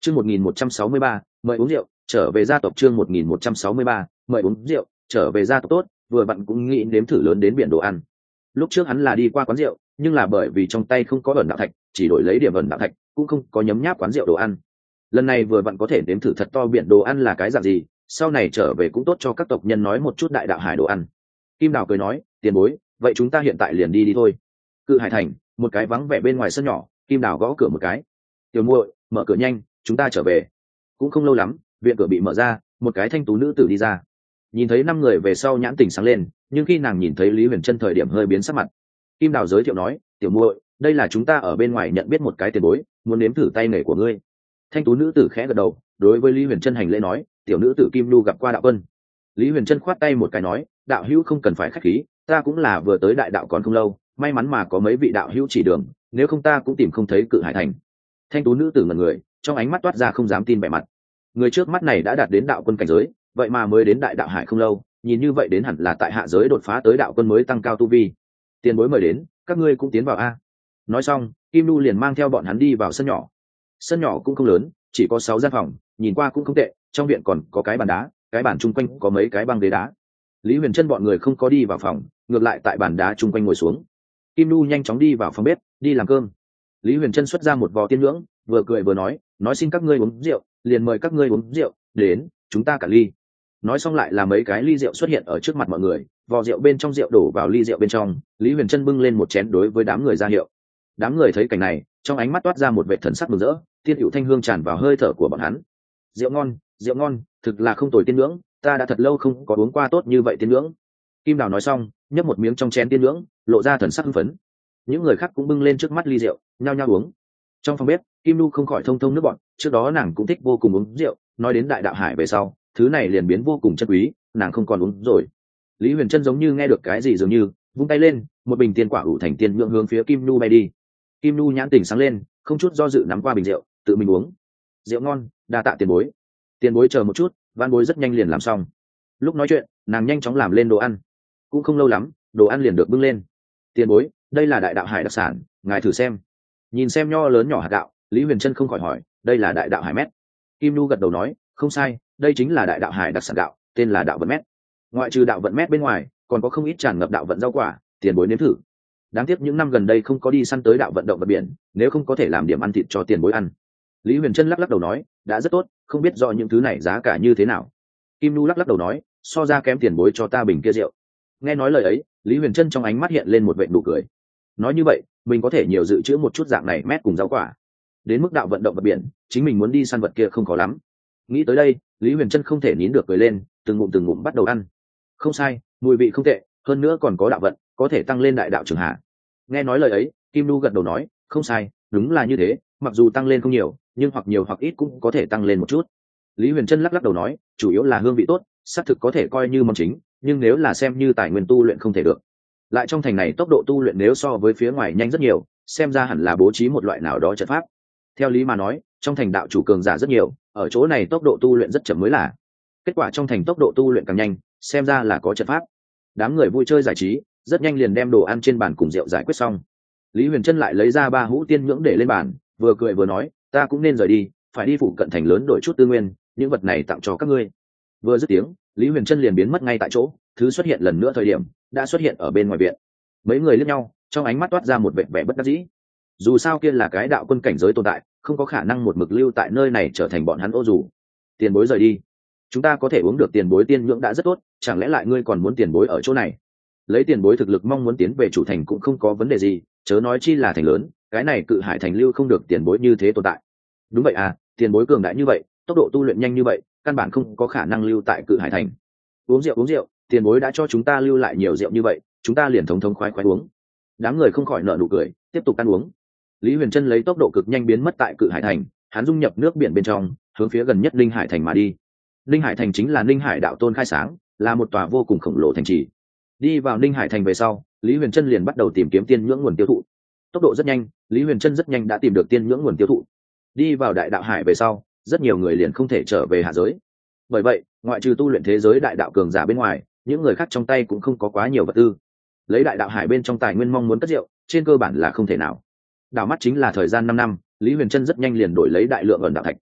Chương 1163, mời uống rượu, trở về gia tộc. Chương 1163, mời uống rượu, trở về gia tộc. Tốt, vừa vặn cũng nghĩ nếm thử lớn đến biển đồ ăn. Lúc trước hắn là đi qua quán rượu, nhưng là bởi vì trong tay không có ẩn đạo thạch, chỉ đổi lấy điểm ẩn đạo thạch, cũng không có nhấm nháp quán rượu đồ ăn. Lần này vừa vặn có thể nếm thử thật to biển đồ ăn là cái dạng gì, sau này trở về cũng tốt cho các tộc nhân nói một chút đại đạo hải đồ ăn. Kim Đào cười nói, tiền bối, vậy chúng ta hiện tại liền đi thôi. Cự Hải thành, một cái vắng vẻ bên ngoài sân nhỏ, Kim Đào gõ cửa một cái. Tiểu muội, mở cửa nhanh, chúng ta trở về. Cũng không lâu lắm, viện cửa bị mở ra, một cái thanh tú nữ tử đi ra. Nhìn thấy 5 người về sau nhãn tình sáng lên, nhưng khi nàng nhìn thấy Lý Huyền Trân thời điểm hơi biến sắc mặt. Kim Đào giới thiệu nói, tiểu muội, đây là chúng ta ở bên ngoài nhận biết một cái tiền bối, muốn nếm thử tay nghề của ngươi. Thanh tú nữ tử khẽ gật đầu, đối với Lý Huyền Trân hành lễ nói, tiểu nữ tử Kim Lu gặp qua đạo quân. Lý Huyền Trân khoát tay một cái nói, đạo hữu không cần phải khách khí, ta cũng là vừa tới đại đạo còn không lâu, may mắn mà có mấy vị đạo hữu chỉ đường, nếu không ta cũng tìm không thấy Cự Hải thành. Thanh tú nữ tử ngẩn người, trong ánh mắt toát ra không dám tin vẻ mặt. Người trước mắt này đã đạt đến đạo quân cảnh giới, vậy mà mới đến đại đạo hải không lâu, nhìn như vậy đến hẳn là tại hạ giới đột phá tới đạo quân mới tăng cao tu vi. Tiền bối mời đến, các ngươi cũng tiến vào a. Nói xong, Kim Lu liền mang theo bọn hắn đi vào sân nhỏ. Sân nhỏ cũng không lớn, chỉ có 6 gian phòng, nhìn qua cũng không tệ, trong viện còn có cái bàn đá, cái bàn chung quanh có mấy cái băng ghế đá. Lý Huyền Trân bọn người không có đi vào phòng, ngược lại tại bàn đá chung quanh ngồi xuống. Kim Lu nhanh chóng đi vào phòng bếp, đi làm cơm. Lý Huyền Trân xuất ra một vò tiên nhưỡng, vừa cười vừa nói xin các ngươi uống rượu, liền mời các ngươi uống rượu, đến, chúng ta cả ly. Nói xong lại là mấy cái ly rượu xuất hiện ở trước mặt mọi người, vò rượu bên trong rượu đổ vào ly rượu bên trong, Lý Huyền Trân bưng lên một chén đối với đám người ra hiệu. Đám người thấy cảnh này, trong ánh mắt toát ra một vẻ thần sắc mừng rỡ, tiên hữu thanh hương tràn vào hơi thở của bọn hắn. Rượu ngon, thực là không tồi tiên nhưỡng, ta đã thật lâu không có uống qua tốt như vậy tiên nhưỡng. Kim Đào nói xong, nhấp một miếng trong chén tiên nhưỡng, lộ ra thần sắc hưng phấn. Những người khác cũng bưng lên trước mắt ly rượu, nhao nhao uống. Trong phòng bếp, Kim Lu không khỏi thông thông nước bọn, trước đó nàng cũng thích vô cùng uống rượu, nói đến đại đạo hải về sau, thứ này liền biến vô cùng chân quý, nàng không còn uống rồi. Lý Huyền Trân giống như nghe được cái gì dường như, vung tay lên, một bình tiên quả ủ thành tiên nhượng hướng phía Kim Lu bay đi. Kim Lu nhãn tỉnh sáng lên, không chút do dự nắm qua bình rượu, tự mình uống. Rượu ngon, đa tạ tiền bối. Tiền bối chờ một chút, van bối rất nhanh liền làm xong. Lúc nói chuyện, nàng nhanh chóng làm lên đồ ăn. Cũng không lâu lắm, đồ ăn liền được bưng lên. Tiền bối, đây là đại đạo hải đặc sản, ngài thử xem. Nhìn xem nho lớn nhỏ hạt gạo, Lý Huyền Trân không khỏi hỏi, đây là đại đạo hải mét. Kim Lu gật đầu nói, không sai, đây chính là đại đạo hải đặc sản gạo, tên là đạo vận mét. Ngoại trừ đạo vận mét bên ngoài, còn có không ít tràn ngập đạo vận rau quả, tiền bối nếm thử. Đáng tiếc những năm gần đây không có đi săn tới đạo vận động vật biển, nếu không có thể làm điểm ăn thịt cho tiền bối ăn. Lý Huyền Trân lắc lắc đầu nói, đã rất tốt, không biết do những thứ này giá cả như thế nào. Kim Lu lắc lắc đầu nói, so ra kém tiền bối cho ta bình kia rượu. Nghe nói lời ấy, Lý Huyền Trân trong ánh mắt hiện lên một vệt nụ cười. Nói như vậy, mình có thể nhiều dự trữ một chút dạng này mét cùng rau quả. Đến mức đạo vận động vật biển, chính mình muốn đi săn vật kia không khó lắm. Nghĩ tới đây, Lý Huyền Trân không thể nín được cười lên, từng ngụm bắt đầu ăn. Không sai, mùi vị không tệ, hơn nữa còn có đạo vận, có thể tăng lên đại đạo trường hạ. Nghe nói lời ấy, Kim Lu gật đầu nói, không sai, đúng là như thế, mặc dù tăng lên không nhiều, nhưng hoặc nhiều hoặc ít cũng có thể tăng lên một chút. Lý Huyền Trân lắc lắc đầu nói, chủ yếu là hương vị tốt, xác thực có thể coi như món chính, nhưng nếu là xem như tài nguyên tu luyện không thể được. Lại trong thành này tốc độ tu luyện nếu so với phía ngoài nhanh rất nhiều, xem ra hẳn là bố trí một loại nào đó trận pháp. Theo lý mà nói, trong thành đạo chủ cường giả rất nhiều, ở chỗ này tốc độ tu luyện rất chậm mới là. Kết quả trong thành tốc độ tu luyện càng nhanh, xem ra là có trận pháp. Đám người vui chơi giải trí, rất nhanh liền đem đồ ăn trên bàn cùng rượu giải quyết xong. Lý Huyền Trân lại lấy ra 3 hũ tiên nhưỡng để lên bàn, vừa cười vừa nói, ta cũng nên rời đi, phải đi phụ cận thành lớn đổi chút tư nguyên, những vật này tặng cho các ngươi. Vừa dứt tiếng, Lý Huyền Trân liền biến mất ngay tại chỗ, thứ xuất hiện lần nữa thời điểm đã xuất hiện ở bên ngoài viện. Mấy người liếc nhau, trong ánh mắt toát ra một vẻ bất đắc dĩ. Dù sao kia là cái đạo quân cảnh giới tồn tại, không có khả năng một mực lưu tại nơi này trở thành bọn hắn ô dù. Tiền bối rời đi, chúng ta có thể uống được tiền bối tiên nhưỡng đã rất tốt, chẳng lẽ lại ngươi còn muốn tiền bối ở chỗ này? Lấy tiền bối thực lực mong muốn tiến về chủ thành cũng không có vấn đề gì, chớ nói chi là thành lớn, cái này Cự Hải thành lưu không được tiền bối như thế tồn tại. Đúng vậy à, tiền bối cường đại như vậy, tốc độ tu luyện nhanh như vậy, căn bản không có khả năng lưu tại Cự Hải thành. Uống rượu, tiền bối đã cho chúng ta lưu lại nhiều rượu như vậy, chúng ta liền thống khoái uống. Đám người không khỏi nở nụ cười, tiếp tục ăn uống. Lý Huyền Trân lấy tốc độ cực nhanh biến mất tại Cự Hải thành, hắn dung nhập nước biển bên trong, hướng phía gần nhất Ninh Hải thành mà đi. Ninh Hải thành chính là Ninh Hải đạo tôn khai sáng, là một tòa vô cùng khổng lồ thành trì. Đi vào Ninh Hải thành về sau, Lý Huyền Trân liền bắt đầu tìm kiếm tiên nhưỡng nguồn tiêu thụ. Tốc độ rất nhanh, Lý Huyền Trân rất nhanh đã tìm được tiên nhưỡng nguồn tiêu thụ. Đi vào đại đạo hải về sau, rất nhiều người liền không thể trở về hạ giới. Bởi vậy, ngoại trừ tu luyện thế giới đại đạo cường giả bên ngoài, những người khác trong tay cũng không có quá nhiều vật tư. Lấy đại đạo hải bên trong tài nguyên mong muốn cất rượu, trên cơ bản là không thể nào. Đảo mắt chính là thời gian 5 năm, Lý Huyền Trân rất nhanh liền đổi lấy đại lượng ẩn đạo thạch.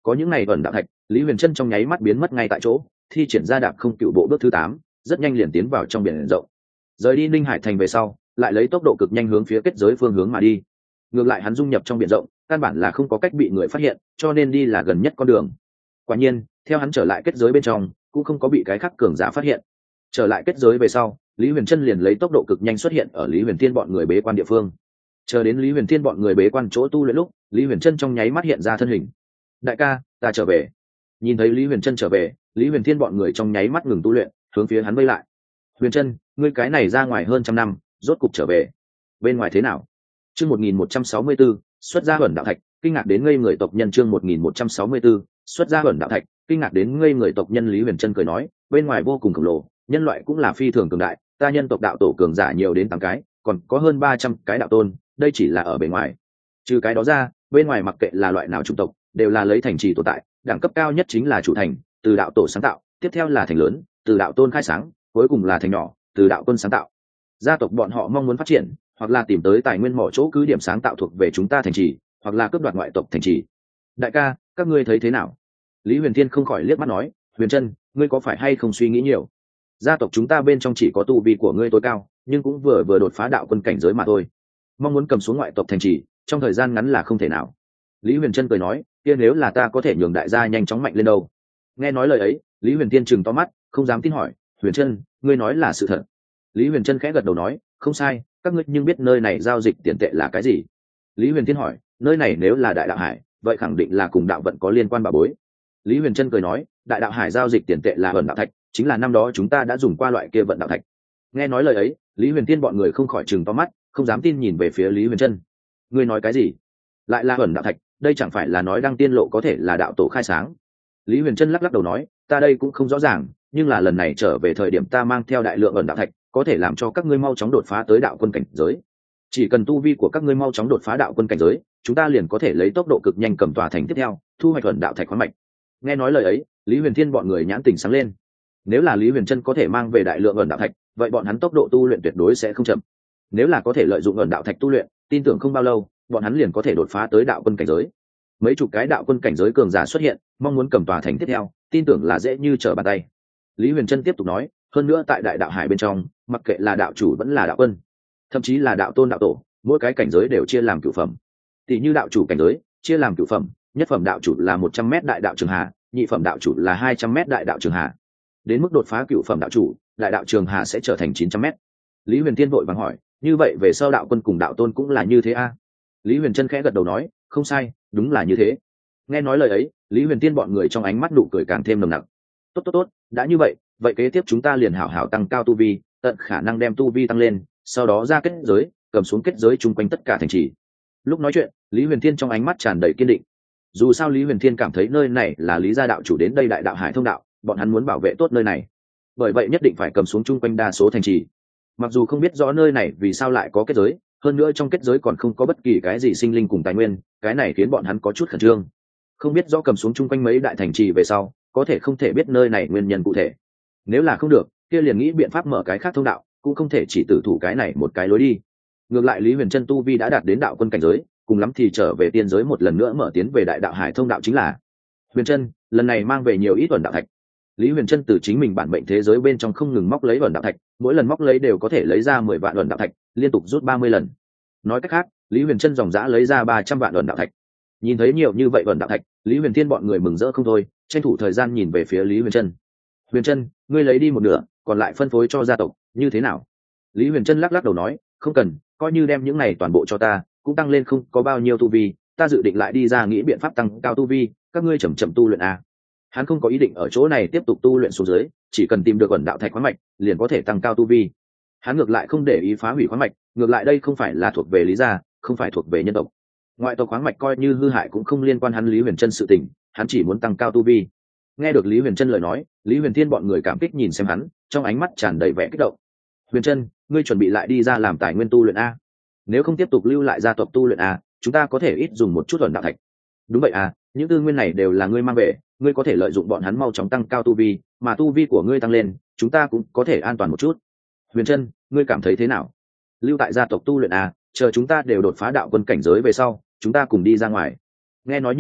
có những ngày ẩn đạo thạch, Lý Huyền Trân trong nháy mắt biến mất ngay tại chỗ, thi triển ra đạp không cựu bộ bước thứ 8, rất nhanh liền tiến vào trong biển rộng. Rời đi Ninh Hải thành về sau, lại lấy tốc độ cực nhanh hướng phía kết giới phương hướng mà đi. Ngược lại hắn dung nhập trong biển rộng, căn bản là không có cách bị người phát hiện, cho nên đi là gần nhất con đường. Quả nhiên, theo hắn trở lại kết giới bên trong, cũng không có bị cái khác cường giả phát hiện. Trở lại kết giới về sau, Lý Huyền Trân liền lấy tốc độ cực nhanh xuất hiện ở Lý Huyền Thiên bọn người bế quan địa phương. Chờ đến Lý Huyền Thiên bọn người bế quan chỗ tu luyện lúc, Lý Huyền Trân trong nháy mắt hiện ra thân hình. Đại ca, ta trở về. Nhìn thấy Lý Huyền Trân trở về, Lý Huyền Thiên bọn người trong nháy mắt ngừng tu luyện, hướng phía hắn vây lại. Huyền Trân, ngươi cái này ra ngoài hơn trăm năm, rốt cục trở về. Bên ngoài thế nào? Chương 1164, xuất ra ẩn đạo thạch, kinh ngạc đến ngây người tộc nhân. Chương 1164, xuất ra ẩn đạo thạch, kinh ngạc đến ngây người tộc nhân. Lý Huyền Trân cười nói, bên ngoài vô cùng khổng lồ, nhân loại cũng là phi thường cường đại, ta nhân tộc đạo tổ cường giả nhiều đến 8 cái, còn có hơn 300 cái đạo tôn, đây chỉ là ở bề ngoài. Trừ cái đó ra, bên ngoài mặc kệ là loại nào chủng tộc, đều là lấy thành trì tồn tại, đẳng cấp cao nhất chính là chủ thành, từ đạo tổ sáng tạo, tiếp theo là thành lớn, từ đạo tôn khai sáng, cuối cùng là thành nhỏ, từ đạo quân sáng tạo. Gia tộc bọn họ mong muốn phát triển, hoặc là tìm tới tài nguyên mỏ chỗ cứ điểm sáng tạo thuộc về chúng ta thành trì, hoặc là cướp đoạt ngoại tộc thành trì. Đại ca, các ngươi thấy thế nào? Lý Huyền Thiên không khỏi liếc mắt nói, Huyền Trân, ngươi có phải hay không suy nghĩ nhiều? Gia tộc chúng ta bên trong chỉ có tu vi của ngươi tối cao, nhưng cũng vừa đột phá đạo quân cảnh giới mà thôi. Mong muốn cầm xuống ngoại tộc thành trì, trong thời gian ngắn là không thể nào. Lý Huyền Trân cười nói, kia nếu là ta có thể nhường đại gia nhanh chóng mạnh lên đâu? Nghe nói lời ấy, Lý Huyền Thiên trừng to mắt, không dám tin hỏi, Huyền Trân, ngươi nói là sự thật? Lý Huyền Trân khẽ gật đầu nói, không sai, các ngươi nhưng biết nơi này giao dịch tiền tệ là cái gì? Lý Huyền Thiên hỏi, nơi này nếu là đại đạo hải, vậy khẳng định là cùng đạo vận có liên quan bà bối. Lý Huyền Trân cười nói, đại đạo hải giao dịch tiền tệ là vận đạo thạch, chính là năm đó chúng ta đã dùng qua loại kia vận đạo thạch. Nghe nói lời ấy, Lý Huyền Thiên bọn người không khỏi trừng to mắt, không dám tin nhìn về phía Lý Huyền Trân. Ngươi nói cái gì? Lại là vận đạo thạch, đây chẳng phải là nói Đăng Tiên Lộ có thể là đạo tổ khai sáng? Lý Huyền Trân lắc lắc đầu nói, ta đây cũng không rõ ràng, nhưng là lần này trở về thời điểm ta mang theo đại lượng vận đạo thạch, có thể làm cho các ngươi mau chóng đột phá tới đạo quân cảnh giới. Chỉ cần tu vi của các ngươi mau chóng đột phá đạo quân cảnh giới, chúng ta liền có thể lấy tốc độ cực nhanh cầm tòa thành tiếp theo, thu hoạch vận đạo thạch khoáng mạch. Nghe nói lời ấy, Lý Huyền Thiên bọn người nhãn tình sáng lên. Nếu là Lý Huyền Trân có thể mang về đại lượng vận đạo thạch, vậy bọn hắn tốc độ tu luyện tuyệt đối sẽ không chậm. Nếu là có thể lợi dụng vận đạo thạch tu luyện, tin tưởng không bao lâu, bọn hắn liền có thể đột phá tới đạo quân cảnh giới. Mấy chục cái đạo quân cảnh giới cường giả xuất hiện, mong muốn cầm tòa thành tiếp theo, tin tưởng là dễ như trở bàn tay. Lý Huyền Trân tiếp tục nói, hơn nữa tại đại đạo hải bên trong, mặc kệ là đạo chủ vẫn là đạo quân, thậm chí là đạo tôn đạo tổ, mỗi cái cảnh giới đều chia làm cửu phẩm. Tỷ như đạo chủ cảnh giới chia làm cửu phẩm, nhất phẩm đạo chủ là 100m đại đạo trường hà, nhị phẩm đạo chủ là 200m đại đạo trường hà. Đến mức đột phá cửu phẩm đạo chủ, đại đạo trường hà sẽ trở thành 900m. Lý Huyền Thiên vội vàng hỏi, như vậy về sau đạo quân cùng đạo tôn cũng là như thế a? Lý Huyền Trân khẽ gật đầu nói, không sai, đúng là như thế. Nghe nói lời ấy, Lý Huyền Thiên bọn người trong ánh mắt nụ cười càng thêm nồng nặc. Tốt, đã như vậy, vậy kế tiếp chúng ta liền hảo hảo tăng cao tu vi, tận khả năng đem tu vi tăng lên, sau đó ra kết giới, cầm xuống kết giới chung quanh tất cả thành trì. Lúc nói chuyện, Lý Huyền Thiên trong ánh mắt tràn đầy kiên định. Dù sao Lý Huyền Thiên cảm thấy nơi này là Lý gia đạo chủ đến đây đại đạo hải thông đạo, bọn hắn muốn bảo vệ tốt nơi này, bởi vậy nhất định phải cầm xuống chung quanh đa số thành trì. Mặc dù không biết rõ nơi này vì sao lại có kết giới, hơn nữa trong kết giới còn không có bất kỳ cái gì sinh linh cùng tài nguyên, cái này khiến bọn hắn có chút khẩn trương. Không biết rõ cầm xuống chung quanh mấy đại thành trì về sau, có thể không thể biết nơi này nguyên nhân cụ thể. Nếu là không được, kia liền nghĩ biện pháp mở cái khác thông đạo, cũng không thể chỉ tử thủ cái này một cái lối đi. Ngược lại Lý Huyền Trân tu vi đã đạt đến đạo quân cảnh giới, cùng lắm thì trở về tiên giới một lần nữa mở tiến về đại đạo hải thông đạo chính là. Huyền Trân, lần này mang về nhiều ít ẩn đạo thạch. Lý Huyền Trân từ chính mình bản mệnh thế giới bên trong không ngừng móc lấy ẩn đạo thạch, mỗi lần móc lấy đều có thể lấy ra 10 vạn ẩn đạo thạch, liên tục rút 30 lần. Nói cách khác, Lý Huyền Trân dòng dã lấy ra 300 vạn ẩn đạo thạch. Nhìn thấy nhiều như vậy ẩn đạo thạch, Lý Huyền Thiên bọn người mừng rỡ không thôi, tranh thủ thời gian nhìn về phía Lý Huyền Trân. Huyền Trân, ngươi lấy đi một nửa, còn lại phân phối cho gia tộc, như thế nào? Lý Huyền Trân lắc lắc đầu nói, không cần, coi như đem những này toàn bộ cho ta, cũng tăng lên không có bao nhiêu tu vi, ta dự định lại đi ra nghĩ biện pháp tăng cao tu vi, các ngươi chậm chậm tu luyện a. Hắn không có ý định ở chỗ này tiếp tục tu luyện xuống dưới, chỉ cần tìm được ẩn đạo thạch khoáng mạch, liền có thể tăng cao tu vi. Hắn ngược lại không để ý phá hủy khoáng mạch, ngược lại đây không phải là thuộc về Lý gia, không phải thuộc về nhân tộc. Ngoại tộc khoáng mạch coi như hư hại cũng không liên quan hắn Lý Huyền Trân sự tình, hắn chỉ muốn tăng cao tu vi. Nghe được Lý Huyền Trân lời nói, Lý Huyền Thiên bọn người cảm kích nhìn xem hắn, trong ánh mắt tràn đầy vẻ kích động. Huyền Trân, ngươi chuẩn bị lại đi ra làm tài nguyên tu luyện a? Nếu không tiếp tục lưu lại gia tộc tu luyện a, chúng ta có thể ít dùng một chút ẩn đạo thạch. Đúng vậy à, những tư nguyên này đều là ngươi mang về, ngươi có thể lợi dụng bọn hắn mau chóng tăng cao tu vi, mà tu vi của ngươi tăng lên, chúng ta cũng có thể an toàn một chút. Huyền Trân, ngươi cảm thấy thế nào? Lưu tại gia tộc tu luyện à, chờ chúng ta đều đột phá đạo quân cảnh giới về sau, chúng ta cùng đi ra ngoài. Nghe nói như thế,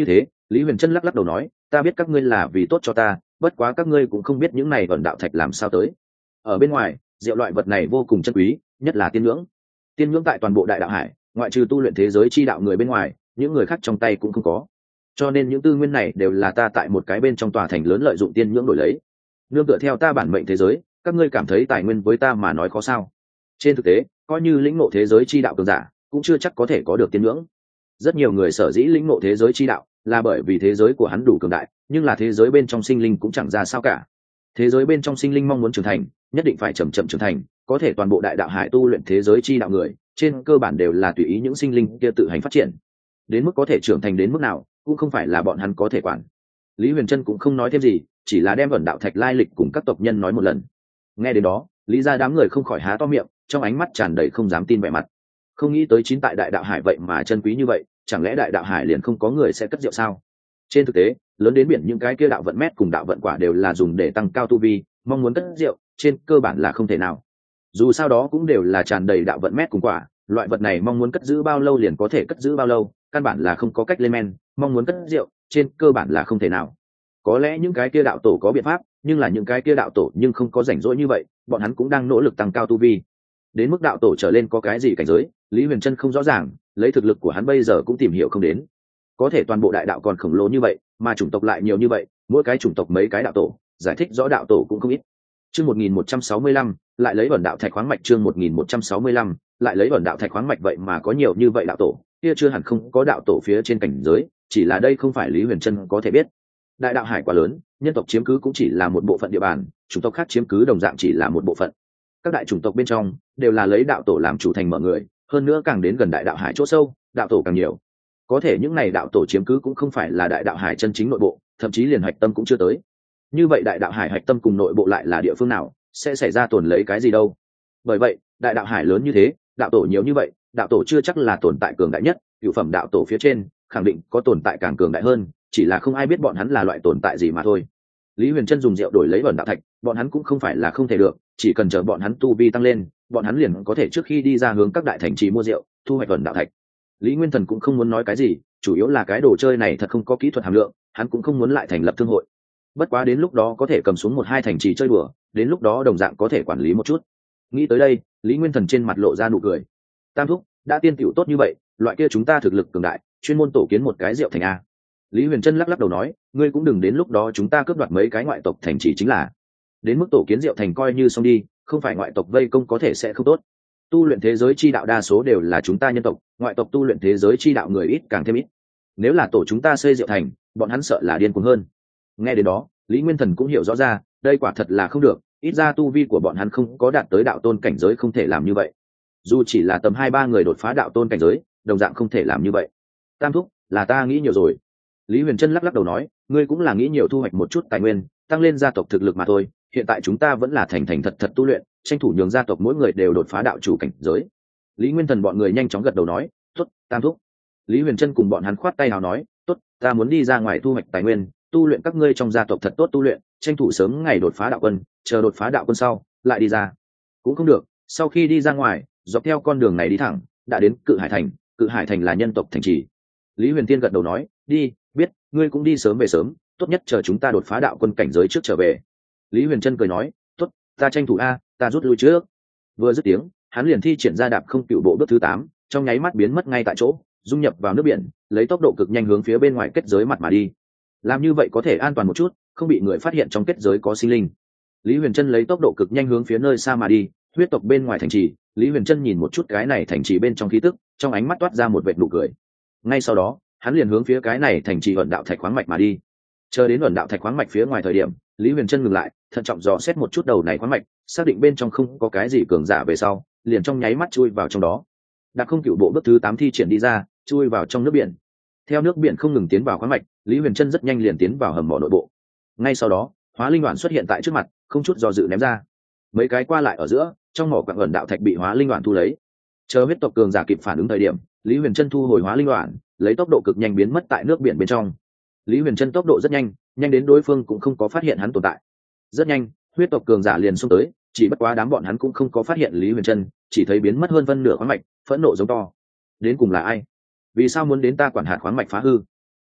Lý Huyền Trân lắc lắc đầu nói, ta biết các ngươi là vì tốt cho ta, bất quá các ngươi cũng không biết những này ẩn đạo thạch làm sao tới. Ở bên ngoài, rượu loại vật này vô cùng chân quý, nhất là tiên ngưỡng. Tiên ngưỡng tại toàn bộ đại đạo hải, ngoại trừ tu luyện thế giới chi đạo người bên ngoài, những người khác trong tay cũng không có. Cho nên những tư nguyên này đều là ta tại một cái bên trong tòa thành lớn lợi dụng tiên ngưỡng đổi lấy. Nương tựa theo ta bản mệnh thế giới, các ngươi cảm thấy tài nguyên với ta mà nói khó sao? Trên thực tế, coi như lĩnh ngộ thế giới chi đạo cường giả, cũng chưa chắc có thể có được tiên ngưỡng. Rất nhiều người sở dĩ lĩnh ngộ thế giới chi đạo, là bởi vì thế giới của hắn đủ cường đại, nhưng là thế giới bên trong sinh linh cũng chẳng ra sao cả. Thế giới bên trong sinh linh mong muốn trưởng thành, nhất định phải chậm chậm trưởng thành, có thể toàn bộ đại đạo hải tu luyện thế giới chi đạo người, trên cơ bản đều là tùy ý những sinh linh kia tự hành phát triển. Đến mức có thể trưởng thành đến mức nào, cũng không phải là bọn hắn có thể quản. Lý Huyền Trân cũng không nói thêm gì, chỉ là đem ẩn đạo thạch lai lịch cùng các tộc nhân nói một lần. Nghe đến đó, Lý gia đám người không khỏi há to miệng, trong ánh mắt tràn đầy không dám tin vẻ mặt. Không nghĩ tới tại đại đạo hải vậy mà chân quý như vậy, chẳng lẽ đại đạo hải liền không có người sẽ cất rượu sao? Trên thực tế, lớn đến biển những cái kia đạo vận mét cùng đạo vận quả đều là dùng để tăng cao tu vi, mong muốn cất rượu, trên cơ bản là không thể nào. Dù sao đó cũng đều là tràn đầy đạo vận mét cùng quả, loại vật này mong muốn cất giữ bao lâu liền có thể cất giữ bao lâu, căn bản là không có cách lên men, mong muốn cất rượu, trên cơ bản là không thể nào. Có lẽ những cái kia đạo tổ có biện pháp, nhưng là những cái kia đạo tổ nhưng không có rảnh rỗi như vậy, bọn hắn cũng đang nỗ lực tăng cao tu vi. Đến mức đạo tổ trở lên có cái gì cảnh giới, Lý Huyền Trân không rõ ràng, lấy thực lực của hắn bây giờ cũng tìm hiểu không đến. Có thể toàn bộ đại đạo còn khổng lồ như vậy, mà chủng tộc lại nhiều như vậy, mỗi cái chủng tộc mấy cái đạo tổ, giải thích rõ đạo tổ cũng không ít. Chương 1165, lại lấy ẩn đạo thạch khoáng mạch. Chương 1165, lại lấy ẩn đạo thạch khoáng mạch, vậy mà có nhiều như vậy đạo tổ, kia chưa hẳn không có đạo tổ phía trên cảnh giới, chỉ là đây không phải Lý Huyền Trân có thể biết. Đại đạo hải quá lớn, nhân tộc chiếm cứ cũng chỉ là một bộ phận địa bàn, chủng tộc khác chiếm cứ đồng dạng chỉ là một bộ phận. Các đại chủng tộc bên trong đều là lấy đạo tổ làm chủ thành mở người, hơn nữa càng đến gần đại đạo hải chỗ sâu, đạo tổ càng nhiều. Có thể những này đạo tổ chiếm cứ cũng không phải là đại đạo hải chân chính nội bộ, thậm chí liền hạch tâm cũng chưa tới. Như vậy đại đạo hải hạch tâm cùng nội bộ lại là địa phương nào, sẽ xảy ra tồn lấy cái gì đâu? Bởi vậy, đại đạo hải lớn như thế, đạo tổ nhiều như vậy, đạo tổ chưa chắc là tồn tại cường đại nhất, cửu phẩm đạo tổ phía trên khẳng định có tồn tại càng cường đại hơn, chỉ là không ai biết bọn hắn là loại tồn tại gì mà thôi. Lý Huyền Trân dùng rượu đổi lấy ẩn đạo thạch, bọn hắn cũng không phải là không thể được, chỉ cần chờ bọn hắn tu vi tăng lên, bọn hắn liền có thể trước khi đi ra hướng các đại thành trì mua rượu, thu hoạch ẩn đạo thạch. Lý Nguyên Thần cũng không muốn nói cái gì, chủ yếu là cái đồ chơi này thật không có kỹ thuật hàm lượng, hắn cũng không muốn lại thành lập thương hội. Bất quá đến lúc đó có thể cầm xuống một hai thành trì chơi đùa, đến lúc đó đồng dạng có thể quản lý một chút. Nghĩ tới đây, Lý Nguyên Thần trên mặt lộ ra nụ cười. Tam thúc, đã tiên tiểu tốt như vậy, loại kia chúng ta thực lực cường đại, chuyên môn tổ kiến một cái rượu thành a. Lý Huyền Trân lắc lắc đầu nói, ngươi cũng đừng đến lúc đó chúng ta cướp đoạt mấy cái ngoại tộc thành trì chính là. Đến mức tổ kiến rượu thành coi như xong đi, không phải ngoại tộc vây công có thể sẽ không tốt. Tu luyện thế giới chi đạo đa số đều là chúng ta nhân tộc, ngoại tộc tu luyện thế giới chi đạo người ít càng thêm ít. Nếu là tổ chúng ta xây rượu thành, bọn hắn sợ là điên cuồng hơn. Nghe đến đó, Lý Nguyên Thần cũng hiểu rõ ra, đây quả thật là không được, ít ra tu vi của bọn hắn không có đạt tới đạo tôn cảnh giới không thể làm như vậy. Dù chỉ là tầm 2-3 người đột phá đạo tôn cảnh giới, đồng dạng không thể làm như vậy. Tam thúc, là ta nghĩ nhiều rồi. Lý Huyền Trân lắc lắc đầu nói, ngươi cũng là nghĩ nhiều thu hoạch một chút tài nguyên, tăng lên gia tộc thực lực mà thôi, hiện tại chúng ta vẫn là thành thành thật thật tu luyện, tranh thủ nhường gia tộc mỗi người đều đột phá đạo chủ cảnh giới. Lý Nguyên Thần bọn người nhanh chóng gật đầu nói, tốt, tam thúc. Lý Huyền Trân cùng bọn hắn khoát tay nào nói, tốt, ta muốn đi ra ngoài thu hoạch tài nguyên, tu luyện các ngươi trong gia tộc thật tốt tu luyện, tranh thủ sớm ngày đột phá đạo quân, chờ đột phá đạo quân sau lại đi ra. Cũng không được, sau khi đi ra ngoài, dọc theo con đường này đi thẳng, đã đến Cự Hải thành, Cự Hải thành là nhân tộc thành trì. Lý Huyền Tiên gật đầu nói, đi, biết, ngươi cũng đi sớm về sớm, tốt nhất chờ chúng ta đột phá đạo quân cảnh giới trước trở về. Lý Huyền Trân cười nói, tốt, ta tranh thủ a, ta rút lui trước. Vừa dứt tiếng, hắn liền thi triển ra đạp không cựu bộ bước thứ 8, trong nháy mắt biến mất ngay tại chỗ, dung nhập vào nước biển, lấy tốc độ cực nhanh hướng phía bên ngoài kết giới mặt mà đi. Làm như vậy có thể an toàn một chút, không bị người phát hiện trong kết giới có sinh linh. Lý Huyền Trân lấy tốc độ cực nhanh hướng phía nơi xa mà đi, huyết tộc bên ngoài thành trì. Lý Huyền Trân nhìn một chút cái này thành trì bên trong khí tức, trong ánh mắt toát ra một vệt nụ cười. Ngay sau đó, hắn liền hướng phía cái này thành trì ẩn đạo thạch khoáng mạch mà đi. Chờ đến ẩn đạo thạch khoáng mạch phía ngoài thời điểm, Lý Huyền Trân ngừng lại, thận trọng dò xét một chút đầu này khoáng mạch, xác định bên trong không có cái gì cường giả về sau, liền trong nháy mắt chui vào trong đó. Đạp không cựu bộ bước thứ 8 thi triển đi ra, chui vào trong nước biển. Theo nước biển không ngừng tiến vào khoáng mạch, Lý Huyền Trân rất nhanh liền tiến vào hầm mỏ nội bộ. Ngay sau đó, hóa linh đoạn xuất hiện tại trước mặt, không chút do dự ném ra. Mấy cái qua lại ở giữa, trong mỏ quặng ẩn đạo thạch bị hóa linh đoạn thu lấy. Chờ huyết tộc cường giả kịp phản ứng thời điểm, Lý Huyền Trân thu hồi hóa linh đoạn, lấy tốc độ cực nhanh biến mất tại nước biển bên trong. Lý Huyền Trân tốc độ rất nhanh, nhanh đến đối phương cũng không có phát hiện hắn tồn tại. Rất nhanh, huyết tộc cường giả liền xông tới, chỉ bất quá đám bọn hắn cũng không có phát hiện Lý Huyền Trân, chỉ thấy biến mất hơn phân nửa khoáng mạch, phẫn nộ giống to. Đến cùng là ai? Vì sao muốn đến ta quản hạt khoáng mạch phá hư?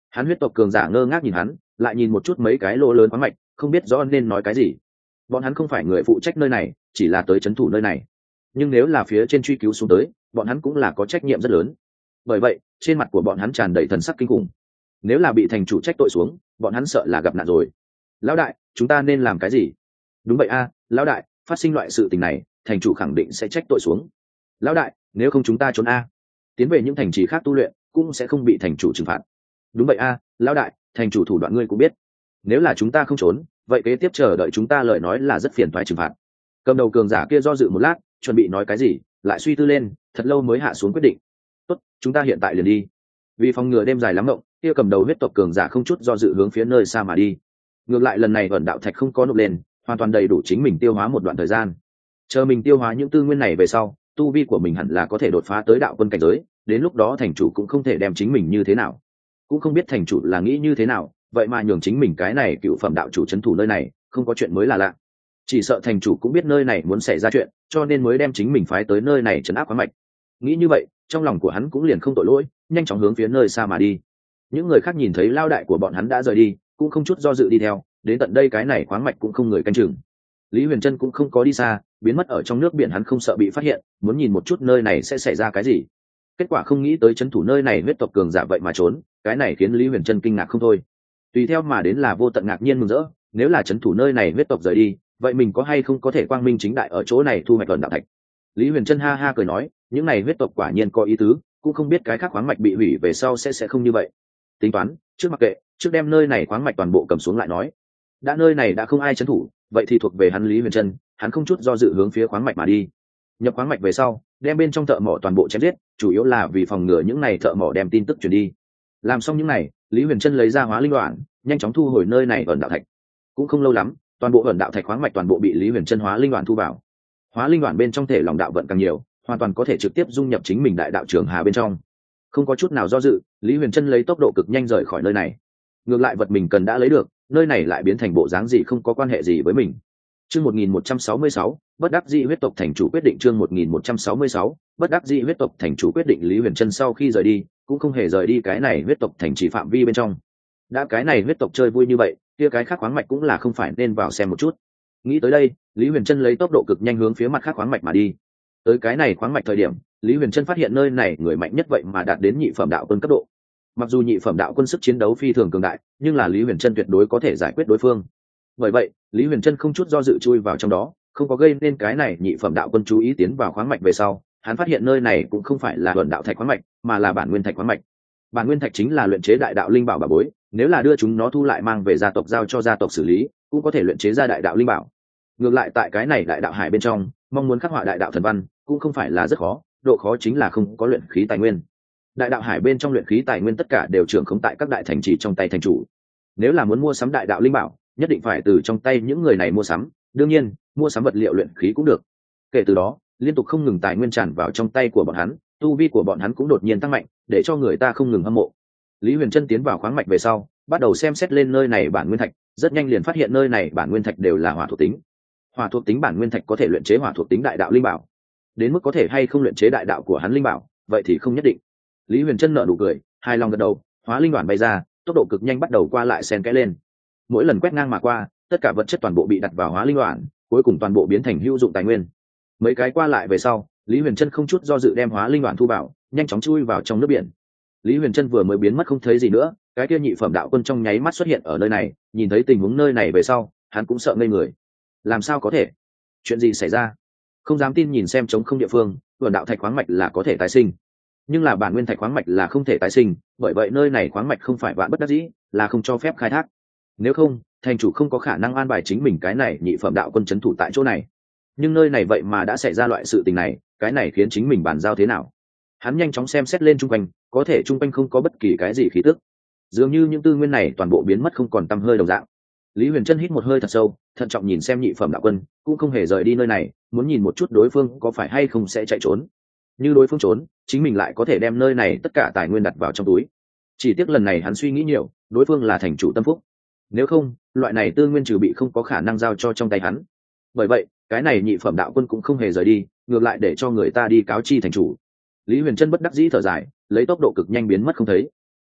Hắn huyết tộc cường giả ngơ ngác nhìn hắn, lại nhìn một chút mấy cái lỗ lớn khoáng mạch, không biết rõ nên nói cái gì. Bọn hắn không phải người phụ trách nơi này, chỉ là tới trấn thủ nơi này, nhưng nếu là phía trên truy cứu xuống tới, bọn hắn cũng là có trách nhiệm rất lớn. Bởi vậy trên mặt của bọn hắn tràn đầy thần sắc kinh khủng. Nếu là bị thành chủ trách tội xuống, bọn hắn sợ là gặp nạn rồi. Lão đại, chúng ta nên làm cái gì? Đúng vậy a, lão đại, phát sinh loại sự tình này, thành chủ khẳng định sẽ trách tội xuống. Lão đại, nếu không chúng ta trốn a, tiến về những thành trì khác tu luyện, cũng sẽ không bị thành chủ trừng phạt. Đúng vậy a, lão đại, thành chủ thủ đoạn ngươi cũng biết, nếu là chúng ta không trốn, vậy kế tiếp chờ đợi chúng ta lời nói là rất phiền toái trừng phạt. Cầm đầu cường giả kia do dự một lát, chuẩn bị nói cái gì, lại suy tư lên, thật lâu mới hạ xuống quyết định. Tốt, chúng ta hiện tại liền đi. Vì phòng ngừa đêm dài lắm mộng, kia cầm đầu huyết tộc cường giả không chút do dự hướng phía nơi xa mà đi. Ngược lại lần này ẩn đạo thạch không có nộp lên, hoàn toàn đầy đủ chính mình tiêu hóa một đoạn thời gian. Chờ mình tiêu hóa những tư nguyên này về sau, tu vi của mình hẳn là có thể đột phá tới đạo quân cảnh giới, đến lúc đó thành chủ cũng không thể đem chính mình như thế nào. Cũng không biết thành chủ là nghĩ như thế nào, vậy mà nhường chính mình cái này cựu phẩm đạo chủ trấn thủ nơi này, không có chuyện mới là lạ. Chỉ sợ thành chủ cũng biết nơi này muốn xảy ra chuyện, cho nên mới đem chính mình phái tới nơi này trấn áp khoáng mạch. Nghĩ như vậy, trong lòng của hắn cũng liền không tội lỗi, nhanh chóng hướng phía nơi xa mà đi. Những người khác nhìn thấy lao đại của bọn hắn đã rời đi, cũng không chút do dự đi theo, đến tận đây cái này khoáng mạch cũng không người canh chừng. Lý Huyền Trân cũng không có đi xa, biến mất ở trong nước biển, hắn không sợ bị phát hiện, muốn nhìn một chút nơi này sẽ xảy ra cái gì. Kết quả không nghĩ tới trấn thủ nơi này huyết tộc cường giả vậy mà trốn, cái này khiến Lý Huyền Trân kinh ngạc không thôi. Tùy theo mà đến là vô tận ngạc nhiên mừng rỡ, nếu là trấn thủ nơi này huyết tộc rời đi, vậy mình có hay không có thể quang minh chính đại ở chỗ này thu hoạch ẩn đạo thạch. Lý Huyền Trân ha ha cười nói, những này huyết tộc quả nhiên có ý tứ, cũng không biết cái khác khoáng mạch bị hủy về sau sẽ không như vậy. Tính toán, trước mặc kệ, trước đem nơi này khoáng mạch toàn bộ cầm xuống lại nói. Đã nơi này đã không ai trấn thủ, vậy thì thuộc về hắn Lý Huyền Trân, hắn không chút do dự hướng phía khoáng mạch mà đi. Nhập khoáng mạch về sau, đem bên trong thợ mỏ toàn bộ chém giết, chủ yếu là vì phòng ngừa những này thợ mỏ đem tin tức truyền đi. Làm xong những này, Lý Huyền Trân lấy ra hóa linh đoạn, nhanh chóng thu hồi nơi này ẩn đạo thạch. Cũng không lâu lắm, toàn bộ ẩn đạo thạch khoáng mạch toàn bộ bị Lý Huyền Trân hóa linh đoạn thu vào. Hóa linh đoạn bên trong thể lòng đạo vận càng nhiều, hoàn toàn có thể trực tiếp dung nhập chính mình đại đạo trường hà bên trong. Không có chút nào do dự, Lý Huyền Trân lấy tốc độ cực nhanh rời khỏi nơi này. Ngược lại vật mình cần đã lấy được, nơi này lại biến thành bộ dáng gì không có quan hệ gì với mình. Chương 1166, bất đắc dĩ huyết tộc thành chủ quyết định. Chương 1166, bất đắc dĩ huyết tộc thành chủ quyết định. Lý Huyền Trân sau khi rời đi, cũng không hề rời đi cái này huyết tộc thành trì phạm vi bên trong. Đã cái này huyết tộc chơi vui như vậy, kia cái khác khoáng mạch cũng là không phải nên vào xem một chút. Nghĩ tới đây, Lý Huyền Trân lấy tốc độ cực nhanh hướng phía mặt khác khoáng mạch mà đi. Tới cái này khoáng mạch thời điểm, Lý Huyền Trân phát hiện nơi này người mạnh nhất vậy mà đạt đến nhị phẩm đạo quân cấp độ. Mặc dù nhị phẩm đạo quân sức chiến đấu phi thường cường đại, nhưng là Lý Huyền Trân tuyệt đối có thể giải quyết đối phương. Bởi vậy, Lý Huyền Trân không chút do dự chui vào trong đó, không có gây nên cái này nhị phẩm đạo quân chú ý. Tiến vào khoáng mạch về sau, hắn phát hiện nơi này cũng không phải là luận đạo thạch khoáng mạch, mà là bản nguyên thạch khoáng mạch. Bản nguyên thạch chính là luyện chế đại đạo linh bảo bà bối, nếu là đưa chúng nó thu lại mang về gia tộc giao cho gia tộc xử lý, cũng có thể luyện chế ra đại đạo linh bảo. Ngược lại tại cái này đại đạo hải bên trong, mong muốn khắc họa đại đạo thần văn cũng không phải là rất khó, độ khó chính là không có luyện khí tài nguyên. Đại đạo hải bên trong luyện khí tài nguyên tất cả đều trưởng khống tại các đại thành trì trong tay thành chủ. Nếu là muốn mua sắm đại đạo linh bảo, nhất định phải từ trong tay những người này mua sắm, đương nhiên mua sắm vật liệu luyện khí cũng được. Kể từ đó, liên tục không ngừng tài nguyên tràn vào trong tay của bọn hắn, tu vi của bọn hắn cũng đột nhiên tăng mạnh, để cho người ta không ngừng hâm mộ. Lý Huyền Trân tiến vào khoáng mạch về sau, bắt đầu xem xét lên nơi này bản nguyên thạch, rất nhanh liền phát hiện nơi này bản nguyên thạch đều là hỏa thuộc tính. Hỏa thuộc tính bản nguyên thạch có thể luyện chế hỏa thuộc tính đại đạo linh bảo. Đến mức có thể hay không luyện chế đại đạo của hắn linh bảo, vậy thì không nhất định. Lý Huyền Trân nở nụ cười, hài lòng gật đầu, hóa linh đoàn bay ra, tốc độ cực nhanh bắt đầu qua lại xen kẽ lên. Mỗi lần quét ngang mà qua, tất cả vật chất toàn bộ bị đặt vào hóa linh đoàn, cuối cùng toàn bộ biến thành hữu dụng tài nguyên. Mấy cái qua lại về sau, Lý Huyền Trân không chút do dự đem hóa linh đoàn thu vào, nhanh chóng chui vào trong nước biển. Lý Huyền Trân vừa mới biến mất không thấy gì nữa, cái kia nhị phẩm đạo quân trong nháy mắt xuất hiện ở nơi này, nhìn thấy tình huống nơi này về sau, hắn cũng sợ ngây người. Làm sao có thể? Chuyện gì xảy ra? Không dám tin nhìn xem trống không địa phương, vườn đạo thạch khoáng mạch là có thể tái sinh, nhưng là bản nguyên thạch khoáng mạch là không thể tái sinh, bởi vậy nơi này khoáng mạch không phải vạn bất đắc dĩ, là không cho phép khai thác. Nếu không, thành chủ không có khả năng an bài chính mình cái này nhị phẩm đạo quân trấn thủ tại chỗ này. Nhưng nơi này vậy mà đã xảy ra loại sự tình này, cái này khiến chính mình bàn giao thế nào? Hắn nhanh chóng xem xét lên chung quanh, có thể chung quanh không có bất kỳ cái gì khí tức, dường như những tư nguyên này toàn bộ biến mất không còn tăm hơi đồng dạng. Lý Huyền Trân hít một hơi thật sâu, thận trọng nhìn xem nhị phẩm đạo quân, cũng không hề rời đi nơi này, muốn nhìn một chút đối phương có phải hay không sẽ chạy trốn. Như đối phương trốn, chính mình lại có thể đem nơi này tất cả tài nguyên đặt vào trong túi. Chỉ tiếc lần này hắn suy nghĩ nhiều, đối phương là thành chủ tâm phúc, nếu không loại này tư nguyên trừ bị không có khả năng giao cho trong tay hắn. Bởi vậy cái này nhị phẩm đạo quân cũng không hề rời đi, ngược lại để cho người ta đi cáo chi thành chủ. Lý Huyền Trân bất đắc dĩ thở dài, lấy tốc độ cực nhanh biến mất không thấy.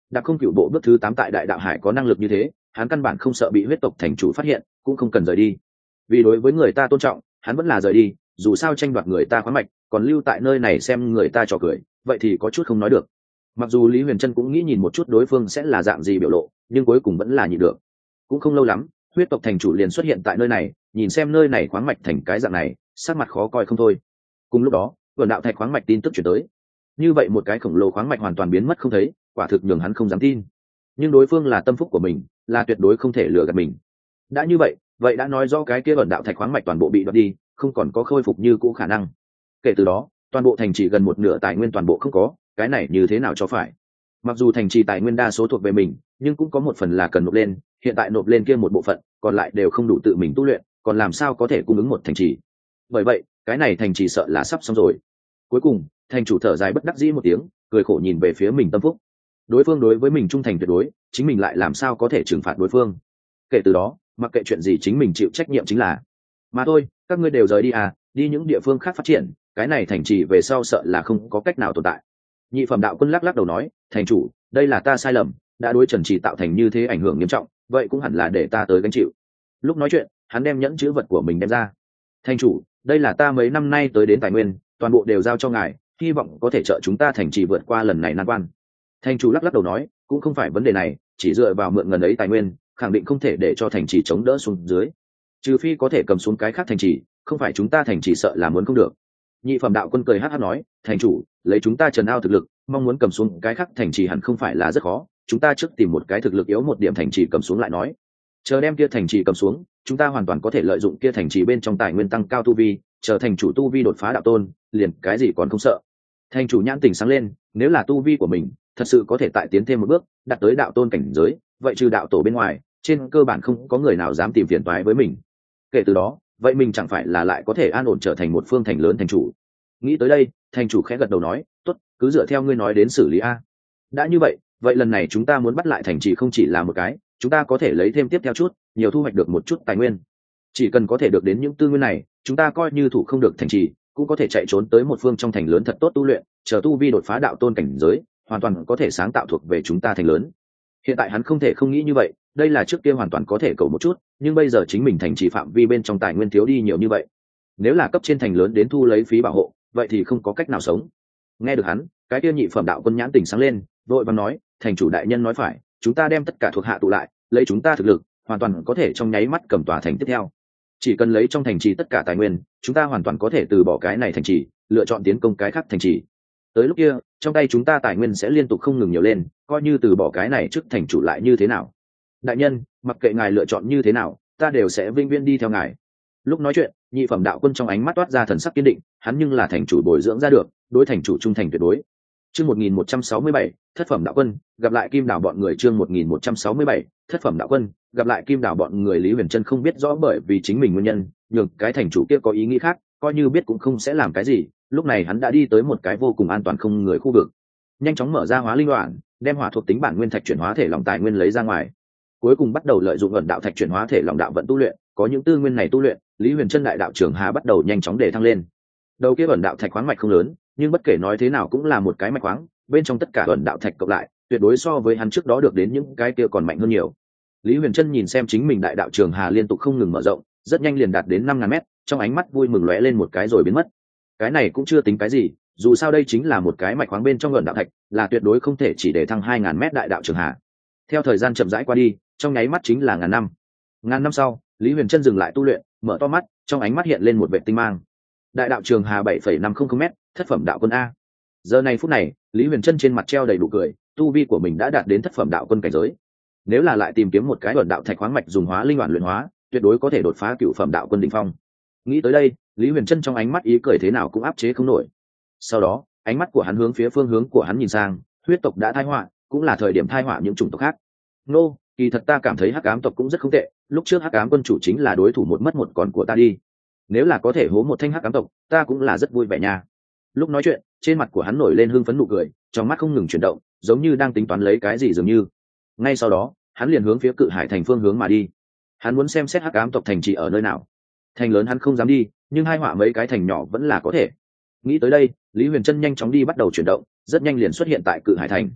Đạp không cựu bộ bước thứ 8 tại đại đạo hải có năng lực như thế, hắn căn bản không sợ bị huyết tộc thành chủ phát hiện, cũng không cần rời đi. Vì đối với người ta tôn trọng, hắn vẫn là rời đi, dù sao tranh đoạt người ta khoáng mạch, còn lưu tại nơi này xem người ta trò cười, vậy thì có chút không nói được. Mặc dù Lý Huyền Trân cũng nghĩ nhìn một chút đối phương sẽ là dạng gì biểu lộ, nhưng cuối cùng vẫn là nhịn được. Cũng không lâu lắm, huyết tộc thành chủ liền xuất hiện tại nơi này, nhìn xem nơi này khoáng mạch thành cái dạng này, sắc mặt khó coi không thôi. Cùng lúc đó, vườn đạo thạch khoáng mạch tin tức chuyển tới. Như vậy một cái khổng lồ khoáng mạch hoàn toàn biến mất không thấy, quả thực nhường hắn không dám tin. Nhưng đối phương là tâm phúc của mình, là tuyệt đối không thể lừa gạt mình. Đã như vậy, vậy đã nói rõ cái kia vườn đạo thạch khoáng mạch toàn bộ bị đoạt đi, không còn có khôi phục như cũ khả năng. Kể từ đó, toàn bộ thành trì gần một nửa tài nguyên toàn bộ không có, cái này như thế nào cho phải? Mặc dù thành trì tài nguyên đa số thuộc về mình, nhưng cũng có một phần là cần nộp lên, hiện tại nộp lên kia một bộ phận, còn lại đều không đủ tự mình tu luyện, còn làm sao có thể cung ứng một thành trì? Bởi vậy, cái này thành trì sợ là sắp xong rồi. Cuối cùng, thành chủ thở dài bất đắc dĩ một tiếng, cười khổ nhìn về phía mình tâm phúc. Đối phương đối với mình trung thành tuyệt đối, chính mình lại làm sao có thể trừng phạt đối phương? Kể từ đó, mặc kệ chuyện gì chính mình chịu trách nhiệm chính là. Mà thôi, các ngươi đều rời đi à, đi những địa phương khác phát triển, cái này thành trì về sau sợ là không có cách nào tồn tại. Nhị phẩm đạo quân lắc lắc đầu nói, thành chủ, đây là ta sai lầm, đã đối Trần Trì tạo thành như thế ảnh hưởng nghiêm trọng, vậy cũng hẳn là để ta tới gánh chịu. Lúc nói chuyện, hắn đem nhẫn chữ vật của mình đem ra. Thành chủ, đây là ta mấy năm nay tới đến tài nguyên, toàn bộ đều giao cho ngài, hy vọng có thể trợ chúng ta thành trì vượt qua lần này nan quan. Thành chủ lắc lắc đầu nói, cũng không phải vấn đề này, chỉ dựa vào mượn ngần ấy tài nguyên, khẳng định không thể để cho thành trì chống đỡ xuống dưới. Trừ phi có thể cầm xuống cái khác thành trì, không phải chúng ta thành trì sợ là muốn không được. Nhị phẩm đạo quân cười hắc hắc nói, thành chủ, lấy chúng ta Trần Ao thực lực, mong muốn cầm xuống cái khác thành trì hẳn không phải là rất khó, chúng ta trước tìm một cái thực lực yếu một điểm thành trì cầm xuống lại nói. Chờ đem kia thành trì cầm xuống, chúng ta hoàn toàn có thể lợi dụng kia thành trì bên trong tài nguyên tăng cao tu vi, trở thành chủ tu vi đột phá đạo tôn, liền cái gì còn không sợ. Thành chủ nhãn tình sáng lên, nếu là tu vi của mình thật sự có thể tại tiến thêm một bước, đạt tới đạo tôn cảnh giới, vậy trừ đạo tổ bên ngoài, trên cơ bản không có người nào dám tìm phiền toái với mình. Kể từ đó, vậy mình chẳng phải là lại có thể an ổn trở thành một phương thành lớn thành chủ. Nghĩ tới đây, thành chủ khẽ gật đầu nói, tốt, cứ dựa theo ngươi nói đến xử lý a. Đã như vậy, vậy lần này chúng ta muốn bắt lại thành trì không chỉ là một cái, chúng ta có thể lấy thêm tiếp theo chút, nhiều thu hoạch được một chút tài nguyên. Chỉ cần có thể được đến những tư nguyên này, chúng ta coi như thủ không được thành trì, cũng có thể chạy trốn tới một phương trong thành lớn thật tốt tu luyện, chờ tu vi đột phá đạo tôn cảnh giới, hoàn toàn có thể sáng tạo thuộc về chúng ta thành lớn. Hiện tại hắn không thể không nghĩ như vậy, đây là trước kia hoàn toàn có thể cầu một chút, nhưng bây giờ chính mình thành trì phạm vi bên trong tài nguyên thiếu đi nhiều như vậy. Nếu là cấp trên thành lớn đến thu lấy phí bảo hộ, vậy thì không có cách nào sống. Nghe được hắn, cái kia nhị phẩm đạo quân nhãn tỉnh sáng lên, vội vàng nói, thành chủ đại nhân nói phải, chúng ta đem tất cả thuộc hạ tụ lại, lấy chúng ta thực lực, hoàn toàn có thể trong nháy mắt cầm tòa thành tiếp theo. Chỉ cần lấy trong thành trì tất cả tài nguyên, chúng ta hoàn toàn có thể từ bỏ cái này thành trì, lựa chọn tiến công cái khác thành trì. Tới lúc kia, trong tay chúng ta tài nguyên sẽ liên tục không ngừng nhiều lên, coi như từ bỏ cái này trước thành chủ lại như thế nào. Đại nhân, mặc kệ ngài lựa chọn như thế nào, ta đều sẽ vinh viễn đi theo ngài. Lúc nói chuyện, nhị phẩm đạo quân trong ánh mắt toát ra thần sắc kiên định, hắn nhưng là thành chủ bồi dưỡng ra được, đối thành chủ trung thành tuyệt đối. Chương 1167, thất phẩm đạo quân, gặp lại Kim Đảo bọn người. Chương 1167, thất phẩm đạo quân, gặp lại Kim Đảo bọn người. Lý Huyền Trân không biết rõ bởi vì chính mình nguyên nhân, nhường cái thành chủ kia có ý nghĩ khác, coi như biết cũng không sẽ làm cái gì. Lúc này hắn đã đi tới một cái vô cùng an toàn không người khu vực, nhanh chóng mở ra hóa linh đoạn, đem hỏa thuộc tính bản nguyên thạch chuyển hóa thể lòng tài nguyên lấy ra ngoài. Cuối cùng bắt đầu lợi dụng ẩn đạo thạch chuyển hóa thể lòng đạo vận tu luyện, có những tư nguyên này tu luyện, Lý Huyền Trân đại đạo trưởng hà bắt đầu nhanh chóng để thăng lên. Đầu kia ẩn đạo thạch khoáng mạch không lớn, nhưng bất kể nói thế nào cũng là một cái mạch khoáng, bên trong tất cả ẩn đạo thạch cộng lại, tuyệt đối so với hắn trước đó được đến những cái kia còn mạnh hơn nhiều. Lý Huyền Trân nhìn xem chính mình đại đạo trường hà liên tục không ngừng mở rộng, rất nhanh liền đạt đến 5000 mét, trong ánh mắt vui mừng lóe lên một cái rồi biến mất. Cái này cũng chưa tính cái gì, dù sao đây chính là một cái mạch khoáng bên trong ẩn đạo thạch, là tuyệt đối không thể chỉ để thăng 2000 mét đại đạo trường hà. Theo thời gian chậm rãi qua đi, trong nháy mắt chính là ngàn năm. Ngàn năm sau, Lý Huyền Trân dừng lại tu luyện, mở to mắt, trong ánh mắt hiện lên một vệt tinh mang. Đại đạo trường hà 7,500 mét, thất phẩm đạo quân a. Giờ này phút này, Lý Huyền Trân trên mặt treo đầy đủ cười, tu vi của mình đã đạt đến thất phẩm đạo quân cảnh giới. Nếu là lại tìm kiếm một cái ẩn đạo thạch khoáng mạch dùng hóa linh hoàn luyện hóa, tuyệt đối có thể đột phá cựu phẩm đạo quân đỉnh phong. Nghĩ tới đây, Lý Huyền Trân trong ánh mắt ý cười thế nào cũng áp chế không nổi. Sau đó, ánh mắt của hắn hướng phía phương hướng của hắn nhìn sang, huyết tộc đã tai họa, cũng là thời điểm tai họa những chủng tộc khác. Nô, kỳ thật ta cảm thấy Hắc Ám tộc cũng rất không tệ, lúc trước Hắc Ám quân chủ chính là đối thủ một mất một còn của ta đi. Nếu là có thể hố một thanh Hắc Ám tộc, ta cũng là rất vui vẻ nha. Lúc nói chuyện, trên mặt của hắn nổi lên hưng phấn nụ cười, trong mắt không ngừng chuyển động, giống như đang tính toán lấy cái gì dường như. Ngay sau đó, hắn liền hướng phía Cự Hải thành phương hướng mà đi. Hắn muốn xem xét Hắc Ám tộc thành trì ở nơi nào. Thành lớn hắn không dám đi, nhưng hai họa mấy cái thành nhỏ vẫn là có thể. Nghĩ tới đây, Lý Huyền Trân nhanh chóng đi bắt đầu chuyển động, rất nhanh liền xuất hiện tại Cự Hải thành.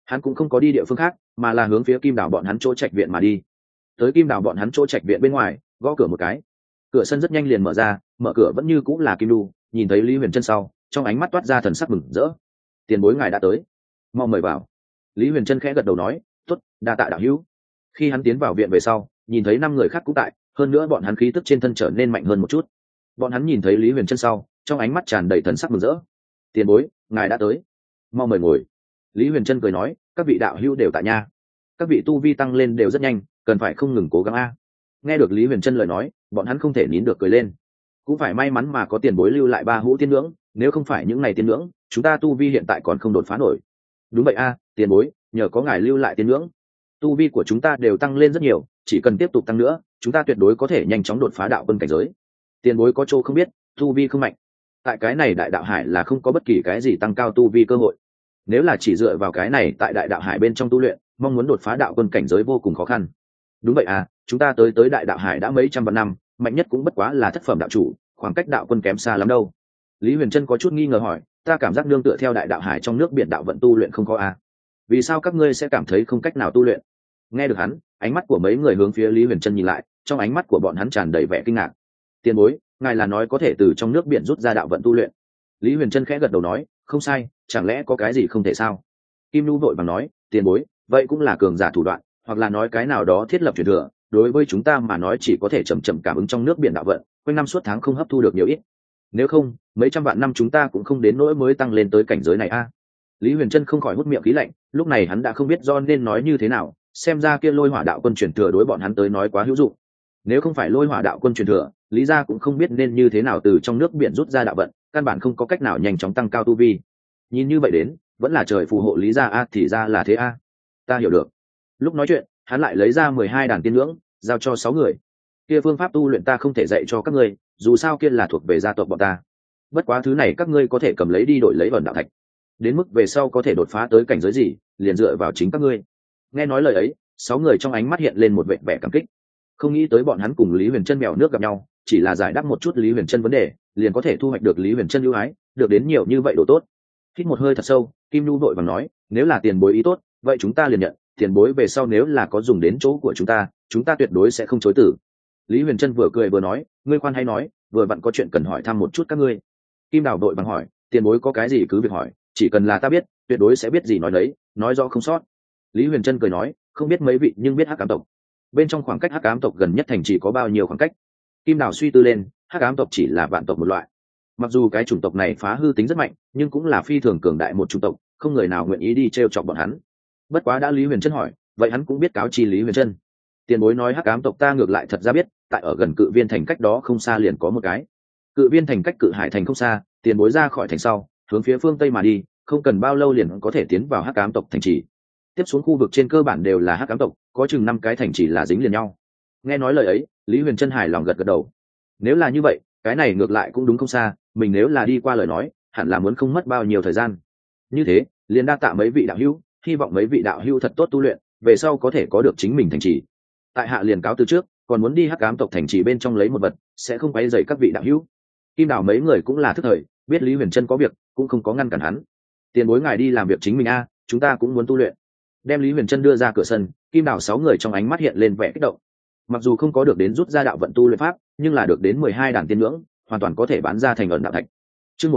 hắn cũng không có đi địa phương khác, mà là hướng phía Kim Đào bọn hắn chỗ trạch viện mà đi. Tới Kim Đào bọn hắn chỗ trạch viện bên ngoài, gõ cửa một cái, cửa sân rất nhanh liền mở ra, mở cửa vẫn như cũng là Kim Đu, nhìn thấy Lý Huyền Trân sau, trong ánh mắt toát ra thần sắc mừng rỡ. Tiền bối ngài đã tới, mau mời vào. Lý Huyền Trân khẽ gật đầu nói, tốt, đa tạ đạo hữu. Khi hắn tiến vào viện về sau, nhìn thấy 5 người khác cũng tại, hơn nữa bọn hắn khí tức trên thân trở nên mạnh hơn một chút. Bọn hắn nhìn thấy Lý Huyền Trân sau, trong ánh mắt tràn đầy thần sắc mừng rỡ. Tiền bối ngài đã tới, mau mời ngồi. Lý Huyền Trân cười nói, các vị đạo hữu đều tại nha, các vị tu vi tăng lên đều rất nhanh, cần phải không ngừng cố gắng a. Nghe được Lý Huyền Trân lời nói, bọn hắn không thể nín được cười lên. Cũng phải may mắn mà có tiền bối lưu lại 3 hũ tiên ngưỡng, nếu không phải những ngày tiên ngưỡng, chúng ta tu vi hiện tại còn không đột phá nổi. Đúng vậy a, tiền bối, nhờ có ngài lưu lại tiên ngưỡng, tu vi của chúng ta đều tăng lên rất nhiều, chỉ cần tiếp tục tăng nữa, chúng ta tuyệt đối có thể nhanh chóng đột phá đạo quân cảnh giới. Tiền bối có chỗ không biết, tu vi không mạnh, tại cái này đại đạo hải là không có bất kỳ cái gì tăng cao tu vi cơ hội. Nếu là chỉ dựa vào cái này tại đại đạo hải bên trong tu luyện, mong muốn đột phá đạo quân cảnh giới vô cùng khó khăn. Đúng vậy à, chúng ta tới đại đạo hải đã mấy trăm vạn năm, mạnh nhất cũng bất quá là thất phẩm đạo chủ, khoảng cách đạo quân kém xa lắm đâu. Lý Huyền Trân có chút nghi ngờ hỏi, ta cảm giác nương tựa theo đại đạo hải trong nước biển đạo vận tu luyện không có à? Vì sao các ngươi sẽ cảm thấy không cách nào tu luyện? Nghe được hắn, ánh mắt của mấy người hướng phía Lý Huyền Trân nhìn lại, trong ánh mắt của bọn hắn tràn đầy vẻ kinh ngạc. Tiền bối, ngài là nói có thể từ trong nước biển rút ra đạo vận tu luyện? Lý Huyền Trân khẽ gật đầu nói, không sai, chẳng lẽ có cái gì không thể sao? Kim Nhu vội vàng nói, tiền bối, vậy cũng là cường giả thủ đoạn, hoặc là nói cái nào đó thiết lập truyền thừa, đối với chúng ta mà nói chỉ có thể chậm chậm cảm ứng trong nước biển đạo vận, quanh năm suốt tháng không hấp thu được nhiều ít. Nếu không, mấy trăm vạn năm chúng ta cũng không đến nỗi mới tăng lên tới cảnh giới này a. Lý Huyền Trân không khỏi hút miệng khí lạnh, lúc này hắn đã không biết do nên nói như thế nào, xem ra kia Lôi Hỏa đạo quân truyền thừa đối bọn hắn tới nói quá hữu dụng. Nếu không phải Lôi Hỏa đạo quân truyền thừa, Lý gia cũng không biết nên như thế nào từ trong nước biển rút ra đạo vận, căn bản không có cách nào nhanh chóng tăng cao tu vi. Nhìn như vậy đến, vẫn là trời phù hộ Lý gia a, thì ra là thế a. Ta hiểu được. Lúc nói chuyện, hắn lại lấy ra 12 đàn tiên ngưỡng, giao cho 6 người. Kia phương pháp tu luyện ta không thể dạy cho các ngươi, dù sao kia là thuộc về gia tộc bọn ta. Bất quá thứ này các ngươi có thể cầm lấy đi đổi lấy vẩn đạo thạch. Đến mức về sau có thể đột phá tới cảnh giới gì, liền dựa vào chính các ngươi. Nghe nói lời ấy, 6 người trong ánh mắt hiện lên một vẻ vẻ cảm kích. Không nghĩ tới bọn hắn cùng Lý Huyền Trân mèo nước gặp nhau, chỉ là giải đáp một chút Lý Huyền Trân vấn đề, liền có thể thu hoạch được Lý Huyền Trân ưu ái, được đến nhiều như vậy đồ tốt. Hít một hơi thật sâu, Kim Nhu vội vàng nói, nếu là tiền bối ý tốt, vậy chúng ta liền nhận, tiền bối về sau nếu là có dùng đến chỗ của chúng ta tuyệt đối sẽ không chối từ. Lý Huyền Trân vừa cười vừa nói, ngươi khoan hay nói, vừa vặn có chuyện cần hỏi thăm một chút các ngươi. Kim Đào vội vàng hỏi, tiền bối có cái gì cứ việc hỏi, chỉ cần là ta biết, tuyệt đối sẽ biết gì nói đấy, nói rõ không sót. Lý Huyền Trân cười nói, không biết mấy vị nhưng biết Hắc Ám tộc. Bên trong khoảng cách Hắc Ám tộc gần nhất thành chỉ có bao nhiêu khoảng cách? Kim Đào suy tư lên, Hắc Ám tộc chỉ là vạn tộc một loại. Mặc dù cái chủng tộc này phá hư tính rất mạnh, nhưng cũng là phi thường cường đại một chủng tộc, không người nào nguyện ý đi trêu chọc bọn hắn. Bất quá đã Lý Huyền Trân hỏi, vậy hắn cũng biết cáo chi Lý Huyền Trân. Tiền bối nói Hắc Ám tộc ta ngược lại thật ra biết, tại ở gần Cự Viên thành cách đó không xa liền có một cái. Cự Viên thành cách Cự Hải thành không xa, tiền bối ra khỏi thành sau, hướng phía phương tây mà đi, không cần bao lâu liền có thể tiến vào Hắc Ám tộc thành trì. Tiếp xuống khu vực trên cơ bản đều là Hắc Ám tộc, có chừng 5 cái thành trì là dính liền nhau. Nghe nói lời ấy, Lý Huyền Trân hài lòng gật gật đầu. Nếu là như vậy, cái này ngược lại cũng đúng không xa, mình nếu là đi qua lời nói, hẳn là muốn không mất bao nhiêu thời gian. Như thế, liền đa tạ mấy vị đạo hữu, hy vọng mấy vị đạo hữu thật tốt tu luyện, về sau có thể có được chính mình thành trì. Tại hạ liền cáo từ trước, còn muốn đi Hắc Ám tộc thành trì bên trong lấy một vật, sẽ không quấy rầy các vị đạo hữu. Kim Đào mấy người cũng là thức thời, biết Lý Huyền Trân có việc, cũng không có ngăn cản hắn. Tiền bối ngài đi làm việc chính mình a, chúng ta cũng muốn tu luyện. Đem Lý Huyền Trân đưa ra cửa sân, Kim Đào 6 người trong ánh mắt hiện lên vẻ kích động. Mặc dù không có được đến rút ra đạo vận tu luyện pháp, nhưng là được đến 12 đàn tiên ngưỡng, hoàn toàn có thể bán ra thành ẩn đạo thạch. Chương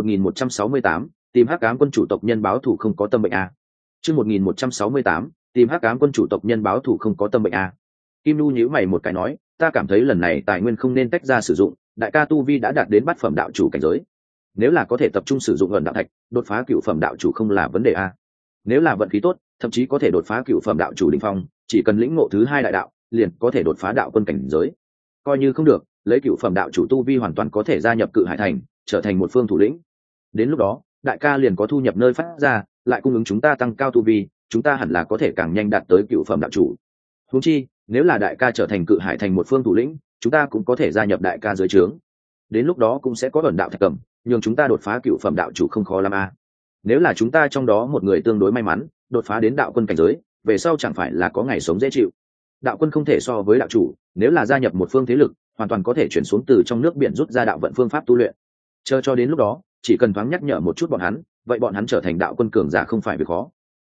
1168, tìm Hắc Ám quân chủ tộc nhân báo thù không có tâm bệnh a. Chương 1168, tìm Hắc Ám quân chủ tộc nhân báo thù không có tâm bệnh a. Kim Nhu nhíu mày một cái nói, ta cảm thấy lần này tài nguyên không nên tách ra sử dụng, đại ca tu vi đã đạt đến bát phẩm đạo chủ cảnh giới. Nếu là có thể tập trung sử dụng ẩn đạo thạch, đột phá cửu phẩm đạo chủ không là vấn đề a. Nếu là vận khí tốt, thậm chí có thể đột phá cửu phẩm đạo chủ đỉnh phong, chỉ cần lĩnh ngộ thứ 2 đại đạo, liền có thể đột phá đạo quân cảnh giới. Coi như không được, lấy cửu phẩm đạo chủ tu vi hoàn toàn có thể gia nhập Cự Hải thành, trở thành một phương thủ lĩnh. Đến lúc đó, đại ca liền có thu nhập nơi phát ra, lại cung ứng chúng ta tăng cao tu vi, chúng ta hẳn là có thể càng nhanh đạt tới cửu phẩm đạo chủ. Huống chi, nếu là đại ca trở thành Cự Hải thành một phương thủ lĩnh, chúng ta cũng có thể gia nhập đại ca dưới trướng. Đến lúc đó cũng sẽ có ẩn đạo thạch cầm, nhưng chúng ta đột phá cửu phẩm đạo chủ không khó lắm a. Nếu là chúng ta trong đó một người tương đối may mắn, đột phá đến đạo quân cảnh giới, về sau chẳng phải là có ngày sống dễ chịu. Đạo quân không thể so với đạo chủ, nếu là gia nhập một phương thế lực, hoàn toàn có thể chuyển xuống từ trong nước biển rút ra đạo vận phương pháp tu luyện. Chờ cho đến lúc đó, chỉ cần thoáng nhắc nhở một chút bọn hắn, vậy bọn hắn trở thành đạo quân cường giả không phải việc khó.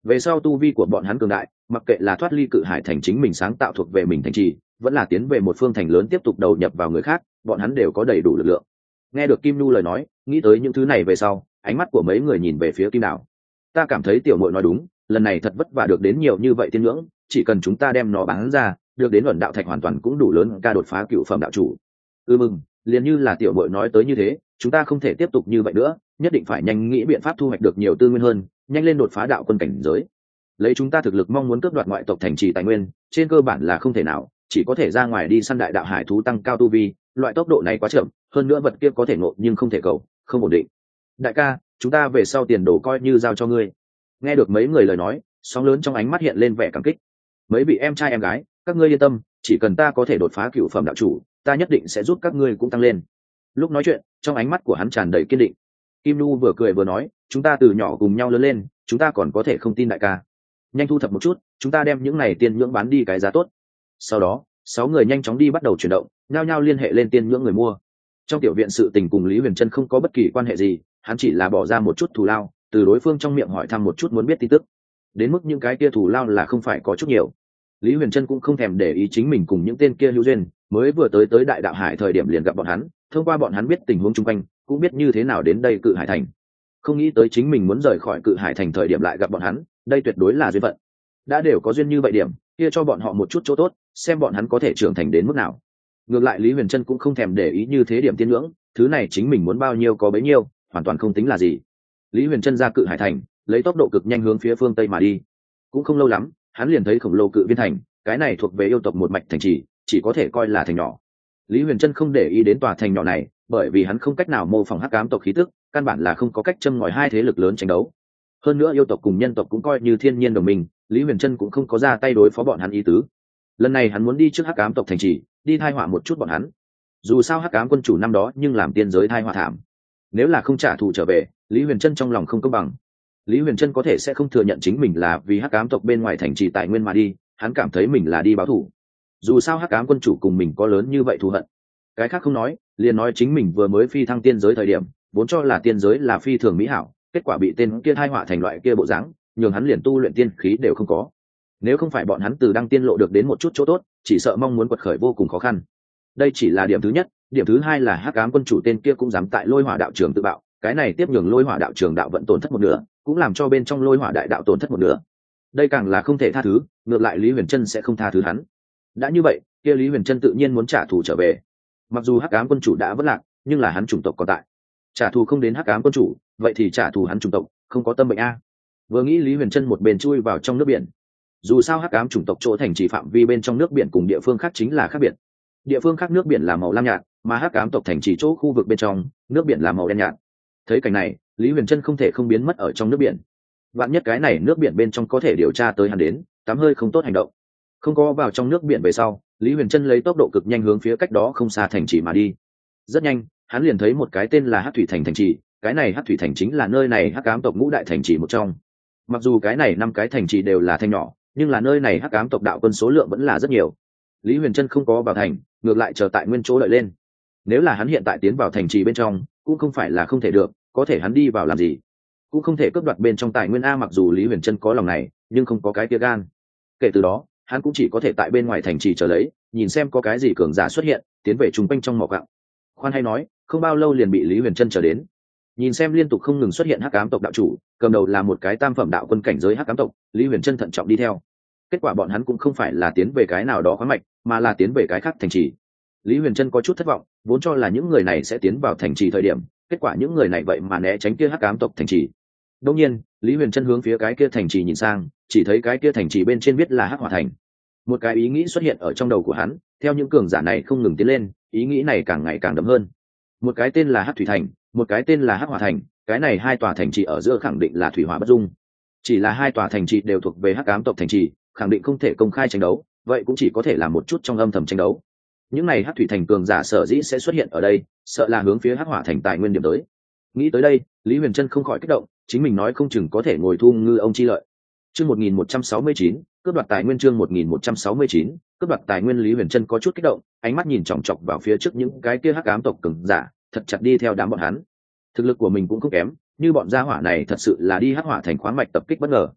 Về sau tu vi của bọn hắn cường đại, mặc kệ là thoát ly cự hải thành chính mình sáng tạo thuộc về mình thành trì, vẫn là tiến về một phương thành lớn tiếp tục đầu nhập vào người khác, bọn hắn đều có đầy đủ lực lượng. Nghe được Kim Nhu lời nói, nghĩ tới những thứ này về sau, ánh mắt của mấy người nhìn về phía Kim Đào. Ta cảm thấy tiểu muội nói đúng, lần này thật vất vả được đến nhiều như vậy tiên ngưỡng, chỉ cần chúng ta đem nó bán ra, được đến luận đạo thạch hoàn toàn cũng đủ lớn ca đột phá cựu phẩm đạo chủ. Mừng, liền như là tiểu muội nói tới như thế, chúng ta không thể tiếp tục như vậy nữa, nhất định phải nhanh nghĩ biện pháp thu hoạch được nhiều tư nguyên hơn, nhanh lên đột phá đạo quân cảnh giới. Lấy chúng ta thực lực mong muốn cướp đoạt ngoại tộc thành trì tài nguyên, trên cơ bản là không thể nào, chỉ có thể ra ngoài đi săn đại đạo hải thú tăng cao tu vi, loại tốc độ này quá chậm, hơn nữa vật kia có thể ngộ nhưng không thể cầu, không ổn định. Đại ca, chúng ta về sau tiền đồ coi như giao cho ngươi. Nghe được mấy người lời nói, sóng lớn trong ánh mắt hiện lên vẻ cảm kích. Mấy vị em trai em gái, các ngươi yên tâm, chỉ cần ta có thể đột phá cựu phẩm đạo chủ, ta nhất định sẽ giúp các ngươi cũng tăng lên. Lúc nói chuyện, trong ánh mắt của hắn tràn đầy kiên định. Kim Lu vừa cười vừa nói, chúng ta từ nhỏ cùng nhau lớn lên, chúng ta còn có thể không tin đại ca. Nhanh thu thập một chút, chúng ta đem những này tiên nhưỡng bán đi cái giá tốt. Sau đó, 6 người nhanh chóng đi bắt đầu chuyển động, nhao nhao liên hệ lên tiên nhưỡng người mua. Trong tiểu viện sự tình cùng Lý Huyền Trân không có bất kỳ quan hệ gì, hắn chỉ là bỏ ra một chút thù lao, từ đối phương trong miệng hỏi thăm một chút muốn biết tin tức. Đến mức những cái kia thù lao là không phải có chút nhiều. Lý Huyền Trân cũng không thèm để ý chính mình cùng những tên kia hữu duyên, mới vừa tới Đại Đạo Hải thời điểm liền gặp bọn hắn, thông qua bọn hắn biết tình huống chung quanh, cũng biết như thế nào đến đây Cự Hải thành. Không nghĩ tới chính mình muốn rời khỏi Cự Hải thành thời điểm lại gặp bọn hắn, đây tuyệt đối là duyên phận. Đã đều có duyên như vậy điểm, kia cho bọn họ một chút chỗ tốt, xem bọn hắn có thể trưởng thành đến mức nào. Ngược lại Lý Huyền Trân cũng không thèm để ý như thế điểm tiên ngưỡng, thứ này chính mình muốn bao nhiêu có bấy nhiêu, hoàn toàn không tính là gì. Lý Huyền Trân ra Cự Hải thành, lấy tốc độ cực nhanh hướng phía phương tây mà đi. Cũng không lâu lắm, hắn liền thấy khổng lồ Cự Viên thành, cái này thuộc về yêu tộc một mạch thành trì, chỉ có thể coi là thành nhỏ. Lý Huyền Trân không để ý đến tòa thành nhỏ này, bởi vì hắn không cách nào mô phỏng hắc ám tộc khí tức, căn bản là không có cách châm ngòi hai thế lực lớn tranh đấu. Hơn nữa yêu tộc cùng nhân tộc cũng coi như thiên nhiên đồng minh, Lý Huyền Trân cũng không có ra tay đối phó bọn hắn ý tứ. Lần này hắn muốn đi trước hắc ám tộc thành trì, đi thai họa một chút bọn hắn. Dù sao hắc ám quân chủ năm đó nhưng làm tiên giới thai họa thảm, nếu là không trả thù trở về, Lý Huyền Trân trong lòng không công bằng. Lý Huyền Trân có thể sẽ không thừa nhận chính mình là vì hắc ám tộc bên ngoài thành trì tài nguyên mà đi, hắn cảm thấy mình là đi báo thù. Dù sao hắc ám quân chủ cùng mình có lớn như vậy thù hận, cái khác không nói, liền nói chính mình vừa mới phi thăng tiên giới thời điểm, vốn cho là tiên giới là phi thường mỹ hảo, kết quả bị tên kia thai họa thành loại kia bộ dáng, nhường hắn liền tu luyện tiên khí đều không có. Nếu không phải bọn hắn từ đăng tiên lộ được đến một chút chỗ tốt, chỉ sợ mong muốn quật khởi vô cùng khó khăn. Đây chỉ là điểm thứ nhất, điểm thứ hai là hắc ám quân chủ tên kia cũng dám tại Lôi Hỏa đạo trường tự bạo, cái này tiếp nhường Lôi Hỏa đạo trường đạo vận tổn thất một nửa, cũng làm cho bên trong Lôi Hỏa đại đạo tổn thất một nửa. Đây càng là không thể tha thứ, ngược lại Lý Huyền Trân sẽ không tha thứ hắn. Đã như vậy, kia Lý Huyền Trân tự nhiên muốn trả thù trở về. Mặc dù hắc ám quân chủ đã vất lạc, nhưng là hắn chủng tộc còn tại. Trả thù không đến hắc ám quân chủ, vậy thì trả thù hắn chủng tộc, không có tâm bệnh a. Vừa nghĩ Lý Huyền Trân một bên chui vào trong nước biển. Dù sao hắc ám chủng tộc chỗ thành trì phạm vi bên trong nước biển cùng địa phương khác chính là khác biệt. Địa phương khác nước biển là màu lam nhạt, mà hắc ám tộc thành trì chỗ khu vực bên trong, nước biển là màu đen nhạt. Thấy cảnh này, Lý Huyền Trân không thể không biến mất ở trong nước biển. Vạn nhất cái này nước biển bên trong có thể điều tra tới hắn đến, tắm hơi không tốt hành động. Không có vào trong nước biển về sau, Lý Huyền Trân lấy tốc độ cực nhanh hướng phía cách đó không xa thành trì mà đi. Rất nhanh, hắn liền thấy một cái tên là Hắc Thủy Thành thành trì, cái này Hắc Thủy Thành chính là nơi này hắc ám tộc ngũ đại thành trì một trong. Mặc dù cái này 5 cái thành trì đều là thanh nhỏ, nhưng là nơi này hắc ám tộc đạo quân số lượng vẫn là rất nhiều. Lý Huyền Trân không có vào thành, ngược lại chờ tại nguyên chỗ đợi lên. Nếu là hắn hiện tại tiến vào thành trì bên trong, cũng không phải là không thể được, có thể hắn đi vào làm gì? Cũng không thể cướp đoạt bên trong tài nguyên a, mặc dù Lý Huyền Trân có lòng này, nhưng không có cái kia gan. Kể từ đó, hắn cũng chỉ có thể tại bên ngoài thành trì chờ lấy, nhìn xem có cái gì cường giả xuất hiện, tiến về trung quanh trong mỏ gạo. Khoan hay nói, không bao lâu liền bị Lý Huyền Trân chờ đến. Nhìn xem liên tục không ngừng xuất hiện hắc ám tộc đạo chủ, cầm đầu là một cái tam phẩm đạo quân cảnh giới hắc ám tộc, Lý Huyền Trân thận trọng đi theo. Kết quả bọn hắn cũng không phải là tiến về cái nào đó khoáng mạch, mà là tiến về cái khác thành trì. Lý Huyền Trân có chút thất vọng, vốn cho là những người này sẽ tiến vào thành trì thời điểm, kết quả những người này vậy mà né tránh kia hắc ám tộc thành trì. Đương nhiên, Lý Huyền Trân hướng phía cái kia thành trì nhìn sang, chỉ thấy cái kia thành trì bên trên viết là Hắc Hỏa Thành. Một cái ý nghĩ xuất hiện ở trong đầu của hắn, theo những cường giả này không ngừng tiến lên, ý nghĩ này càng ngày càng đậm hơn. Một cái tên là Hắc Thủy Thành, một cái tên là Hắc Hỏa Thành, cái này hai tòa thành trì ở giữa khẳng định là thủy hỏa bất dung. Chỉ là hai tòa thành trì đều thuộc về hắc ám tộc thành trì, khẳng định không thể công khai tranh đấu, vậy cũng chỉ có thể là một chút trong âm thầm tranh đấu. Những này Hắc Thủy Thành cường giả sở dĩ sẽ xuất hiện ở đây, sợ là hướng phía Hắc Hỏa Thành tài nguyên điểm tới. Nghĩ tới đây, Lý Huyền Trân không khỏi kích động, chính mình nói không chừng có thể ngồi thu ngư ông chi lợi. Chương 1169, cướp đoạt tài nguyên. Chương 1169, cướp đoạt tài nguyên. Lý Huyền Trân có chút kích động, ánh mắt nhìn chòng chọc vào phía trước những cái kia hắc ám tộc cường giả, thật chặt đi theo đám bọn hắn. Thực lực của mình cũng không kém, như bọn gia hỏa này thật sự là đi Hắc Hỏa Thành khoáng mạch tập kích bất ngờ,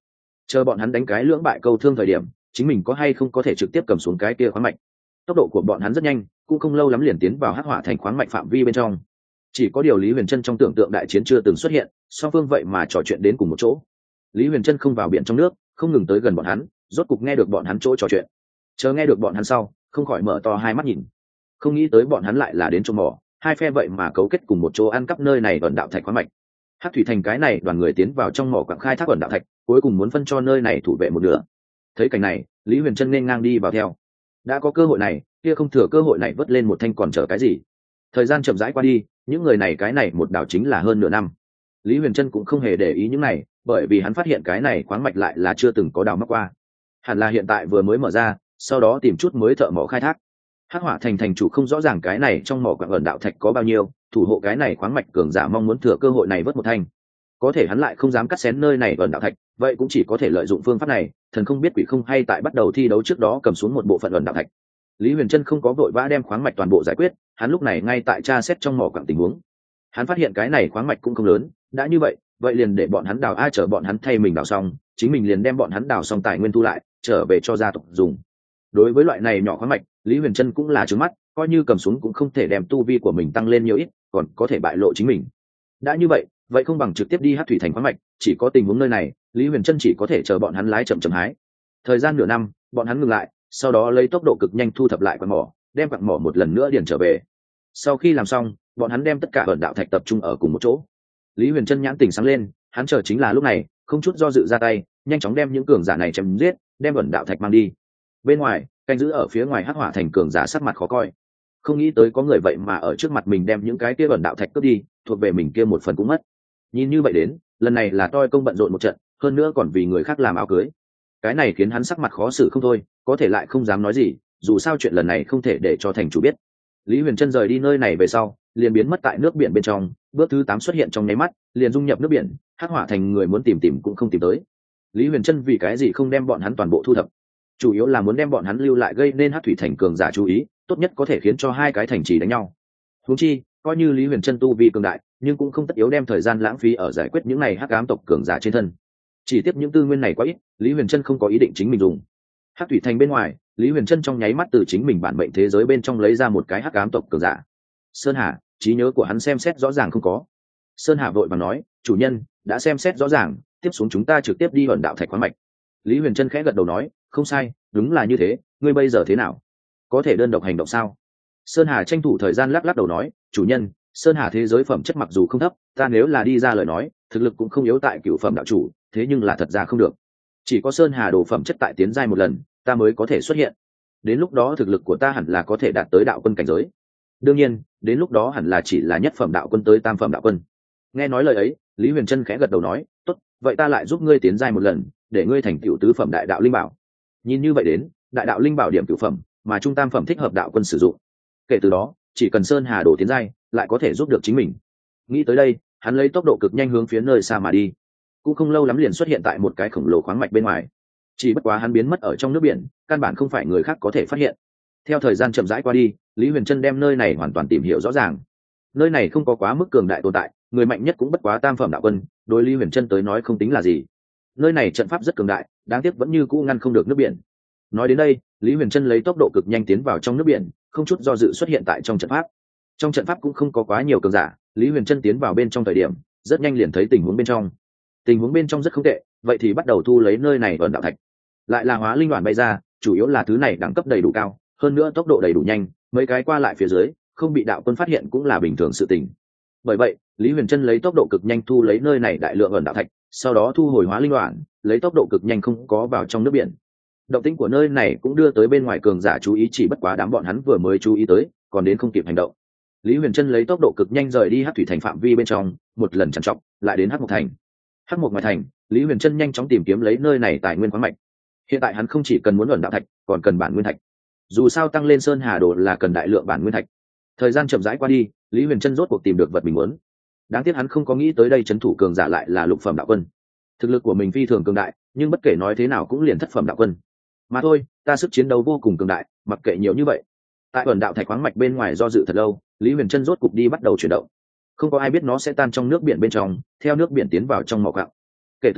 Chờ bọn hắn đánh cái lưỡng bại câu thương thời điểm, chính mình có hay không có thể trực tiếp cầm xuống cái kia khoáng mạch. Tốc độ của bọn hắn rất nhanh, cũng không lâu lắm liền tiến vào hắc hỏa thành khoáng mạch phạm vi bên trong. Chỉ có điều Lý Huyền Trân trong tưởng tượng đại chiến chưa từng xuất hiện, song phương vậy mà trò chuyện đến cùng một chỗ. Lý Huyền Trân không vào biển trong nước, không ngừng tới gần bọn hắn, rốt cục nghe được bọn hắn chỗ trò chuyện. Chờ nghe được bọn hắn sau, không khỏi mở to hai mắt nhìn. Không nghĩ tới bọn hắn lại là đến chỗ mỏ, hai phe vậy mà cấu kết cùng một chỗ ăn cắp nơi này ẩn đạo thạch khoáng mạch. Hắc thủy thành cái này đoàn người tiến vào trong mỏ quặng khai thác ẩn đạo thạch, cuối cùng muốn phân cho nơi này thủ vệ một nửa. Thấy cảnh này, Lý Huyền Trân nên ngang đi vào theo. Đã có cơ hội này, kia không thừa cơ hội này vớt lên một thanh còn chờ cái gì. Thời gian chậm rãi qua đi, những người này cái này một đảo chính là hơn nửa năm. Lý Huyền Trân cũng không hề để ý những này, bởi vì hắn phát hiện cái này khoáng mạch lại là chưa từng có đào móc qua, hẳn là hiện tại vừa mới mở ra, sau đó tìm chút mới thợ mỏ khai thác. Hắc hỏa thành thành chủ không rõ ràng cái này trong mỏ quặng ẩn đạo thạch có bao nhiêu, thủ hộ cái này khoáng mạch cường giả mong muốn thừa cơ hội này vớt một thanh. Có thể hắn lại không dám cắt xén nơi này ẩn đạo thạch, vậy cũng chỉ có thể lợi dụng phương pháp này, thần không biết quỷ không hay tại bắt đầu thi đấu trước đó cầm xuống một bộ phận ẩn đạo thạch. Lý Huyền Trân không có vội vã đem khoáng mạch toàn bộ giải quyết, hắn lúc này ngay tại tra xét trong mỏ quặng tình huống. Hắn phát hiện cái này khoáng mạch cũng không lớn, đã như vậy liền để bọn hắn đào, chờ bọn hắn thay mình đào xong, chính mình liền đem bọn hắn đào xong tài nguyên thu lại, trở về cho gia tộc dùng. Đối với loại này nhỏ khoáng mạch, Lý Huyền Trân cũng là trướng mắt, coi như cầm xuống cũng không thể đem tu vi của mình tăng lên nhiều ít, còn có thể bại lộ chính mình. Đã như vậy không bằng trực tiếp đi Hắc thủy thành khoáng mạch, chỉ có tình huống nơi này, Lý Huyền Trân chỉ có thể chờ bọn hắn lái chậm chậm hái. Thời gian nửa năm, bọn hắn ngừng lại, sau đó lấy tốc độ cực nhanh thu thập lại quặng mỏ, đem quặng mỏ một lần nữa điền trở về. Sau khi làm xong, bọn hắn đem tất cả ẩn đạo thạch tập trung ở cùng một chỗ. Lý Huyền Trân nhãn tỉnh sáng lên, hắn chờ chính là lúc này, không chút do dự ra tay, nhanh chóng đem những cường giả này chém giết, đem ẩn đạo thạch mang đi. Bên ngoài, canh giữ ở phía ngoài hắc hỏa thành cường giả sắc mặt khó coi, không nghĩ tới có người vậy mà ở trước mặt mình đem những cái kia ẩn đạo thạch cướp đi, thuộc về mình kia một phần cũng mất. Nhìn như vậy đến, lần này là toi công bận rộn một trận, hơn nữa còn vì người khác làm áo cưới. Cái này khiến hắn sắc mặt khó xử không thôi, có thể lại không dám nói gì, dù sao chuyện lần này không thể để cho thành chủ biết. Lý Huyền Trân rời đi nơi này về sau, liền biến mất tại nước biển bên trong, bước thứ 8 xuất hiện trong nháy mắt, liền dung nhập nước biển, hắc hỏa thành người muốn tìm cũng không tìm tới. Lý Huyền Trân vì cái gì không đem bọn hắn toàn bộ thu thập? Chủ yếu là muốn đem bọn hắn lưu lại gây nên hắc thủy thành cường giả chú ý, tốt nhất có thể khiến cho hai cái thành trì đánh nhau. Huống chi, coi như Lý Huyền Trân tu vi cường đại, nhưng cũng không tất yếu đem thời gian lãng phí ở giải quyết những này hắc ám tộc cường giả trên thân. Chỉ tiếp những tư nguyên này quá ít, Lý Huyền Trân không có ý định chính mình dùng. Hắc thủy thành bên ngoài, Lý Huyền Trân trong nháy mắt từ chính mình bản mệnh thế giới bên trong lấy ra một cái hắc ám tộc cường giả. Sơn Hà, trí nhớ của hắn xem xét rõ ràng không có. Sơn Hà vội vàng nói, chủ nhân đã xem xét rõ ràng, tiếp xuống chúng ta trực tiếp đi ẩn đạo thạch khoáng mạch. Lý Huyền Trân khẽ gật đầu nói, không sai, đúng là như thế, ngươi bây giờ thế nào? Có thể đơn độc hành động sao? Sơn Hà tranh thủ thời gian lắc đầu nói, chủ nhân, Sơn Hà thế giới phẩm chất mặc dù không thấp, ta nếu là đi ra lời nói, thực lực cũng không yếu tại cửu phẩm đạo chủ, thế nhưng là thật ra không được. Chỉ có Sơn Hà đồ phẩm chất tại tiến giai một lần, ta mới có thể xuất hiện. Đến lúc đó thực lực của ta hẳn là có thể đạt tới đạo quân cảnh giới. Đương nhiên, đến lúc đó hẳn là chỉ là nhất phẩm đạo quân tới tam phẩm đạo quân. Nghe nói lời ấy, Lý Huyền Trân khẽ gật đầu nói, tốt, vậy ta lại giúp ngươi tiến giai một lần, để ngươi thành cửu tứ phẩm đại đạo linh bảo. Nhìn như vậy đến, đại đạo linh bảo điểm cửu phẩm, mà trung tam phẩm thích hợp đạo quân sử dụng. Kể từ đó, chỉ cần Sơn Hà đồ tiến giai, lại có thể giúp được chính mình. Nghĩ tới đây, hắn lấy tốc độ cực nhanh hướng phía nơi xa mà đi. Cũng không lâu lắm liền xuất hiện tại một cái khổng lồ khoáng mạch bên ngoài. Chỉ bất quá hắn biến mất ở trong nước biển, căn bản không phải người khác có thể phát hiện. Theo thời gian chậm rãi qua đi, Lý Huyền Trân đem nơi này hoàn toàn tìm hiểu rõ ràng. Nơi này không có quá mức cường đại tồn tại, người mạnh nhất cũng bất quá tam phẩm đạo quân, đối Lý Huyền Trân tới nói không tính là gì. Nơi này trận pháp rất cường đại, đáng tiếc vẫn như cũ ngăn không được nước biển. Nói đến đây, Lý Huyền Trân lấy tốc độ cực nhanh tiến vào trong nước biển, không chút do dự xuất hiện tại trong trận pháp. Trong trận pháp cũng không có quá nhiều cường giả, Lý Huyền Trân tiến vào bên trong thời điểm, rất nhanh liền thấy tình huống bên trong. Tình huống bên trong rất không tệ, vậy thì bắt đầu thu lấy nơi này ẩn đạo thạch. Lại là hóa linh đoàn bay ra, chủ yếu là thứ này đẳng cấp đầy đủ cao, hơn nữa tốc độ đầy đủ nhanh, mấy cái qua lại phía dưới, không bị đạo quân phát hiện cũng là bình thường sự tình. Bởi vậy, Lý Huyền Trân lấy tốc độ cực nhanh thu lấy nơi này đại lượng ẩn đạo thạch, sau đó thu hồi hóa linh đoàn, lấy tốc độ cực nhanh không có vào trong nước biển. Động tĩnh của nơi này cũng đưa tới bên ngoài cường giả chú ý, chỉ bất quá đám bọn hắn vừa mới chú ý tới, còn đến không kịp hành động. Lý Huyền Trân lấy tốc độ cực nhanh rời đi Hắc thủy thành phạm vi bên trong, một lần trằn trọc, lại đến Hắc Mộc thành. Hắc Mộc ngoài thành, Lý Huyền Trân nhanh chóng tìm kiếm lấy nơi này tài nguyên khoáng mạch. Hiện tại hắn không chỉ cần muốn ẩn đạo thạch, còn cần bản nguyên thạch. Dù sao tăng lên Sơn Hà đồ là cần đại lượng bản nguyên thạch. Thời gian chậm rãi qua đi, Lý Huyền Trân rốt cuộc tìm được vật mình muốn. Đáng tiếc hắn không có nghĩ tới đây trấn thủ cường giả lại là lục phẩm đạo quân. Thực lực của mình phi thường cường đại, nhưng bất kể nói thế nào cũng liền thất phẩm đạo quân. Mà thôi, ta sức chiến đấu vô cùng cường đại, mặc kệ nhiều như vậy. Tại ẩn đạo thạch khoáng mạch bên ngoài do dự thật lâu, Lý Huyền Trân rốt cục đi bắt đầu chuyển động. Không có ai biết nó sẽ tan trong nước biển bên trong, theo nước biển tiến vào trong mỏ quặng. Kể từ đó,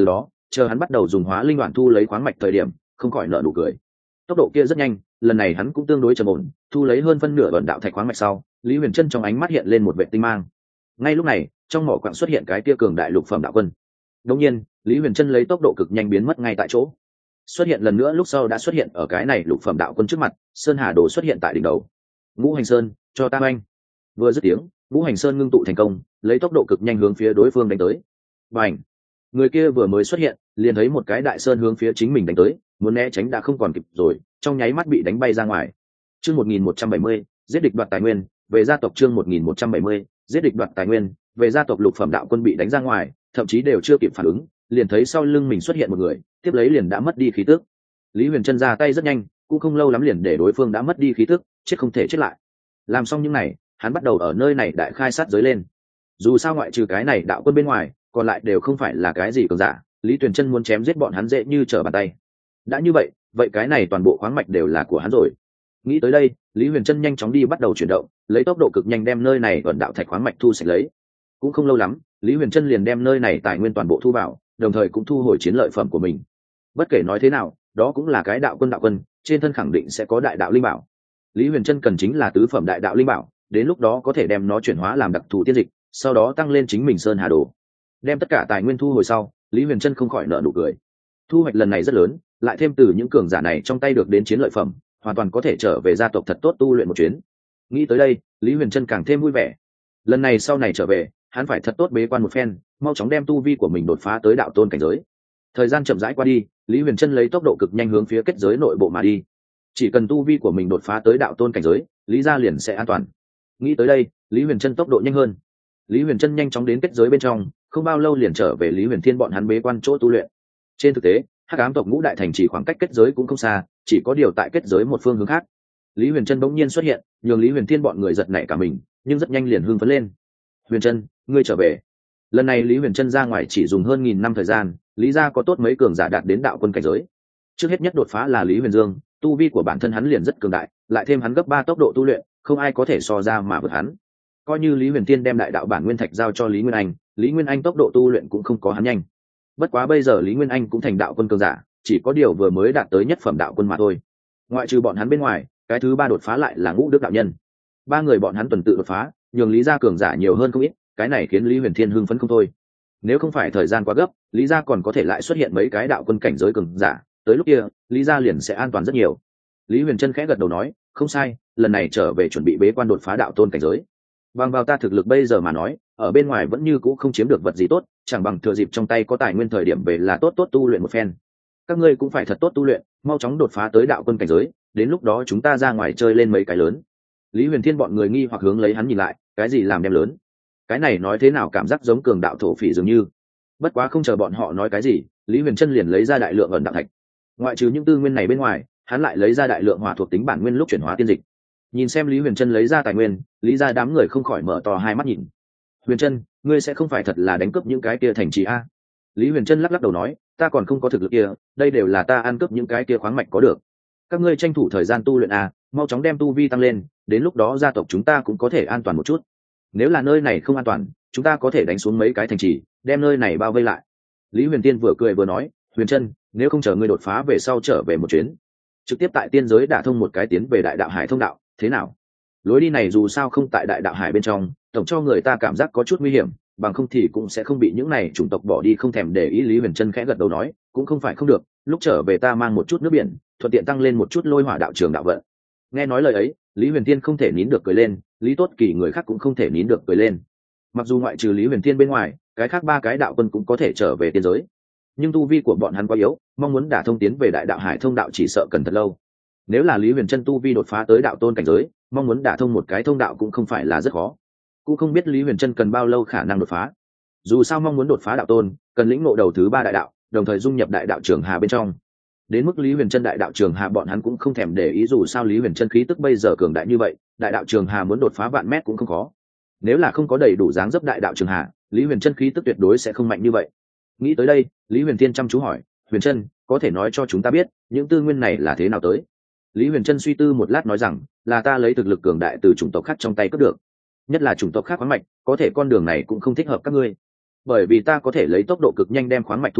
chờ hắn bắt đầu dùng hóa linh đoạn thu lấy khoáng mạch thời điểm không khỏi nợ nụ cười. Tốc độ kia rất nhanh, lần này hắn cũng tương đối trầm ổn, thu lấy hơn phân nửa ẩn đạo thạch khoáng mạch sau, Lý Huyền Trân trong ánh mắt hiện lên một vệ tinh mang. Ngay lúc này, trong mỏ quặng xuất hiện cái kia cường đại lục phẩm đạo quân. Đương nhiên, Lý Huyền Trân lấy tốc độ cực nhanh biến mất ngay tại chỗ. Xuất hiện lần nữa lúc sau đã xuất hiện ở cái này lục phẩm đạo quân trước mặt, Sơn Hà Đồ xuất hiện tại đỉnh đầu. Ngũ Hành Sơn, cho ta anh. Vừa dứt tiếng, Ngũ Hành Sơn ngưng tụ thành công, lấy tốc độ cực nhanh hướng phía đối phương đánh tới. Bành! Người kia vừa mới xuất hiện, liền thấy một cái đại sơn hướng phía chính mình đánh tới, muốn né tránh đã không còn kịp rồi, trong nháy mắt bị đánh bay ra ngoài. Chương 1170, giết địch đoạt tài nguyên, về gia tộc chương 1170, giết địch đoạt tài nguyên, về gia tộc lục phẩm đạo quân bị đánh ra ngoài, thậm chí đều chưa kịp phản ứng, liền thấy sau lưng mình xuất hiện một người, tiếp lấy liền đã mất đi khí tức. Lý Huyền Trân ra tay rất nhanh, cũng không lâu lắm liền để đối phương đã mất đi khí tức, chết không thể chết lại. Làm xong những này, hắn bắt đầu ở nơi này đại khai sát giới lên. Dù sao ngoại trừ cái này đạo quân bên ngoài, còn lại đều không phải là cái gì cường giả, Lý Tuyền Trân muốn chém giết bọn hắn dễ như trở bàn tay. Đã như vậy, vậy cái này toàn bộ khoáng mạch đều là của hắn rồi. Nghĩ tới đây, Lý Huyền Trân nhanh chóng đi bắt đầu chuyển động, lấy tốc độ cực nhanh đem nơi này ẩn đạo thạch khoáng mạch thu sạch lấy. Cũng không lâu lắm, Lý Huyền Trân liền đem nơi này tài nguyên toàn bộ thu vào, đồng thời cũng thu hồi chiến lợi phẩm của mình. Bất kể nói thế nào, đó cũng là cái đạo quân, trên thân khẳng định sẽ có đại đạo linh bảo. Lý Huyền Trân cần chính là tứ phẩm đại đạo linh bảo, đến lúc đó có thể đem nó chuyển hóa làm đặc thù tiên dịch, sau đó tăng lên chính mình Sơn Hà Đồ. Đem tất cả tài nguyên thu hồi sau, Lý Huyền Trân không khỏi nở nụ cười. Thu hoạch lần này rất lớn, lại thêm từ những cường giả này trong tay được đến chiến lợi phẩm, hoàn toàn có thể trở về gia tộc thật tốt tu luyện một chuyến. Nghĩ tới đây, Lý Huyền Trân càng thêm vui vẻ. Lần này sau này trở về, hắn phải thật tốt bế quan một phen, mau chóng đem tu vi của mình đột phá tới đạo tôn cảnh giới. Thời gian chậm rãi qua đi, Lý Huyền Trân lấy tốc độ cực nhanh hướng phía kết giới nội bộ mà đi. Chỉ cần tu vi của mình đột phá tới đạo tôn cảnh giới, Lý gia liền sẽ an toàn. Nghĩ tới đây, Lý Huyền Trân tốc độ nhanh hơn. Lý Huyền Trân nhanh chóng đến kết giới bên trong, không bao lâu liền trở về Lý Huyền Thiên bọn hắn bế quan chỗ tu luyện. Trên thực tế, Hắc Ám tộc Ngũ Đại Thành chỉ khoảng cách kết giới cũng không xa, chỉ có điều tại kết giới một phương hướng khác. Lý Huyền Trân bỗng nhiên xuất hiện, nhường Lý Huyền Thiên bọn người giật nảy cả mình, nhưng rất nhanh liền hưng phấn lên. Huyền Trân, ngươi trở về. Lần này Lý Huyền Trân ra ngoài chỉ dùng hơn 1000 năm thời gian, Lý gia có tốt mấy cường giả đạt đến đạo quân cảnh giới. Trước hết nhất đột phá là Lý Huyền Dương, tu vi của bản thân hắn liền rất cường đại, lại thêm hắn gấp 3 tốc độ tu luyện, không ai có thể so ra mà vượt hắn. Coi như Lý Huyền Thiên đem đại đạo bản nguyên thạch giao cho Lý Nguyên Anh, Lý Nguyên Anh tốc độ tu luyện cũng không có hắn nhanh. Bất quá bây giờ Lý Nguyên Anh cũng thành đạo quân cường giả, chỉ có điều vừa mới đạt tới nhất phẩm đạo quân mà thôi. Ngoại trừ bọn hắn bên ngoài, cái thứ ba đột phá lại là Ngũ Đức đạo nhân. Ba người bọn hắn tuần tự đột phá, nhường Lý gia cường giả nhiều hơn không ít, cái này khiến Lý Huyền Thiên hưng phấn không thôi. Nếu không phải thời gian quá gấp, Lý gia còn có thể lại xuất hiện mấy cái đạo quân cảnh giới cường giả, tới lúc kia, Lý gia liền sẽ an toàn rất nhiều. Lý Huyền Trân khẽ gật đầu nói, không sai, lần này trở về chuẩn bị bế quan đột phá đạo tôn cảnh giới. Bằng vào ta thực lực bây giờ mà nói, ở bên ngoài vẫn như cũ không chiếm được vật gì tốt, chẳng bằng thừa dịp trong tay có tài nguyên thời điểm về là tốt tốt tu luyện một phen. Các ngươi cũng phải thật tốt tu luyện, mau chóng đột phá tới đạo quân cảnh giới, đến lúc đó chúng ta ra ngoài chơi lên mấy cái lớn. Lý Huyền Thiên bọn người nghi hoặc hướng lấy hắn nhìn lại, cái gì làm đem lớn? Cái này nói thế nào cảm giác giống cường đạo thổ phỉ dường như. Bất quá không chờ bọn họ nói cái gì, Lý Huyền Trân liền lấy ra đại lượng ẩn đạo thạch. Ngoại trừ những tư nguyên này bên ngoài, hắn lại lấy ra đại lượng hỏa thuộc tính bản nguyên lúc chuyển hóa tiên dịch. Nhìn xem Lý Huyền Trân lấy ra tài nguyên, Lý gia đám người không khỏi mở to hai mắt nhìn. Huyền Trân, ngươi sẽ không phải thật là đánh cướp những cái kia thành trì a? Lý Huyền Trân lắc lắc đầu nói, ta còn không có thực lực kia, đây đều là ta ăn cướp những cái kia khoáng mạch có được. Các ngươi tranh thủ thời gian tu luyện a, mau chóng đem tu vi tăng lên, đến lúc đó gia tộc chúng ta cũng có thể an toàn một chút. Nếu là nơi này không an toàn, chúng ta có thể đánh xuống mấy cái thành trì, đem nơi này bao vây lại. Lý Huyền Tiên vừa cười vừa nói, Huyền Trân, nếu không chờ ngươi đột phá về sau trở về một chuyến, trực tiếp tại tiên giới đả thông một cái tiến về đại đạo hải thông đạo, thế nào? Lối đi này dù sao không tại đại đạo hải bên trong, tổng cho người ta cảm giác có chút nguy hiểm, bằng không thì cũng sẽ không bị những này chủng tộc bỏ đi không thèm để ý. Lý Huyền Trân khẽ gật đầu nói, cũng không phải không được, lúc trở về ta mang một chút nước biển, thuận tiện tăng lên một chút lôi hỏa đạo trường đạo vận. Nghe nói lời ấy, Lý Huyền Tiên không thể nín được cười lên, Lý Tốt Kỳ người khác cũng không thể nín được cười lên. Mặc dù ngoại trừ Lý Huyền Tiên bên ngoài, cái khác ba cái đạo quân cũng có thể trở về tiên giới, nhưng tu vi của bọn hắn quá yếu, mong muốn đả thông tiến về đại đạo hải thông đạo chỉ sợ cần thật lâu. Nếu là Lý Huyền Trân tu vi đột phá tới đạo tôn cảnh giới, mong muốn đả thông một cái thông đạo cũng không phải là rất khó. Cũng không biết Lý Huyền Trân cần bao lâu khả năng đột phá. Dù sao mong muốn đột phá đạo tôn, cần lĩnh ngộ đầu thứ ba đại đạo, đồng thời dung nhập đại đạo trường hà bên trong. Đến mức Lý Huyền Trân đại đạo trường hà bọn hắn cũng không thèm để ý, dù sao Lý Huyền Trân khí tức bây giờ cường đại như vậy, đại đạo trường hà muốn đột phá vạn mét cũng không khó. Nếu là không có đầy đủ dáng dấp đại đạo trường hà, Lý Huyền Trân khí tức tuyệt đối sẽ không mạnh như vậy. Nghĩ tới đây, Lý Huyền Thiên chăm chú hỏi, Huyền Trân, có thể nói cho chúng ta biết những tư nguyên này là thế nào tới? Lý Huyền Trân suy tư một lát nói rằng, là ta lấy thực lực cường đại từ chủng tộc khác trong tay cướp được, nhất là chủng tộc khác khoáng mạch, có thể con đường này cũng không thích hợp các ngươi, bởi vì ta có thể lấy tốc độ cực nhanh đem khoáng mạch thu lại,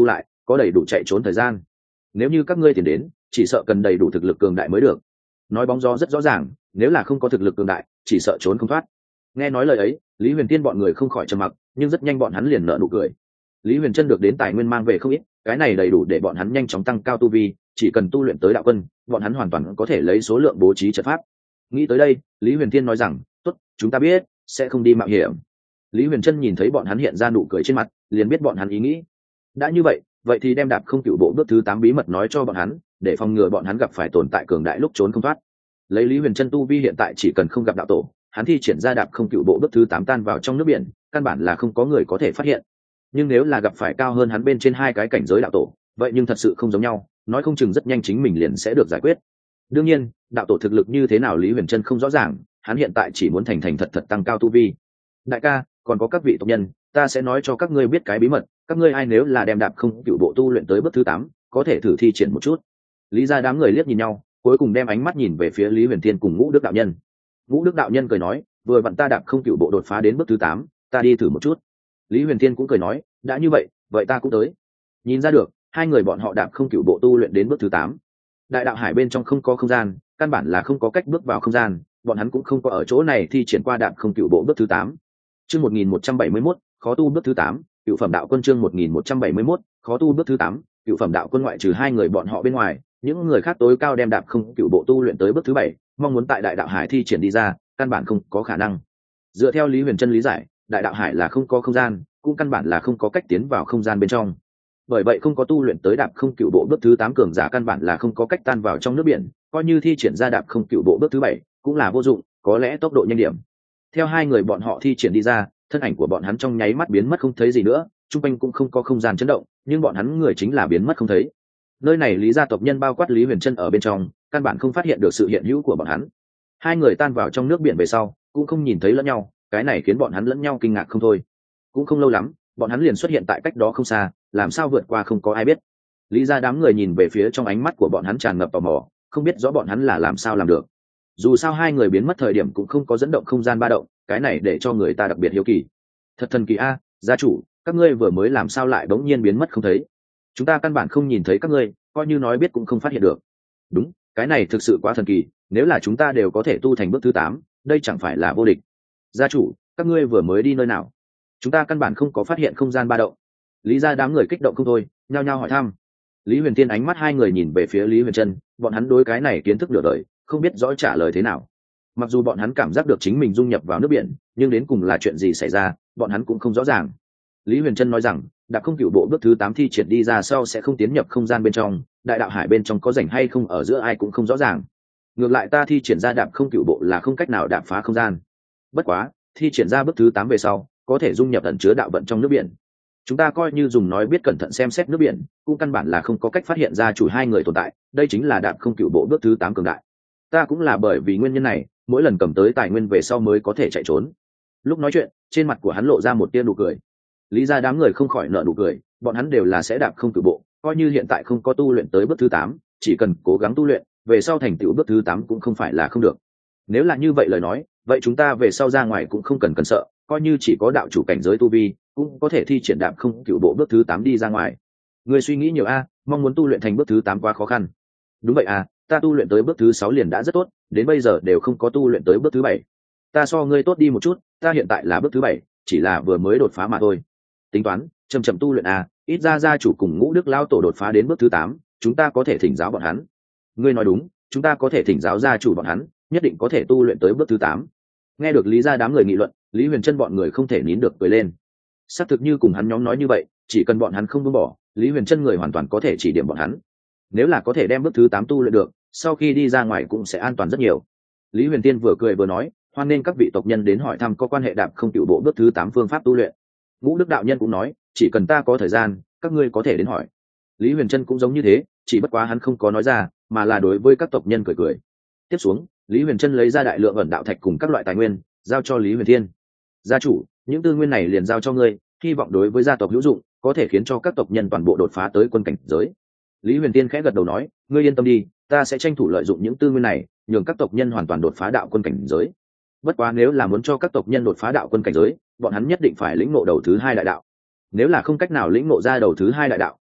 có đầy đủ chạy trốn thời gian. Nếu như các ngươi tiền đến, chỉ sợ cần đầy đủ thực lực cường đại mới được. Nói bóng gió rất rõ ràng, nếu là không có thực lực cường đại, chỉ sợ trốn không thoát. Nghe nói lời ấy, Lý Huyền Tiên bọn người không khỏi trầm mặc, nhưng rất nhanh bọn hắn liền nở nụ cười. Lý Huyền Trân được đến tài nguyên mang về không ít, cái này đầy đủ để bọn hắn nhanh chóng tăng cao tu vi, chỉ cần tu luyện tới đạo quân, bọn hắn hoàn toàn có thể lấy số lượng bố trí trận pháp. Nghĩ tới đây, Lý Huyền Tiên nói rằng, "Tốt, chúng ta biết, sẽ không đi mạo hiểm." Lý Huyền Trân nhìn thấy bọn hắn hiện ra nụ cười trên mặt, liền biết bọn hắn ý nghĩ. Đã như vậy, vậy thì đem đạp không cựu bộ bước thứ 8 bí mật nói cho bọn hắn, để phòng ngừa bọn hắn gặp phải tồn tại cường đại lúc trốn không thoát. Lấy Lý Huyền Trân tu vi hiện tại chỉ cần không gặp đạo tổ, hắn thi triển ra đạp không cựu bộ bước thứ 8 tan vào trong nước biển, căn bản là không có người có thể phát hiện. Nhưng nếu là gặp phải cao hơn hắn bên trên hai cái cảnh giới đạo tổ, vậy nhưng thật sự không giống nhau, nói không chừng rất nhanh chính mình liền sẽ được giải quyết. Đương nhiên, đạo tổ thực lực như thế nào Lý Huyền Trân không rõ ràng, hắn hiện tại chỉ muốn thành thành thật thật tăng cao tu vi. Đại ca, còn có các vị tộc nhân, ta sẽ nói cho các ngươi biết cái bí mật, các ngươi ai nếu là đem đạp không cựu bộ tu luyện tới bước thứ 8, có thể thử thi triển một chút. Lý gia đám người liếc nhìn nhau, cuối cùng đem ánh mắt nhìn về phía Lý Huyền Thiên cùng Ngũ Đức đạo nhân. Ngũ Đức đạo nhân cười nói, vừa vặn ta đạp không cựu bộ đột phá đến bước thứ 8, ta đi thử một chút. Lý Huyền Thiên cũng cười nói, đã như vậy, vậy ta cũng tới. Nhìn ra được, hai người bọn họ đạp không cựu bộ tu luyện đến bước thứ 8. Đại đạo hải bên trong không có không gian, căn bản là không có cách bước vào không gian, bọn hắn cũng không có ở chỗ này thi triển qua đạp không cựu bộ bước thứ 8. Chương 1171, khó tu bước thứ 8, cựu phẩm đạo quân chương 1171, khó tu bước thứ 8, cựu phẩm đạo quân ngoại trừ hai người bọn họ bên ngoài, những người khác tối cao đem đạp không cựu bộ tu luyện tới bước thứ 7, mong muốn tại đại đạo hải thi triển đi ra, căn bản không có khả năng. Dựa theo Lý Huyền Trân lý giải, đại đạo hải là không có không gian, cũng căn bản là không có cách tiến vào không gian bên trong. Bởi vậy không có tu luyện tới đạp không cựu bộ bước thứ 8 cường giả căn bản là không có cách tan vào trong nước biển, coi như thi triển ra đạp không cựu bộ bước thứ 7, cũng là vô dụng, có lẽ tốc độ nhanh điểm. Theo hai người bọn họ thi triển đi ra, thân ảnh của bọn hắn trong nháy mắt biến mất không thấy gì nữa, chung quanh cũng không có không gian chấn động, nhưng bọn hắn người chính là biến mất không thấy. Nơi này Lý gia tộc nhân bao quát Lý Huyền Trân ở bên trong, căn bản không phát hiện được sự hiện hữu của bọn hắn. Hai người tan vào trong nước biển về sau, cũng không nhìn thấy lẫn nhau, cái này khiến bọn hắn lẫn nhau kinh ngạc không thôi. Cũng không lâu lắm, bọn hắn liền xuất hiện tại cách đó không xa, làm sao vượt qua không có ai biết. Lý gia đám người nhìn về phía trong ánh mắt của bọn hắn tràn ngập tò mò, không biết rõ bọn hắn là làm sao làm được. Dù sao hai người biến mất thời điểm cũng không có dẫn động không gian ba động, cái này để cho người ta đặc biệt hiếu kỳ. Thật thần kỳ a, gia chủ, các ngươi vừa mới làm sao lại bỗng nhiên biến mất không thấy? Chúng ta căn bản không nhìn thấy các ngươi, coi như nói biết cũng không phát hiện được. Đúng, cái này thực sự quá thần kỳ, nếu là chúng ta đều có thể tu thành bước thứ 8, đây chẳng phải là vô địch. Gia chủ, các ngươi vừa mới đi nơi nào? Chúng ta căn bản không có phát hiện không gian ba động. Lý gia đám người kích động không thôi, nhao nhao hỏi thăm. Lý Huyền Tiên ánh mắt hai người nhìn về phía Lý Huyền Trân, bọn hắn đối cái này kiến thức nửa đời, không biết rõ trả lời thế nào. Mặc dù bọn hắn cảm giác được chính mình dung nhập vào nước biển, nhưng đến cùng là chuyện gì xảy ra, bọn hắn cũng không rõ ràng. Lý Huyền Trân nói rằng, đạp không cựu bộ bước thứ 8 thi triển đi ra sau sẽ không tiến nhập không gian bên trong, đại đạo hải bên trong có rảnh hay không ở giữa ai cũng không rõ ràng. Ngược lại ta thi triển ra đạp không cựu bộ là không cách nào đạp phá không gian. Bất quá, thi triển ra bước thứ 8 về sau, có thể dung nhập ẩn chứa đạo vận trong nước biển. Chúng ta coi như dùng nói biết cẩn thận xem xét nước biển, cũng căn bản là không có cách phát hiện ra chủ hai người tồn tại, đây chính là đạp không cựu bộ bước thứ 8 cường đại. Ta cũng là bởi vì nguyên nhân này, mỗi lần cầm tới tài nguyên về sau mới có thể chạy trốn. Lúc nói chuyện, trên mặt của hắn lộ ra một tia nụ cười. Lý gia đám người không khỏi nở nụ cười, bọn hắn đều là sẽ đạp không cựu bộ, coi như hiện tại không có tu luyện tới bước thứ 8, chỉ cần cố gắng tu luyện, về sau thành tựu bước thứ 8 cũng không phải là không được. Nếu là như vậy lời nói, vậy chúng ta về sau ra ngoài cũng không cần sợ, coi như chỉ có đạo chủ cảnh giới tu vi, cũng có thể thi triển đạp không cựu bộ bước thứ 8 đi ra ngoài. Người suy nghĩ nhiều a, mong muốn tu luyện thành bước thứ 8 quá khó khăn. Đúng vậy à, ta tu luyện tới bước thứ 6 liền đã rất tốt, đến bây giờ đều không có tu luyện tới bước thứ 7. Ta so ngươi tốt đi một chút, ta hiện tại là bước thứ 7, chỉ là vừa mới đột phá mà thôi. Tính toán, chậm chậm tu luyện à, ít ra gia chủ cùng Ngũ Đức lão tổ đột phá đến bước thứ 8, chúng ta có thể thỉnh giáo bọn hắn. Ngươi nói đúng, chúng ta có thể thỉnh giáo gia chủ bọn hắn, nhất định có thể tu luyện tới bước thứ 8. Nghe được Lý gia đám người nghị luận, Lý Huyền Trân bọn người không thể nín được cười lên. Xác thực như cùng hắn nhóm nói như vậy, chỉ cần bọn hắn không buông bỏ, Lý Huyền Trân người hoàn toàn có thể chỉ điểm bọn hắn. Nếu là có thể đem bước thứ 8 tu luyện được, sau khi đi ra ngoài cũng sẽ an toàn rất nhiều. Lý Huyền Tiên vừa cười vừa nói, hoan nên các vị tộc nhân đến hỏi thăm có quan hệ đạp không cựu bộ bước thứ 8 phương pháp tu luyện. Ngũ Đức đạo nhân cũng nói, chỉ cần ta có thời gian, các ngươi có thể đến hỏi. Lý Huyền Trân cũng giống như thế, chỉ bất quá hắn không có nói ra, mà là đối với các tộc nhân cười cười. Tiếp xuống, Lý Huyền Trân lấy ra đại lượng ẩn đạo thạch cùng các loại tài nguyên, giao cho Lý Huyền Thiên. Gia chủ, những tư nguyên này liền giao cho ngươi, hy vọng đối với gia tộc hữu dụng, có thể khiến cho các tộc nhân toàn bộ đột phá tới quân cảnh giới. Lý Huyền Tiên khẽ gật đầu nói, ngươi yên tâm đi, ta sẽ tranh thủ lợi dụng những tư nguyên này, nhường các tộc nhân hoàn toàn đột phá đạo quân cảnh giới. Bất quá nếu là muốn cho các tộc nhân đột phá đạo quân cảnh giới, bọn hắn nhất định phải lĩnh ngộ đầu thứ 2 đại đạo. Nếu là không cách nào lĩnh ngộ ra đầu thứ 2 đại đạo,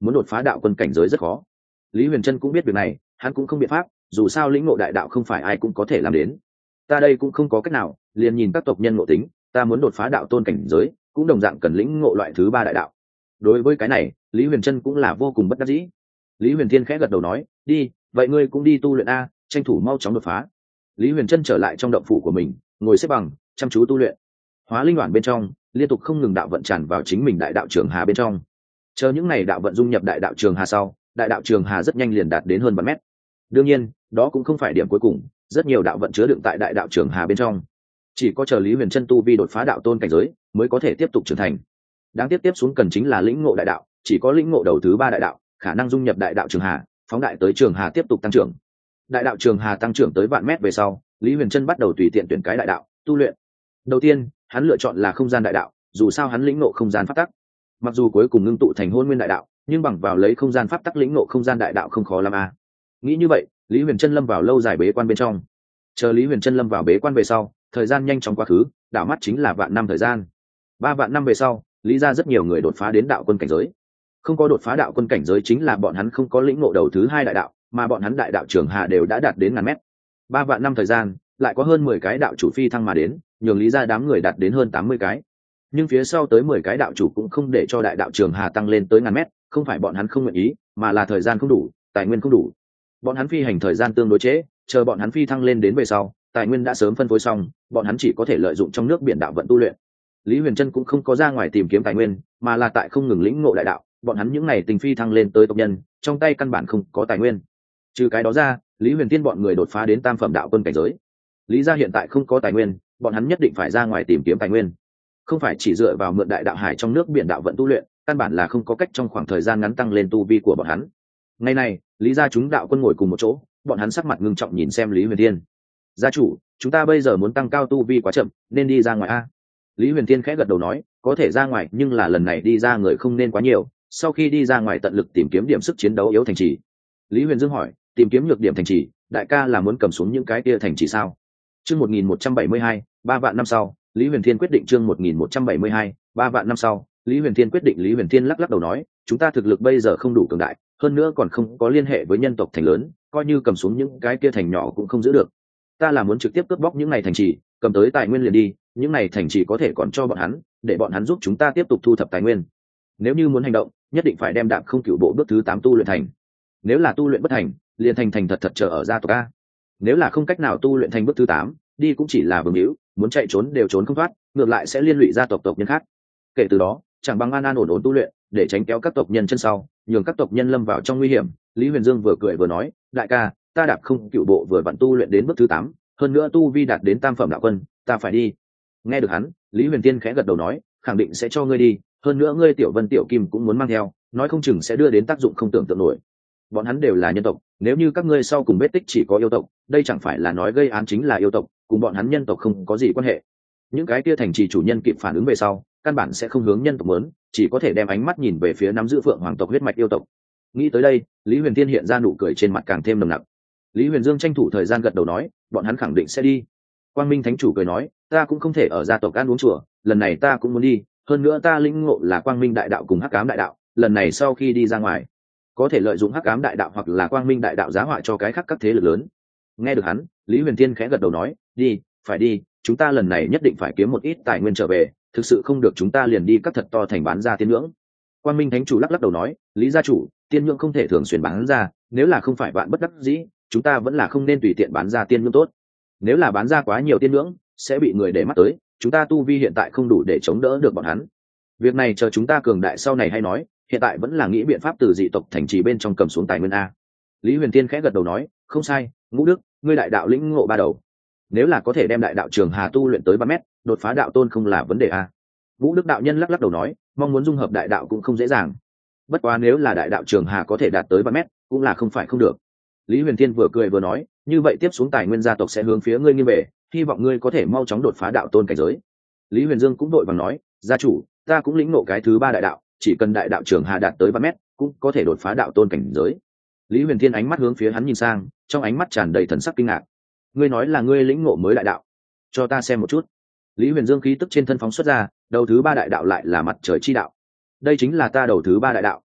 muốn đột phá đạo quân cảnh giới rất khó. Lý Huyền Trân cũng biết việc này, hắn cũng không biện pháp, dù sao lĩnh ngộ đại đạo không phải ai cũng có thể làm đến. Ta đây cũng không có cách nào, liền nhìn các tộc nhân ngộ tính, ta muốn đột phá đạo tôn cảnh giới cũng đồng dạng cần lĩnh ngộ loại thứ ba đại đạo. Đối với cái này, Lý Huyền Trân cũng là vô cùng bất đắc dĩ. Lý Huyền Thiên khẽ gật đầu nói, đi, vậy ngươi cũng đi tu luyện a, tranh thủ mau chóng đột phá. Lý Huyền Trân trở lại trong động phủ của mình, ngồi xếp bằng, chăm chú tu luyện. Hóa linh đoạn bên trong liên tục không ngừng đạo vận tràn vào chính mình đại đạo trường hà bên trong. Chờ những này đạo vận dung nhập đại đạo trường hà sau, đại đạo trường hà rất nhanh liền đạt đến hơn 3 mét. Đương nhiên, đó cũng không phải điểm cuối cùng, rất nhiều đạo vận chứa đựng tại đại đạo trường hà bên trong. Chỉ có chờ Lý Huyền Trân tu vi đột phá đạo tôn cảnh giới, mới có thể tiếp tục trưởng thành. Đáng tiếc tiếp xuống cần chính là lĩnh ngộ đại đạo, chỉ có lĩnh ngộ đầu thứ 3 đại đạo, khả năng dung nhập đại đạo trường hà, phóng đại tới trường hà tiếp tục tăng trưởng. Đại đạo trường hà tăng trưởng tới vạn mét về sau, Lý Huyền Trân bắt đầu tùy tiện tuyển cái đại đạo tu luyện. Đầu tiên, hắn lựa chọn là không gian đại đạo, dù sao hắn lĩnh ngộ không gian pháp tắc. Mặc dù cuối cùng ngưng tụ thành hôn nguyên đại đạo, nhưng bằng vào lấy không gian pháp tắc lĩnh ngộ không gian đại đạo không khó lắm a. Nghĩ như vậy, Lý Huyền Trân lâm vào lâu dài bế quan bên trong. Chờ Lý Huyền Trân lâm vào bế quan về sau, thời gian nhanh chóng quá khứ, đảo mắt chính là vạn năm thời gian. 3 vạn năm về sau, Lý gia rất nhiều người đột phá đến đạo quân cảnh giới. Không có đột phá đạo quân cảnh giới chính là bọn hắn không có lĩnh ngộ đầu thứ 2 đại đạo, mà bọn hắn đại đạo trường hà đều đã đạt đến ngàn mét. 3 vạn năm thời gian, lại có hơn 10 cái đạo chủ phi thăng mà đến, nhường Lý gia đám người đạt đến hơn 80 cái. Nhưng phía sau tới 10 cái đạo chủ cũng không để cho đại đạo trường hà tăng lên tới ngàn mét, không phải bọn hắn không nguyện ý, mà là thời gian không đủ, tài nguyên không đủ. Bọn hắn phi hành thời gian tương đối trễ, chờ bọn hắn phi thăng lên đến về sau, tài nguyên đã sớm phân phối xong, bọn hắn chỉ có thể lợi dụng trong nước biển đạo vận tu luyện. Lý Huyền Trân cũng không có ra ngoài tìm kiếm tài nguyên, mà là tại không ngừng lĩnh ngộ đại đạo, bọn hắn những ngày tình phi thăng lên tới tộc nhân, trong tay căn bản không có tài nguyên. Trừ cái đó ra, Lý Huyền Tiên bọn người đột phá đến tam phẩm đạo quân cảnh giới. Lý gia hiện tại không có tài nguyên, bọn hắn nhất định phải ra ngoài tìm kiếm tài nguyên. Không phải chỉ dựa vào mượn đại đạo hải trong nước biển đạo vận tu luyện, căn bản là không có cách trong khoảng thời gian ngắn tăng lên tu vi của bọn hắn. Ngày này, Lý gia chúng đạo quân ngồi cùng một chỗ, bọn hắn sắc mặt ngưng trọng nhìn xem Lý Huyền Tiên. Gia chủ, chúng ta bây giờ muốn tăng cao tu vi quá chậm, nên đi ra ngoài a. Lý Huyền Tiên khẽ gật đầu nói, có thể ra ngoài, nhưng là lần này đi ra người không nên quá nhiều, sau khi đi ra ngoài tận lực tìm kiếm điểm sức chiến đấu yếu thành trì. Lý Huyền Dương hỏi, tìm kiếm nhược điểm thành trì, đại ca là muốn cầm xuống những cái kia thành trì sao? Chương 1172, 3 vạn năm sau, Lý Huyền Thiên quyết định chương 1172, 3 vạn năm sau, Lý Huyền Thiên quyết định. Lý Huyền Thiên lắc lắc đầu nói, chúng ta thực lực bây giờ không đủ cường đại, hơn nữa còn không có liên hệ với nhân tộc thành lớn, coi như cầm xuống những cái kia thành nhỏ cũng không giữ được. Ta là muốn trực tiếp cướp bóc những này thành trì, cầm tới tài nguyên liền đi, những này thành trì có thể còn cho bọn hắn, để bọn hắn giúp chúng ta tiếp tục thu thập tài nguyên. Nếu như muốn hành động, nhất định phải đem Đạm Không Cửu Bộ bước thứ 8 tu luyện thành. Nếu là tu luyện bất thành, liền thành thật thật chờ ở gia tộc a. Nếu là không cách nào tu luyện thành bước thứ 8, đi cũng chỉ là vương hữu, muốn chạy trốn đều trốn không thoát, ngược lại sẽ liên lụy gia tộc tộc nhân khác. Kể từ đó, chẳng bằng an an ổn ổn tu luyện, để tránh kéo các tộc nhân chân sau, nhường các tộc nhân lâm vào trong nguy hiểm. Lý Huyền Dương vừa cười vừa nói, đại ca, ta Đạm Không Cửu Bộ vừa vặn tu luyện đến bước thứ 8, hơn nữa tu vi đạt đến tam phẩm đạo quân, ta phải đi. Nghe được hắn, Lý Huyền Tiên khẽ gật đầu nói, khẳng định sẽ cho ngươi đi, hơn nữa ngươi Tiểu Vân Tiểu Kim cũng muốn mang theo, nói không chừng sẽ đưa đến tác dụng không tưởng tượng nổi. Bọn hắn đều là nhân tộc, nếu như các ngươi sau cùng bết tích chỉ có yêu tộc, đây chẳng phải là nói gây án chính là yêu tộc, cùng bọn hắn nhân tộc không có gì quan hệ. Những cái kia thành trì chủ nhân kịp phản ứng về sau, căn bản sẽ không hướng nhân tộc muốn, chỉ có thể đem ánh mắt nhìn về phía nắm giữ Phượng Hoàng tộc huyết mạch yêu tộc. Nghĩ tới đây, Lý Huyền Tiên hiện ra nụ cười trên mặt càng thêm nồng nặc. Lý Huyền Dương tranh thủ thời gian gật đầu nói, bọn hắn khẳng định sẽ đi. Quang Minh Thánh chủ cười nói, ta cũng không thể ở gia tộc ăn uống chùa, lần này ta cũng muốn đi, hơn nữa ta lĩnh ngộ là Quang Minh đại đạo cùng Hắc Ám đại đạo, lần này sau khi đi ra ngoài, có thể lợi dụng Hắc Ám đại đạo hoặc là Quang Minh đại đạo giá họa cho cái khác các thế lực lớn. Nghe được hắn, Lý Huyền Thiên khẽ gật đầu nói, đi, phải đi, chúng ta lần này nhất định phải kiếm một ít tài nguyên trở về, thực sự không được chúng ta liền đi cắt thật to thành bán ra tiên ngưỡng. Quang Minh Thánh chủ lắc lắc đầu nói, Lý gia chủ, tiên ngưỡng không thể thường xuyên bán ra, nếu là không phải bạn bất đắc dĩ, chúng ta vẫn là không nên tùy tiện bán ra tiên ngưỡng tốt. Nếu là bán ra quá nhiều tiên ngưỡng, sẽ bị người để mắt tới, chúng ta tu vi hiện tại không đủ để chống đỡ được bọn hắn. Việc này chờ chúng ta cường đại sau này hay nói, hiện tại vẫn là nghĩ biện pháp từ dị tộc thành trì bên trong cầm xuống tài nguyên a. Lý Huyền Tiên khẽ gật đầu nói, không sai, Ngũ Đức, ngươi đại đạo lĩnh ngộ 3 đầu, nếu là có thể đem đại đạo trường hà tu luyện tới 3 mét, đột phá đạo tôn không là vấn đề a. Ngũ Đức đạo nhân lắc lắc đầu nói, mong muốn dung hợp đại đạo cũng không dễ dàng, bất quá nếu là đại đạo trường hà có thể đạt tới 3 mét, cũng là không phải không được. Lý Huyền Thiên vừa cười vừa nói, như vậy tiếp xuống tài nguyên gia tộc sẽ hướng phía ngươi nghiêng về, hy vọng ngươi có thể mau chóng đột phá đạo tôn cảnh giới. Lý Huyền Dương cũng đội vàng nói, gia chủ, ta cũng lĩnh ngộ cái thứ 3 đại đạo, chỉ cần đại đạo trường hà đạt tới 3 mét, cũng có thể đột phá đạo tôn cảnh giới. Lý Huyền Thiên ánh mắt hướng phía hắn nhìn sang, trong ánh mắt tràn đầy thần sắc kinh ngạc. Ngươi nói là ngươi lĩnh ngộ mới đại đạo? Cho ta xem một chút. Lý Huyền Dương khí tức trên thân phóng xuất ra, đầu thứ 3 đại đạo lại là mặt trời chi đạo. Đây chính là ta đầu thứ 3 đại đạo,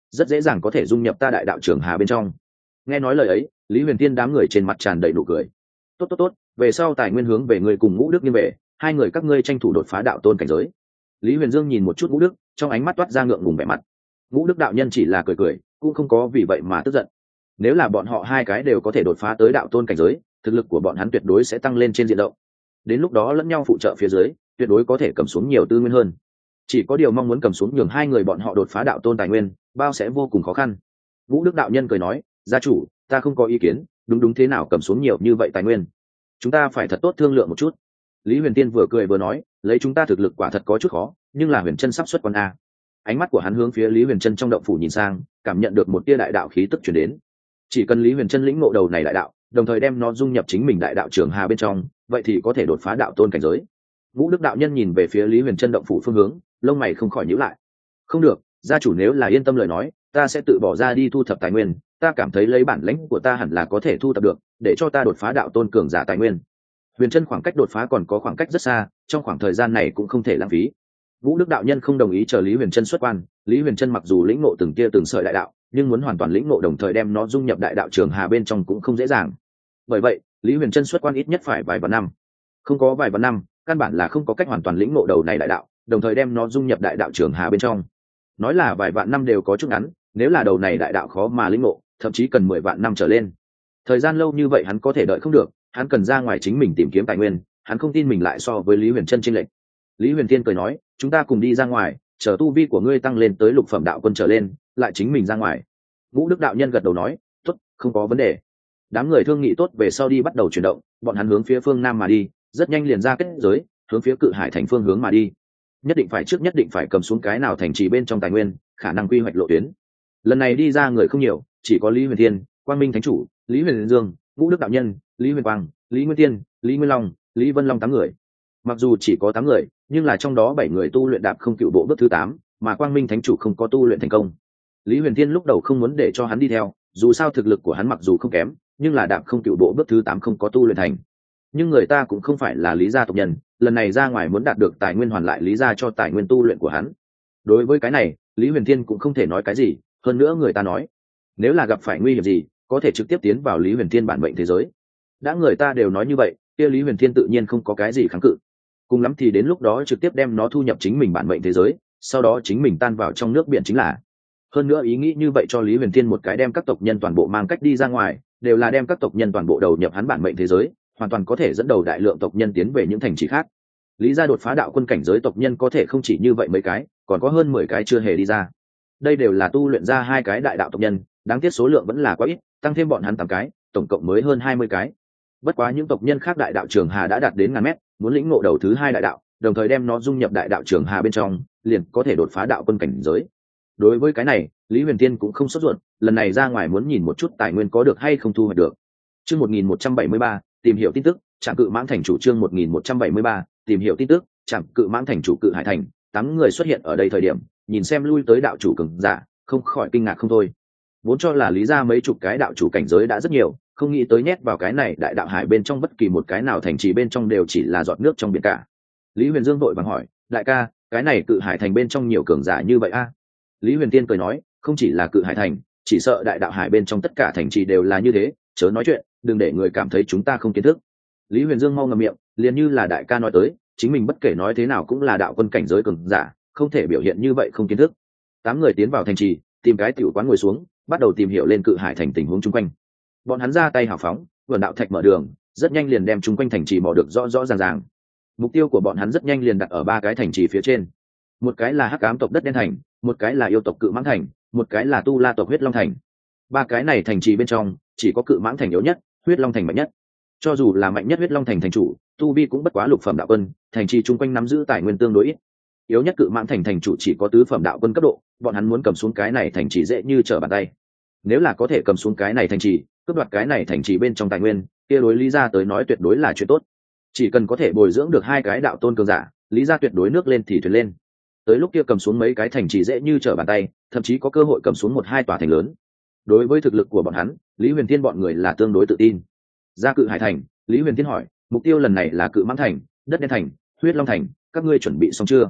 rất dễ dàng có thể dung nhập ta đại đạo trường hà bên trong. Nghe nói lời ấy, Lý Huyền Tiên đám người trên mặt tràn đầy nụ cười. Tốt tốt tốt, về sau tài nguyên hướng về người cùng Ngũ Đức như về, hai người các ngươi tranh thủ đột phá đạo tôn cảnh giới. Lý Huyền Dương nhìn một chút Ngũ Đức, trong ánh mắt toát ra ngượng ngùng vẻ mặt. Ngũ Đức đạo nhân chỉ là cười cười, cũng không có vì vậy mà tức giận. Nếu là bọn họ hai cái đều có thể đột phá tới đạo tôn cảnh giới, thực lực của bọn hắn tuyệt đối sẽ tăng lên trên diện rộng. Đến lúc đó lẫn nhau phụ trợ phía dưới, tuyệt đối có thể cầm xuống nhiều tư nguyên hơn. Chỉ có điều mong muốn cầm xuống nhường hai người bọn họ đột phá đạo tôn tài nguyên, bao sẽ vô cùng khó khăn. Ngũ Đức đạo nhân cười nói, gia chủ, ta không có ý kiến, đúng thế nào cầm xuống nhiều như vậy tài nguyên, chúng ta phải thật tốt thương lượng một chút. Lý Huyền Tiên vừa cười vừa nói, lấy chúng ta thực lực quả thật có chút khó, nhưng là Huyền Chân sắp xuất quan a. Ánh mắt của hắn hướng phía Lý Huyền Chân trong động phủ nhìn sang, cảm nhận được một tia đại đạo khí tức truyền đến. Chỉ cần Lý Huyền Chân lĩnh ngộ đầu này đại đạo, đồng thời đem nó dung nhập chính mình đại đạo trường hà bên trong, vậy thì có thể đột phá đạo tôn cảnh giới. Ngũ Đức đạo nhân nhìn về phía Lý Huyền Chân động phủ phương hướng, lông mày không khỏi nhíu lại. Không được, gia chủ nếu là yên tâm lời nói, ta sẽ tự bỏ ra đi thu thập tài nguyên, ta cảm thấy lấy bản lãnh của ta hẳn là có thể thu thập được, để cho ta đột phá đạo tôn cường giả tài nguyên. Huyền Chân khoảng cách đột phá còn có khoảng cách rất xa, trong khoảng thời gian này cũng không thể lãng phí. Vũ Đức đạo nhân không đồng ý chờ Lý Huyền Chân xuất quan. Lý Huyền Chân mặc dù lĩnh ngộ từng tia từng sợi đại đạo, nhưng muốn hoàn toàn lĩnh ngộ đồng thời đem nó dung nhập đại đạo trường hà bên trong cũng không dễ dàng. Bởi vậy, Lý Huyền Chân xuất quan ít nhất phải vài vạn năm. Không có vài vạn năm, căn bản là không có cách hoàn toàn lĩnh ngộ đầu này đại đạo, đồng thời đem nó dung nhập đại đạo trường hà bên trong. Nói là vài vạn năm đều có chút ngắn, nếu là đầu này đại đạo khó mà lĩnh ngộ, thậm chí cần 10 vạn năm trở lên. Thời gian lâu như vậy hắn có thể đợi không được, hắn cần ra ngoài chính mình tìm kiếm tài nguyên, hắn không tin mình lại so với Lý Huyền Chân chênh lệch. Lý Huyền Thiên cười nói, chúng ta cùng đi ra ngoài, chờ tu vi của ngươi tăng lên tới lục phẩm đạo quân trở lên, lại chính mình ra ngoài. Ngũ Đức đạo nhân gật đầu nói, tốt, không có vấn đề. Đám người thương nghị tốt về sau đi bắt đầu chuyển động, bọn hắn hướng phía phương nam mà đi, rất nhanh liền ra kết giới, hướng phía Cự Hải thành phương hướng mà đi. Nhất định phải cầm xuống cái nào thành trì bên trong tài nguyên, khả năng quy hoạch lộ tuyến. Lần này đi ra người không nhiều, chỉ có Lý Huyền Thiên, Quang Minh Thánh Chủ, Lý Huyền Dương, Ngũ Đức đạo nhân, Lý Huyền Quang, Lý Nguyên Tiên, Lý Nguyên Long, Lý Vân Long 8 người. Mặc dù chỉ có 8 người, nhưng là trong đó 7 người tu luyện đạp không cựu bộ bước thứ 8, mà Quang Minh Thánh Chủ không có tu luyện thành công. Lý Huyền Thiên lúc đầu không muốn để cho hắn đi theo, dù sao thực lực của hắn mặc dù không kém, nhưng là đạp không cựu bộ bước thứ 8 không có tu luyện thành. Nhưng người ta cũng không phải là Lý gia tộc nhân, lần này ra ngoài muốn đạt được tài nguyên hoàn lại Lý gia cho tài nguyên tu luyện của hắn. Đối với cái này, Lý Huyền Thiên cũng không thể nói cái gì, hơn nữa người ta nói, nếu là gặp phải nguy hiểm gì, có thể trực tiếp tiến vào Lý Huyền Thiên bản mệnh thế giới. Đã người ta đều nói như vậy, kia Lý Huyền Thiên tự nhiên không có cái gì kháng cự. Cùng lắm thì đến lúc đó trực tiếp đem nó thu nhập chính mình bản mệnh thế giới, sau đó chính mình tan vào trong nước biển chính là. Hơn nữa ý nghĩ như vậy cho Lý Huyền Thiên một cái đem các tộc nhân toàn bộ mang cách đi ra ngoài, đều là đem các tộc nhân toàn bộ đầu nhập hắn bản mệnh thế giới, hoàn toàn có thể dẫn đầu đại lượng tộc nhân tiến về những thành trì khác. Lý gia đột phá đạo quân cảnh giới tộc nhân có thể không chỉ như vậy mấy cái, còn có hơn 10 cái chưa hề đi ra. Đây đều là tu luyện ra 2 cái đại đạo tộc nhân, đáng tiếc số lượng vẫn là quá ít, tăng thêm bọn hắn 8 cái, tổng cộng mới hơn 20 cái. Bất quá những tộc nhân khác đại đạo trường hà đã đạt đến ngàn mét, muốn lĩnh ngộ đầu thứ 2 đại đạo, đồng thời đem nó dung nhập đại đạo trường hà bên trong, liền có thể đột phá đạo quân cảnh giới. Đối với cái này, Lý Huyền Tiên cũng không sốt ruột, lần này ra ngoài muốn nhìn một chút tài nguyên có được hay không thu hoạch được. Chương 1173, tìm hiểu tin tức, Trạm Cự Mãng thành chủ. Chương 1173, tìm hiểu tin tức, Trạm Cự Mãng thành chủ Cự Hải thành. 8 người xuất hiện ở đây thời điểm, nhìn xem lui tới đạo chủ cường giả, không khỏi kinh ngạc không thôi. Vốn cho là Lý gia mấy chục cái đạo chủ cảnh giới đã rất nhiều, không nghĩ tới nhét vào cái này đại đạo hải bên trong bất kỳ một cái nào thành trì bên trong đều chỉ là giọt nước trong biển cả. Lý Huyền Dương vội vàng hỏi, đại ca, cái này Cự Hải thành bên trong nhiều cường giả như vậy a? Lý Huyền Tiên cười nói, không chỉ là Cự Hải thành, chỉ sợ đại đạo hải bên trong tất cả thành trì đều là như thế, chớ nói chuyện, đừng để người cảm thấy chúng ta không kiến thức. Lý Huyền Dương mau ngậm miệng, liền như là đại ca nói tới, chính mình bất kể nói thế nào cũng là đạo quân cảnh giới cường giả, không thể biểu hiện như vậy không kiến thức. 8 người tiến vào thành trì, tìm cái tiểu quán ngồi xuống, bắt đầu tìm hiểu lên Cự Hải thành tình huống chung quanh. Bọn hắn ra tay hào phóng, vườn đạo thạch mở đường, rất nhanh liền đem chung quanh thành trì mò được rõ rõ ràng ràng. Mục tiêu của bọn hắn rất nhanh liền đặt ở 3 cái thành trì phía trên. Một cái là Hắc Ám tộc Đất Đen thành, một cái là yêu tộc Cự Mãng thành, một cái là Tu La tộc Huyết Long thành. 3 cái này thành trì bên trong, chỉ có Cự Mãng thành yếu nhất, Huyết Long thành mạnh nhất. Cho dù là mạnh nhất Huyết Long thành thành chủ, tu vi cũng bất quá lục phẩm đạo quân, thành trì chung quanh nắm giữ tài nguyên tương đối ít. Yếu nhất Cự Mãng thành thành chủ chỉ có tứ phẩm đạo quân cấp độ, bọn hắn muốn cầm xuống cái này thành trì dễ như trở bàn tay. Nếu là có thể cầm xuống cái này thành trì, cướp đoạt cái này thành trì bên trong tài nguyên, kia đối Lý gia tới nói tuyệt đối là chuyện tốt. Chỉ cần có thể bồi dưỡng được 2 cái đạo tôn cường giả, Lý gia tuyệt đối nước lên thì thuyền lên. Tới lúc kia cầm xuống mấy cái thành trì dễ như trở bàn tay, thậm chí có cơ hội cầm xuống 1-2 tòa thành lớn. Đối với thực lực của bọn hắn, Lý Huyền Thiên bọn người là tương đối tự tin. Ra Cự Hải thành, Lý Huyền Thiên hỏi, mục tiêu lần này là Cự Mãng thành, Đất Đen thành, Huyết Long thành, các ngươi chuẩn bị xong chưa?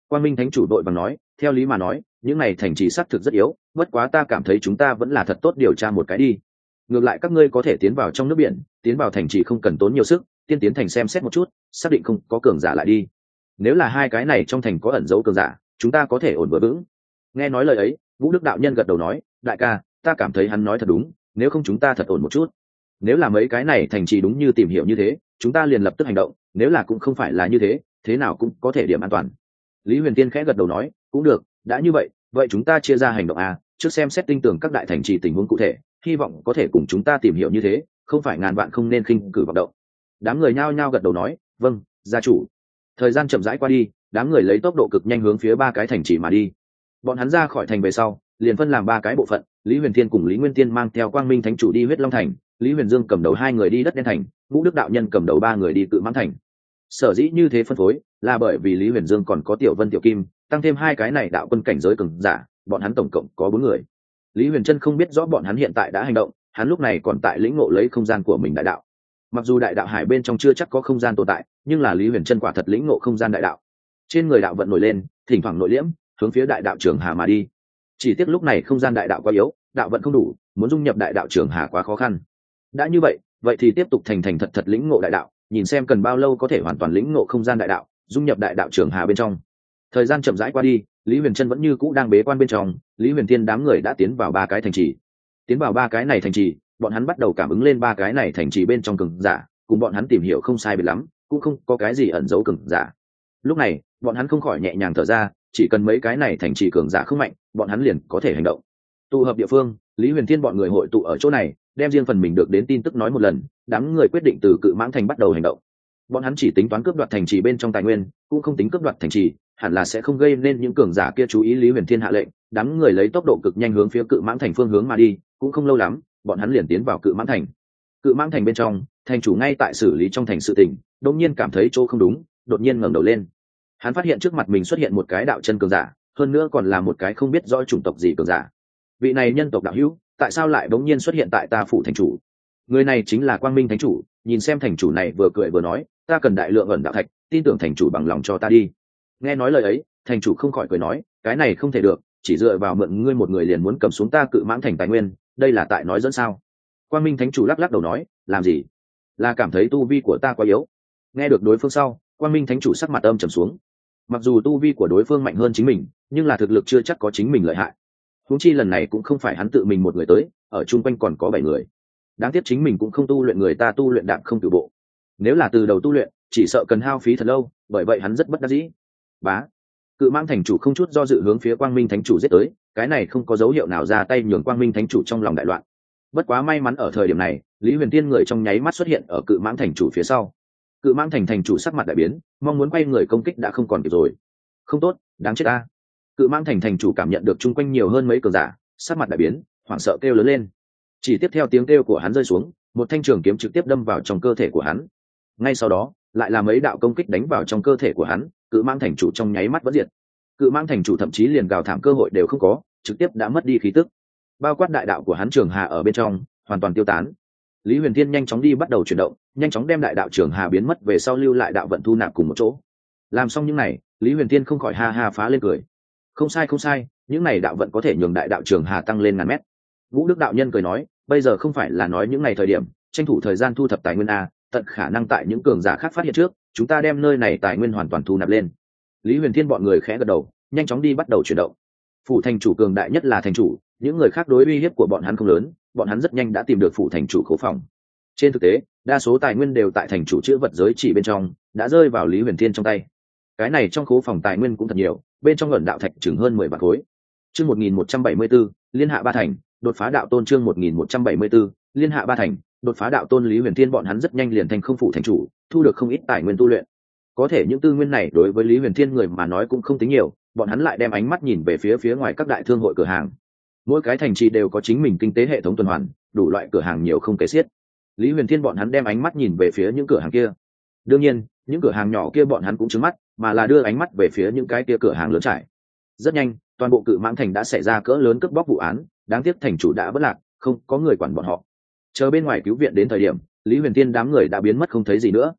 Quang Minh Thánh chủ đội bằng nói, theo lý mà nói những này thành trì xác thực rất yếu, bất quá ta cảm thấy chúng ta vẫn là thật tốt điều tra một cái đi. Ngược lại các ngươi có thể tiến vào trong nước biển, tiến vào thành trì không cần tốn nhiều sức, tiên tiến thành xem xét một chút, xác định không có cường giả lại đi. Nếu là hai cái này trong thành có ẩn dấu cường giả, chúng ta có thể ổn vừa vững. Nghe nói lời ấy, Vũ Đức đạo nhân gật đầu nói, đại ca, ta cảm thấy hắn nói thật đúng, nếu không chúng ta thật ổn một chút. Nếu là mấy cái này thành trì đúng như tìm hiểu như thế, chúng ta liền lập tức hành động, nếu là cũng không phải là như thế, thế nào cũng có thể điểm an toàn. Lý Huyền Tiên khẽ gật đầu nói, cũng được, đã như vậy, vậy chúng ta chia ra hành động a, trước xem xét tinh tưởng các đại thành trì tình huống cụ thể, hy vọng có thể cùng chúng ta tìm hiểu như thế, không phải ngàn vạn không nên khinh cử vọng động. Đám người nhao nhao gật đầu nói, vâng, gia chủ. Thời gian chậm rãi qua đi, đám người lấy tốc độ cực nhanh hướng phía ba cái thành trì mà đi. Bọn hắn ra khỏi thành về sau, liền phân làm ba cái bộ phận, Lý Huyền Thiên cùng Lý Nguyên Tiên mang theo Quang Minh Thánh chủ đi Huyết Long thành, Lý Huyền Dương cầm đầu hai người đi Đất Đen thành, Vũ Đức đạo nhân cầm đầu ba người đi Cự Mãng thành. Sở dĩ như thế phân phối là bởi vì Lý Huyền Dương còn có Tiểu Vân Tiểu Kim, tăng thêm hai cái này đạo quân cảnh giới cường giả, bọn hắn tổng cộng có 4 người. Lý Huyền Trân không biết rõ bọn hắn hiện tại đã hành động, hắn lúc này còn tại lĩnh ngộ lấy không gian của mình đại đạo. Mặc dù đại đạo hải bên trong chưa chắc có không gian tồn tại, nhưng là Lý Huyền Trân quả thật lĩnh ngộ không gian đại đạo. Trên người đạo vận nổi lên, thỉnh thoảng nội liễm, hướng phía đại đạo trường hà mà đi. Chỉ tiếc lúc này không gian đại đạo quá yếu, đạo vận không đủ, muốn dung nhập đại đạo trường hà quá khó khăn. Đã như vậy, vậy thì tiếp tục thành thành thật thật lĩnh ngộ đại đạo, nhìn xem cần bao lâu có thể hoàn toàn lĩnh ngộ không gian đại đạo, dung nhập đại đạo trường hà bên trong. Thời gian chậm rãi qua đi, Lý Huyền Trân vẫn như cũ đang bế quan bên trong, Lý Huyền Tiên đám người đã tiến vào ba cái thành trì. Tiến vào ba cái này thành trì, bọn hắn bắt đầu cảm ứng lên ba cái này thành trì bên trong cường giả, cùng bọn hắn tìm hiểu không sai biệt lắm, cũng không có cái gì ẩn giấu cường giả. Lúc này, bọn hắn không khỏi nhẹ nhàng thở ra, chỉ cần mấy cái này thành trì cường giả không mạnh, bọn hắn liền có thể hành động. Tụ hợp địa phương, Lý Huyền Thiên bọn người hội tụ ở chỗ này, đem riêng phần mình được đến tin tức nói một lần, đám người quyết định từ Cự Mãng thành bắt đầu hành động. Bọn hắn chỉ tính toán cướp đoạt thành trì bên trong tài nguyên, cũng không tính cướp đoạt thành trì, hẳn là sẽ không gây nên những cường giả kia chú ý. Lý Huyền Thiên hạ lệnh, đám người lấy tốc độ cực nhanh hướng phía Cự Mãng thành phương hướng mà đi, cũng không lâu lắm, bọn hắn liền tiến vào Cự Mãng thành. Cự Mãng thành bên trong, thành chủ ngay tại xử lý trong thành sự tình, đột nhiên cảm thấy chỗ không đúng, đột nhiên ngẩng đầu lên. Hắn phát hiện trước mặt mình xuất hiện một cái đạo chân cường giả, hơn nữa còn là một cái không biết rõ chủng tộc gì cường giả. Vị này nhân tộc đạo hữu, tại sao lại bỗng nhiên xuất hiện tại ta phủ thành chủ? Người này chính là Quang Minh Thánh chủ. Nhìn xem thành chủ này vừa cười vừa nói, ta cần đại lượng ẩn đạo thạch, tin tưởng thành chủ bằng lòng cho ta đi. Nghe nói lời ấy, thành chủ không khỏi cười nói, cái này không thể được, chỉ dựa vào mượn ngươi một người liền muốn cầm xuống ta Cự Mãng thành tài nguyên, đây là tại nói dẫn sao? Quang Minh Thánh chủ lắc lắc đầu nói, làm gì? Là cảm thấy tu vi của ta quá yếu. Nghe được đối phương sau, Quang Minh Thánh chủ sắc mặt âm trầm xuống. Mặc dù tu vi của đối phương mạnh hơn chính mình, nhưng là thực lực chưa chắc có chính mình lợi hại. Huống chi lần này cũng không phải hắn tự mình một người tới, ở chung quanh còn có 7 người. Đáng tiếc chính mình cũng không tu luyện, người ta tu luyện đạm không cửu bộ. Nếu là từ đầu tu luyện, chỉ sợ cần hao phí thật lâu, bởi vậy hắn rất bất đắc dĩ. Bá, Cự Mãng thành chủ không chút do dự hướng phía Quang Minh Thánh chủ giết tới, cái này không có dấu hiệu nào ra tay nhường Quang Minh Thánh chủ trong lòng đại loạn. Bất quá may mắn ở thời điểm này, Lý Huyền Tiên người trong nháy mắt xuất hiện ở Cự Mãng thành chủ phía sau. Cự Mãng thành thành chủ sắc mặt đại biến, mong muốn quay người công kích đã không còn kịp rồi. Không tốt, đáng chết ta. Cự Mãng thành thành chủ cảm nhận được chung quanh nhiều hơn mấy cường giả, sắc mặt đại biến, hoảng sợ kêu lớn lên. Chỉ tiếp theo tiếng kêu của hắn rơi xuống, một thanh trường kiếm trực tiếp đâm vào trong cơ thể của hắn. Ngay sau đó, lại là mấy đạo công kích đánh vào trong cơ thể của hắn, Cự Mãng thành chủ trong nháy mắt vỡ diệt. Cự Mãng thành chủ thậm chí liền gào thảm cơ hội đều không có, trực tiếp đã mất đi khí tức. Bao quát đại đạo của hắn trường hà ở bên trong, hoàn toàn tiêu tán. Lý Huyền Thiên nhanh chóng đi bắt đầu chuyển động, nhanh chóng đem đại đạo trường hà biến mất về sau lưu lại đạo vận thu nạp cùng một chỗ. Làm xong những này, Lý Huyền Thiên không khỏi ha ha phá lên cười. Không sai không sai, những này đạo vận có thể nhường đại đạo trường hà tăng lên ngàn mét. Vũ Đức đạo nhân cười nói, bây giờ không phải là nói những ngày thời điểm, tranh thủ thời gian thu thập tài nguyên a, tận khả năng tại những cường giả khác phát hiện trước, chúng ta đem nơi này tài nguyên hoàn toàn thu nạp lên. Lý Huyền Thiên bọn người khẽ gật đầu, nhanh chóng đi bắt đầu chuyển động. Phủ thành chủ cường đại nhất là thành chủ, những người khác đối uy hiếp của bọn hắn không lớn, bọn hắn rất nhanh đã tìm được phủ thành chủ khố phòng. Trên thực tế, đa số tài nguyên đều tại thành chủ chữ vật giới chỉ bên trong, đã rơi vào Lý Huyền Thiên trong tay. Cái này trong khố phòng tài nguyên cũng thật nhiều, bên trong ẩn đạo thạch chừng hơn 10 vạn khối. Chương 1174, liên hạ ba thành, đột phá đạo tôn. Chương 1174, liên hạ ba thành, đột phá đạo tôn. Lý Huyền Thiên bọn hắn rất nhanh liền thành không phủ thành chủ, thu được không ít tài nguyên tu luyện. Có thể những tư nguyên này đối với Lý Huyền Thiên người mà nói cũng không tính nhiều, bọn hắn lại đem ánh mắt nhìn về phía ngoài các đại thương hội cửa hàng. Mỗi cái thành trì đều có chính mình kinh tế hệ thống tuần hoàn, đủ loại cửa hàng nhiều không kể xiết. Lý Huyền Thiên bọn hắn đem ánh mắt nhìn về phía những cửa hàng kia. Đương nhiên, những cửa hàng nhỏ kia bọn hắn cũng trừng mắt, mà là đưa ánh mắt về phía những cái kia cửa hàng lớn trải. Rất nhanh, toàn bộ Cự Mãng thành đã xảy ra cỡ lớn cướp bóc vụ án, đáng tiếc thành chủ đã vất lạc, không có người quản bọn họ. Chờ bên ngoài cứu viện đến thời điểm, Lý Huyền Thiên đám người đã biến mất không thấy gì nữa.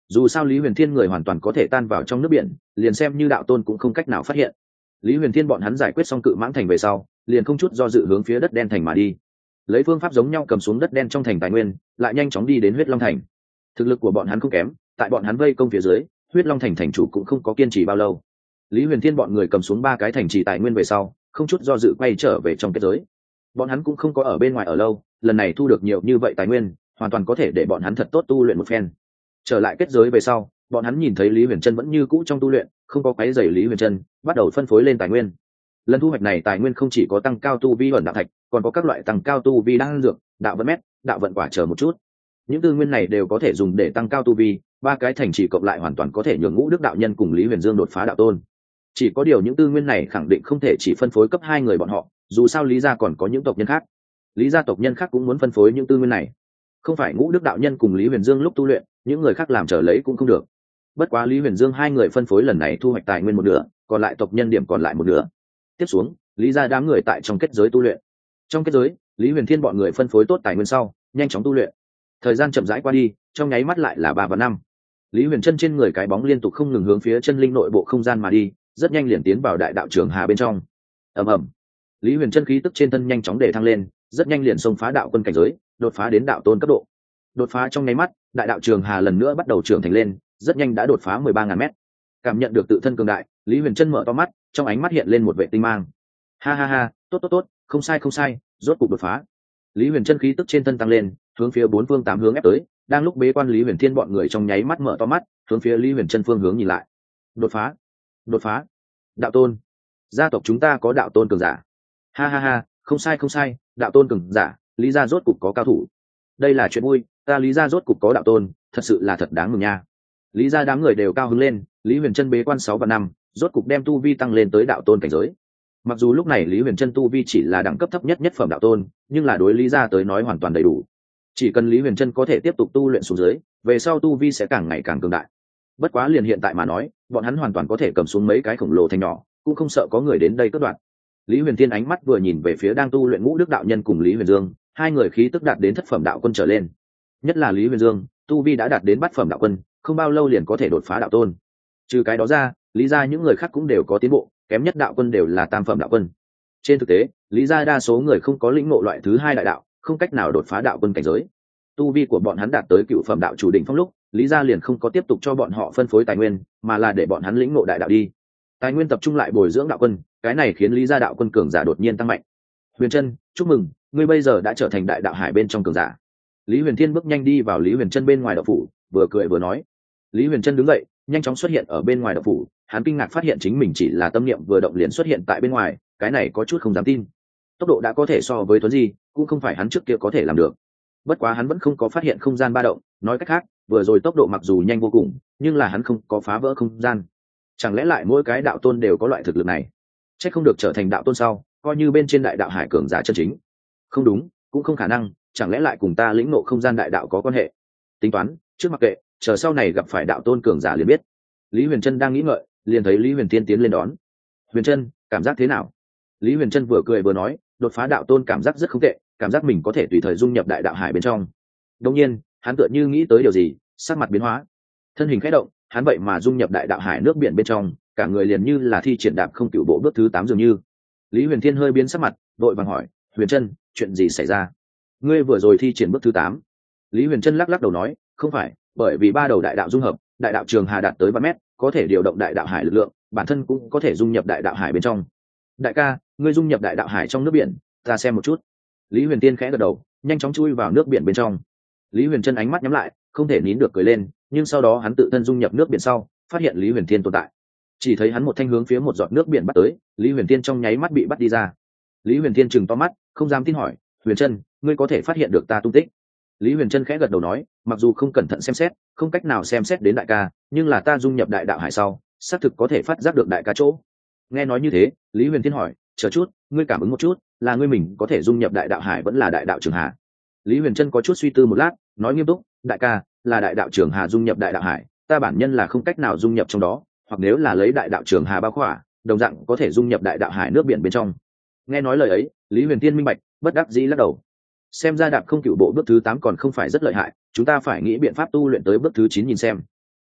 dù sao Lý Huyền Thiên người hoàn toàn có thể tan vào trong nước biển, liền xem như đạo tôn cũng không cách nào phát hiện. Lý Huyền Thiên bọn hắn giải quyết xong cự mãng thành về sau, liền không chút do dự hướng phía đất đen thành mà đi, lấy phương pháp giống nhau cầm xuống đất đen trong thành tài nguyên, lại nhanh chóng đi đến huyết long thành. Thực lực của bọn hắn không kém, tại bọn hắn vây công phía dưới, huyết long thành thành chủ cũng không có kiên trì bao lâu. Lý Huyền Thiên bọn người cầm xuống 3 cái thành trì tài nguyên về sau, không chút do dự quay trở về trong kết giới. Bọn hắn cũng không có ở bên ngoài ở lâu, lần này thu được nhiều như vậy tài nguyên, hoàn toàn có thể để bọn hắn thật tốt tu luyện một phen. Trở lại kết giới về sau, bọn hắn nhìn thấy Lý Huyền Trân vẫn như cũ trong tu luyện, không có quấy rầy Lý Huyền Trân, bắt đầu phân phối lên tài nguyên. Lần thu hoạch này tài nguyên không chỉ có tăng cao tu vi ẩn đạo thạch, còn có các loại tăng cao tu vi đan dược, đạo vận mét, đạo vận quả chờ một chút. Những tư nguyên này đều có thể dùng để tăng cao tu vi, 3 cái thành trì cộng lại hoàn toàn có thể nhường Ngũ Đức đạo nhân cùng Lý Huyền Dương đột phá đạo tôn. Chỉ có điều những tư nguyên này khẳng định không thể chỉ phân phối cấp 2 người bọn họ, dù sao Lý gia còn có những tộc nhân khác. Lý gia tộc nhân khác cũng muốn phân phối những tư nguyên này. Không phải Ngũ Đức đạo nhân cùng Lý Huyền Dương lúc tu luyện, những người khác làm trở lấy cũng không được. Bất quá Lý Huyền Dương 2 người phân phối lần này thu hoạch tài nguyên một nửa, còn lại tộc nhân điểm còn lại một nửa. Tiếp xuống, Lý gia đám người tại trong kết giới tu luyện. Trong kết giới, Lý Huyền Thiên bọn người phân phối tốt tài nguyên sau, nhanh chóng tu luyện. Thời gian chậm rãi qua đi, trong nháy mắt lại là 3 và 5. Lý Huyền Trân trên người cái bóng liên tục không ngừng hướng phía chân linh nội bộ không gian mà đi, rất nhanh liền tiến vào đại đạo trường hà bên trong. Ầm ầm. Lý Huyền Trân khí tức trên thân nhanh chóng để thăng lên, rất nhanh liền xông phá đạo quân cảnh giới, đột phá đến đạo tôn cấp độ. Đột phá trong nháy mắt, đại đạo trường hà lần nữa bắt đầu trưởng thành lên, rất nhanh đã đột phá 13.000 mét. Cảm nhận được tự thân cường đại, Lý Huyền Trân mở to mắt, trong ánh mắt hiện lên một vẻ tinh mang. Ha ha ha, tốt tốt tốt, không sai không sai, rốt cục đột phá. Lý Huyền Trân khí tức trên thân tăng lên, hướng phía 4 phương 8 hướng ép tới. Đang lúc bế quan Lý Huyền Thiên bọn người trong nháy mắt mở to mắt, hướng phía Lý Huyền Trân phương hướng nhìn lại. Đột phá, đột phá, đạo tôn, gia tộc chúng ta có đạo tôn cường giả. Ha ha ha, không sai không sai, đạo tôn cường giả, Lý gia rốt cục có cao thủ. Đây là chuyện vui, ta Lý gia rốt cục có đạo tôn, thật sự là thật đáng mừng nha. Lý gia đám người đều cao hứng lên, Lý Huyền Trân bế quan 6 và 5, rốt cục đem tu vi tăng lên tới đạo tôn cảnh giới. Mặc dù lúc này Lý Huyền Trân tu vi chỉ là đẳng cấp thấp nhất nhất phẩm đạo tôn, nhưng là đối Lý gia tới nói hoàn toàn đầy đủ. Chỉ cần Lý Huyền Trân có thể tiếp tục tu luyện xuống dưới, về sau tu vi sẽ càng ngày càng cường đại. Bất quá liền hiện tại mà nói, bọn hắn hoàn toàn có thể cầm xuống mấy cái khổng lồ thành nhỏ, cũng không sợ có người đến đây cướp đoạt. Lý Huyền Thiên ánh mắt vừa nhìn về phía đang tu luyện Ngũ Đức đạo nhân cùng Lý Huyền Dương, 2 người khí tức đạt đến thất phẩm đạo quân trở lên. Nhất là Lý Huyền Dương, tu vi đã đạt đến bát phẩm đạo quân, không bao lâu liền có thể đột phá đạo tôn. Trừ cái đó ra, Lý gia những người khác cũng đều có tiến bộ, kém nhất đạo quân đều là tam phẩm đạo quân. Trên thực tế, Lý gia đa số người không có lĩnh ngộ loại thứ 2 đại đạo, không cách nào đột phá đạo quân cảnh giới. Tu vi của bọn hắn đạt tới cựu phẩm đạo chủ đỉnh phong lúc, Lý gia liền không có tiếp tục cho bọn họ phân phối tài nguyên, mà là để bọn hắn lĩnh ngộ đại đạo đi. Tài nguyên tập trung lại bồi dưỡng đạo quân, cái này khiến Lý gia đạo quân cường giả đột nhiên tăng mạnh. Huyền Trân, chúc mừng, ngươi bây giờ đã trở thành đại đạo hải bên trong cường giả. Lý Huyền Thiên bước nhanh đi vào Lý Huyền Trân bên ngoài đạo phủ, vừa cười vừa nói. Lý Huyền Trân đứng dậy, nhanh chóng xuất hiện ở bên ngoài đạo phủ, hắn kinh ngạc phát hiện chính mình chỉ là tâm niệm vừa động liền xuất hiện tại bên ngoài, cái này có chút không dám tin. Tốc độ đã có thể so với Tuấn Di, cũng không phải hắn trước kia có thể làm được. Bất quá hắn vẫn không có phát hiện không gian ba động, nói cách khác, vừa rồi tốc độ mặc dù nhanh vô cùng, nhưng là hắn không có phá vỡ không gian. Chẳng lẽ lại mỗi cái đạo tôn đều có loại thực lực này? Chắc không được trở thành đạo tôn sau, coi như bên trên đại đạo hải cường giả chân chính. Không đúng, cũng không khả năng, chẳng lẽ lại cùng ta lĩnh ngộ không gian đại đạo có quan hệ? Tính toán, trước mặc kệ, chờ sau này gặp phải đạo tôn cường giả liền biết. Lý Huyền Trân đang nghĩ ngợi, liền thấy Lý Huyền Tiên tiến lên đón. Huyền Trân, cảm giác thế nào? Lý Huyền Trân vừa cười vừa nói, đột phá đạo tôn cảm giác rất không tệ, cảm giác mình có thể tùy thời dung nhập đại đạo hải bên trong. Đương nhiên, hắn tựa như nghĩ tới điều gì, sắc mặt biến hóa, thân hình khẽ động, hắn vậy mà dung nhập đại đạo hải nước biển bên trong, cả người liền như là thi triển đạp không cựu bộ bước thứ 8 dường như. Lý Huyền Thiên hơi biến sắc mặt, vội vàng hỏi, Huyền Trân, chuyện gì xảy ra? Ngươi vừa rồi thi triển bước thứ 8. Lý Huyền Trân lắc lắc đầu nói, không phải, bởi vì 3 đầu đại đạo dung hợp, đại đạo trường hà đạt tới 3 mét, có thể điều động đại đạo hải lực lượng, bản thân cũng có thể dung nhập đại đạo hải bên trong. Đại ca, ngươi dung nhập đại đạo hải trong nước biển, ta xem một chút. Lý Huyền Tiên khẽ gật đầu, nhanh chóng chui vào nước biển bên trong. Lý Huyền Trân ánh mắt nhắm lại, không thể nín được cười lên, nhưng sau đó hắn tự thân dung nhập nước biển sau, phát hiện Lý Huyền Thiên tồn tại. Chỉ thấy hắn một thanh hướng phía một giọt nước biển bắt tới, Lý Huyền Thiên trong nháy mắt bị bắt đi ra. Lý Huyền Thiên trừng to mắt, không dám tin hỏi, Huyền Trân, ngươi có thể phát hiện được ta tung tích? Lý Huyền Trân khẽ gật đầu nói, mặc dù không cẩn thận xem xét, không cách nào xem xét đến đại ca, nhưng là ta dung nhập đại đạo hải sau, xác thực có thể phát giác được đại ca chỗ. Nghe nói như thế, Lý Huyền Thiên hỏi, chờ chút, ngươi cảm ứng một chút, là ngươi mình có thể dung nhập đại đạo hải vẫn là đại đạo trường hà? Lý Huyền Trân có chút suy tư một lát, nói nghiêm túc, đại ca, là đại đạo trường hà dung nhập đại đạo hải, ta bản nhân là không cách nào dung nhập trong đó, hoặc nếu là lấy đại đạo trường hà bao khỏa, đồng dạng có thể dung nhập đại đạo hải nước biển bên trong. Nghe nói lời ấy, Lý Huyền Tiên minh bạch, bất đắc dĩ lắc đầu. Xem ra đạp không cựu bộ bước thứ 8 còn không phải rất lợi hại, chúng ta phải nghĩ biện pháp tu luyện tới bước thứ 9 nhìn xem.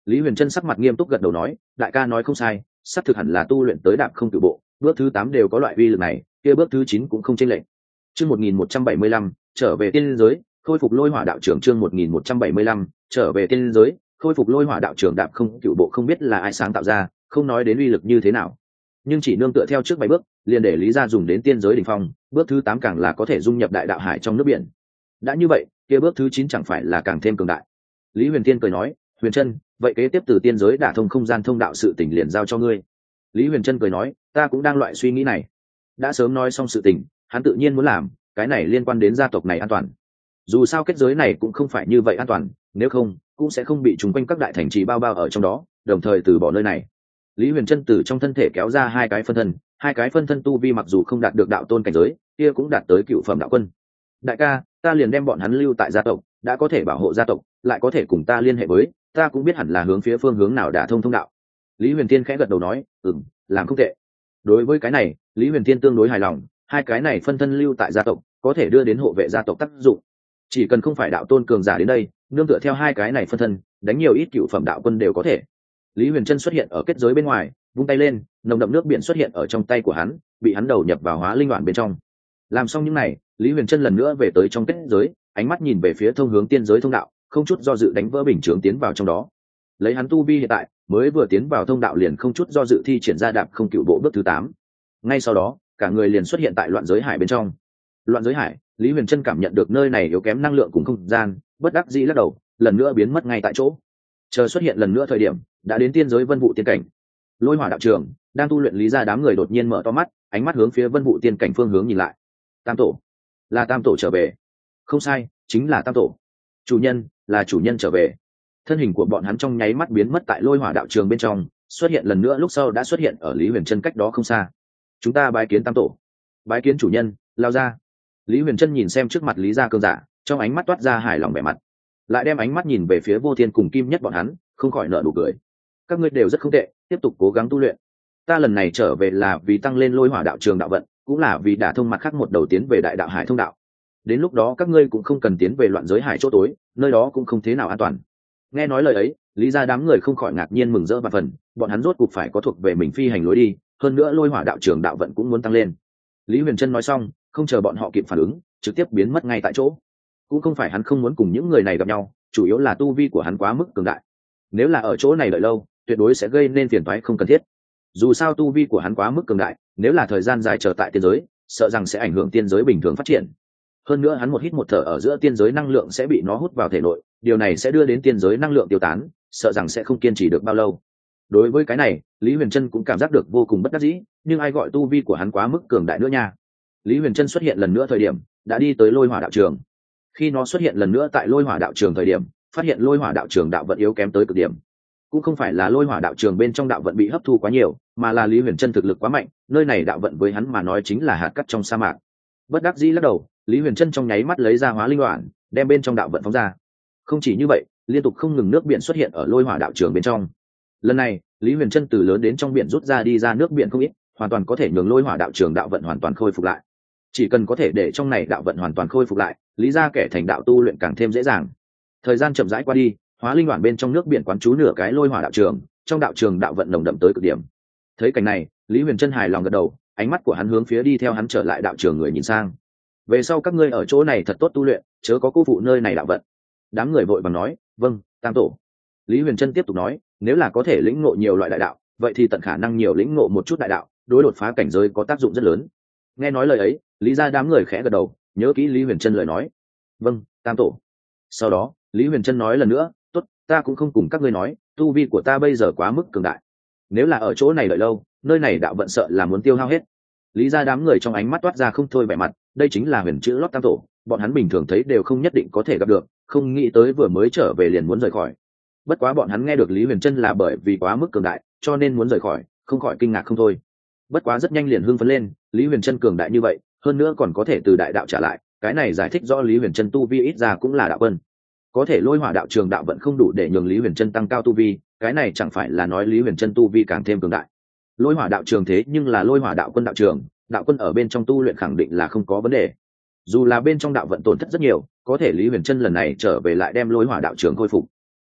Lý Huyền Trân sắc mặt nghiêm túc gật đầu nói, đại ca nói không sai, sắp thực hẳn là tu luyện tới đạp không cửu bộ, bước thứ 8 đều có loại uy lực này, kia bước thứ 9 cũng không chênh lệch. Chương 1175, trở về tiên giới, khôi phục lôi hỏa đạo trưởng. Chương 1175, trở về tiên giới, khôi phục lôi hỏa đạo trưởng. Đạp không cửu bộ không biết là ai sáng tạo ra, không nói đến uy lực như thế nào, nhưng chỉ nương tựa theo trước 7 bước, liền để Lý gia dùng đến tiên giới đỉnh phong, bước thứ 8 càng là có thể dung nhập đại đạo hải trong nước biển. Đã như vậy, kia bước thứ 9 chẳng phải là càng thêm cường đại. Lý Huyền Thiên cười nói, Huyền Trân, vậy kế tiếp từ tiên giới đả thông không gian thông đạo sự tình liền giao cho ngươi. Lý Huyền Trân cười nói, ta cũng đang loại suy nghĩ này. Đã sớm nói xong sự tình, hắn tự nhiên muốn làm, cái này liên quan đến gia tộc này an toàn. Dù sao kết giới này cũng không phải như vậy an toàn, nếu không cũng sẽ không bị trùng quanh các đại thành trì bao bao ở trong đó, đồng thời từ bỏ nơi này. Lý Huyền Trân từ trong thân thể kéo ra hai cái phân thân tu vi mặc dù không đạt được đạo tôn cảnh giới, kia cũng đạt tới cựu phẩm đạo quân. Đại ca, ta liền đem bọn hắn lưu tại gia tộc, đã có thể bảo hộ gia tộc, lại có thể cùng ta liên hệ với, ta cũng biết hẳn là hướng phía phương hướng nào đả thông thông đạo. Lý Huyền Thiên khẽ gật đầu nói, làm không tệ. Đối với cái này, Lý Huyền Thiên tương đối hài lòng, hai cái này phân thân lưu tại gia tộc, có thể đưa đến hộ vệ gia tộc tác dụng. Chỉ cần không phải đạo tôn cường giả đến đây, nương tựa theo hai cái này phân thân, đánh nhiều ít cựu phẩm đạo quân đều có thể. Lý Huyền Trân xuất hiện ở kết giới bên ngoài, vung tay lên, nồng đậm nước biển xuất hiện ở trong tay của hắn, bị hắn đầu nhập vào hóa linh đoạn bên trong. Làm xong những này, Lý Huyền Trân lần nữa về tới trong kết giới, ánh mắt nhìn về phía thông hướng tiên giới thông đạo, không chút do dự đánh vỡ bình chướng tiến vào trong đó. Lấy hắn tu vi hiện tại, mới vừa tiến vào thông đạo liền không chút do dự thi triển ra đạp không cựu bộ bước thứ 8. Ngay sau đó, cả người liền xuất hiện tại loạn giới hải bên trong. Loạn giới hải, Lý Huyền Trân cảm nhận được nơi này yếu kém năng lượng cùng không gian, bất đắc dĩ lắc đầu, lần nữa biến mất ngay tại chỗ. Chờ xuất hiện lần nữa thời điểm, đã đến tiên giới Vân Vũ tiên cảnh. Lôi hỏa đạo trường đang tu luyện Lý gia đám người đột nhiên mở to mắt, ánh mắt hướng phía Vân Vũ tiên cảnh phương hướng nhìn lại. Tam tổ, là Tam tổ trở về. Không sai, chính là Tam tổ. Chủ nhân, là chủ nhân trở về. Thân hình của bọn hắn trong nháy mắt biến mất tại lôi hỏa đạo trường bên trong, xuất hiện lần nữa lúc sau đã xuất hiện ở Lý Huyền Trân cách đó không xa. Chúng ta bái kiến Tam tổ. Bái kiến chủ nhân, lao ra. Lý Huyền Trân nhìn xem trước mặt Lý gia cường giả, trong ánh mắt toát ra hài lòng vẻ mặt, lại đem ánh mắt nhìn về phía Vô Thiên cùng Kim Nhất bọn hắn, không khỏi nở nụ cười. Các ngươi đều rất không tệ, tiếp tục cố gắng tu luyện. Ta lần này trở về là vì tăng lên lôi hỏa đạo trường đạo vận, cũng là vì đả thông mặt khác một đầu tiến về đại đạo hải thông đạo. Đến lúc đó các ngươi cũng không cần tiến về loạn giới hải chỗ tối, nơi đó cũng không thế nào an toàn. Nghe nói lời ấy, Lý gia đám người không khỏi ngạc nhiên mừng rỡ và phần, bọn hắn rốt cục phải có thuộc về mình phi hành lối đi, hơn nữa lôi hỏa đạo trường đạo vận cũng muốn tăng lên. Lý Huyền Trân nói xong, không chờ bọn họ kịp phản ứng, trực tiếp biến mất ngay tại chỗ. Cũng không phải hắn không muốn cùng những người này gặp nhau, chủ yếu là tu vi của hắn quá mức cường đại. Nếu là ở chỗ này đợi lâu, tuyệt đối sẽ gây nên phiền toái không cần thiết. Dù sao tu vi của hắn quá mức cường đại, nếu là thời gian dài chờ tại tiên giới, sợ rằng sẽ ảnh hưởng tiên giới bình thường phát triển. Hơn nữa hắn một hít một thở ở giữa tiên giới năng lượng sẽ bị nó hút vào thể nội, điều này sẽ đưa đến tiên giới năng lượng tiêu tán, sợ rằng sẽ không kiên trì được bao lâu. Đối với cái này, Lý Huyền Trân cũng cảm giác được vô cùng bất đắc dĩ, nhưng ai gọi tu vi của hắn quá mức cường đại nữa nha. Lý Huyền Trân xuất hiện lần nữa thời điểm, đã đi tới lôi hỏa đạo trường. Khi nó xuất hiện lần nữa tại lôi hỏa đạo trường thời điểm, phát hiện lôi hỏa đạo trường đạo vận yếu kém tới cực điểm. Cũng không phải là lôi hỏa đạo trường bên trong đạo vận bị hấp thu quá nhiều, mà là Lý Huyền Trân thực lực quá mạnh, nơi này đạo vận với hắn mà nói chính là hạt cát trong sa mạc. Bất đắc dĩ lắc đầu, Lý Huyền Trân trong nháy mắt lấy ra hóa linh đoạn, đem bên trong đạo vận phóng ra. Không chỉ như vậy, liên tục không ngừng nước biển xuất hiện ở lôi hỏa đạo trường bên trong. Lần này, Lý Huyền Trân từ lớn đến trong biển rút ra đi ra nước biển không ít, hoàn toàn có thể nhường lôi hỏa đạo trường đạo vận hoàn toàn khôi phục lại. Chỉ cần có thể để trong này đạo vận hoàn toàn khôi phục lại, Lý gia kẻ thành đạo tu luyện càng thêm dễ dàng. Thời gian chậm rãi qua đi, hóa linh đoạn bên trong nước biển quán trú nửa cái lôi hỏa đạo trường, trong đạo trường đạo vận nồng đậm tới cực điểm. Thấy cảnh này, Lý Huyền Trân hài lòng gật đầu, ánh mắt của hắn hướng phía đi theo hắn trở lại đạo trường người nhìn sang. Về sau các ngươi ở chỗ này thật tốt tu luyện, chớ có cô phụ nơi này đạo vận. Đám người vội vàng nói, vâng, Tam tổ. Lý Huyền Trân tiếp tục nói, nếu là có thể lĩnh ngộ nhiều loại đại đạo, vậy thì tận khả năng nhiều lĩnh ngộ một chút đại đạo, đối đột phá cảnh giới có tác dụng rất lớn. Nghe nói lời ấy, Lý gia đám người khẽ gật đầu, nhớ kỹ Lý Huyền Trân lời nói. Vâng, Tam tổ. Sau đó, Lý Huyền Trân nói lần nữa, tốt, ta cũng không cùng các ngươi nói, tu vi của ta bây giờ quá mức cường đại. Nếu là ở chỗ này đợi lâu, nơi này đạo vận sợ là muốn tiêu hao hết. Lý gia đám người trong ánh mắt toát ra không thôi vẻ mặt, đây chính là huyền chữ lót Tam tổ, bọn hắn bình thường thấy đều không nhất định có thể gặp được, không nghĩ tới vừa mới trở về liền muốn rời khỏi. Bất quá bọn hắn nghe được Lý Huyền Trân là bởi vì quá mức cường đại, cho nên muốn rời khỏi, không khỏi kinh ngạc không thôi. Bất quá rất nhanh liền hưng phấn lên, Lý Huyền Trân cường đại như vậy, hơn nữa còn có thể từ đại đạo trả lại, cái này giải thích rõ Lý Huyền Trân tu vi ít ra cũng là đạo quân. Có thể lôi hỏa đạo trường đạo vận không đủ để nhường Lý Huyền Trân tăng cao tu vi, cái này chẳng phải là nói Lý Huyền Trân tu vi càng thêm cường đại. Lôi hỏa đạo trường thế nhưng là lôi hỏa đạo quân đạo trường, đạo quân ở bên trong tu luyện khẳng định là không có vấn đề. Dù là bên trong đạo vận tổn thất rất nhiều, có thể Lý Huyền Trân lần này trở về lại đem lôi hỏa đạo trường khôi phục. Dù vậy,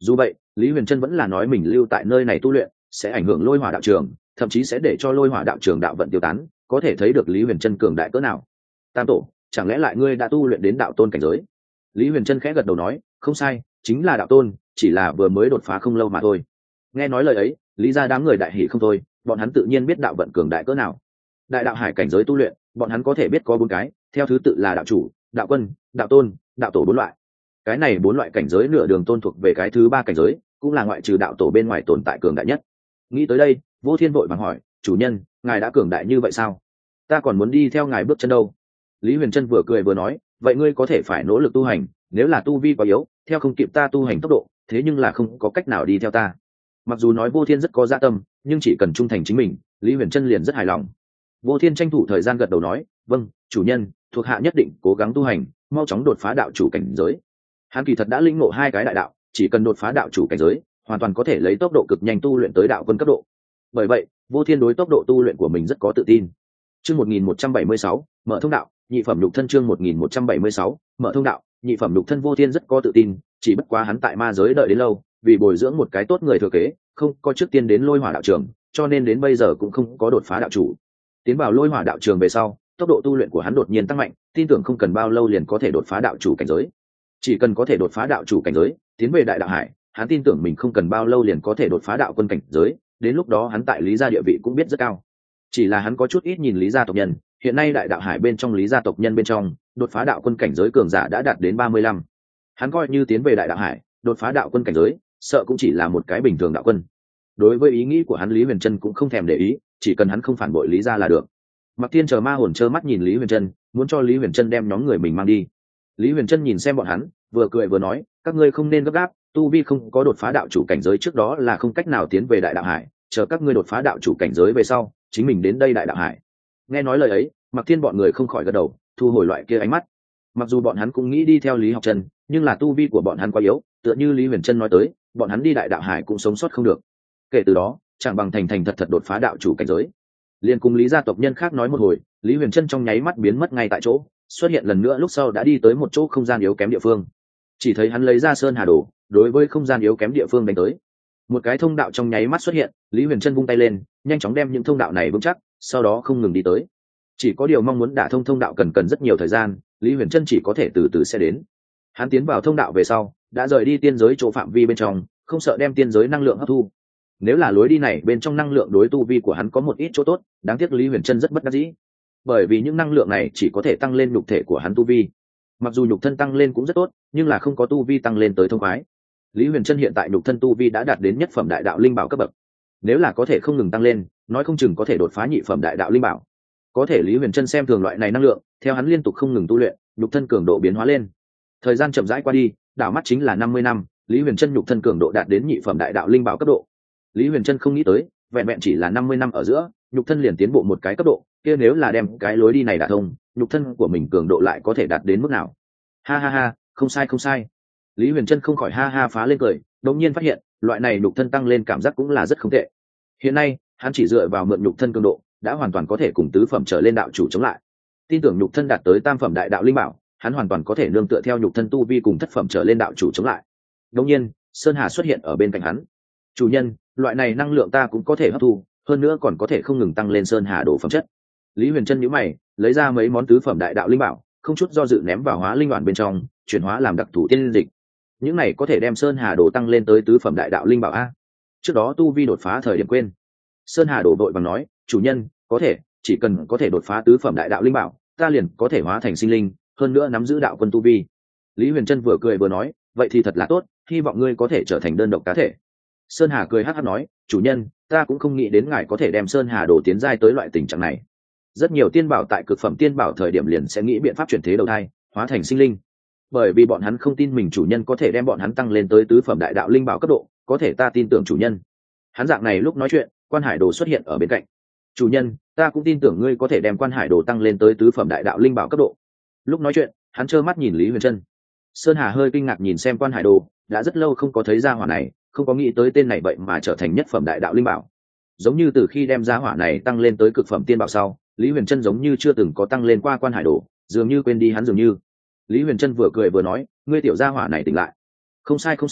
Lý Huyền Trân vẫn là nói mình lưu tại nơi này tu luyện sẽ ảnh hưởng lôi hỏa đạo trường, thậm chí sẽ để cho lôi hỏa đạo trường đạo vận tiêu tán, có thể thấy được Lý Huyền Trân cường đại cỡ nào. Tam tổ, chẳng lẽ lại ngươi đã tu luyện đến đạo tôn cảnh giới? Lý Huyền Trân khẽ gật đầu nói, không sai, chính là đạo tôn, chỉ là vừa mới đột phá không lâu mà thôi. Nghe nói lời ấy, Lý gia đám người đại hỉ không thôi, bọn hắn tự nhiên biết đạo vận cường đại cỡ nào. Đại đạo hải cảnh giới tu luyện, bọn hắn có thể biết có 4 cái, theo thứ tự là đạo chủ, đạo quân, đạo tôn, đạo tổ 4 loại. Cái này 4 loại cảnh giới nửa đường tôn thuộc về cái thứ 3 cảnh giới, cũng là ngoại trừ đạo tổ bên ngoài tồn tại cường đại nhất. Nghĩ tới đây, Vô Thiên vội vàng hỏi, chủ nhân, ngài đã cường đại như vậy sao? Ta còn muốn đi theo ngài bước chân đâu. Lý Huyền Trân vừa cười vừa nói, vậy ngươi có thể phải nỗ lực tu hành, nếu là tu vi quá yếu, theo không kịp ta tu hành tốc độ, thế nhưng là không có cách nào đi theo ta. Mặc dù nói Vô Thiên rất có dạ tâm, nhưng chỉ cần trung thành chính mình, Lý Huyền Trân liền rất hài lòng. Vô Thiên tranh thủ thời gian gật đầu nói, vâng, chủ nhân, thuộc hạ nhất định cố gắng tu hành, mau chóng đột phá đạo chủ cảnh giới. Hắn kỳ thật đã lĩnh ngộ 2 cái đại đạo, chỉ cần đột phá đạo chủ cảnh giới, hoàn toàn có thể lấy tốc độ cực nhanh tu luyện tới đạo quân cấp độ. Bởi vậy, Vô Thiên đối tốc độ tu luyện của mình rất có tự tin. Chương 1176, mở thông đạo, nhị phẩm nhục thân. Chương 1176, mở thông đạo, nhị phẩm nhục thân. Vô Thiên rất có tự tin, chỉ bất quá hắn tại ma giới đợi đến lâu, vì bồi dưỡng một cái tốt người thừa kế, không có trước tiên đến lôi hỏa đạo trường, cho nên đến bây giờ cũng không có đột phá đạo chủ. Tiến vào lôi hỏa đạo trường về sau, tốc độ tu luyện của hắn đột nhiên tăng mạnh, tin tưởng không cần bao lâu liền có thể đột phá đạo chủ cảnh giới. Chỉ cần có thể đột phá đạo chủ cảnh giới, tiến về đại đạo hải, hắn tin tưởng mình không cần bao lâu liền có thể đột phá đạo quân cảnh giới, đến lúc đó hắn tại Lý gia địa vị cũng biết rất cao. Chỉ là hắn có chút ít nhìn Lý gia tộc nhân, hiện nay đại đạo hải bên trong Lý gia tộc nhân bên trong, đột phá đạo quân cảnh giới cường giả đã đạt đến 35. Hắn coi như tiến về đại đạo hải, đột phá đạo quân cảnh giới, sợ cũng chỉ là một cái bình thường đạo quân. Đối với ý nghĩ của hắn, Lý Huyền Trân cũng không thèm để ý, chỉ cần hắn không phản bội Lý gia là được. Mặc Thiên chờ ma hồn trơ mắt nhìn Lý Huyền Trân, muốn cho Lý Huyền Trân đem nhóm người mình mang đi. Lý Huyền Trân nhìn xem bọn hắn, vừa cười vừa nói, các ngươi không nên gấp gáp, tu vi không có đột phá đạo chủ cảnh giới trước đó là không cách nào tiến về đại đạo hải, chờ các ngươi đột phá đạo chủ cảnh giới về sau, chính mình đến đây đại đạo hải. Nghe nói lời ấy, Mặc Thiên bọn người không khỏi gật đầu, thu hồi loại kia ánh mắt. Mặc dù bọn hắn cũng nghĩ đi theo Lý Học Trân, nhưng là tu vi của bọn hắn quá yếu, tựa như Lý Huyền Trân nói tới, bọn hắn đi đại đạo hải cũng sống sót không được. Kể từ đó, chẳng bằng thành thành thật thật đột phá đạo chủ cảnh giới. Liên cùng Lý gia tộc nhân khác nói một hồi, Lý Huyền Trân trong nháy mắt biến mất ngay tại chỗ, xuất hiện lần nữa lúc sau đã đi tới một chỗ không gian yếu kém địa phương. Chỉ thấy hắn lấy ra sơn hà đồ, đối với không gian yếu kém địa phương đánh tới. Một cái thông đạo trong nháy mắt xuất hiện, Lý Huyền Trân vung tay lên, nhanh chóng đem những thông đạo này vững chắc, sau đó không ngừng đi tới. Chỉ có điều mong muốn đả thông thông đạo cần rất nhiều thời gian, Lý Huyền Trân chỉ có thể từ từ sẽ đến. Hắn tiến vào thông đạo về sau, đã rời đi tiên giới chỗ phạm vi bên trong, không sợ đem tiên giới năng lượng hấp thu. Nếu là lối đi này bên trong năng lượng đối tu vi của hắn có một ít chỗ tốt, đáng tiếc Lý Huyền Trân rất bất đắc dĩ, bởi vì những năng lượng này chỉ có thể tăng lên nhục thể của hắn tu vi. Mặc dù nhục thân tăng lên cũng rất tốt, nhưng là không có tu vi tăng lên tới thông khoái. Lý Huyền Trân hiện tại nhục thân tu vi đã đạt đến nhất phẩm đại đạo linh bảo cấp bậc, nếu là có thể không ngừng tăng lên, nói không chừng có thể đột phá nhị phẩm đại đạo linh bảo. Có thể Lý Huyền Trân xem thường loại này năng lượng, theo hắn liên tục không ngừng tu luyện, nhục thân cường độ biến hóa lên. Thời gian chậm rãi qua đi, đảo mắt chính là 50 năm, Lý Huyền Trân nhục thân cường độ đạt đến nhị phẩm đại đạo linh bảo cấp độ. Lý Huyền Trân không nghĩ tới, vẹn vẹn chỉ là 50 năm ở giữa, nhục thân liền tiến bộ một cái cấp độ, kia nếu là đem cái lối đi này đả thông, nhục thân của mình cường độ lại có thể đạt đến mức nào? Ha ha ha, không sai không sai. Lý Huyền Trân không khỏi ha ha phá lên cười, đột nhiên phát hiện, loại này nhục thân tăng lên cảm giác cũng là rất không tệ. Hiện nay, hắn chỉ dựa vào mượn nhục thân cường độ, đã hoàn toàn có thể cùng tứ phẩm trở lên đạo chủ chống lại. Tin tưởng nhục thân đạt tới tam phẩm đại đạo linh bảo, hắn hoàn toàn có thể nương tựa theo nhục thân tu vi cùng thất phẩm trở lên đạo chủ chống lại. Đột nhiên, Sơn Hà xuất hiện ở bên cạnh hắn. Chủ nhân, loại này năng lượng ta cũng có thể hấp thu, hơn nữa còn có thể không ngừng tăng lên Sơn Hà đồ phẩm chất. Lý Huyền Trân nhíu mày, lấy ra mấy món tứ phẩm đại đạo linh bảo, không chút do dự ném vào hóa linh đoàn bên trong, chuyển hóa làm đặc thù tiên linh dịch. Những này có thể đem Sơn Hà đồ tăng lên tới tứ phẩm đại đạo linh bảo a. Trước đó tu vi đột phá thời điểm quên. Sơn Hà đồ đội bằng nói, chủ nhân, có thể, chỉ cần có thể đột phá tứ phẩm đại đạo linh bảo, ta liền có thể hóa thành sinh linh, hơn nữa nắm giữ đạo quân tu vi. Lý Huyền Trân vừa cười vừa nói, vậy thì thật là tốt, hy vọng ngươi có thể trở thành đơn độc cá thể. Sơn Hà cười hắc hắc nói, chủ nhân, ta cũng không nghĩ đến ngài có thể đem Sơn Hà đồ tiến giai tới loại tình trạng này. Rất nhiều tiên bảo tại cực phẩm tiên bảo thời điểm liền sẽ nghĩ biện pháp chuyển thế đầu thai, hóa thành sinh linh, bởi vì bọn hắn không tin mình chủ nhân có thể đem bọn hắn tăng lên tới tứ phẩm đại đạo linh bảo cấp độ, có thể ta tin tưởng chủ nhân. Hắn dạng này lúc nói chuyện, Quan Hải Đồ xuất hiện ở bên cạnh. Chủ nhân, ta cũng tin tưởng ngươi có thể đem Quan Hải Đồ tăng lên tới tứ phẩm đại đạo linh bảo cấp độ. Lúc nói chuyện, hắn trơ mắt nhìn Lý Huyền Trân. Sơn Hà hơi kinh ngạc nhìn xem Quan Hải Đồ, đã rất lâu không có thấy gia hỏa này, không có nghĩ tới tên này vậy mà trở thành nhất phẩm đại đạo linh bảo. Giống như từ khi đem gia hỏa này tăng lên tới cực phẩm tiên bảo sau, Lý Huyền Trân giống như chưa từng có tăng lên qua Quan Hải Đồ, dường như quên đi hắn dường như. Lý Huyền Trân vừa cười vừa nói, ngươi tiểu gia hỏa này tỉnh lại. Không sai không sai,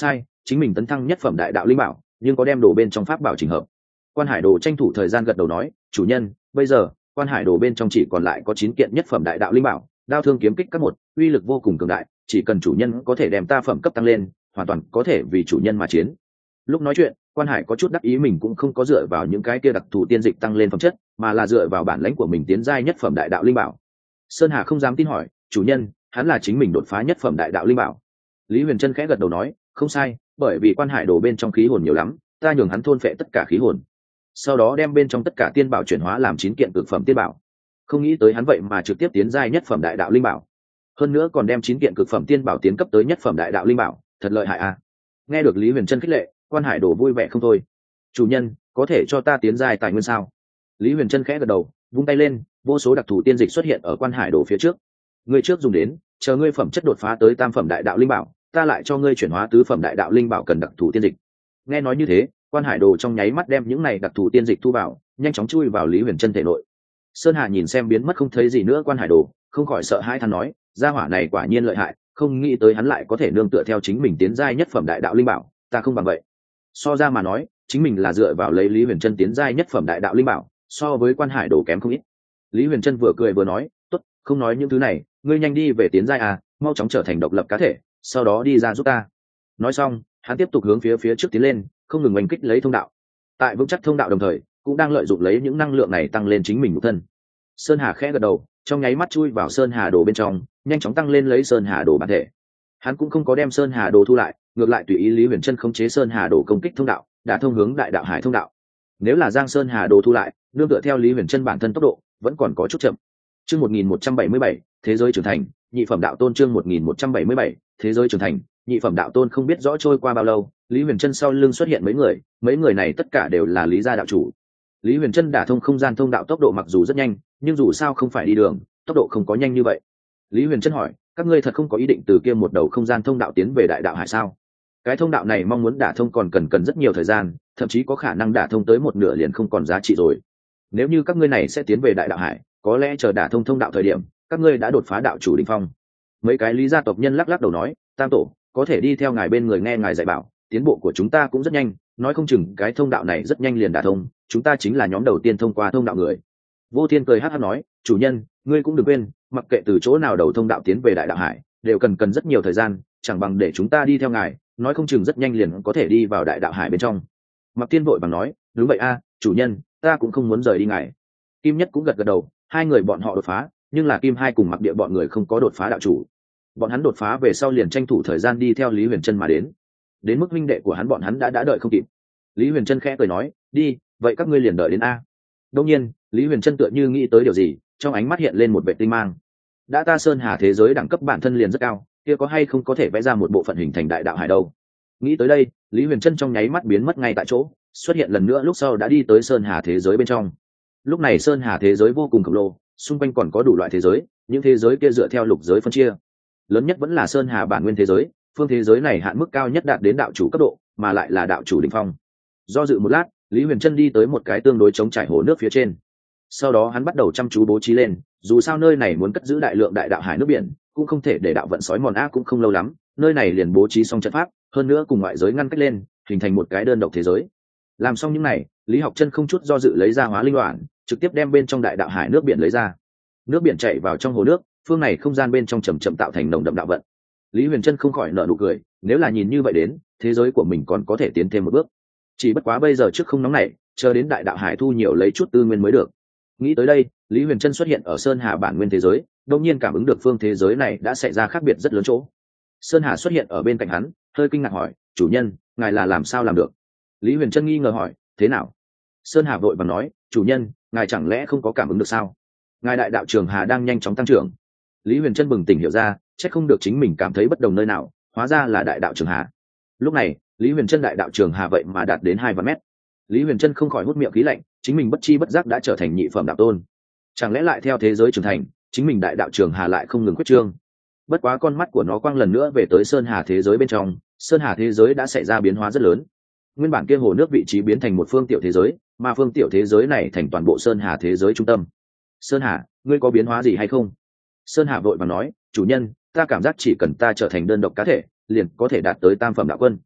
chính mình tấn thăng nhất phẩm đại đạo linh bảo nhưng có đem đồ bên trong pháp bảo trình hợp. Quan Hải Đồ tranh thủ thời gian gật đầu nói, chủ nhân, bây giờ Quan Hải Đồ bên trong chỉ còn lại có 9 kiện nhất phẩm đại đạo linh bảo, đao thương kiếm kích các một, uy lực vô cùng cường đại, chỉ cần chủ nhân có thể đem ta phẩm cấp tăng lên, hoàn toàn có thể vì chủ nhân mà chiến. Lúc nói chuyện, Quan Hải có chút đắc ý mình cũng không có dựa vào những cái kia đặc thù tiên dịch tăng lên phẩm chất, mà là dựa vào bản lãnh của mình tiến giai nhất phẩm đại đạo linh bảo. Sơn Hà không dám tin hỏi, chủ nhân, hắn là chính mình đột phá nhất phẩm đại đạo linh bảo. Lý Huyền Trân khẽ gật đầu nói, không sai, bởi vì Quan Hải Đồ bên trong khí hồn nhiều lắm, ta nhường hắn thôn phệ tất cả khí hồn, sau đó đem bên trong tất cả tiên bảo chuyển hóa làm 9 kiện cực phẩm tiên bảo. Không nghĩ tới hắn vậy mà trực tiếp tiến giai nhất phẩm đại đạo linh bảo, hơn nữa còn đem 9 kiện cực phẩm tiên bảo tiến cấp tới nhất phẩm đại đạo linh bảo, thật lợi hại a. Nghe được Lý Huyền Trân khích lệ, Quan Hải Đồ vui vẻ không thôi. Chủ nhân, có thể cho ta tiến giai tài nguyên sao? Lý Huyền Trân khẽ gật đầu, vung tay lên, vô số đặc thù tiên dịch xuất hiện ở Quan Hải Đồ phía trước. Ngươi trước dùng đến, chờ ngươi phẩm chất đột phá tới tam phẩm đại đạo linh bảo, ta lại cho ngươi chuyển hóa tứ phẩm đại đạo linh bảo cần đặc thù tiên dịch. Nghe nói như thế, Quan Hải Đồ trong nháy mắt đem những này đặc thù tiên dịch thu vào, nhanh chóng chui vào Lý Huyền Trân thể nội. Sơn Hà nhìn xem biến mất không thấy gì nữa Quan Hải Đồ, không khỏi sợ hãi than nói, gia hỏa này quả nhiên lợi hại, không nghĩ tới hắn lại có thể nương tựa theo chính mình tiến giai nhất phẩm đại đạo linh bảo, ta không bằng vậy. So ra mà nói, chính mình là dựa vào lấy Lý Huyền Trân tiến giai nhất phẩm đại đạo linh bảo, so với Quan Hải Đồ kém không ít. Lý Huyền Trân vừa cười vừa nói, tốt, không nói những thứ này, ngươi nhanh đi về tiến giai à, mau chóng trở thành độc lập cá thể, sau đó đi ra giúp ta. Nói xong, hắn tiếp tục hướng phía trước tiến lên, không ngừng oanh kích lấy thông đạo. Tại vững chắc thông đạo đồng thời, cũng đang lợi dụng lấy những năng lượng này tăng lên chính mình nhục thân. Sơn Hà khẽ gật đầu, trong nháy mắt chui vào Sơn Hà Đồ bên trong, nhanh chóng tăng lên lấy Sơn Hà Đồ bản thể. Hắn cũng không có đem Sơn Hà Đồ thu lại, ngược lại tùy ý Lý Huyền Trân khống chế Sơn Hà Đồ công kích thông đạo, đã thông hướng đại đạo hải thông đạo. Nếu là Giang Sơn Hà Đồ thu lại, nương tựa theo Lý Huyền Trân bản thân tốc độ, vẫn còn có chút chậm. Chương 1177, thế giới trưởng thành, nhị phẩm đạo tôn. Chương 1177, thế giới trưởng thành, nhị phẩm đạo tôn. Không biết rõ trôi qua bao lâu, Lý Huyền Trân sau lưng xuất hiện mấy người này tất cả đều là Lý gia đạo chủ. Lý Huyền Trân đả thông không gian thông đạo tốc độ mặc dù rất nhanh, nhưng dù sao không phải đi đường, tốc độ không có nhanh như vậy. Lý Huyền Trân hỏi, các ngươi thật không có ý định từ kia một đầu không gian thông đạo tiến về đại đạo hải sao? Cái thông đạo này mong muốn đả thông còn cần rất nhiều thời gian, thậm chí có khả năng đả thông tới một nửa liền không còn giá trị rồi. Nếu như các ngươi này sẽ tiến về đại đạo hải, có lẽ chờ đả thông thông đạo thời điểm, các ngươi đã đột phá đạo chủ đỉnh phong. Mấy cái Lý gia tộc nhân lắc lắc đầu nói, tam tổ, có thể đi theo ngài bên người nghe ngài dạy bảo, tiến bộ của chúng ta cũng rất nhanh, nói không chừng cái thông đạo này rất nhanh liền đả thông, chúng ta chính là nhóm đầu tiên thông qua thông đạo người. Vô Thiên cười hắc hắc nói, chủ nhân, ngươi cũng đừng quên, mặc kệ từ chỗ nào đầu thông đạo tiến về đại đạo hải, đều cần rất nhiều thời gian, chẳng bằng để chúng ta đi theo ngài, nói không chừng rất nhanh liền có thể đi vào đại đạo hải bên trong. Mặc Tiên vội bằng nói, đúng vậy a, chủ nhân, ta cũng không muốn rời đi ngài. Kim Nhất cũng gật gật đầu, hai người bọn họ đột phá, nhưng là Kim Hai cùng Mặc Địa bọn người không có đột phá đạo chủ. Bọn hắn đột phá về sau liền tranh thủ thời gian đi theo Lý Huyền Trân mà đến mức huynh đệ của bọn hắn đã đợi không kịp. Lý Huyền Trân khẽ cười nói, đi, vậy các ngươi liền đợi đến a. Đương nhiên, Lý Huyền Trân tựa như nghĩ tới điều gì, trong ánh mắt hiện lên một vẻ tinh mang. Đã ta Sơn Hà thế giới đẳng cấp bản thân liền rất cao, kia có hay không có thể vẽ ra một bộ phận hình thành đại đạo hải đâu. Nghĩ tới đây, Lý Huyền Trân trong nháy mắt biến mất ngay tại chỗ, xuất hiện lần nữa lúc sau đã đi tới Sơn Hà thế giới bên trong. Lúc này Sơn Hà thế giới vô cùng khổng lồ, xung quanh còn có đủ loại thế giới, những thế giới kia dựa theo lục giới phân chia. Lớn nhất vẫn là Sơn Hà bản nguyên thế giới, phương thế giới này hạn mức cao nhất đạt đến đạo chủ cấp độ, mà lại là đạo chủ đỉnh phong. Do dự một lát, Lý Huyền Trân đi tới một cái tương đối trống trải hồ nước phía trên. Sau đó hắn bắt đầu chăm chú bố trí lên, dù sao nơi này muốn cất giữ đại lượng đại đạo hải nước biển, cũng không thể để đạo vận sói mòn ác cũng không lâu lắm, nơi này liền bố trí xong trận pháp, hơn nữa cùng ngoại giới ngăn cách lên, hình thành một cái đơn độc thế giới. Làm xong những này, Lý Học Chân không chút do dự lấy ra hóa linh đoạn, trực tiếp đem bên trong đại đạo hải nước biển lấy ra. Nước biển chảy vào trong hồ nước, phương này không gian bên trong chậm chậm tạo thành nồng đậm đạo vận. Lý Huyền Trân không khỏi nở nụ cười, nếu là nhìn như vậy đến, thế giới của mình còn có thể tiến thêm một bước. Chỉ bất quá bây giờ trước không nóng nảy, chờ đến đại đạo hải thu nhiều lấy chút tư nguyên mới được. Nghĩ tới đây, Lý Huyền Trân xuất hiện ở Sơn Hà bản nguyên thế giới, đột nhiên cảm ứng được phương thế giới này đã xảy ra khác biệt rất lớn chỗ. Sơn Hà xuất hiện ở bên cạnh hắn, hơi kinh ngạc hỏi, chủ nhân, ngài là làm sao làm được? Lý Huyền Trân nghi ngờ hỏi, thế nào? Sơn Hà vội vàng nói, chủ nhân, ngài chẳng lẽ không có cảm ứng được sao? Ngài đại đạo trường Hà đang nhanh chóng tăng trưởng. Lý Huyền Trân bừng tỉnh hiểu ra, chắc không được chính mình cảm thấy bất đồng nơi nào, hóa ra là đại đạo trường Hà. Lúc này, Lý Huyền Trân đại đạo trường Hà vậy mà đạt đến 2 vạn mét. Lý Huyền Trân không khỏi hút miệng khí lạnh, chính mình bất chi bất giác đã trở thành nhị phẩm đạo tôn. Chẳng lẽ lại theo thế giới trưởng thành, chính mình đại đạo trường Hà lại không ngừng quyết trương? Bất quá con mắt của nó quang lần nữa về tới Sơn Hà thế giới bên trong, Sơn Hà thế giới đã xảy ra biến hóa rất lớn. Nguyên bản kia hồ nước vị trí biến thành một phương tiểu thế giới, mà phương tiểu thế giới này thành toàn bộ Sơn Hà thế giới trung tâm. Sơn Hà, ngươi có biến hóa gì hay không? Sơn Hà vội vàng nói, chủ nhân, ta cảm giác chỉ cần ta trở thành đơn độc cá thể, liền có thể đạt tới tam phẩm đạo quân.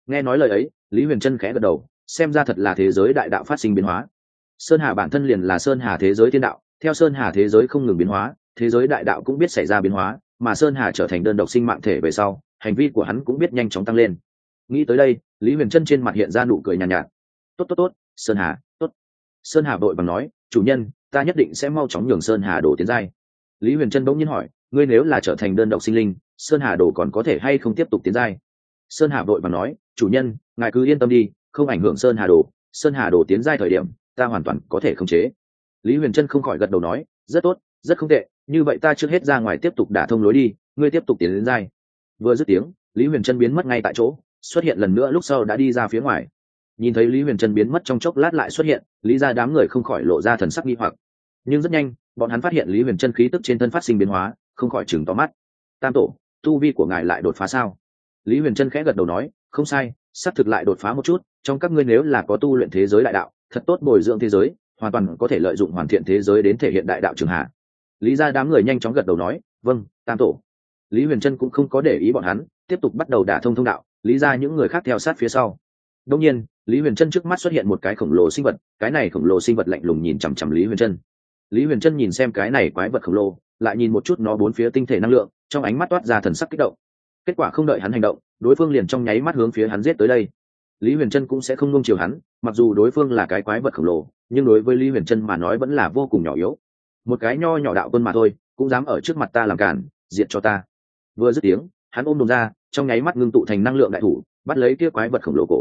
Nghe nói lời ấy, Lý Huyền Trân khẽ gật đầu, xem ra thật là thế giới đại đạo phát sinh biến hóa. Sơn Hà bản thân liền là Sơn Hà thế giới thiên đạo, theo Sơn Hà thế giới không ngừng biến hóa, thế giới đại đạo cũng biết xảy ra biến hóa, mà Sơn Hà trở thành đơn độc sinh mạng thể về sau, hành vi của hắn cũng biết nhanh chóng tăng lên. Nghĩ tới đây, Lý Huyền Trân trên mặt hiện ra nụ cười nhàn nhạt. Tốt tốt tốt, Sơn Hà, tốt. Sơn Hà vội vàng nói, chủ nhân, ta nhất định sẽ mau chóng nhường Sơn Hà đổ tiến giai. Lý Huyền Trân bỗng nhiên hỏi, ngươi nếu là trở thành đơn độc sinh linh, Sơn Hà đồ còn có thể hay không tiếp tục tiến giai? Sơn Hà vội vàng nói, chủ nhân, ngài cứ yên tâm đi, không ảnh hưởng Sơn Hà đồ. Sơn Hà đồ tiến giai thời điểm, ta hoàn toàn có thể khống chế. Lý Huyền Trân không khỏi gật đầu nói, rất tốt, rất không tệ, như vậy ta trước hết ra ngoài tiếp tục đả thông lối đi, ngươi tiếp tục tiến đến giai. Vừa dứt tiếng, Lý Huyền Trân biến mất ngay tại chỗ, xuất hiện lần nữa lúc sau đã đi ra phía ngoài. Nhìn thấy Lý Huyền Trân biến mất trong chốc lát lại xuất hiện, Lý gia đám người không khỏi lộ ra thần sắc nghi hoặc. Nhưng rất nhanh, bọn hắn phát hiện Lý Huyền Trân khí tức trên thân phát sinh biến hóa, không khỏi chừng to mắt. Tam tổ, tu vi của ngài lại đột phá sao? Lý Huyền Trân khẽ gật đầu nói, không sai, xác thực lại đột phá một chút, trong các ngươi nếu là có tu luyện thế giới đại đạo, thật tốt bồi dưỡng thế giới, hoàn toàn có thể lợi dụng hoàn thiện thế giới đến thể hiện đại đạo trường hạ. Lý gia đám người nhanh chóng gật đầu nói, vâng, tam tổ. Lý Huyền Trân cũng không có để ý bọn hắn, tiếp tục bắt đầu đả thông thông đạo, Lý gia những người khác theo sát phía sau. Đương nhiên, Lý Huyền Trân trước mắt xuất hiện một cái khổng lồ sinh vật, cái này khổng lồ sinh vật lạnh lùng nhìn chằm chằm Lý Huyền Trân. Lý Huyền Trân nhìn xem cái này quái vật khổng lồ, lại nhìn một chút nó bốn phía tinh thể năng lượng, trong ánh mắt toát ra thần sắc kích động. Kết quả không đợi hắn hành động, đối phương liền trong nháy mắt hướng phía hắn giết tới đây. Lý Huyền Trân cũng sẽ không nuông chiều hắn, mặc dù đối phương là cái quái vật khổng lồ, nhưng đối với Lý Huyền Trân mà nói vẫn là vô cùng nhỏ yếu. Một cái nho nhỏ đạo quân mà thôi, cũng dám ở trước mặt ta làm cản, diệt cho ta. Vừa dứt tiếng, hắn ôm đồm ra, trong nháy mắt ngưng tụ thành năng lượng đại thủ, bắt lấy kia quái vật khổng lồ cổ.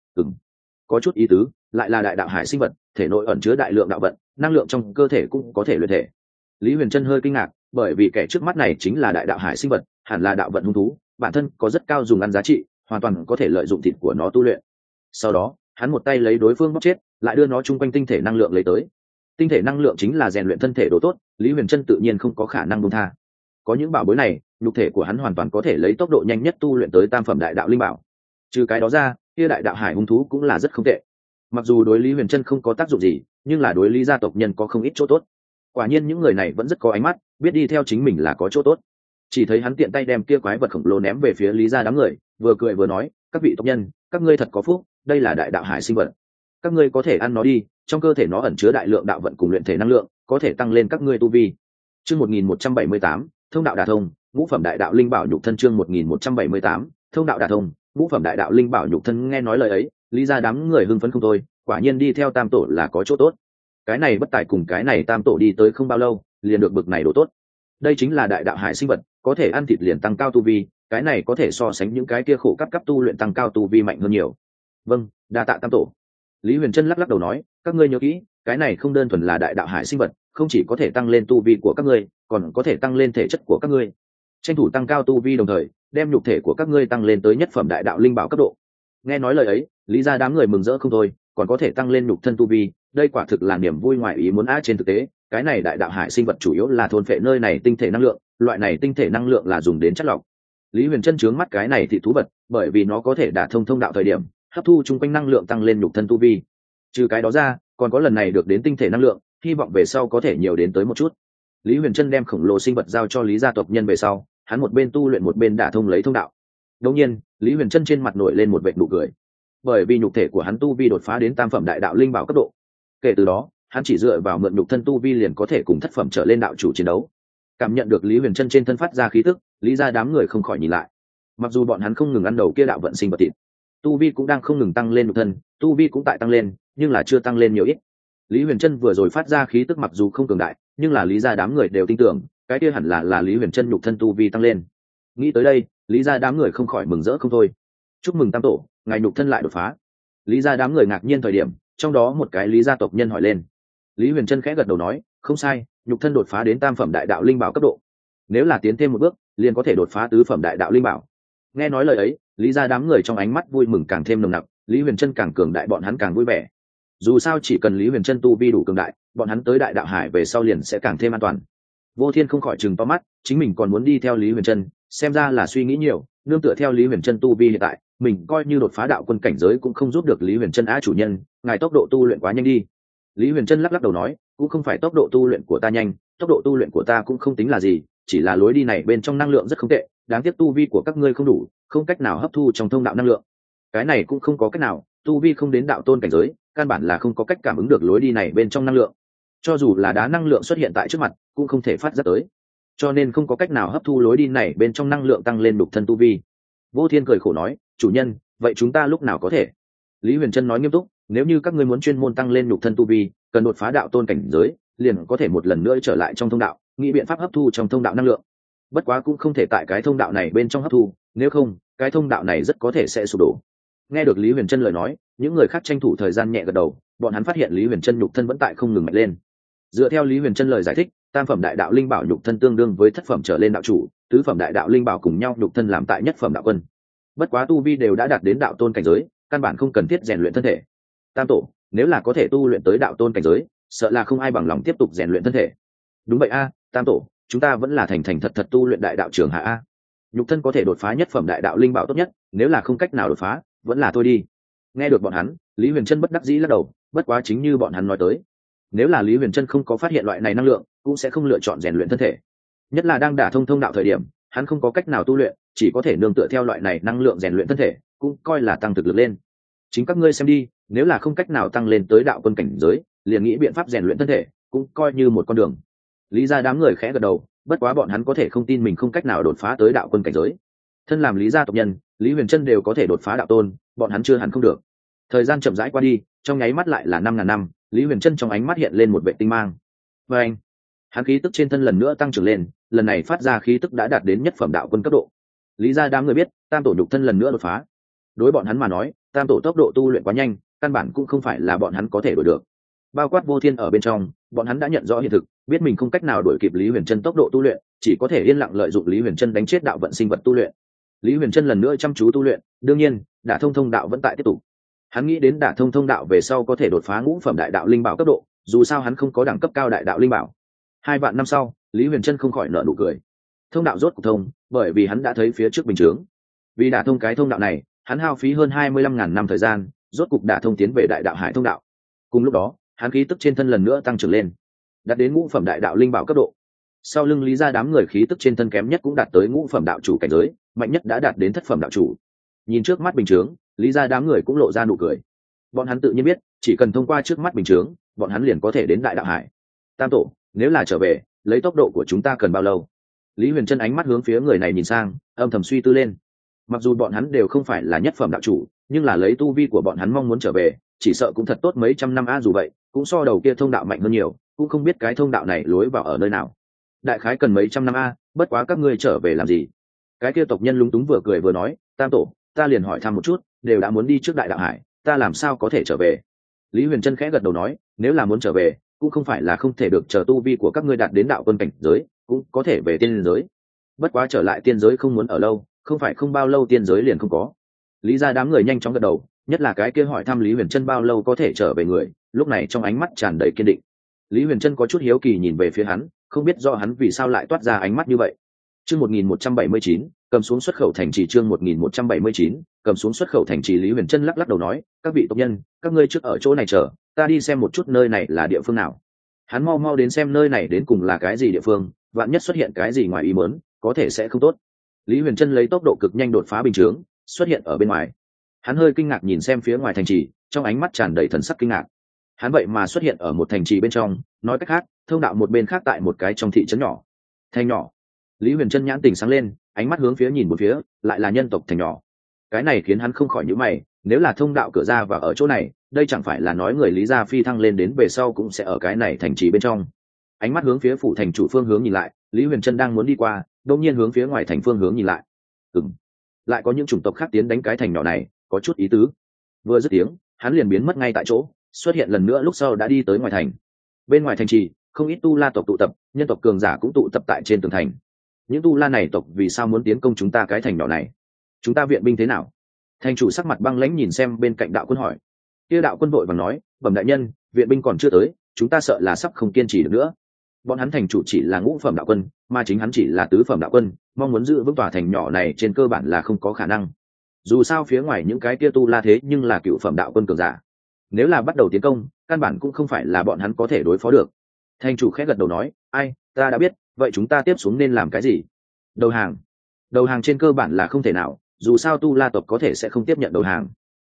Có chút ý tứ, lại là đại đạo hải sinh vật, thể nội ẩn chứa đại lượng đạo vận, năng lượng trong cơ thể cũng có thể luyện thể. Lý Huyền Trân hơi kinh ngạc, bởi vì kẻ trước mắt này chính là đại đạo hải sinh vật, hẳn là đạo vận hung thú, bản thân có rất cao dùng ăn giá trị, hoàn toàn có thể lợi dụng thịt của nó tu luyện. Sau đó, hắn một tay lấy đối phương bóp chết, lại đưa nó chung quanh tinh thể năng lượng lấy tới. Tinh thể năng lượng chính là rèn luyện thân thể đồ tốt, Lý Huyền Trân tự nhiên không có khả năng buông tha. Có những bảo bối này, nhục thể của hắn hoàn toàn có thể lấy tốc độ nhanh nhất tu luyện tới tam phẩm đại đạo linh bảo. Trừ cái đó ra, kia đại đạo hải hung thú cũng là rất không tệ. Mặc dù đối Lý Huyền Trân không có tác dụng gì, nhưng là đối Lý gia tộc nhân có không ít chỗ tốt. Quả nhiên những người này vẫn rất có ánh mắt, biết đi theo chính mình là có chỗ tốt. Chỉ thấy hắn tiện tay đem kia quái vật khổng lồ ném về phía Lý gia đám người, vừa cười vừa nói, các vị tộc nhân, các ngươi thật có phúc, đây là đại đạo hải sinh vật, các ngươi có thể ăn nó đi, trong cơ thể nó ẩn chứa đại lượng đạo vận cùng luyện thể năng lượng, có thể tăng lên các ngươi tu vi. Chương 1178, thông đạo đả thông, ngũ phẩm đại đạo linh bảo nhục thân. Chương 1178, thông đạo đả thông, ngũ phẩm đại đạo linh bảo nhục thân. Nghe nói lời ấy, Lý gia đám người hưng phấn không thôi, quả nhiên đi theo tam tổ là có chỗ tốt. Cái này bất tài cùng cái này tam tổ đi tới không bao lâu, liền được bực này đồ tốt. Đây chính là đại đạo hải sinh vật, có thể ăn thịt liền tăng cao tu vi, cái này có thể so sánh những cái kia khổ cấp tu luyện tăng cao tu vi mạnh hơn nhiều. Vâng, đa tạ tam tổ. Lý Huyền Trân lắc lắc đầu nói, các ngươi nhớ kỹ, cái này không đơn thuần là đại đạo hải sinh vật, không chỉ có thể tăng lên tu vi của các ngươi, còn có thể tăng lên thể chất của các ngươi. Tranh thủ tăng cao tu vi đồng thời, đem nhục thể của các ngươi tăng lên tới nhất phẩm đại đạo linh bảo cấp độ. Nghe nói lời ấy, Lý gia đám người mừng rỡ không thôi, còn có thể tăng lên nhục thân tu vi, đây quả thực là niềm vui ngoài ý muốn á. Trên thực tế, cái này đại đạo hải sinh vật chủ yếu là thôn phệ nơi này tinh thể năng lượng, loại này tinh thể năng lượng là dùng đến chất lọc. Lý Huyền Trân trướng mắt cái này thị thú vật, bởi vì nó có thể đả thông thông đạo thời điểm, hấp thu chung quanh năng lượng tăng lên nhục thân tu vi. Trừ cái đó ra, còn có lần này được đến tinh thể năng lượng, hy vọng về sau có thể nhiều đến tới một chút. Lý Huyền Trân đem khổng lồ sinh vật giao cho Lý gia tộc nhân về sau, hắn một bên tu luyện một bên đả thông lấy thông đạo. Đương nhiên, Lý Huyền Trân trên mặt nổi lên một vệt nụ cười, bởi vì nhục thể của hắn tu vi đột phá đến tam phẩm đại đạo linh bảo cấp độ. Kể từ đó, hắn chỉ dựa vào mượn nhục thân tu vi liền có thể cùng thất phẩm trở lên đạo chủ chiến đấu. Cảm nhận được Lý Huyền Trân trên thân phát ra khí tức, Lý gia đám người không khỏi nhìn lại. Mặc dù bọn hắn không ngừng ăn đầu kia đạo vận sinh vật thịt, tu vi cũng đang không ngừng tăng lên nhục thân, tu vi cũng tại tăng lên, nhưng là chưa tăng lên nhiều ít. Lý Huyền Trân vừa rồi phát ra khí tức mặc dù không cường đại, nhưng là Lý gia đám người đều tin tưởng, cái kia hẳn là Lý Huyền Trân nhục thân tu vi tăng lên. Nghĩ tới đây, Lý gia đám người không khỏi mừng rỡ không thôi. Chúc mừng tam tổ, ngài nhục thân lại đột phá. Lý gia đám người ngạc nhiên thời điểm, trong đó một cái Lý gia tộc nhân hỏi lên. Lý Huyền Trân khẽ gật đầu nói, không sai, nhục thân đột phá đến tam phẩm đại đạo linh bảo cấp độ. Nếu là tiến thêm một bước, liền có thể đột phá tứ phẩm đại đạo linh bảo. Nghe nói lời ấy, Lý gia đám người trong ánh mắt vui mừng càng thêm nồng nặc, Lý Huyền Trân càng cường đại bọn hắn càng vui vẻ. Dù sao chỉ cần Lý Huyền Trân tu vi đủ cường đại, bọn hắn tới đại đạo hải về sau liền sẽ càng thêm an toàn. Vô Thiên không khỏi trừng to mắt, chính mình còn muốn đi theo Lý Huyền Trân, xem ra là suy nghĩ nhiều, nương tựa theo Lý Huyền Trân tu vi hiện tại, mình coi như đột phá đạo quân cảnh giới cũng không giúp được Lý Huyền Trân á. Chủ nhân, ngài tốc độ tu luyện quá nhanh đi. Lý Huyền Trân lắc lắc đầu nói, cũng không phải tốc độ tu luyện của ta nhanh, tốc độ tu luyện của ta cũng không tính là gì, chỉ là lối đi này bên trong năng lượng rất không tệ, đáng tiếc tu vi của các ngươi không đủ, không cách nào hấp thu trong thông đạo năng lượng. cái này cũng không có cách nào, tu vi không đến đạo tôn cảnh giới, căn bản là không có cách cảm ứng được lối đi này bên trong năng lượng. Cho dù là đá năng lượng xuất hiện tại trước mặt cũng không thể phát ra tới, cho nên không có cách nào hấp thu lối đi này bên trong năng lượng tăng lên đục thân tu vi. Vô Thiên cười khổ nói, chủ nhân, vậy chúng ta lúc nào có thể? Lý Huyền Trân nói nghiêm túc, nếu như các ngươi muốn chuyên môn tăng lên nhục thân tu vi, cần đột phá đạo tôn cảnh giới, liền có thể một lần nữa trở lại trong thông đạo, nghĩ biện pháp hấp thu trong thông đạo năng lượng. Bất quá cũng không thể tại cái thông đạo này bên trong hấp thu, nếu không cái thông đạo này rất có thể sẽ sụp đổ. Nghe được Lý Huyền Trân lời nói, những người khác tranh thủ thời gian nhẹ gật đầu, bọn hắn phát hiện Lý Huyền Trân nhục thân vẫn tại không ngừng mạnh lên. Dựa theo Lý Huyền Trân lời giải thích, tam phẩm đại đạo linh bảo nhục thân tương đương với thất phẩm trở lên đạo chủ, tứ phẩm đại đạo linh bảo cùng nhau nhục thân làm tại nhất phẩm đạo quân. Bất quá tu vi đều đã đạt đến đạo tôn cảnh giới, căn bản không cần thiết rèn luyện thân thể. Tam tổ, nếu là có thể tu luyện tới đạo tôn cảnh giới, sợ là không ai bằng lòng tiếp tục rèn luyện thân thể. Đúng vậy a, tam tổ, chúng ta vẫn là thành thành thật thật tu luyện đại đạo trường hạ a. Nhục thân có thể đột phá nhất phẩm đại đạo linh bảo tốt nhất, nếu là không cách nào đột phá, vẫn là thôi đi. Nghe được bọn hắn, Lý Huyền Trân bất đắc dĩ lắc đầu, bất quá chính như bọn hắn nói tới, nếu là Lý Huyền Trân không có phát hiện loại này năng lượng, cũng sẽ không lựa chọn rèn luyện thân thể. Nhất là đang đả thông thông đạo thời điểm, hắn không có cách nào tu luyện, chỉ có thể nương tựa theo loại này năng lượng rèn luyện thân thể, cũng coi là tăng thực lực lên. Chính các ngươi xem đi, nếu là không cách nào tăng lên tới đạo quân cảnh giới, liền nghĩ biện pháp rèn luyện thân thể, cũng coi như một con đường. Lý gia đám người khẽ gật đầu, bất quá bọn hắn có thể không tin mình không cách nào đột phá tới đạo quân cảnh giới. Thân làm Lý gia tộc nhân, Lý Huyền Trân đều có thể đột phá đạo tôn, bọn hắn chưa hẳn không được. Thời gian chậm rãi qua đi, trong nháy mắt lại là 5.000 năm, Lý Huyền Trân trong ánh mắt hiện lên một vệ tinh mang. Và anh, hắn khí tức trên thân lần nữa tăng trưởng lên, lần này phát ra khí tức đã đạt đến nhất phẩm đạo quân cấp độ. Lý gia đám người biết, tam tổ nhục thân lần nữa đột phá. Đối bọn hắn mà nói, tam tổ tốc độ tu luyện quá nhanh, căn bản cũng không phải là bọn hắn có thể đuổi được. Bao quát Vô Thiên ở bên trong, bọn hắn đã nhận rõ hiện thực, biết mình không cách nào đuổi kịp Lý Huyền Trân tốc độ tu luyện, chỉ có thể yên lặng lợi dụng Lý Huyền Trân đánh chết đạo vận sinh vật tu luyện. Lý Huyền Trân lần nữa chăm chú tu luyện, đương nhiên, đả thông thông đạo vẫn tại tiếp tục. Hắn nghĩ đến đả thông thông đạo về sau có thể đột phá ngũ phẩm đại đạo linh bảo cấp độ, dù sao hắn không có đẳng cấp cao đại đạo linh bảo. 2 vạn năm sau, Lý Huyền Trân không khỏi nở nụ cười. Thông đạo rốt cuộc thông, bởi vì hắn đã thấy phía trước bình chướng. Vì đả thông cái thông đạo này, hắn hao phí hơn 25.000 năm thời gian, rốt cục đả thông tiến về đại đạo hải thông đạo. Cùng lúc đó, hắn khí tức trên thân lần nữa tăng trưởng lên, đạt đến ngũ phẩm đại đạo linh bảo cấp độ. Sau lưng Lý gia đám người khí tức trên thân kém nhất cũng đạt tới ngũ phẩm đạo chủ cảnh giới, mạnh nhất đã đạt đến thất phẩm đạo chủ. Nhìn trước mắt bình chướng, Lý gia đám người cũng lộ ra nụ cười. Bọn hắn tự nhiên biết, chỉ cần thông qua trước mắt bình chướng, bọn hắn liền có thể đến đại đạo hải. Tam tổ, nếu là trở về, lấy tốc độ của chúng ta cần bao lâu? Lý Huyền Trân ánh mắt hướng phía người này nhìn sang, âm thầm suy tư lên. Mặc dù bọn hắn đều không phải là nhất phẩm đạo chủ, nhưng là lấy tu vi của bọn hắn mong muốn trở về, chỉ sợ cũng thật tốt mấy trăm năm a, dù vậy cũng so đầu kia thông đạo mạnh hơn nhiều, cũng không biết cái thông đạo này lối vào ở nơi nào. Đại khái cần mấy trăm năm a, bất quá các ngươi trở về làm gì? Cái kia tộc nhân lúng túng vừa cười vừa nói, tam tổ, ta liền hỏi thăm một chút, đều đã muốn đi trước đại đạo hải, ta làm sao có thể trở về? Lý Huyền Trân khẽ gật đầu nói, nếu là muốn trở về, cũng không phải là không thể được, chờ tu vi của các ngươi đạt đến đạo quân cảnh giới, cũng có thể về tiên giới. Bất quá trở lại tiên giới không muốn ở lâu, không phải không bao lâu tiên giới liền không có. Lý gia đám người nhanh chóng gật đầu, nhất là cái kia hỏi thăm Lý Huyền Trân bao lâu có thể trở về người, lúc này trong ánh mắt tràn đầy kiên định. Lý Huyền Trân có chút hiếu kỳ nhìn về phía hắn, không biết do hắn vì sao lại toát ra ánh mắt như vậy. Chương 1179, cầm xuống xuất khẩu thành trì. Chương 1179, cầm xuống xuất khẩu thành trì. Lý Huyền Trân lắc lắc đầu nói, các vị tộc nhân, các ngươi trước ở chỗ này chờ, ta đi xem một chút nơi này là địa phương nào. Hắn mau mau đến xem nơi này đến cùng là cái gì địa phương, vạn nhất xuất hiện cái gì ngoài ý muốn, có thể sẽ không tốt. Lý Huyền Trân lấy tốc độ cực nhanh đột phá bình chướng, xuất hiện ở bên ngoài. Hắn hơi kinh ngạc nhìn xem phía ngoài thành trì, trong ánh mắt tràn đầy thần sắc kinh ngạc. Hắn vậy mà xuất hiện ở một thành trì bên trong, nói cách khác, thông đạo một bên khác tại một cái trong thị trấn nhỏ. Thành nhỏ. Lý Huyền Trân nhãn tình sáng lên, ánh mắt hướng phía nhìn một phía, lại là nhân tộc thành nhỏ. Cái này khiến hắn không khỏi nhíu mày, nếu là thông đạo cửa ra và ở chỗ này, đây chẳng phải là nói người Lý gia phi thăng lên đến về sau cũng sẽ ở cái này thành trì bên trong. Ánh mắt hướng phía phủ thành chủ phương hướng nhìn lại, Lý Huyền Trân đang muốn đi qua, đột nhiên hướng phía ngoài thành phương hướng nhìn lại. Lại có những chủng tộc khác tiến đánh cái thành nhỏ này, có chút ý tứ. Vừa dứt tiếng, hắn liền biến mất ngay tại chỗ, xuất hiện lần nữa lúc sau đã đi tới ngoài thành. Bên ngoài thành trì, không ít tu la tộc tụ tập, nhân tộc cường giả cũng tụ tập tại trên tường thành. Những tu la này tộc vì sao muốn tiến công chúng ta cái thành nhỏ này? Chúng ta viện binh thế nào? Thành chủ sắc mặt băng lãnh nhìn xem bên cạnh đạo quân hỏi. Kia đạo quân vội vàng nói, bẩm đại nhân, viện binh còn chưa tới, chúng ta sợ là sắp không kiên trì được nữa. Bọn hắn thành chủ chỉ là ngũ phẩm đạo quân, mà chính hắn chỉ là tứ phẩm đạo quân, mong muốn giữ vững tòa thành nhỏ này trên cơ bản là không có khả năng. Dù sao phía ngoài những cái kia tu la thế nhưng là cựu phẩm đạo quân cường giả, nếu là bắt đầu tiến công, căn bản cũng không phải là bọn hắn có thể đối phó được. Thành chủ khẽ gật đầu nói, ai, ta đã biết, vậy chúng ta tiếp xuống nên làm cái gì? Đầu hàng. Đầu hàng trên cơ bản là không thể nào, dù sao tu la tộc có thể sẽ không tiếp nhận đầu hàng,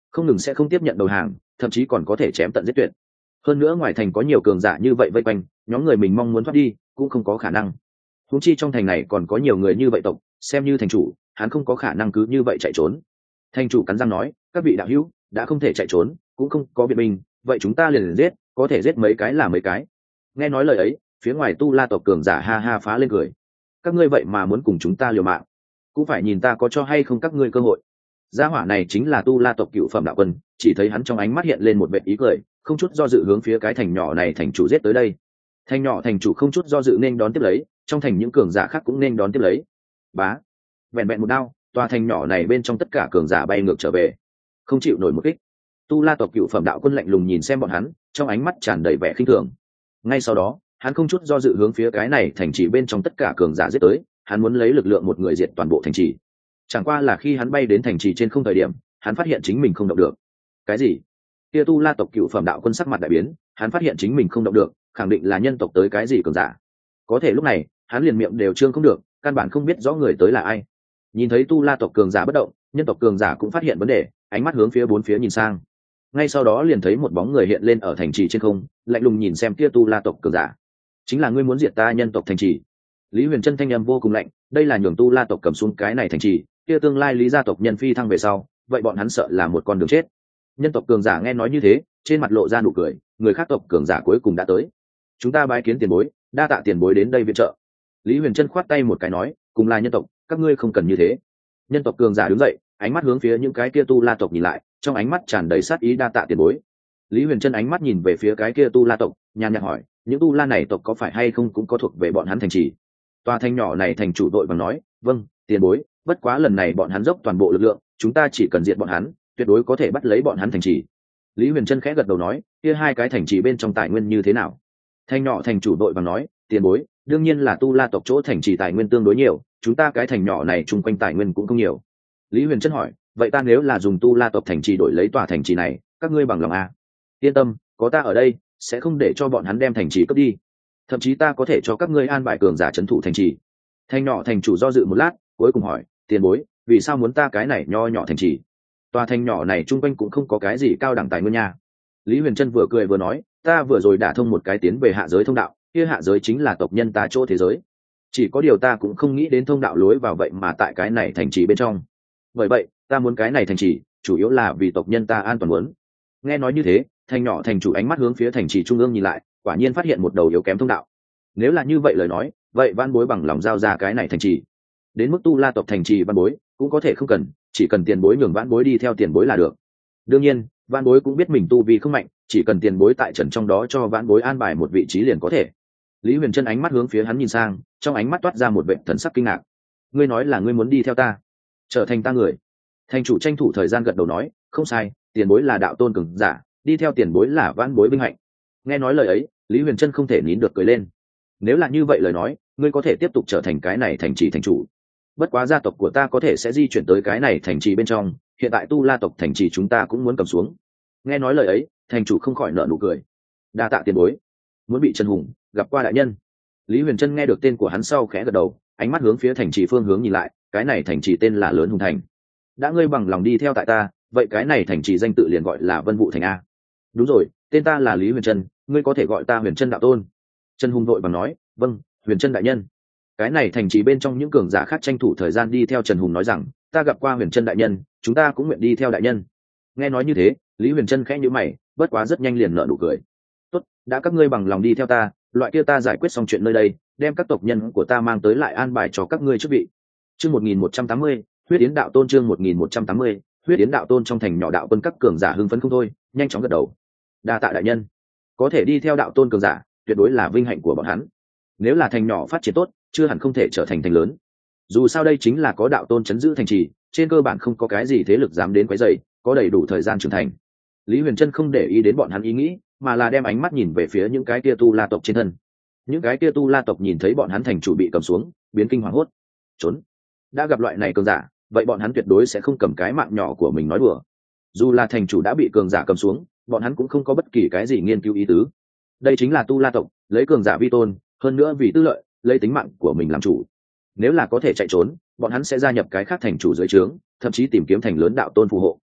không ngừng sẽ không tiếp nhận đầu hàng, thậm chí còn có thể chém tận giết tuyệt. Hơn nữa ngoài thành có nhiều cường giả như vậy vây quanh, nhóm người mình mong muốn thoát đi cũng không có khả năng. Huống chi trong thành này còn có nhiều người như vậy tộc, xem như thành chủ, hắn không có khả năng cứ như vậy chạy trốn. Thành chủ cắn răng nói, các vị đạo hữu đã không thể chạy trốn, cũng không có biện minh, vậy chúng ta liền giết, có thể giết mấy cái là mấy cái. Nghe nói lời ấy, phía ngoài Tu La tộc cường giả ha ha phá lên cười. Các ngươi vậy mà muốn cùng chúng ta liều mạng, cũng phải nhìn ta có cho hay không các ngươi cơ hội. Gia hỏa này chính là Tu La tộc cựu phẩm đạo quân, chỉ thấy hắn trong ánh mắt hiện lên một vệt ý cười, không chút do dự hướng phía cái thành nhỏ này thành chủ giết tới đây. Thành nhỏ thành chủ không chút do dự nên đón tiếp lấy, trong thành những cường giả khác cũng nên đón tiếp lấy. Bá, vẹn vẹn một đao, tòa thành nhỏ này bên trong tất cả cường giả bay ngược trở về, không chịu nổi một kích. Tu La tộc cựu phẩm đạo quân lạnh lùng nhìn xem bọn hắn, trong ánh mắt tràn đầy vẻ khinh thường. Ngay sau đó, hắn không chút do dự hướng phía cái này thành trì bên trong tất cả cường giả giết tới, hắn muốn lấy lực lượng một người diệt toàn bộ thành trì. Chẳng qua là khi hắn bay đến thành trì trên không thời điểm, hắn phát hiện chính mình không động được. Cái gì? Kia Tu La tộc cựu phẩm đạo quân sắc mặt đại biến, hắn phát hiện chính mình không động được, khẳng định là nhân tộc tới cái gì cường giả. Có thể lúc này, hắn liền miệng đều trương không được, căn bản không biết rõ người tới là ai. Nhìn thấy Tu La tộc cường giả bất động, nhân tộc cường giả cũng phát hiện vấn đề, ánh mắt hướng phía bốn phía nhìn sang. Ngay sau đó liền thấy một bóng người hiện lên ở thành trì trên không, lạnh lùng nhìn xem kia Tu La tộc cường giả. Chính là ngươi muốn diệt ta nhân tộc thành trì? Lý Huyền Trân thanh âm vô cùng lạnh, đây là nhường Tu La tộc cầm xuống cái này thành trì, kia tương lai Lý gia tộc nhân phi thăng về sau, vậy bọn hắn sợ là một con đường chết. Nhân tộc cường giả nghe nói như thế, trên mặt lộ ra nụ cười, người khác tộc cường giả cuối cùng đã tới. Chúng ta bái kiến tiền bối, đa tạ tiền bối đến đây viện trợ. Lý Huyền Trân khoát tay một cái nói, cùng là nhân tộc, các ngươi không cần như thế. Nhân tộc cường giả đứng dậy, ánh mắt hướng phía những cái kia Tu La tộc nhìn lại, trong ánh mắt tràn đầy sát ý, đa tạ tiền bối. Lý Huyền Trân ánh mắt nhìn về phía cái kia Tu La tộc, nhàn nhạt hỏi, những Tu La này tộc có phải hay không cũng có thuộc về bọn hắn thành trì? Tòa thành nhỏ này thành chủ đội bằng nói, vâng, tiền bối, bất quá lần này bọn hắn dốc toàn bộ lực lượng, chúng ta chỉ cần diệt bọn hắn, tuyệt đối có thể bắt lấy bọn hắn thành trì. Lý Huyền Trân khẽ gật đầu nói, kia hai cái thành trì bên trong tài nguyên như thế nào? Thành nhỏ thành chủ đội bằng nói, tiền bối, đương nhiên là Tu La tộc chỗ thành trì tài nguyên tương đối nhiều, chúng ta cái thành nhỏ này chung quanh tài nguyên cũng không nhiều. Lý Huyền Trân hỏi, vậy ta nếu là dùng Tu La tộc thành trì đổi lấy tòa thành trì này, các ngươi bằng lòng à? Yên tâm, có ta ở đây, sẽ không để cho bọn hắn đem thành trì cướp đi. Thậm chí ta có thể cho các ngươi an bài cường giả trấn thủ thành trì. Thành nhỏ thành chủ do dự một lát, cuối cùng hỏi, tiền bối, vì sao muốn ta cái này nho nhỏ thành trì? Tòa thành nhỏ này chung quanh cũng không có cái gì cao đẳng tài nguyên nha. Lý Huyền Trân vừa cười vừa nói, ta vừa rồi đả thông một cái tiến về hạ giới thông đạo, kia hạ giới chính là tộc nhân ta chỗ thế giới. Chỉ có điều ta cũng không nghĩ đến thông đạo lối vào vậy mà tại cái này thành trì bên trong. Bởi vậy, ta muốn cái này thành trì, chủ yếu là vì tộc nhân ta an toàn muốn. Nghe nói như thế, thành nhỏ thành chủ ánh mắt hướng phía thành trì trung ương nhìn lại, quả nhiên phát hiện một đầu yếu kém thông đạo. Nếu là như vậy lời nói, vậy Vãn Bối bằng lòng giao ra cái này thành trì. Đến mức Tu La tộc thành trì Vãn Bối cũng có thể không cần, chỉ cần tiền bối nhường Vãn Bối đi theo tiền bối là được. Đương nhiên, Vãn Bối cũng biết mình tu vi không mạnh, chỉ cần tiền bối tại trận trong đó cho Vãn Bối an bài một vị trí liền có thể. Lý Huyền Trân ánh mắt hướng phía hắn nhìn sang, trong ánh mắt toát ra một vẻ thần sắc kinh ngạc. Ngươi nói là ngươi muốn đi theo ta, trở thành ta người? Thành chủ tranh thủ thời gian gật đầu nói, không sai, tiền bối là đạo tôn cường giả, đi theo tiền bối là Vãn Bối vinh hạnh. Nghe nói lời ấy, Lý Huyền Trân không thể nín được cười lên. Nếu là như vậy lời nói, ngươi có thể tiếp tục trở thành cái này thành trì thành chủ. Bất quá gia tộc của ta có thể sẽ di chuyển tới cái này thành trì bên trong, hiện tại Tu La tộc thành trì chúng ta cũng muốn cầm xuống. Nghe nói lời ấy, thành chủ không khỏi nở nụ cười. Đa tạ tiền bối. Muốn bị Trần Hùng gặp qua đại nhân. Lý Huyền Trân nghe được tên của hắn sau khẽ gật đầu, ánh mắt hướng phía thành trì phương hướng nhìn lại, cái này thành trì tên là Lớn Hùng Thành. Đã ngươi bằng lòng đi theo tại ta, vậy cái này thành trì danh tự liền gọi là Vân Vũ Thành a. Đúng rồi, tên ta là Lý Huyền Trân, ngươi có thể gọi ta Huyền Trân đạo tôn. Trần Hùng vội bằng nói, vâng, Huyền Trân đại nhân. Cái này thành trì bên trong những cường giả khác tranh thủ thời gian đi theo Trần Hùng nói rằng, ta gặp qua Huyền Trân đại nhân, chúng ta cũng nguyện đi theo đại nhân. Nghe nói như thế, Lý Huyền Trân khẽ nhíu mày, bất quá rất nhanh liền nở nụ cười. Tốt, đã các ngươi bằng lòng đi theo ta, loại kia ta giải quyết xong chuyện nơi đây, đem các tộc nhân của ta mang tới lại an bài cho các ngươi chức vị. Chương 1180, Huyết Yến đạo tôn. Chương 1180, Huyết Yến đạo tôn. Trong thành nhỏ đạo quân các cường giả hưng phấn không thôi, nhanh chóng gật đầu. Đa tạ đại nhân. Có thể đi theo đạo tôn cường giả, tuyệt đối là vinh hạnh của bọn hắn. Nếu là thành nhỏ phát triển tốt, chưa hẳn không thể trở thành thành lớn. Dù sao đây chính là có đạo tôn chấn giữ thành trì, trên cơ bản không có cái gì thế lực dám đến quấy rầy, có đầy đủ thời gian trưởng thành. Lý Huyền Trân không để ý đến bọn hắn ý nghĩ, mà là đem ánh mắt nhìn về phía những cái kia Tu La tộc trên thân. Những cái kia Tu La tộc nhìn thấy bọn hắn thành chủ bị cầm xuống, biến kinh hoàng hốt, trốn. Đã gặp loại này cường giả, vậy bọn hắn tuyệt đối sẽ không cầm cái mạng nhỏ của mình nói đùa. Dù là thành chủ đã bị cường giả cầm xuống, bọn hắn cũng không có bất kỳ cái gì nghiên cứu ý tứ. Đây chính là Tu La tộc, lấy cường giả vi tôn, hơn nữa vì tư lợi, lấy tính mạng của mình làm chủ. Nếu là có thể chạy trốn, bọn hắn sẽ gia nhập cái khác thành chủ dưới trướng, thậm chí tìm kiếm thành lớn đạo tôn phù hộ.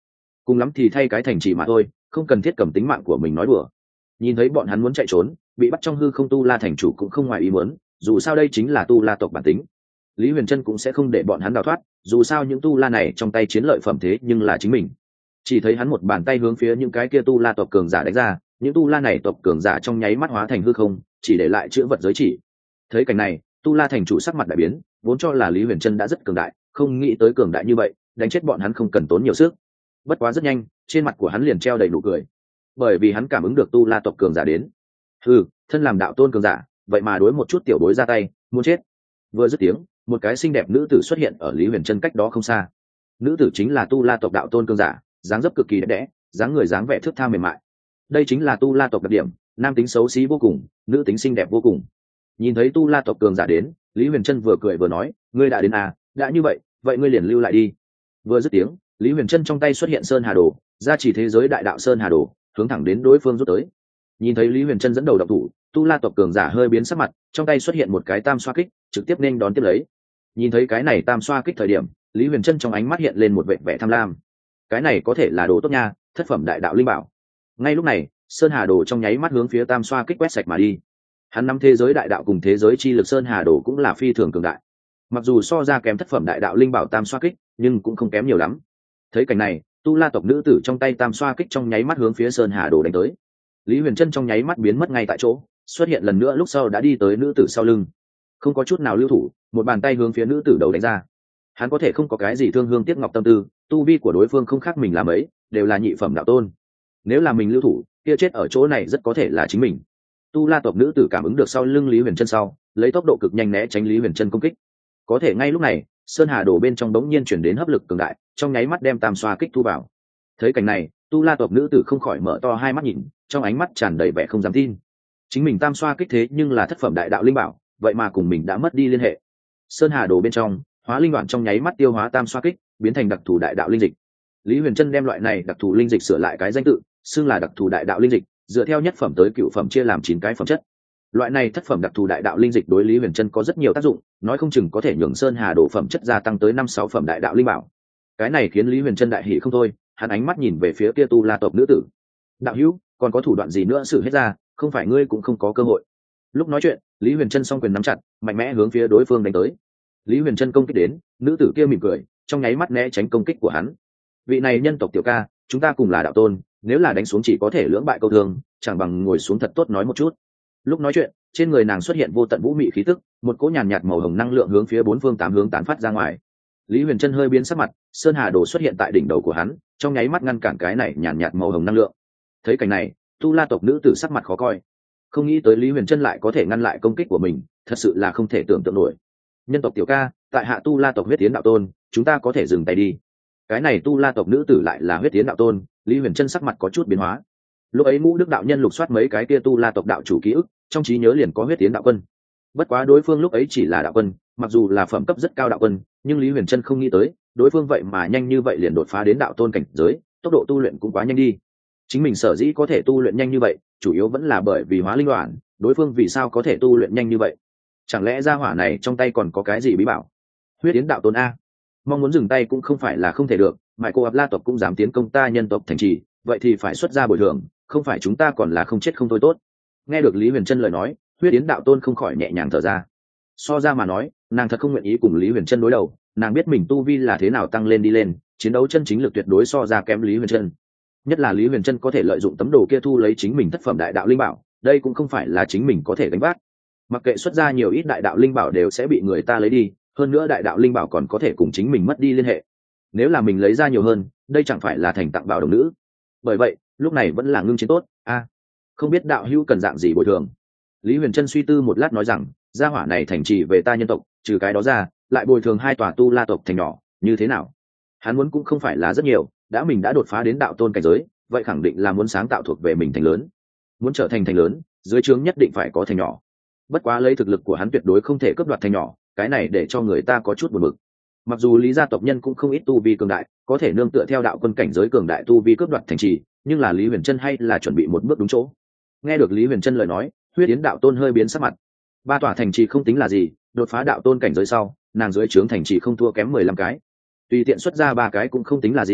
cùng lắm thì thay cái thành trì mà thôi, không cần thiết cầm tính mạng của mình nói đùa. Nhìn thấy bọn hắn muốn chạy trốn, bị bắt trong hư không tu la thành chủ cũng không ngoài ý muốn, dù sao đây chính là tu la tộc bản tính. Lý Huyền Trân cũng sẽ không để bọn hắn đào thoát, dù sao những tu la này trong tay chiến lợi phẩm thế nhưng là chính mình. Chỉ thấy hắn một bàn tay hướng phía những cái kia tu la tộc cường giả đánh ra, những tu la này tộc cường giả trong nháy mắt hóa thành hư không, chỉ để lại chữ vật giới chỉ. Thấy cảnh này, tu la thành chủ sắc mặt đại biến, vốn cho là Lý Huyền Trân đã rất cường đại, không nghĩ tới cường đại như vậy, đánh chết bọn hắn không cần tốn nhiều sức. Bất quá rất nhanh, trên mặt của hắn liền treo đầy nụ cười, bởi vì hắn cảm ứng được tu la tộc cường giả đến. Thân làm đạo tôn cường giả, vậy mà đối một chút tiểu bối ra tay, muốn chết. Vừa dứt tiếng, một cái xinh đẹp nữ tử xuất hiện ở Lý Huyền Trân cách đó không xa. Nữ tử chính là tu la tộc đạo tôn cường giả, dáng dấp cực kỳ đẹp đẽ, dáng người dáng vẻ thước tha mềm mại. Đây chính là tu la tộc đặc điểm, nam tính xấu xí vô cùng, nữ tính xinh đẹp vô cùng. Nhìn thấy tu la tộc cường giả đến, Lý Huyền Trân vừa cười vừa nói, ngươi đã đến à, đã như vậy, vậy ngươi liền lưu lại đi. Vừa dứt tiếng, Lý Huyền Trân trong tay xuất hiện sơn hà đồ, gia trì thế giới đại đạo sơn hà đồ, hướng thẳng đến đối phương rút tới. Nhìn thấy Lý Huyền Trân dẫn đầu động thủ, tu la tộc cường giả hơi biến sắc mặt, trong tay xuất hiện một cái tam xoa kích, trực tiếp nên đón tiếp lấy. Nhìn thấy cái này tam xoa kích thời điểm, Lý Huyền Trân trong ánh mắt hiện lên một vẻ vẻ tham lam. Cái này có thể là đồ tốt nha, thất phẩm đại đạo linh bảo. Ngay lúc này, sơn hà đồ trong nháy mắt hướng phía tam xoa kích quét sạch mà đi. Hắn nắm thế giới đại đạo cùng thế giới chi lực sơn hà đồ cũng là phi thường cường đại. Mặc dù so ra kém thất phẩm đại đạo linh bảo tam xoa kích, nhưng cũng không kém nhiều lắm. Thấy cảnh này, tu la tộc nữ tử trong tay tam xoa kích trong nháy mắt hướng phía sơn hà đồ đánh tới. Lý Huyền Trân trong nháy mắt biến mất ngay tại chỗ, xuất hiện lần nữa lúc sau đã đi tới nữ tử sau lưng, không có chút nào lưu thủ, một bàn tay hướng phía nữ tử đầu đánh ra. Hắn có thể không có cái gì thương hương tiếc ngọc tâm tư, tu vi của đối phương không khác mình làm ấy, đều là nhị phẩm đạo tôn. Nếu là mình lưu thủ, kia chết ở chỗ này rất có thể là chính mình. Tu la tộc nữ tử cảm ứng được sau lưng Lý Huyền Trân sau, lấy tốc độ cực nhanh né tránh Lý Huyền Trân công kích. Có thể ngay lúc này, sơn hà đổ bên trong đống nhiên chuyển đến hấp lực cường đại, trong nháy mắt đem tam xoa kích thu vào. Thấy cảnh này, tu la tộc nữ tử không khỏi mở to hai mắt nhìn, trong ánh mắt tràn đầy vẻ không dám tin. Chính mình tam xoa kích thế nhưng là thất phẩm đại đạo linh bảo, vậy mà cùng mình đã mất đi liên hệ. Sơn hà đồ bên trong, hóa linh đoạn trong nháy mắt tiêu hóa tam xoa kích, biến thành đặc thù đại đạo linh dịch. Lý Huyền Trân đem loại này đặc thù linh dịch sửa lại cái danh tự, xưng là đặc thù đại đạo linh dịch, dựa theo nhất phẩm tới cựu phẩm chia làm 9 cái phẩm chất. Loại này thất phẩm đặc thù đại đạo linh dịch đối Lý Huyền Trân có rất nhiều tác dụng, nói không chừng có thể nhường sơn hà đồ phẩm chất gia tăng tới 5-6 phẩm đại đạo linh bảo. Cái này khiến Lý Huyền Trân đại hỉ không thôi, hắn ánh mắt nhìn về phía kia tu la tộc nữ tử. Đạo hữu, còn có thủ đoạn gì nữa xử hết ra, không phải ngươi cũng không có cơ hội. Lúc nói chuyện, Lý Huyền Trân song quyền nắm chặt, mạnh mẽ hướng phía đối phương đánh tới. Lý Huyền Trân công kích đến, nữ tử kia mỉm cười, trong nháy mắt né tránh công kích của hắn. Vị này nhân tộc tiểu ca, chúng ta cùng là đạo tôn, nếu là đánh xuống chỉ có thể lưỡng bại câu thương, chẳng bằng ngồi xuống thật tốt nói một chút. Lúc nói chuyện, trên người nàng xuất hiện vô tận vũ mị khí tức, một cỗ nhàn nhạt màu hồng năng lượng hướng phía 4 phương 8 hướng tán phát ra ngoài. Lý Huyền Trân hơi biến sắc mặt, sơn hà đồ xuất hiện tại đỉnh đầu của hắn, trong nháy mắt ngăn cản cái này nhàn nhạt màu hồng năng lượng. Thấy cảnh này, tu la tộc nữ tử sắc mặt khó coi, không nghĩ tới Lý Huyền Trân lại có thể ngăn lại công kích của mình, thật sự là không thể tưởng tượng nổi. Nhân tộc tiểu ca, tại hạ tu la tộc huyết tiến đạo tôn, chúng ta có thể dừng tay đi. Cái này tu la tộc nữ tử lại là huyết tiến đạo tôn, Lý Huyền Trân sắc mặt có chút biến hóa. Lúc ấy Ngũ Đức đạo nhân lục soát mấy cái kia tu la tộc đạo chủ ký ức, trong trí nhớ liền có huyết tiến đạo quân. Bất quá đối phương lúc ấy chỉ là đạo quân, mặc dù là phẩm cấp rất cao đạo quân, nhưng Lý Huyền Trân không nghĩ tới, đối phương vậy mà nhanh như vậy liền đột phá đến đạo tôn cảnh giới, tốc độ tu luyện cũng quá nhanh đi. Chính mình sở dĩ có thể tu luyện nhanh như vậy, chủ yếu vẫn là bởi vì hóa linh đoạn, đối phương vì sao có thể tu luyện nhanh như vậy? Chẳng lẽ gia hỏa này trong tay còn có cái gì bí bảo? Huyết tiến đạo tôn a, mong muốn dừng tay cũng không phải là không thể được, mại cô ập la tộc cũng dám tiến công ta nhân tộc thành trì, vậy thì phải xuất ra bồi thường, không phải chúng ta còn là không chết không thôi tốt. Nghe được Lý Huyền Trân lời nói, huyết tiến đạo tôn không khỏi nhẹ nhàng thở ra. So ra mà nói, nàng thật không nguyện ý cùng Lý Huyền Trân đối đầu, nàng biết mình tu vi là thế nào tăng lên đi lên, chiến đấu chân chính lực tuyệt đối so ra kém Lý Huyền Trân. Nhất là Lý Huyền Trân có thể lợi dụng tấm đồ kia thu lấy chính mình thất phẩm đại đạo linh bảo, đây cũng không phải là chính mình có thể gánh vác. Mặc kệ xuất ra nhiều ít đại đạo linh bảo đều sẽ bị người ta lấy đi, hơn nữa đại đạo linh bảo còn có thể cùng chính mình mất đi liên hệ. Nếu là mình lấy ra nhiều hơn, đây chẳng phải là thành tặng bảo đồng nữ. Bởi vậy, lúc này vẫn là ngưng chiến tốt. Không biết đạo hữu cần dạng gì bồi thường. Lý Huyền Trân suy tư một lát nói rằng, gia hỏa này thành trì về ta nhân tộc, trừ cái đó ra, lại bồi thường 2 tòa tu la tộc thành nhỏ, như thế nào? Hắn muốn cũng không phải là rất nhiều, đã mình đã đột phá đến đạo tôn cảnh giới, vậy khẳng định là muốn sáng tạo thuộc về mình thành lớn. Muốn trở thành thành lớn, dưới trướng nhất định phải có thành nhỏ. Bất quá lấy thực lực của hắn tuyệt đối không thể cướp đoạt thành nhỏ, cái này để cho người ta có chút buồn bực. Mặc dù Lý gia tộc nhân cũng không ít tu vi cường đại, có thể nương tựa theo đạo quân cảnh giới cường đại tu vi cướp đoạt thành trì, nhưng là Lý Huyền Trân hay là chuẩn bị một bước đúng chỗ. Nghe được Lý Huyền Trân lời nói, huyết tiến đạo tôn hơi biến sắc mặt. 3 tòa thành trì không tính là gì, đột phá đạo tôn cảnh giới sau, nàng dưới trướng thành trì không thua kém 15 cái. Tùy tiện xuất ra 3 cái cũng không tính là gì,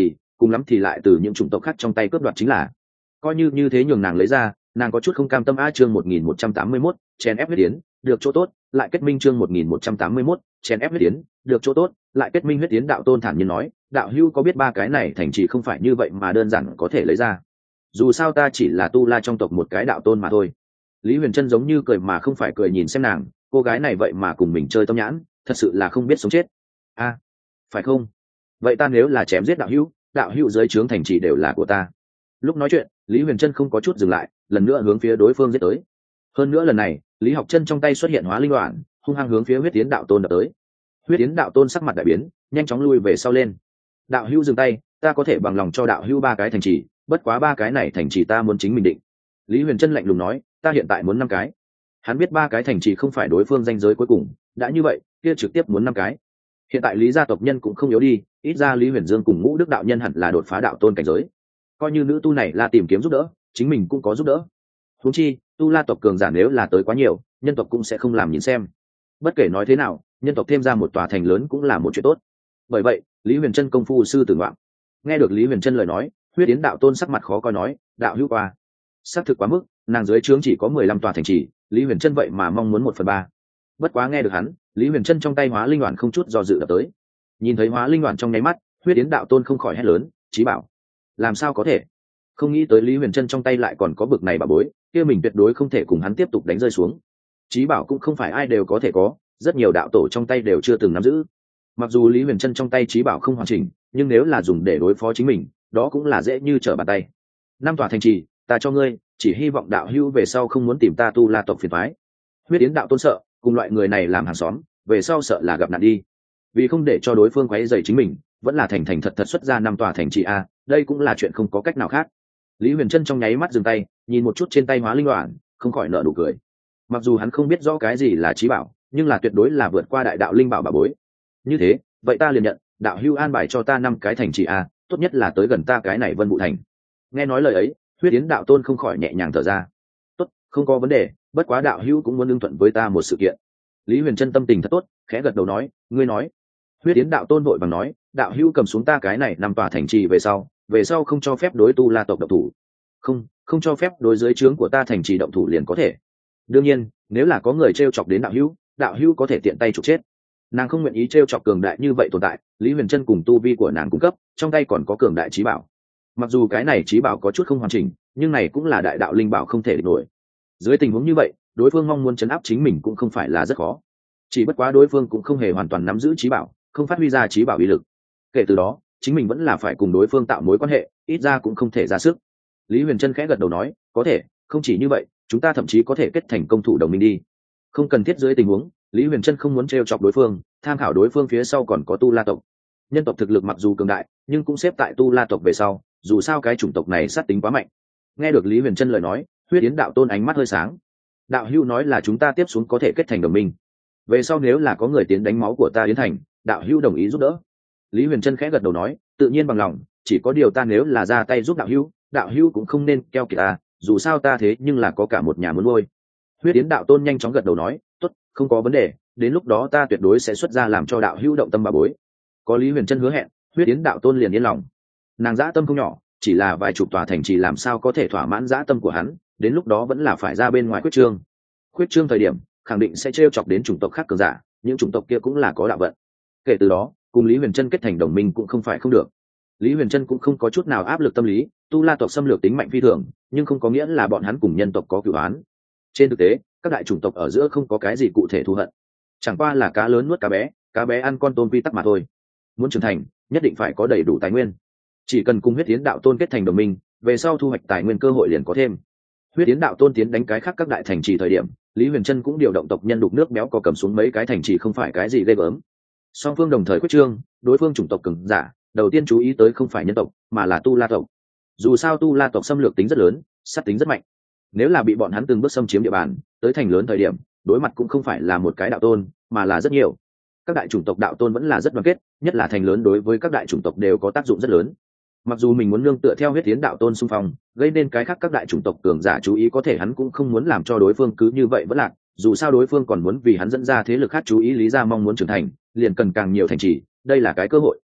cùng lắm thì lại từ những chủng tộc khác trong tay cướp đoạt chính là. Coi như thế nhường nàng lấy ra, nàng có chút không cam tâm. Chương 1181, chèn ép huyết tiến, được chỗ tốt, lại kết minh. Chương 1181, chèn ép huyết tiến, được chỗ tốt, lại kết minh. Huyết tiến đạo tôn thản nhiên nói, đạo hữu có biết ba cái này thành trì không phải như vậy mà đơn giản có thể lấy ra. Dù sao ta chỉ là tu la trong tộc một cái đạo tôn mà thôi. Lý Huyền Trân giống như cười mà không phải cười nhìn xem nàng, cô gái này vậy mà cùng mình chơi tâm nhãn, thật sự là không biết sống chết. Phải không? Vậy ta nếu là chém giết đạo hữu dưới trướng thành trì đều là của ta. Lúc nói chuyện, Lý Huyền Trân không có chút dừng lại, lần nữa hướng phía đối phương giết tới. Hơn nữa lần này, Lý Học Chân trong tay xuất hiện hóa linh đoạn, hung hăng hướng phía Huyết Tiến đạo tôn đập tới. Huyết Tiến đạo tôn sắc mặt đại biến, nhanh chóng lui về sau lên. Đạo hữu dừng tay, ta có thể bằng lòng cho đạo hữu ba cái thành trì, bất quá ba cái này thành trì ta muốn chính mình định. Lý Huyền Trân lạnh lùng nói, ta hiện tại muốn 5 cái. Hắn biết ba cái thành trì không phải đối phương ranh giới cuối cùng, đã như vậy, kia trực tiếp muốn 5 cái. Hiện tại Lý gia tộc nhân cũng không yếu đi, ít ra Lý Huyền Dương cùng Ngũ Đức đạo nhân hẳn là đột phá đạo tôn cảnh giới. Coi như nữ tu này là tìm kiếm giúp đỡ, chính mình cũng có giúp đỡ. Huống chi, tu la tộc cường giả nếu là tới quá nhiều, nhân tộc cũng sẽ không làm nhìn xem. Bất kể nói thế nào, nhân tộc thêm ra một tòa thành lớn cũng là một chuyện tốt. Bởi vậy, Lý Huyền Trân công phu sư tử ngoạm. Nghe được Lý Huyền Trân lời nói, Huyết Tiến đạo tôn sắc mặt khó coi nói, đạo hữu qua. Xác thực quá mức, nàng dưới trướng chỉ có 15 tòa thành trì, Lý Huyền Trân vậy mà mong muốn 1/3. Bất quá nghe được hắn, Lý Huyền Trân trong tay hóa linh đoạn không chút do dự đập tới. Nhìn thấy hóa linh đoạn trong nháy mắt, Huyết Tiến đạo tôn không khỏi hét lớn, chí bảo. Làm sao có thể? Không nghĩ tới Lý Huyền Trân trong tay lại còn có bực này bảo bối, kia mình tuyệt đối không thể cùng hắn tiếp tục đánh rơi xuống. Chí bảo cũng không phải ai đều có thể có, rất nhiều đạo tổ trong tay đều chưa từng nắm giữ. Mặc dù Lý Huyền Trân trong tay chí bảo không hoàn chỉnh, nhưng nếu là dùng để đối phó chính mình, đó cũng là dễ như trở bàn tay. 5 tòa thành trì, ta cho ngươi, chỉ hy vọng đạo hữu về sau không muốn tìm ta tu la tộc phiền toái. Huyết Tiến đạo tôn sợ, cùng loại người này làm hàng xóm, về sau sợ là gặp nạn đi. Vì không để cho đối phương quấy rầy chính mình, vẫn là thành thật xuất ra 5 tòa thành trì a, đây cũng là chuyện không có cách nào khác. Lý Huyền Trân trong nháy mắt dừng tay, nhìn một chút trên tay hóa linh đoạn, không khỏi nở nụ cười. Mặc dù hắn không biết rõ cái gì là chí bảo, nhưng là tuyệt đối là vượt qua đại đạo linh bảo bà bối. Như thế, vậy ta liền nhận, đạo hữu an bài cho ta 5 cái thành trì a, tốt nhất là tới gần ta cái này Vân Vũ thành. Nghe nói lời ấy, Huyết Tiến đạo tôn không khỏi nhẹ nhàng thở ra. Tốt, không có vấn đề, bất quá đạo hữu cũng muốn ưng thuận với ta một sự kiện. Lý Huyền Trân tâm tình thật tốt, khẽ gật đầu nói, ngươi nói. Huyết Tiến đạo tôn vội vàng nói, đạo hữu cầm xuống ta cái này 5 tòa thành trì về sau không cho phép đối tu la tộc động thủ. Không cho phép đối dưới trướng của ta thành trì động thủ liền có thể. Đương nhiên, nếu là có người trêu chọc đến đạo hữu có thể tiện tay trục chết. Nàng không nguyện ý trêu chọc cường đại như vậy tồn tại, Lý Huyền Trân cùng tu vi của nàng cung cấp, trong tay còn có cường đại chí bảo. Mặc dù cái này chí bảo có chút không hoàn chỉnh, nhưng này cũng là đại đạo linh bảo không thể địch nổi. Dưới tình huống như vậy, đối phương mong muốn chấn áp chính mình cũng không phải là rất khó. Chỉ bất quá đối phương cũng không hề hoàn toàn nắm giữ chí bảo, không phát huy ra chí bảo uy lực. Kể từ đó, chính mình vẫn là phải cùng đối phương tạo mối quan hệ, ít ra cũng không thể ra sức. Lý Huyền Trân khẽ gật đầu nói, có thể, không chỉ như vậy, chúng ta thậm chí có thể kết thành công thủ đồng minh đi. Không cần thiết dưới tình huống, Lý Huyền Trân không muốn trêu chọc đối phương, tham khảo đối phương phía sau còn có tu la tộc. Nhân tộc thực lực mặc dù cường đại, nhưng cũng xếp tại tu la tộc về sau, dù sao cái chủng tộc này sát tính quá mạnh. Nghe được Lý Huyền Trân lời nói, Huyết Tiến đạo tôn ánh mắt hơi sáng. Đạo hữu nói là chúng ta tiếp xuống có thể kết thành đồng minh. Về sau nếu là có người tiến đánh máu của ta Yến thành, đạo hữu đồng ý giúp đỡ. Lý Huyền Trân khẽ gật đầu nói, tự nhiên bằng lòng, chỉ có điều ta nếu là ra tay giúp đạo hữu cũng không nên keo kiệt ta, dù sao ta thế nhưng là có cả một nhà muốn nuôi. Huyết Tiến đạo tôn nhanh chóng gật đầu nói, tốt, không có vấn đề, đến lúc đó ta tuyệt đối sẽ xuất ra làm cho đạo hữu động tâm bà bối. Có Lý Huyền Trân hứa hẹn, Huyết Tiến đạo tôn liền yên lòng. Nàng dã tâm không nhỏ, chỉ là vài chục tòa thành trì làm sao có thể thỏa mãn dã tâm của hắn, đến lúc đó vẫn là phải ra bên ngoài khuyết trương thời điểm khẳng định sẽ trêu chọc đến chủng tộc khác cường giả, những chủng tộc kia cũng là có đạo vận. Kể từ đó, cùng Lý Huyền Trân kết thành đồng minh cũng không phải không được. Lý Huyền Trân cũng không có chút nào áp lực tâm lý, tu la tộc xâm lược tính mạnh phi thường, nhưng không có nghĩa là bọn hắn cùng nhân tộc có cửu án. Trên thực tế, các đại chủng tộc ở giữa không có cái gì cụ thể thù hận, chẳng qua là cá lớn nuốt cá bé ăn con tôm quy tắc mà thôi. Muốn trưởng thành, nhất định phải có đầy đủ tài nguyên. Chỉ cần cùng Huyết Tiến đạo tôn kết thành đồng minh, về sau thu hoạch tài nguyên cơ hội liền có thêm. Huyết Tiến đạo tôn tiến đánh cái khác các đại thành trì thời điểm, Lý Huyền Trân cũng điều động tộc nhân đục nước béo có cầm xuống mấy cái thành trì không phải cái gì ghê gớm. Song phương đồng thời quyết trương, đối phương chủng tộc cường giả, đầu tiên chú ý tới không phải nhân tộc, mà là tu la tộc. Dù sao tu la tộc xâm lược tính rất lớn, sát tính rất mạnh. Nếu là bị bọn hắn từng bước xâm chiếm địa bàn, tới thành lớn thời điểm, đối mặt cũng không phải là một cái đạo tôn, mà là rất nhiều. Các đại chủng tộc đạo tôn vẫn là rất đoàn kết, nhất là thành lớn đối với các đại chủng tộc đều có tác dụng rất lớn. Mặc dù mình muốn nương tựa theo Huyết Tiến đạo tôn xung phong, gây nên cái khác các đại chủng tộc cường giả chú ý, có thể hắn cũng không muốn làm cho đối phương cứ như vậy vẫn lạc, dù sao đối phương còn muốn vì hắn dẫn ra thế lực khác chú ý, lý ra mong muốn trưởng thành, liền cần càng nhiều thành trì, đây là cái cơ hội.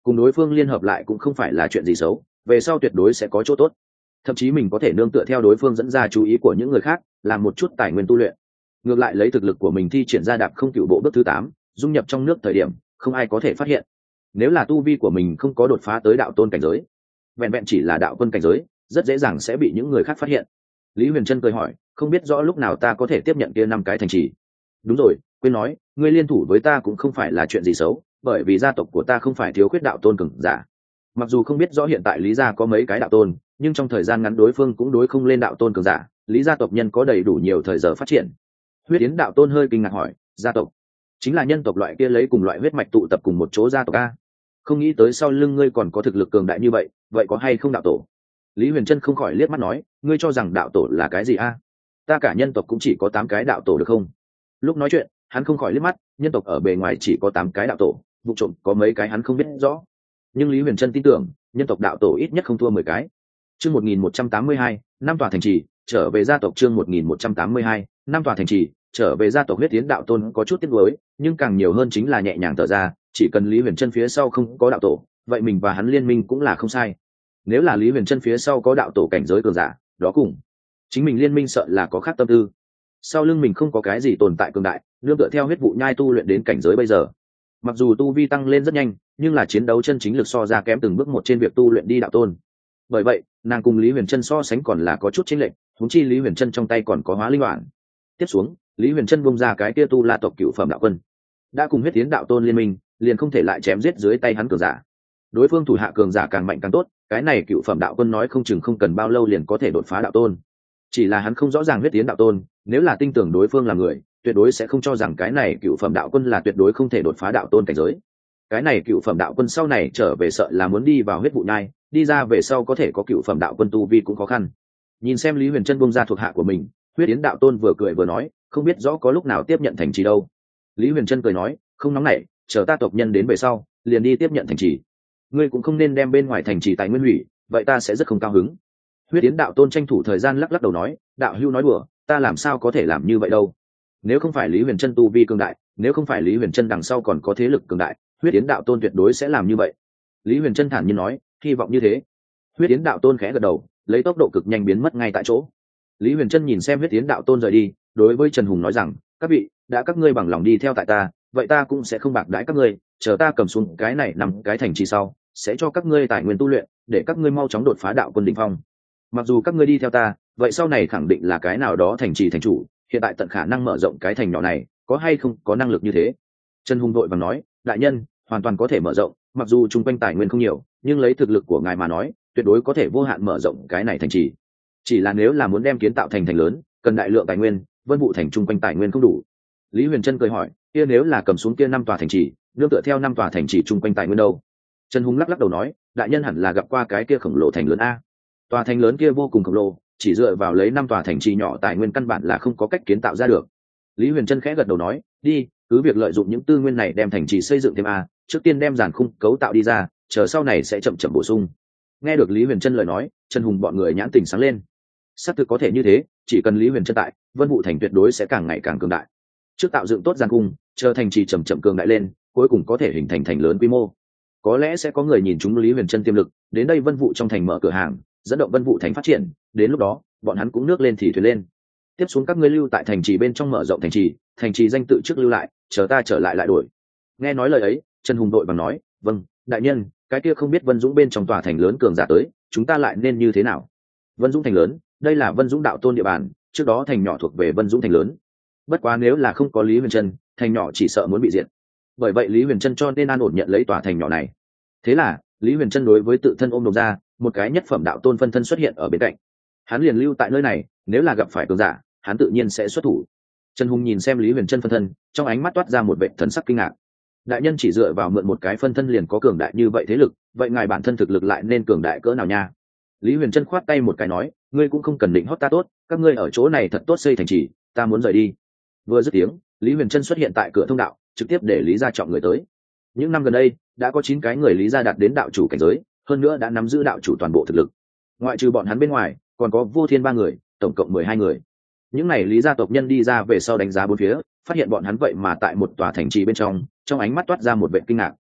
cùng đối phương liên hợp lại cũng không phải là chuyện gì xấu, về sau tuyệt đối sẽ có chỗ tốt. Thậm chí mình có thể nương tựa theo đối phương dẫn ra chú ý của những người khác, làm một chút tài nguyên tu luyện. Ngược lại lấy thực lực của mình thi triển ra đạp không cựu bộ bước thứ 8, dung nhập trong nước thời điểm không ai có thể phát hiện. Nếu là tu vi của mình không có đột phá tới đạo tôn cảnh giới, vẹn vẹn chỉ là đạo quân cảnh giới, rất dễ dàng sẽ bị những người khác phát hiện. Lý Huyền Trân cười hỏi, không biết rõ lúc nào ta có thể tiếp nhận kia 5 cái thành trì. Đúng rồi, quên nói, ngươi liên thủ với ta cũng không phải là chuyện gì xấu, bởi vì gia tộc của ta không phải thiếu khuyết đạo tôn cường giả. Mặc dù không biết rõ hiện tại Lý gia có mấy cái đạo tôn, nhưng trong thời gian ngắn đối phương cũng đối không lên đạo tôn cường giả, Lý gia tộc nhân có đầy đủ nhiều thời giờ phát triển. Huyết Yến đạo tôn hơi kinh ngạc hỏi, gia tộc chính là nhân tộc loại kia lấy cùng loại huyết mạch tụ tập cùng một chỗ gia tộc a? Không nghĩ tới sau lưng ngươi còn có thực lực cường đại như vậy, vậy có hay không đạo tổ? Lý Huyền Trân không khỏi liếc mắt nói, ngươi cho rằng đạo tổ là cái gì a? Ta cả nhân tộc cũng chỉ có 8 cái đạo tổ được không? Lúc nói chuyện hắn không khỏi liếc mắt, nhân tộc ở bề ngoài chỉ có 8 cái đạo tổ, vụ trộm có mấy cái hắn không biết rõ, nhưng Lý Huyền Trân tin tưởng nhân tộc đạo tổ ít nhất không thua 10 cái. Chương 1182, năm tòa thành trì, trở về gia tộc. Chương 1182, năm tòa thành trì, trở về gia tộc. Huyết Tiến đạo tôn có chút tiếc nuối, nhưng càng nhiều hơn chính là nhẹ nhàng thở ra, chỉ cần Lý Huyền Trân phía sau không có đạo tổ, vậy mình và hắn liên minh cũng là không sai. Nếu là Lý Huyền Trân phía sau có đạo tổ cảnh giới cường giả, đó cùng chính mình liên minh sợ là có khác tâm tư. Sau lưng mình không có cái gì tồn tại cường đại, nương tựa theo huyết vụ nhai tu luyện đến cảnh giới bây giờ. Mặc dù tu vi tăng lên rất nhanh, nhưng là chiến đấu chân chính lực so ra kém từng bước một trên việc tu luyện đi đạo tôn. Bởi vậy nàng cùng Lý Huyền Trân so sánh còn là có chút chênh lệch, huống chi Lý Huyền Trân trong tay còn có hóa linh bản. Tiếp xuống Lý Huyền Trân bung ra cái kia tu la tộc cựu phẩm đạo quân, đã cùng huyết tiến đạo tôn liên minh, liền không thể lại chém giết dưới tay hắn cường giả. Đối phương thủ hạ cường giả càng mạnh càng tốt, cái này cựu phẩm đạo quân nói không chừng không cần bao lâu liền có thể đột phá đạo tôn. Chỉ là hắn không rõ ràng huyết tiến đạo tôn, nếu là tin tưởng đối phương là người, tuyệt đối sẽ không cho rằng cái này cựu phẩm đạo quân là tuyệt đối không thể đột phá đạo tôn cảnh giới. Cái này cựu phẩm đạo quân sau này trở về sợ là muốn đi vào huyết vụ nhai, đi ra về sau có thể có cựu phẩm đạo quân tu vi cũng khó khăn. Nhìn xem Lý Huyền Trân bung ra thuộc hạ của mình, huyết yến đạo tôn vừa cười vừa nói, không biết rõ có lúc nào tiếp nhận thành trì đâu. Lý Huyền Trân cười nói, không nóng nảy, chờ ta tộc nhân đến về sau liền đi tiếp nhận thành trì. Ngươi cũng không nên đem bên ngoài thành trì tài nguyên hủy, vậy ta sẽ rất không cao hứng. Huyết yến đạo tôn tranh thủ thời gian lắc lắc đầu nói, đạo hưu nói đùa, ta làm sao có thể làm như vậy đâu. Nếu không phải Lý Huyền Trân tu vi cường đại, nếu không phải Lý Huyền Trân đằng sau còn có thế lực cường đại, huyết yến đạo tôn tuyệt đối sẽ làm như vậy. Lý Huyền Trân thản nhiên nói, hy vọng như thế. Huyết yến đạo tôn khẽ gật đầu, lấy tốc độ cực nhanh biến mất ngay tại chỗ. Lý Huyền Trân nhìn xem huyết yến đạo tôn rời đi, đối với Trần Hùng nói rằng, các vị đã các ngươi bằng lòng đi theo tại ta, vậy ta cũng sẽ không bạc đãi các ngươi, chờ ta cầm xuống cái này nằm cái thành trì sau, sẽ cho các ngươi tài nguyên tu luyện, để các ngươi mau chóng đột phá đạo quân đỉnh phong. Mặc dù các ngươi đi theo ta, vậy sau này khẳng định là cái nào đó thành trì thành chủ, hiện tại tận khả năng mở rộng cái thành nhỏ này, có hay không có năng lực như thế? Trần Hùng đội vàng nói, đại nhân hoàn toàn có thể mở rộng, mặc dù chung quanh tài nguyên không nhiều, nhưng lấy thực lực của ngài mà nói, tuyệt đối có thể vô hạn mở rộng cái này thành trì. Chỉ là nếu là muốn đem kiến tạo thành thành lớn, cần đại lượng tài nguyên, Vân Vũ thành chung quanh tài nguyên không đủ. Lý Huyền Trân cười hỏi, kia nếu là cầm xuống kia 5 tòa thành trì, nương tựa theo 5 tòa thành trì chung quanh tài nguyên đâu? Trần Hùng lắc lắc đầu nói, đại nhân hẳn là gặp qua cái kia khổng lồ thành lớn a. Tòa thành lớn kia vô cùng khổng lồ, chỉ dựa vào lấy 5 tòa thành trì nhỏ tài nguyên căn bản là không có cách kiến tạo ra được. Lý Huyền Trân khẽ gật đầu nói, đi, cứ việc lợi dụng những tư nguyên này đem thành trì xây dựng thêm a, trước tiên đem giàn khung cấu tạo đi ra, chờ sau này sẽ chậm chậm bổ sung. Nghe được Lý Huyền Trân lời nói, Trần Hùng bọn người nhãn tình sáng lên. Xác thực có thể như thế, chỉ cần Lý Huyền Trân tại, Vân Vũ thành tuyệt đối sẽ càng ngày càng cường đại. Trước tạo dựng tốt giàn khung, chờ thành trì chậm chậm cường đại lên, cuối cùng có thể hình thành thành lớn quy mô. Có lẽ sẽ có người nhìn chúng Lý Huyền Trân tiềm lực, đến đây Vân Vũ trong thành mở cửa hàng, dẫn động Vân Vũ thành phát triển, đến lúc đó, bọn hắn cũng nước lên thì thuyền lên. Tiếp xuống các ngươi lưu tại thành trì bên trong mở rộng thành trì danh tự trước lưu lại, chờ ta trở lại lại đổi. Nghe nói lời ấy, Trần Hùng đội bằng nói, vâng, đại nhân, cái kia không biết Vân Dũng bên trong tòa thành lớn cường giả tới, chúng ta lại nên như thế nào? Vân Dũng thành lớn, đây là Vân Dũng đạo tôn địa bàn, trước đó thành nhỏ thuộc về Vân Dũng thành lớn. Bất quá nếu là không có Lý Huyền Trân, thành nhỏ chỉ sợ muốn bị diệt. Bởi vậy Lý Huyền Trân cho nên an ổn nhận lấy tòa thành nhỏ này. Thế là Lý Huyền Trân đối với tự thân ôm đồm ra, một cái nhất phẩm đạo tôn phân thân xuất hiện ở bên cạnh. Hắn liền lưu tại nơi này, nếu là gặp phải cường giả, hắn tự nhiên sẽ xuất thủ. Trần Hùng nhìn xem Lý Huyền Trân phân thân, trong ánh mắt toát ra một vẻ thần sắc kinh ngạc. Đại nhân chỉ dựa vào mượn một cái phân thân liền có cường đại như vậy thế lực, vậy ngài bản thân thực lực lại nên cường đại cỡ nào nha? Lý Huyền Trân khoát tay một cái nói, ngươi cũng không cần định hót ta tốt, các ngươi ở chỗ này thật tốt xây thành trì, ta muốn rời đi. Vừa dứt tiếng, Lý Huyền Trân xuất hiện tại cửa thông đạo, trực tiếp để Lý gia chọn người tới. Những năm gần đây, đã có 9 cái người Lý gia đạt đến đạo chủ cảnh giới, hơn nữa đã nắm giữ đạo chủ toàn bộ thực lực. Ngoại trừ bọn hắn bên ngoài, còn có Vô Thiên 3 người, tổng cộng 12 người. Những này Lý gia tộc nhân đi ra về sau đánh giá bốn phía, phát hiện bọn hắn vậy mà tại một tòa thành trì bên trong ánh mắt toát ra một vẻ kinh ngạc.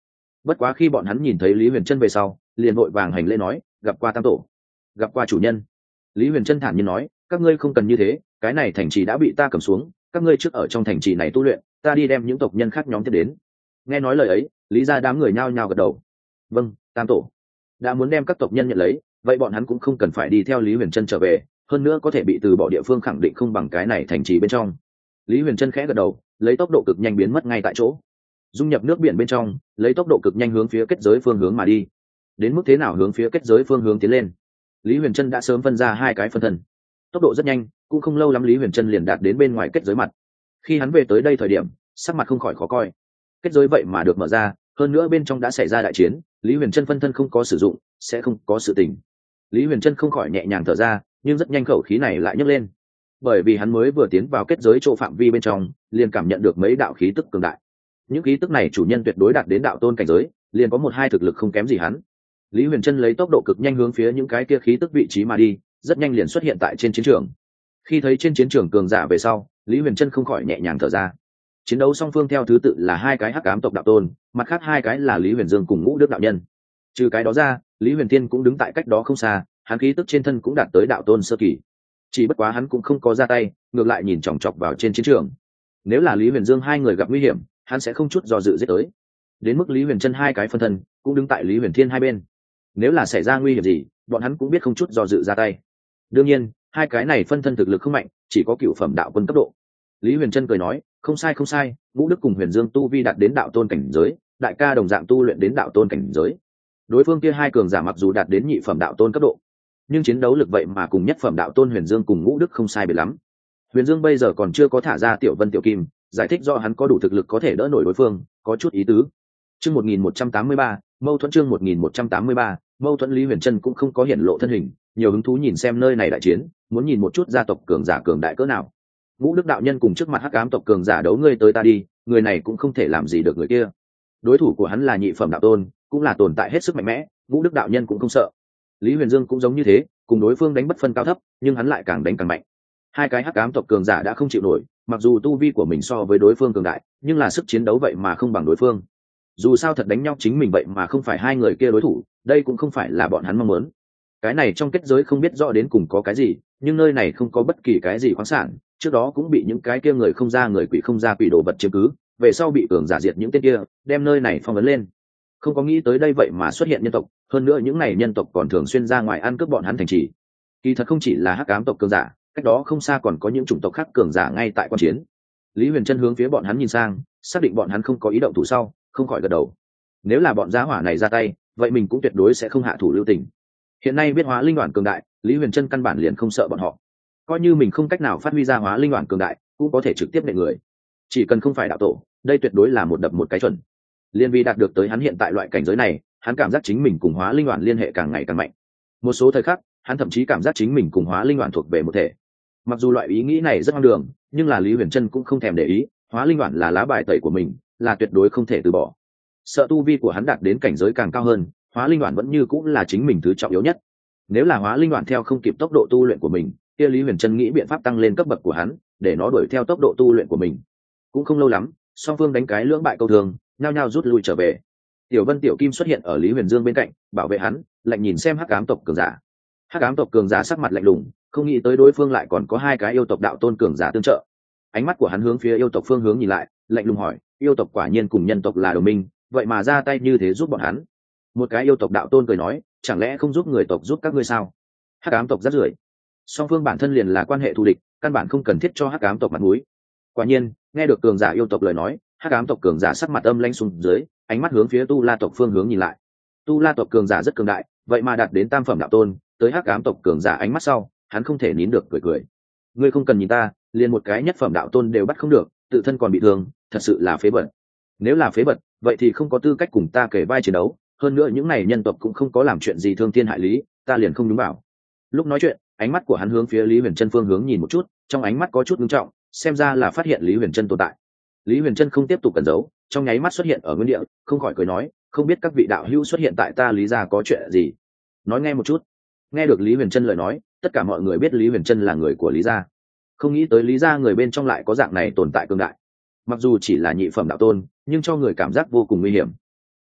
Bất quá khi bọn hắn nhìn thấy Lý Huyền Trân về sau, liền vội vàng hành lễ nói, gặp qua tam tổ, gặp qua chủ nhân. Lý Huyền Trân thản nhiên nói, các ngươi không cần như thế, cái này thành trì đã bị ta cầm xuống, các ngươi trước ở trong thành trì này tu luyện, ta đi đem những tộc nhân khác nhóm tiếp đến. Nghe nói lời ấy, Lý gia đám người nhao nhao gật đầu. Vâng, tam tổ. Đã muốn đem các tộc nhân nhận lấy, vậy bọn hắn cũng không cần phải đi theo Lý Huyền Trân trở về, hơn nữa có thể bị từ bỏ địa phương khẳng định không bằng cái này thành trì bên trong. Lý Huyền Trân khẽ gật đầu, lấy tốc độ cực nhanh biến mất ngay tại chỗ, dung nhập nước biển bên trong, lấy tốc độ cực nhanh hướng phía kết giới phương hướng mà đi. Đến mức thế nào hướng phía kết giới phương hướng tiến lên, Lý Huyền Trân đã sớm phân ra hai cái phân thân, tốc độ rất nhanh, cũng không lâu lắm Lý Huyền Trân liền đạt đến bên ngoài kết giới mặt. Khi hắn về tới đây thời điểm, sắc mặt không khỏi khó coi. Kết giới vậy mà được mở ra, hơn nữa bên trong đã xảy ra đại chiến, Lý Huyền Trân phân thân không có sử dụng, sẽ không có sự tình. Lý Huyền Trân không khỏi nhẹ nhàng thở ra, nhưng rất nhanh khẩu khí này lại nhấc lên, bởi vì hắn mới vừa tiến vào kết giới chỗ phạm vi bên trong, liền cảm nhận được mấy đạo khí tức cường đại. Những khí tức này chủ nhân tuyệt đối đạt đến đạo tôn cảnh giới, liền có một hai thực lực không kém gì hắn. Lý Huyền Trân lấy tốc độ cực nhanh hướng phía những cái kia khí tức vị trí mà đi, rất nhanh liền xuất hiện tại trên chiến trường. Khi thấy trên chiến trường cường giả về sau, Lý Huyền Trân không khỏi nhẹ nhàng thở ra. Chiến đấu song phương theo thứ tự là hai cái hắc ám tộc đạo tôn, mặt khác hai cái là Lý Huyền Dương cùng Ngũ Đức đạo nhân. Trừ cái đó ra, Lý Huyền Tiên cũng đứng tại cách đó không xa, hắn khí tức trên thân cũng đạt tới đạo tôn sơ kỳ. Chỉ bất quá hắn cũng không có ra tay, ngược lại nhìn chòng chọc vào trên chiến trường. Nếu là Lý Huyền Dương hai người gặp nguy hiểm, hắn sẽ không chút do dự giết tới. Đến mức Lý Huyền Trân hai cái phân thân cũng đứng tại Lý Huyền Thiên hai bên. Nếu là xảy ra nguy hiểm gì, bọn hắn cũng biết không chút do dự ra tay. Đương nhiên, hai cái này phân thân thực lực không mạnh, chỉ có cựu phẩm đạo quân cấp độ. Lý Huyền Trân cười nói, không sai không sai, Ngũ Đức cùng Huyền Dương tu vi đạt đến đạo tôn cảnh giới, đại ca đồng dạng tu luyện đến đạo tôn cảnh giới. Đối phương kia hai cường giả mặc dù đạt đến nhị phẩm đạo tôn cấp độ, nhưng chiến đấu lực vậy mà cùng nhất phẩm đạo tôn Huyền Dương cùng Ngũ Đức không sai biệt lắm. Huyền Dương bây giờ còn chưa có thả ra Tiểu Vân Tiểu Kim, giải thích do hắn có đủ thực lực có thể đỡ nổi đối phương, có chút ý tứ. Chương 1183, mâu thuẫn chương 1183, mâu thuẫn Lý Huyền Trân cũng không có hiện lộ thân hình, nhiều hứng thú nhìn xem nơi này đại chiến, muốn nhìn một chút gia tộc cường giả cường đại cỡ nào. Ngũ Đức đạo nhân cùng trước mặt hắc ám tộc cường giả đấu ngươi tới ta đi, người này cũng không thể làm gì được người kia. Đối thủ của hắn là nhị phẩm đạo tôn, cũng là tồn tại hết sức mạnh mẽ, Ngũ Đức đạo nhân cũng không sợ. Lý Huyền Dương cũng giống như thế, cùng đối phương đánh bất phân cao thấp, nhưng hắn lại càng đánh càng mạnh. Hai cái hắc ám tộc cường giả đã không chịu nổi, mặc dù tu vi của mình so với đối phương cường đại, nhưng là sức chiến đấu vậy mà không bằng đối phương. Dù sao thật đánh nhau chính mình vậy mà không phải hai người kia đối thủ, đây cũng không phải là bọn hắn mong muốn. Cái này trong kết giới không biết rõ đến cùng có cái gì, nhưng nơi này không có bất kỳ cái gì khoáng sản, trước đó cũng bị những cái kia người không ra người quỷ không ra quỷ đồ vật chiếm cứ, về sau bị cường giả diệt những tên kia, đem nơi này phong ấn lên. Không có nghĩ tới đây vậy mà xuất hiện nhân tộc, hơn nữa những này nhân tộc còn thường xuyên ra ngoài ăn cướp bọn hắn thành trì. Kỳ thật không chỉ là hắc ám tộc cường giả, cách đó không xa còn có những chủng tộc khác cường giả ngay tại quan chiến. Lý Huyền Trân hướng phía bọn hắn nhìn sang, xác định bọn hắn không có ý động thủ sau, không khỏi gật đầu. Nếu là bọn giá hỏa này ra tay, vậy mình cũng tuyệt đối sẽ không hạ thủ lưu tình. Hiện nay biết hóa linh đoàn cường đại, Lý Huyền Trân căn bản liền không sợ bọn họ. Coi như mình không cách nào phát huy ra hóa linh đoàn cường đại, cũng có thể trực tiếp nệ người. Chỉ cần không phải đạo tổ, đây tuyệt đối là một đập một cái chuẩn. Liên vi đạt được tới hắn hiện tại loại cảnh giới này, hắn cảm giác chính mình cùng hóa linh đoàn liên hệ càng ngày càng mạnh. Một số thời khắc, hắn thậm chí cảm giác chính mình cùng hóa linh đoàn thuộc về một thể. Mặc dù loại ý nghĩ này rất hoang đường, nhưng là Lý Huyền Trân cũng không thèm để ý, hóa linh đoàn là lá bài tẩy của mình, là tuyệt đối không thể từ bỏ. Sợ tu vi của hắn đạt đến cảnh giới càng cao hơn, hóa linh đoàn vẫn như cũng là chính mình thứ trọng yếu nhất. Nếu là hóa linh đoàn theo không kịp tốc độ tu luyện của mình, kia Lý Huyền Trân nghĩ biện pháp tăng lên cấp bậc của hắn, để nó đuổi theo tốc độ tu luyện của mình. Cũng không lâu lắm, song phương đánh cái lưỡng bại câu thường, nhao nhao rút lui trở về. Tiểu Vân Tiểu Kim xuất hiện ở Lý Huyền Dương bên cạnh, bảo vệ hắn, lạnh nhìn xem hắc ám tộc cường giả. Hắc ám tộc cường giả sắc mặt lạnh lùng, không nghĩ tới đối phương lại còn có hai cái yêu tộc đạo tôn cường giả tương trợ. Ánh mắt của hắn hướng phía yêu tộc phương hướng nhìn lại, lạnh lùng hỏi, yêu tộc quả nhiên cùng nhân tộc là đồng minh, vậy mà ra tay như thế giúp bọn hắn. Một cái yêu tộc đạo tôn cười nói, chẳng lẽ không giúp người tộc giúp các ngươi sao? Hắc ám tộc rất rưởi. Song phương bản thân liền là quan hệ thù địch, căn bản không cần thiết cho hắc ám tộc mặt mũi. Quả nhiên, nghe được cường giả yêu tộc lời nói, hắc ám tộc cường giả sắc mặt âm lãnh xuống dưới, ánh mắt hướng phía tu la tộc phương hướng nhìn lại. Tu la tộc cường giả rất cường đại, vậy mà đạt đến tam phẩm đạo tôn, tới hắc ám tộc cường giả ánh mắt sau, hắn không thể nín được cười cười. Ngươi không cần nhìn ta, liền một cái nhất phẩm đạo tôn đều bắt không được, tự thân còn bị thương, thật sự là phế vật. Nếu là phế vật, vậy thì không có tư cách cùng ta kể vai chiến đấu, hơn nữa những này nhân tộc cũng không có làm chuyện gì thương thiên hại lý, ta liền không đúng bảo. Lúc nói chuyện, ánh mắt của hắn hướng phía Lý Huyền Trân phương hướng nhìn một chút, trong ánh mắt có chút nghiêm trọng, xem ra là phát hiện Lý Huyền Trân tồn tại. Lý Huyền Trân không tiếp tục cẩn giấu, trong nháy mắt xuất hiện ở nguyên địa, không khỏi cười nói, không biết các vị đạo hữu xuất hiện tại ta Lý gia có chuyện gì? Nói nghe một chút. Nghe được Lý Huyền Trân lời nói, tất cả mọi người biết Lý Huyền Trân là người của Lý gia. Không nghĩ tới Lý gia người bên trong lại có dạng này tồn tại cường đại. Mặc dù chỉ là nhị phẩm đạo tôn, nhưng cho người cảm giác vô cùng nguy hiểm.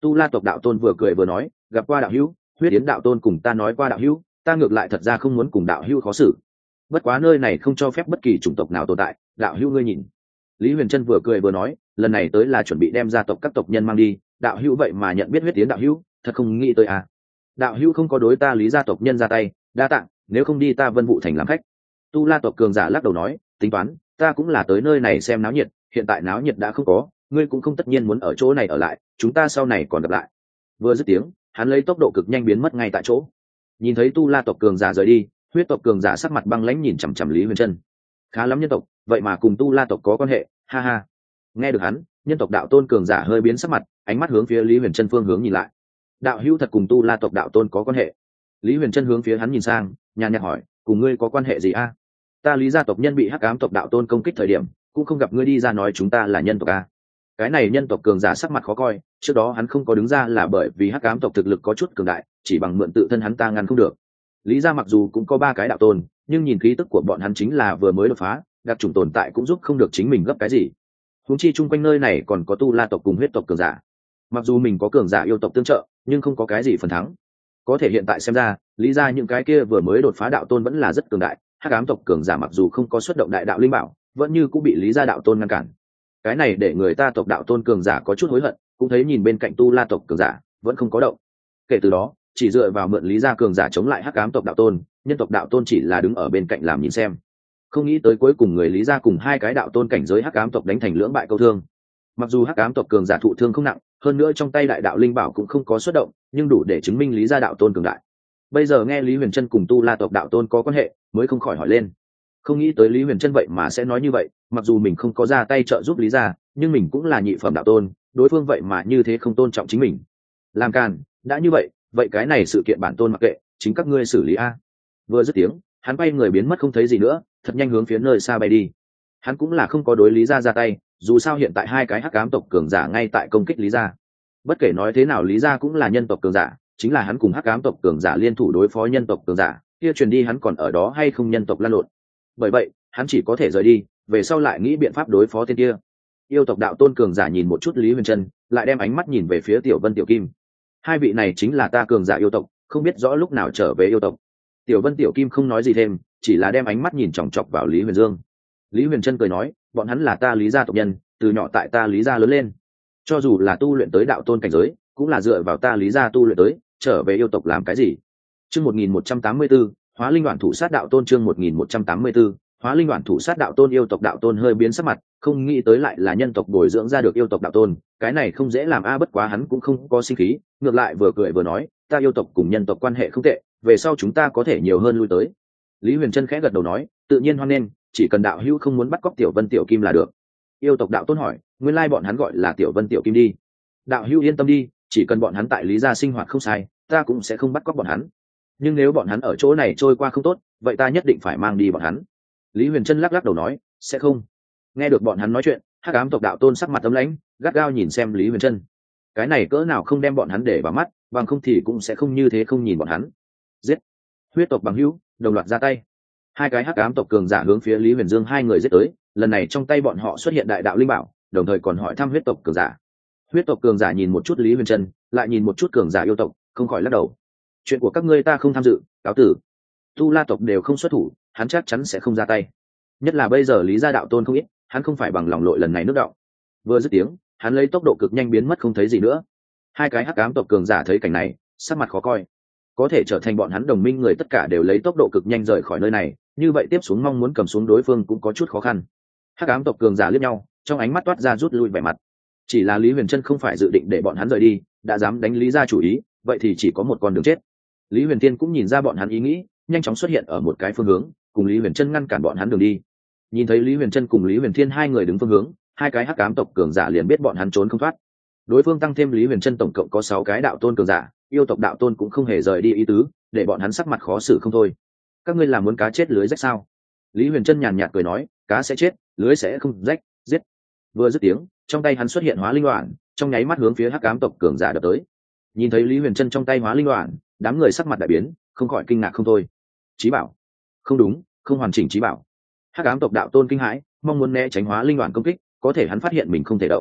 Tu La tộc đạo tôn vừa cười vừa nói, gặp qua đạo hữu, huyết yến đạo tôn cùng ta nói qua đạo hữu, ta ngược lại thật ra không muốn cùng đạo hữu khó xử, bất quá nơi này không cho phép bất kỳ chủng tộc nào tồn tại, đạo hữu ngươi nhìn. Lý Huyền Trân vừa cười vừa nói, lần này tới là chuẩn bị đem gia tộc các tộc nhân mang đi, đạo hữu vậy mà nhận biết huyết yến đạo hữu, thật không nghĩ tới à. Đạo hữu không có đối ta Lý gia tộc nhân ra tay, đa tạng, nếu không đi ta Vân Vũ thành làm khách. Tu La tộc cường giả lắc đầu nói, tính toán, ta cũng là tới nơi này xem náo nhiệt, hiện tại náo nhiệt đã không có, ngươi cũng không tất nhiên muốn ở chỗ này ở lại, chúng ta sau này còn gặp lại. Vừa dứt tiếng, hắn lấy tốc độ cực nhanh biến mất ngay tại chỗ. Nhìn thấy Tu La tộc cường giả rời đi, huyết tộc cường giả sắc mặt băng lãnh nhìn chằm chằm Lý Huyền Trân. Khá lắm nhân tộc, vậy mà cùng Tu La tộc có quan hệ, ha ha. Nghe được hắn, nhân tộc đạo tôn cường giả hơi biến sắc mặt, ánh mắt hướng phía Lý Huyền Trân phương hướng nhìn lại. Đạo hữu thật cùng Tu La tộc đạo tôn có quan hệ? Lý Huyền Trân hướng phía hắn nhìn sang, nhàn nhạt hỏi, cùng ngươi có quan hệ gì a? Ta Lý gia tộc nhân bị Hắc Ám tộc đạo tôn công kích thời điểm, cũng không gặp ngươi đi ra nói chúng ta là nhân tộc a. Cái này nhân tộc cường giả sắc mặt khó coi, trước đó hắn không có đứng ra là bởi vì Hắc Ám tộc thực lực có chút cường đại, chỉ bằng mượn tự thân hắn ta ngăn không được. Lý gia mặc dù cũng có 3 cái đạo tôn, nhưng nhìn khí tức của bọn hắn chính là vừa mới đột phá, đặc chủng tồn tại cũng giúp không được chính mình gấp cái gì. Huống chi chung quanh nơi này còn có Tu La tộc cùng huyết tộc cường giả. Mặc dù mình có cường giả yêu tộc tương trợ, nhưng không có cái gì phần thắng. Có thể hiện tại xem ra, Lý gia những cái kia vừa mới đột phá đạo tôn vẫn là rất cường đại, Hắc Ám tộc cường giả mặc dù không có xuất động đại đạo linh bảo, vẫn như cũng bị Lý gia đạo tôn ngăn cản. Cái này để người ta tộc đạo tôn cường giả có chút hối hận, cũng thấy nhìn bên cạnh Tu La tộc cường giả vẫn không có động. Kể từ đó, chỉ dựa vào mượn Lý gia cường giả chống lại Hắc Ám tộc đạo tôn, nhân tộc đạo tôn chỉ là đứng ở bên cạnh làm nhìn xem. Không nghĩ tới cuối cùng người Lý gia cùng 2 cái đạo tôn cảnh giới Hắc Ám tộc đánh thành lưỡng bại câu thương. Mặc dù Hắc Ám tộc cường giả thụ thương không nặng, hơn nữa trong tay đại đạo linh bảo cũng không có xuất động, nhưng đủ để chứng minh Lý gia đạo tôn cường đại. Bây giờ nghe Lý Huyền Trân cùng Tu La tộc đạo tôn có quan hệ, mới không khỏi hỏi lên. Không nghĩ tới Lý Huyền Trân vậy mà sẽ nói như vậy, mặc dù mình không có ra tay trợ giúp Lý gia, nhưng mình cũng là nhị phẩm đạo tôn, đối phương vậy mà như thế không tôn trọng chính mình. Làm càn, đã như vậy, vậy cái này sự kiện bản tôn mặc kệ, chính các ngươi xử lý a. Vừa dứt tiếng, hắn bay người biến mất không thấy gì nữa, thật nhanh hướng phía nơi xa bay đi. Hắn cũng là không có đối Lý gia ra tay, dù sao hiện tại 2 cái Hắc Ám tộc cường giả ngay tại công kích Lý gia. Bất kể nói thế nào Lý gia cũng là nhân tộc cường giả, chính là hắn cùng Hắc Ám tộc cường giả liên thủ đối phó nhân tộc cường giả, kia truyền đi hắn còn ở đó hay không nhân tộc lan lộn. Bởi vậy, hắn chỉ có thể rời đi, về sau lại nghĩ biện pháp đối phó tên kia. Yêu tộc đạo tôn cường giả nhìn một chút Lý Huyền Trân, lại đem ánh mắt nhìn về phía Tiểu Vân Tiểu Kim. 2 vị này chính là ta cường giả yêu tộc, không biết rõ lúc nào trở về yêu tộc. Tiểu Vân Tiểu Kim không nói gì thêm, chỉ là đem ánh mắt nhìn chòng chọc vào Lý Huyền Dương. Lý Huyền Trân cười nói, bọn hắn là ta Lý gia tộc nhân, từ nhỏ tại ta Lý gia lớn lên, cho dù là tu luyện tới đạo tôn cảnh giới, cũng là dựa vào ta Lý gia tu luyện tới, trở về yêu tộc làm cái gì? Chương 1184, Hóa Linh Đoạn Thủ Sát Đạo Tôn, chương 1184, Hóa Linh Đoạn Thủ Sát Đạo Tôn. Yêu tộc đạo tôn hơi biến sắc mặt, không nghĩ tới lại là nhân tộc bồi dưỡng ra được yêu tộc đạo tôn, cái này không dễ làm a. Bất quá hắn cũng không có sinh khí, ngược lại vừa cười vừa nói, ta yêu tộc cùng nhân tộc quan hệ không tệ, về sau chúng ta có thể nhiều hơn lui tới. Lý Huyền Trân khẽ gật đầu nói, tự nhiên hoan nghênh, chỉ cần đạo hữu không muốn bắt cóc Tiểu Vân Tiểu Kim là được. Yêu tộc đạo tôn hỏi, nguyên lai bọn hắn gọi là Tiểu Vân Tiểu Kim đi. Đạo hữu yên tâm đi, chỉ cần bọn hắn tại Lý gia sinh hoạt không sai, ta cũng sẽ không bắt cóc bọn hắn. Nhưng nếu bọn hắn ở chỗ này trôi qua không tốt, vậy ta nhất định phải mang đi bọn hắn. Lý Huyền Trân lắc lắc đầu nói, sẽ không. Nghe được bọn hắn nói chuyện, Hắc Ám tộc đạo tôn sắc mặt ấm lãnh, gắt gao nhìn xem Lý Huyền Trân. Cái này cỡ nào không đem bọn hắn để vào mắt, bằng không thì cũng sẽ không như thế không nhìn bọn hắn. Giết! Huyết tộc bằng hữu, đồng loạt ra tay. 2 cái Hắc Ám tộc cường giả hướng phía Lý Huyền Dương 2 người giết tới, lần này trong tay bọn họ xuất hiện đại đạo linh bảo, đồng thời còn hỏi thăm huyết tộc cường giả. Huyết tộc cường giả nhìn một chút Lý Huyền Trân, lại nhìn một chút cường giả yêu tộc, không khỏi lắc đầu. Chuyện của các ngươi ta không tham dự, cáo tử. Tu La tộc đều không xuất thủ, hắn chắc chắn sẽ không ra tay. Nhất là bây giờ Lý gia đạo tôn không ít, hắn không phải bằng lòng lội lần này nước đọng. Vừa dứt tiếng, hắn lấy tốc độ cực nhanh biến mất không thấy gì nữa. 2 cái Hắc Ám tộc cường giả thấy cảnh này, sắc mặt khó coi. Có thể trở thành bọn hắn đồng minh người tất cả đều lấy tốc độ cực nhanh rời khỏi nơi này, như vậy tiếp xuống mong muốn cầm xuống đối phương cũng có chút khó khăn. Hắc Ám tộc cường giả liếc nhau, trong ánh mắt toát ra rút lui vẻ mặt. Chỉ là Lý Huyền Trân không phải dự định để bọn hắn rời đi, đã dám đánh Lý gia chủ ý, vậy thì chỉ có một con đường chết. Lý Huyền Thiên cũng nhìn ra bọn hắn ý nghĩ, nhanh chóng xuất hiện ở một cái phương hướng, cùng Lý Huyền Trân ngăn cản bọn hắn đường đi. Nhìn thấy Lý Huyền Trân cùng Lý Huyền Thiên 2 người đứng phương hướng, 2 cái Hắc Ám tộc cường giả liền biết bọn hắn trốn không thoát. Đối phương tăng thêm Lý Huyền Trân tổng cộng có 6 cái đạo tôn cường giả, yêu tộc đạo tôn cũng không hề rời đi ý tứ, để bọn hắn sắc mặt khó xử không thôi. Các ngươi làm muốn cá chết lưới rách sao? Lý Huyền Trân nhàn nhạt cười nói, cá sẽ chết, lưới sẽ không rách, giết. Vừa dứt tiếng, trong tay hắn xuất hiện Hóa Linh Đoạn, trong nháy mắt hướng phía Hắc Ám tộc cường giả đập tới. Nhìn thấy Lý Huyền Trân trong tay Hóa Linh Đoạn, đám người sắc mặt đại biến, không khỏi kinh ngạc không thôi. Chí bảo? Không đúng, không hoàn chỉnh chí bảo. Hắc Ám tộc đạo tôn kinh hãi, mong muốn né tránh Hóa Linh Đoạn công kích, có thể hắn phát hiện mình không thể động.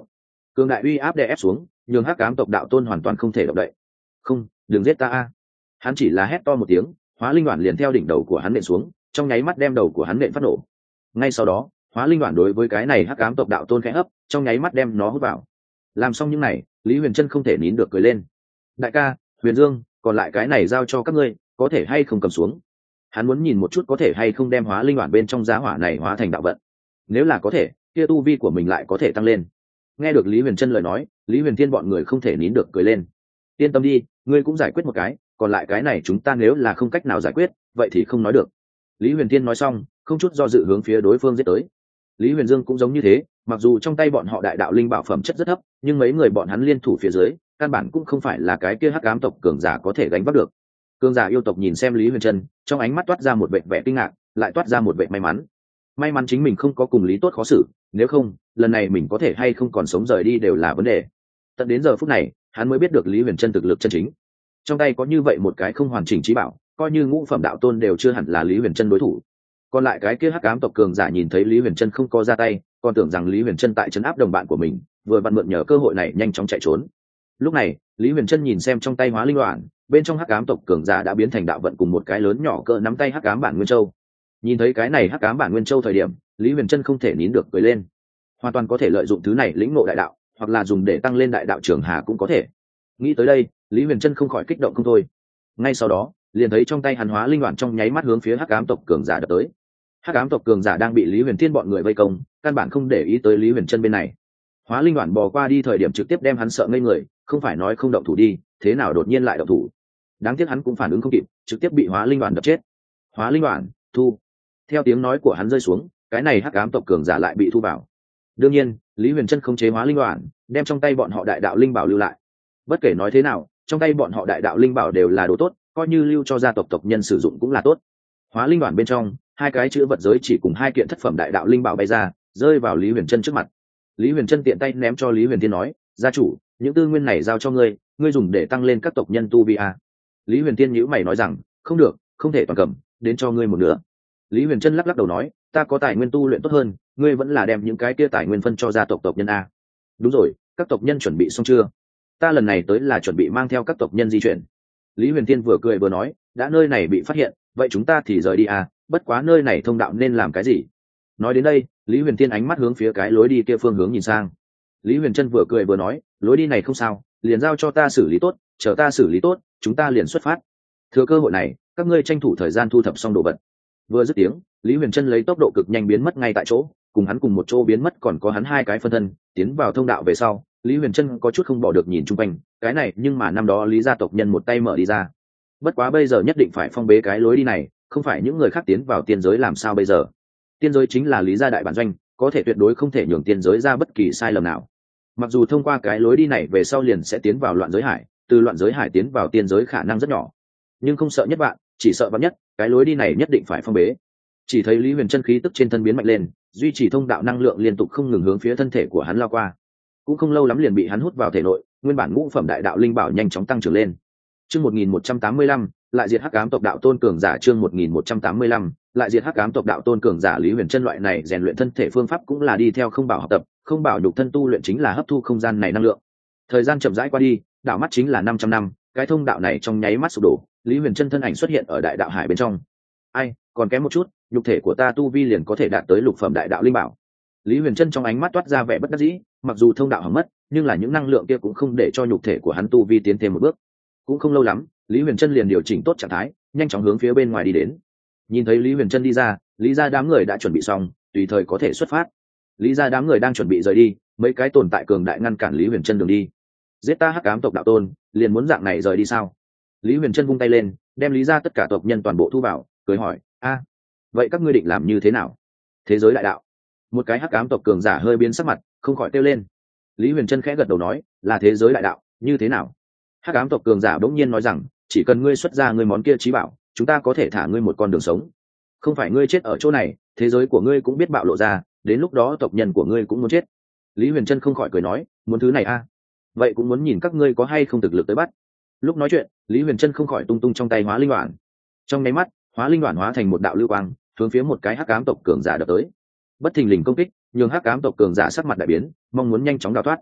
cường đại uy áp đè ép xuống, nhường hắc ám tộc đạo tôn hoàn toàn không thể động đậy. Không, đừng giết ta a! Hắn chỉ là hét to một tiếng, hóa linh đoạn liền theo đỉnh đầu của hắn nện xuống, trong nháy mắt đem đầu của hắn nện phát nổ. Ngay sau đó, hóa linh đoạn đối với cái này hắc ám tộc đạo tôn khẽ hấp, trong nháy mắt đem nó hút vào. Làm xong những này, Lý Huyền Trân không thể nín được cười lên. Đại ca, Huyền Dương, còn lại cái này giao cho các ngươi, có thể hay không cầm xuống? Hắn muốn nhìn một chút có thể hay không đem hóa linh đoạn bên trong giá hỏa này hóa thành đạo vận. Nếu là có thể, kia tu vi của mình lại có thể tăng lên. Nghe được Lý Huyền Trân lời nói, Lý Huyền Thiên bọn người không thể nín được cười lên. Yên tâm đi, ngươi cũng giải quyết một cái, còn lại cái này chúng ta nếu là không cách nào giải quyết, vậy thì không nói được. Lý Huyền Thiên nói xong, không chút do dự hướng phía đối phương giết tới. Lý Huyền Dương cũng giống như thế, mặc dù trong tay bọn họ đại đạo linh bảo phẩm chất rất thấp, nhưng mấy người bọn hắn liên thủ phía dưới, căn bản cũng không phải là cái kia hắc ám tộc cường giả có thể gánh vác được. Cường giả yêu tộc nhìn xem Lý Huyền Trân, trong ánh mắt toát ra một vẻ vẻ kinh ngạc, lại toát ra một vẻ may mắn. May mắn chính mình không có cùng Lý Tốt khó xử, nếu không, lần này mình có thể hay không còn sống rời đi đều là vấn đề. Tận đến giờ phút này, hắn mới biết được Lý Huyền Trân thực lực chân chính. Trong tay có như vậy một cái không hoàn chỉnh trí bảo, coi như ngũ phẩm đạo tôn đều chưa hẳn là Lý Huyền Trân đối thủ. Còn lại cái kia hắc ám tộc cường giả nhìn thấy Lý Huyền Trân không có ra tay, còn tưởng rằng Lý Huyền Trân tại trấn áp đồng bạn của mình, vừa vặn mượn nhờ cơ hội này nhanh chóng chạy trốn. Lúc này, Lý Huyền Trân nhìn xem trong tay hóa linh đoạn, bên trong hắc ám tộc cường giả đã biến thành đạo vận cùng một cái lớn nhỏ cỡ nắm tay hắc ám bản nguyên châu. Nhìn thấy cái này hắc ám bản nguyên châu thời điểm, Lý Huyền Trân không thể nín được cười lên. Hoàn toàn có thể lợi dụng thứ này lĩnh ngộ đại đạo, hoặc là dùng để tăng lên đại đạo trường hà cũng có thể. Nghĩ tới đây, Lý Huyền Trân không khỏi kích động không thôi. Ngay sau đó, liền thấy trong tay hắn hóa linh đoạn trong nháy mắt hướng phía hắc ám tộc cường giả đập tới. Hắc ám tộc cường giả đang bị Lý Huyền Thiên bọn người vây công, căn bản không để ý tới Lý Huyền Trân bên này. Hóa linh đoạn bò qua đi thời điểm trực tiếp đem hắn sợ ngây người, không phải nói không động thủ đi, thế nào đột nhiên lại động thủ? Đáng tiếc hắn cũng phản ứng không kịp, trực tiếp bị hóa linh đoạn đập chết. Hóa linh đoạn, thu. Theo tiếng nói của hắn rơi xuống, cái này hắc ám tộc cường giả lại bị thu vào. Đương nhiên, Lý Huyền Trân không chế hóa linh đoạn, đem trong tay bọn họ đại đạo linh bảo lưu lại. Bất kể nói thế nào, trong tay bọn họ đại đạo linh bảo đều là đồ tốt, coi như lưu cho gia tộc tộc nhân sử dụng cũng là tốt. Hóa linh đoạn bên trong, hai cái chữ vật giới chỉ cùng hai kiện thất phẩm đại đạo linh bảo bay ra, rơi vào Lý Huyền Trân trước mặt. Lý Huyền Trân tiện tay ném cho Lý Huyền Thiên nói, gia chủ, những tư nguyên này giao cho ngươi, ngươi dùng để tăng lên các tộc nhân tu vi a. Lý Huyền Thiên nhíu mày nói rằng, không được, không thể toàn cầm, đến cho ngươi một nửa. Lý Huyền Trân lắc lắc đầu nói, ta có tài nguyên tu luyện tốt hơn, ngươi vẫn là đem những cái kia tài nguyên phân cho gia tộc tộc nhân a. Đúng rồi, các tộc nhân chuẩn bị xong chưa? Ta lần này tới là chuẩn bị mang theo các tộc nhân di chuyển. Lý Huyền Thiên vừa cười vừa nói, đã nơi này bị phát hiện, vậy chúng ta thì rời đi a, bất quá nơi này thông đạo nên làm cái gì? Nói đến đây, Lý Huyền Thiên ánh mắt hướng phía cái lối đi kia phương hướng nhìn sang. Lý Huyền Trân vừa cười vừa nói, lối đi này không sao, liền giao cho ta xử lý tốt, chờ ta xử lý tốt, chúng ta liền xuất phát. Thừa cơ hội này, các ngươi tranh thủ thời gian thu thập xong đồ vật. Vừa dứt tiếng, Lý Huyền Trân lấy tốc độ cực nhanh biến mất ngay tại chỗ, cùng hắn cùng một chỗ biến mất còn có hắn hai cái phân thân, tiến vào thông đạo về sau, Lý Huyền Trân có chút không bỏ được nhìn chung quanh, cái này nhưng mà năm đó Lý gia tộc nhân một tay mở đi ra. Bất quá bây giờ nhất định phải phong bế cái lối đi này, không phải những người khác tiến vào tiên giới làm sao bây giờ? Tiên giới chính là Lý gia đại bản doanh, có thể tuyệt đối không thể nhường tiên giới ra bất kỳ sai lầm nào. Mặc dù thông qua cái lối đi này về sau liền sẽ tiến vào loạn giới hải, từ loạn giới hải tiến vào tiên giới khả năng rất nhỏ, nhưng không sợ nhất bạn, chỉ sợ vạn nhất, cái lối đi này nhất định phải phong bế. Chỉ thấy Lý Huyền Trân khí tức trên thân biến mạnh lên, duy trì thông đạo năng lượng liên tục không ngừng hướng phía thân thể của hắn lao qua. Cũng không lâu lắm liền bị hắn hút vào thể nội, nguyên bản ngũ phẩm đại đạo linh bảo nhanh chóng tăng trưởng lên. Chương 1185, lại diệt hắc ám tộc đạo tôn cường giả. Chương 1185, lại diệt hắc ám tộc đạo tôn cường giả. Lý Huyền Trân loại này rèn luyện thân thể phương pháp cũng là đi theo không bảo học tập, không bảo nhục thân tu luyện chính là hấp thu không gian này năng lượng. Thời gian chậm rãi qua đi, đạo mắt chính là 500 năm, cái thông đạo này trong nháy mắt sụp đổ, Lý Huyền Trân thân ảnh xuất hiện ở đại đạo hải bên trong. Ai, còn kém một chút, nhục thể của ta tu vi liền có thể đạt tới lục phẩm đại đạo linh bảo. Lý Huyền Trân trong ánh mắt toát ra vẻ bất đắc dĩ, mặc dù thông đạo hỏng mất, nhưng là những năng lượng kia cũng không để cho nhục thể của hắn tu vi tiến thêm một bước. Cũng không lâu lắm, Lý Huyền Trân liền điều chỉnh tốt trạng thái, nhanh chóng hướng phía bên ngoài đi đến. Nhìn thấy Lý Huyền Trân đi ra, Lý gia đám người đã chuẩn bị xong, tùy thời có thể xuất phát. Lý gia đám người đang chuẩn bị rời đi, mấy cái tồn tại cường đại ngăn cản Lý Huyền Trân đường đi. Giết ta hắc ám tộc đạo tôn, liền muốn dạng này rời đi sao? Lý Huyền Trân vung tay lên, đem Lý gia tất cả tộc nhân toàn bộ thu vào, cười hỏi, a, vậy các ngươi định làm như thế nào? Thế giới đại đạo. Một cái hắc ám tộc cường giả hơi biến sắc mặt, không khỏi kêu lên. Lý Huyền Trân khẽ gật đầu nói, là thế giới đại đạo, như thế nào? Hắc ám tộc cường giả bỗng nhiên nói rằng, chỉ cần ngươi xuất ra ngươi món kia trí bảo, chúng ta có thể thả ngươi một con đường sống. Không phải ngươi chết ở chỗ này, thế giới của ngươi cũng biết bạo lộ ra, đến lúc đó tộc nhân của ngươi cũng muốn chết. Lý Huyền Trân không khỏi cười nói, muốn thứ này a? Vậy cũng muốn nhìn các ngươi có hay không thực lực tới bắt. Lúc nói chuyện, Lý Huyền Trân không khỏi tung tung trong tay hóa linh đoạn. Trong nháy mắt, hóa linh đoạn hóa thành một đạo lưu quang, hướng phía một cái hắc ám tộc cường giả đập tới. Bất thình lình công kích, nhường hắc ám tộc cường giả sắc mặt đại biến, mong muốn nhanh chóng đào thoát.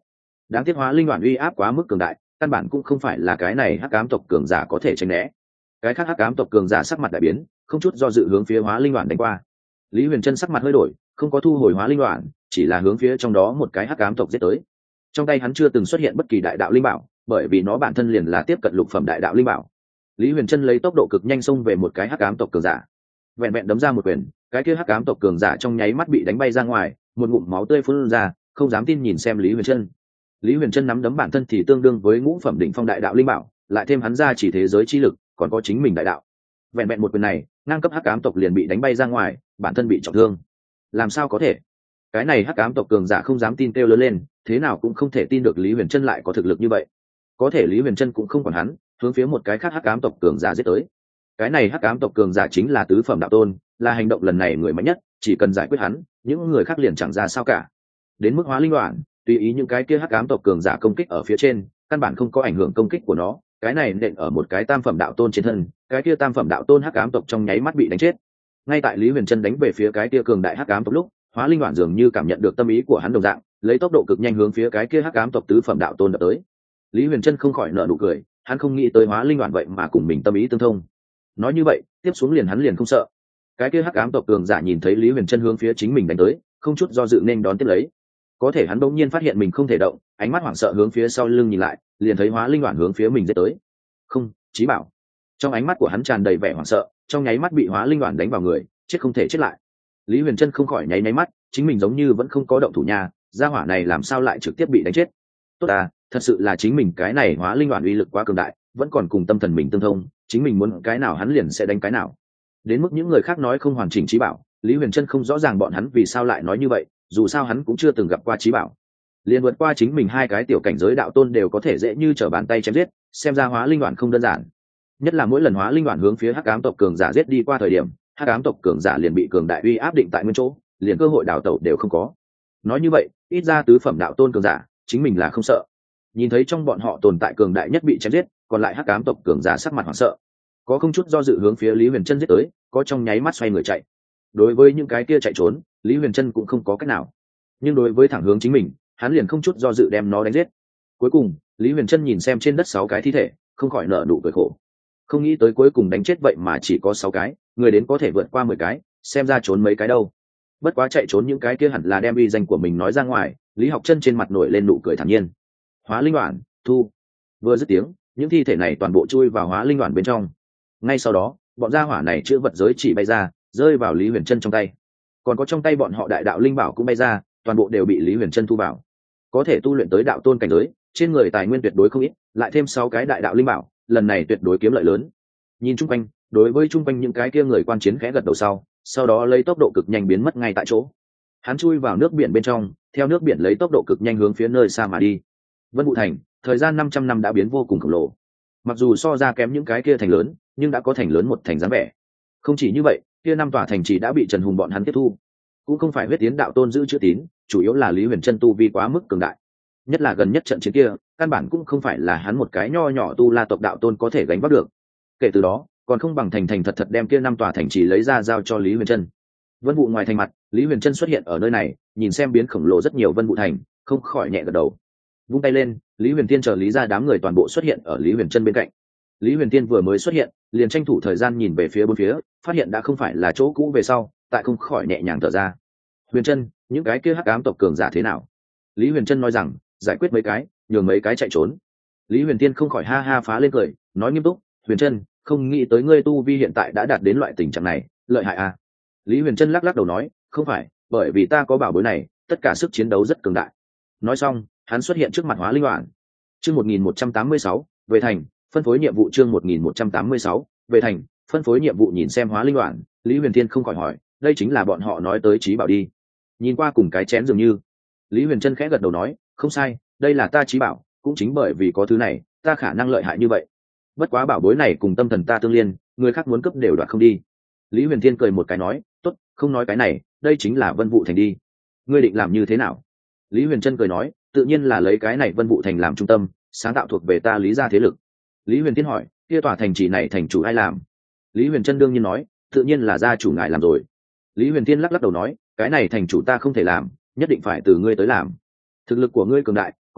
Đáng tiếc hóa linh đoạn uy áp quá mức cường đại, căn bản cũng không phải là cái này hắc ám tộc cường giả có thể tránh né. Cái khác hắc ám tộc cường giả sắc mặt đại biến, không chút do dự hướng phía hóa linh đoạn đánh qua. Lý Huyền Trân sắc mặt hơi đổi, không có thu hồi hóa linh đoạn, chỉ là hướng phía trong đó một cái hắc ám tộc giết tới. Trong tay hắn chưa từng xuất hiện bất kỳ đại đạo linh bảo, bởi vì nó bản thân liền là tiếp cận lục phẩm đại đạo linh bảo. Lý Huyền Trân lấy tốc độ cực nhanh xông về một cái hắc ám tộc cường giả, vẹn vẹn đấm ra một quyền, cái kia hắc ám tộc cường giả trong nháy mắt bị đánh bay ra ngoài, một ngụm máu tươi phun ra, không dám tin nhìn xem Lý Huyền Trân. Lý Huyền Trân nắm đấm bản thân thì tương đương với ngũ phẩm đỉnh phong đại đạo linh bảo, lại thêm hắn ra chỉ thế giới chi lực, còn có chính mình đại đạo. Vẹn vẹn một quyền này, ngang cấp hắc ám tộc liền bị đánh bay ra ngoài, bản thân bị trọng thương. Làm sao có thể? Cái này hắc ám tộc cường giả không dám tin kêu lớn lên, thế nào cũng không thể tin được Lý Huyền Trân lại có thực lực như vậy. Có thể Lý Huyền Trân cũng không còn hắn, hướng phía một cái khác hắc ám tộc cường giả giết tới. Cái này hắc ám tộc cường giả chính là tứ phẩm đạo tôn, là hành động lần này người mạnh nhất, chỉ cần giải quyết hắn, những người khác liền chẳng ra sao cả. Đến mức hóa linh đoạn, tùy ý những cái kia hắc ám tộc cường giả công kích ở phía trên, căn bản không có ảnh hưởng công kích của nó, cái này nện ở một cái tam phẩm đạo tôn trên thân, cái kia tam phẩm đạo tôn hắc ám tộc trong nháy mắt bị đánh chết. Ngay tại Lý Huyền Trân đánh về phía cái kia cường đại hắc ám tộc lúc, hóa linh đoạn dường như cảm nhận được tâm ý của hắn đồng dạng, lấy tốc độ cực nhanh hướng phía cái kia hắc ám tộc tứ phẩm đạo tôn đập tới. Lý Huyền Trân không khỏi nở nụ cười, hắn không nghĩ tới hóa linh đoạn vậy mà cùng mình tâm ý tương thông. Nói như vậy, tiếp xuống liền hắn liền không sợ. Cái kia hắc ám tộc cường giả nhìn thấy Lý Huyền Trân hướng phía chính mình đánh tới, không chút do dự nên đón tiếp lấy. Có thể hắn bỗng nhiên phát hiện mình không thể động, ánh mắt hoảng sợ hướng phía sau lưng nhìn lại, liền thấy hóa linh đoạn hướng phía mình giết tới. Không, Chí Bảo. Trong ánh mắt của hắn tràn đầy vẻ hoảng sợ, trong nháy mắt bị hóa linh đoạn đánh vào người, chết không thể chết lại. Lý Huyền Trân không khỏi nháy nháy mắt, chính mình giống như vẫn không có động thủ nhà, gia hỏa này làm sao lại trực tiếp bị đánh chết. Tốt à, thật sự là chính mình cái này hóa linh đoạn uy lực quá cường đại, vẫn còn cùng tâm thần mình tương thông, chính mình muốn cái nào hắn liền sẽ đánh cái nào. Đến mức những người khác nói không hoàn chỉnh Chí Bảo, Lý Huyền Trân không rõ ràng bọn hắn vì sao lại nói như vậy, dù sao hắn cũng chưa từng gặp qua Chí Bảo. Liền vượt qua chính mình hai cái tiểu cảnh giới đạo tôn đều có thể dễ như trở bàn tay chém giết, xem ra hóa linh đoạn không đơn giản. Nhất là mỗi lần hóa linh đoạn hướng phía hắc ám tộc cường giả giết đi qua thời điểm, hắc ám tộc cường giả liền bị cường đại uy áp định tại nguyên chỗ, liền cơ hội đào tẩu đều không có. Nói như vậy, ít ra tứ phẩm đạo tôn cường giả, chính mình là không sợ. Nhìn thấy trong bọn họ tồn tại cường đại nhất bị chém giết, còn lại hắc ám tộc cường giả sắc mặt hoảng sợ, có không chút do dự hướng phía Lý Huyền Trân giết tới, có trong nháy mắt xoay người chạy. Đối với những cái kia chạy trốn, Lý Huyền Trân cũng không có cách nào, nhưng đối với thẳng hướng chính mình, hắn liền không chút do dự đem nó đánh giết. Cuối cùng, Lý Huyền Trân nhìn xem trên đất 6 cái thi thể, không khỏi nở nụ cười khổ. Không nghĩ tới cuối cùng đánh chết vậy mà chỉ có 6 cái, người đến có thể vượt qua 10 cái, xem ra trốn mấy cái đâu. Bất quá chạy trốn những cái kia hẳn là đem uy danh của mình nói ra ngoài, Lý Học Chân trên mặt nổi lên nụ cười thản nhiên. Hóa linh đoạn, thu. Vừa dứt tiếng, những thi thể này toàn bộ chui vào hóa linh đoạn bên trong. Ngay sau đó, bọn gia hỏa này chứa vật giới chỉ bay ra, rơi vào Lý Huyền Trân trong tay. Còn có trong tay bọn họ đại đạo linh bảo cũng bay ra, toàn bộ đều bị Lý Huyền Trân thu vào. Có thể tu luyện tới đạo tôn cảnh giới, trên người tài nguyên tuyệt đối không ít, lại thêm 6 cái đại đạo linh bảo, lần này tuyệt đối kiếm lợi lớn. Nhìn chung quanh, đối với chung quanh những cái kia người quan chiến khẽ gật đầu sau đó lấy tốc độ cực nhanh biến mất ngay tại chỗ. Hắn chui vào nước biển bên trong, theo nước biển lấy tốc độ cực nhanh hướng phía nơi xa mà đi. Vân Vũ Thành, thời gian 500 năm đã biến vô cùng khổng lồ. Mặc dù so ra kém những cái kia thành lớn, nhưng đã có thành lớn một thành dáng vẻ. Không chỉ như vậy, kia 5 tòa thành trì đã bị Trần Hùng bọn hắn tiếp thu. Cũng không phải huyết tiến đạo tôn giữ chữ tín, chủ yếu là Lý Huyền Trân tu vi quá mức cường đại. Nhất là gần nhất trận chiến kia, căn bản cũng không phải là hắn một cái nho nhỏ tu la tộc đạo tôn có thể gánh vác được. Kể từ đó, còn không bằng thành thành thật thật đem kia 5 tòa thành trì lấy ra giao cho Lý Huyền Trân. Vân Vũ ngoài thành mặt, Lý Huyền Trân xuất hiện ở nơi này, nhìn xem biến khổng lồ rất nhiều Vân Vũ thành, không khỏi nhẹ gật đầu. Vung tay lên, Lý Huyền Tiên chờ Lý ra đám người toàn bộ xuất hiện ở Lý Huyền Trân bên cạnh. Lý Huyền Tiên vừa mới xuất hiện, liền tranh thủ thời gian nhìn về phía bốn phía, phát hiện đã không phải là chỗ cũ về sau, tại không khỏi nhẹ nhàng thở ra. Huyền Trân, những cái kia hắc ám tộc cường giả thế nào? Lý Huyền Trân nói rằng, giải quyết mấy cái, nhường mấy cái chạy trốn. Lý Huyền Tiên không khỏi ha ha phá lên cười, nói nghiêm túc, Huyền Trân, không nghĩ tới ngươi tu vi hiện tại đã đạt đến loại tình trạng này, lợi hại à? Lý Huyền Trân lắc lắc đầu nói, không phải, bởi vì ta có bảo bối này, tất cả sức chiến đấu rất cường đại. Nói xong, hắn xuất hiện trước mặt hóa linh đoạn. Chương 1186, về thành, phân phối nhiệm vụ chương 1186, về thành, phân phối nhiệm vụ nhìn xem hóa linh đoạn, Lý Huyền Thiên không khỏi hỏi, đây chính là bọn họ nói tới Chí Bảo đi. Nhìn qua cùng cái chén dường như. Lý Huyền Trân khẽ gật đầu nói, không sai, đây là ta Chí Bảo, cũng chính bởi vì có thứ này, ta khả năng lợi hại như vậy. Bất quá bảo bối này cùng tâm thần ta tương liên, người khác muốn cướp đều đoạt không đi. Lý Huyền Thiên cười một cái nói, tốt, không nói cái này, đây chính là Vân Vũ Thành đi. Ngươi định làm như thế nào? Lý Huyền Trân cười nói, tự nhiên là lấy cái này Vân Vũ Thành làm trung tâm, sáng tạo thuộc về ta Lý gia thế lực. Lý Huyền Thiên hỏi, kia tòa thành trì này thành chủ ai làm? Lý Huyền Trân đương nhiên nói, tự nhiên là gia chủ ngài làm rồi. Lý Huyền Thiên lắc lắc đầu nói, cái này thành chủ ta không thể làm, nhất định phải từ ngươi tới làm. Thực lực của ngươi cường đại,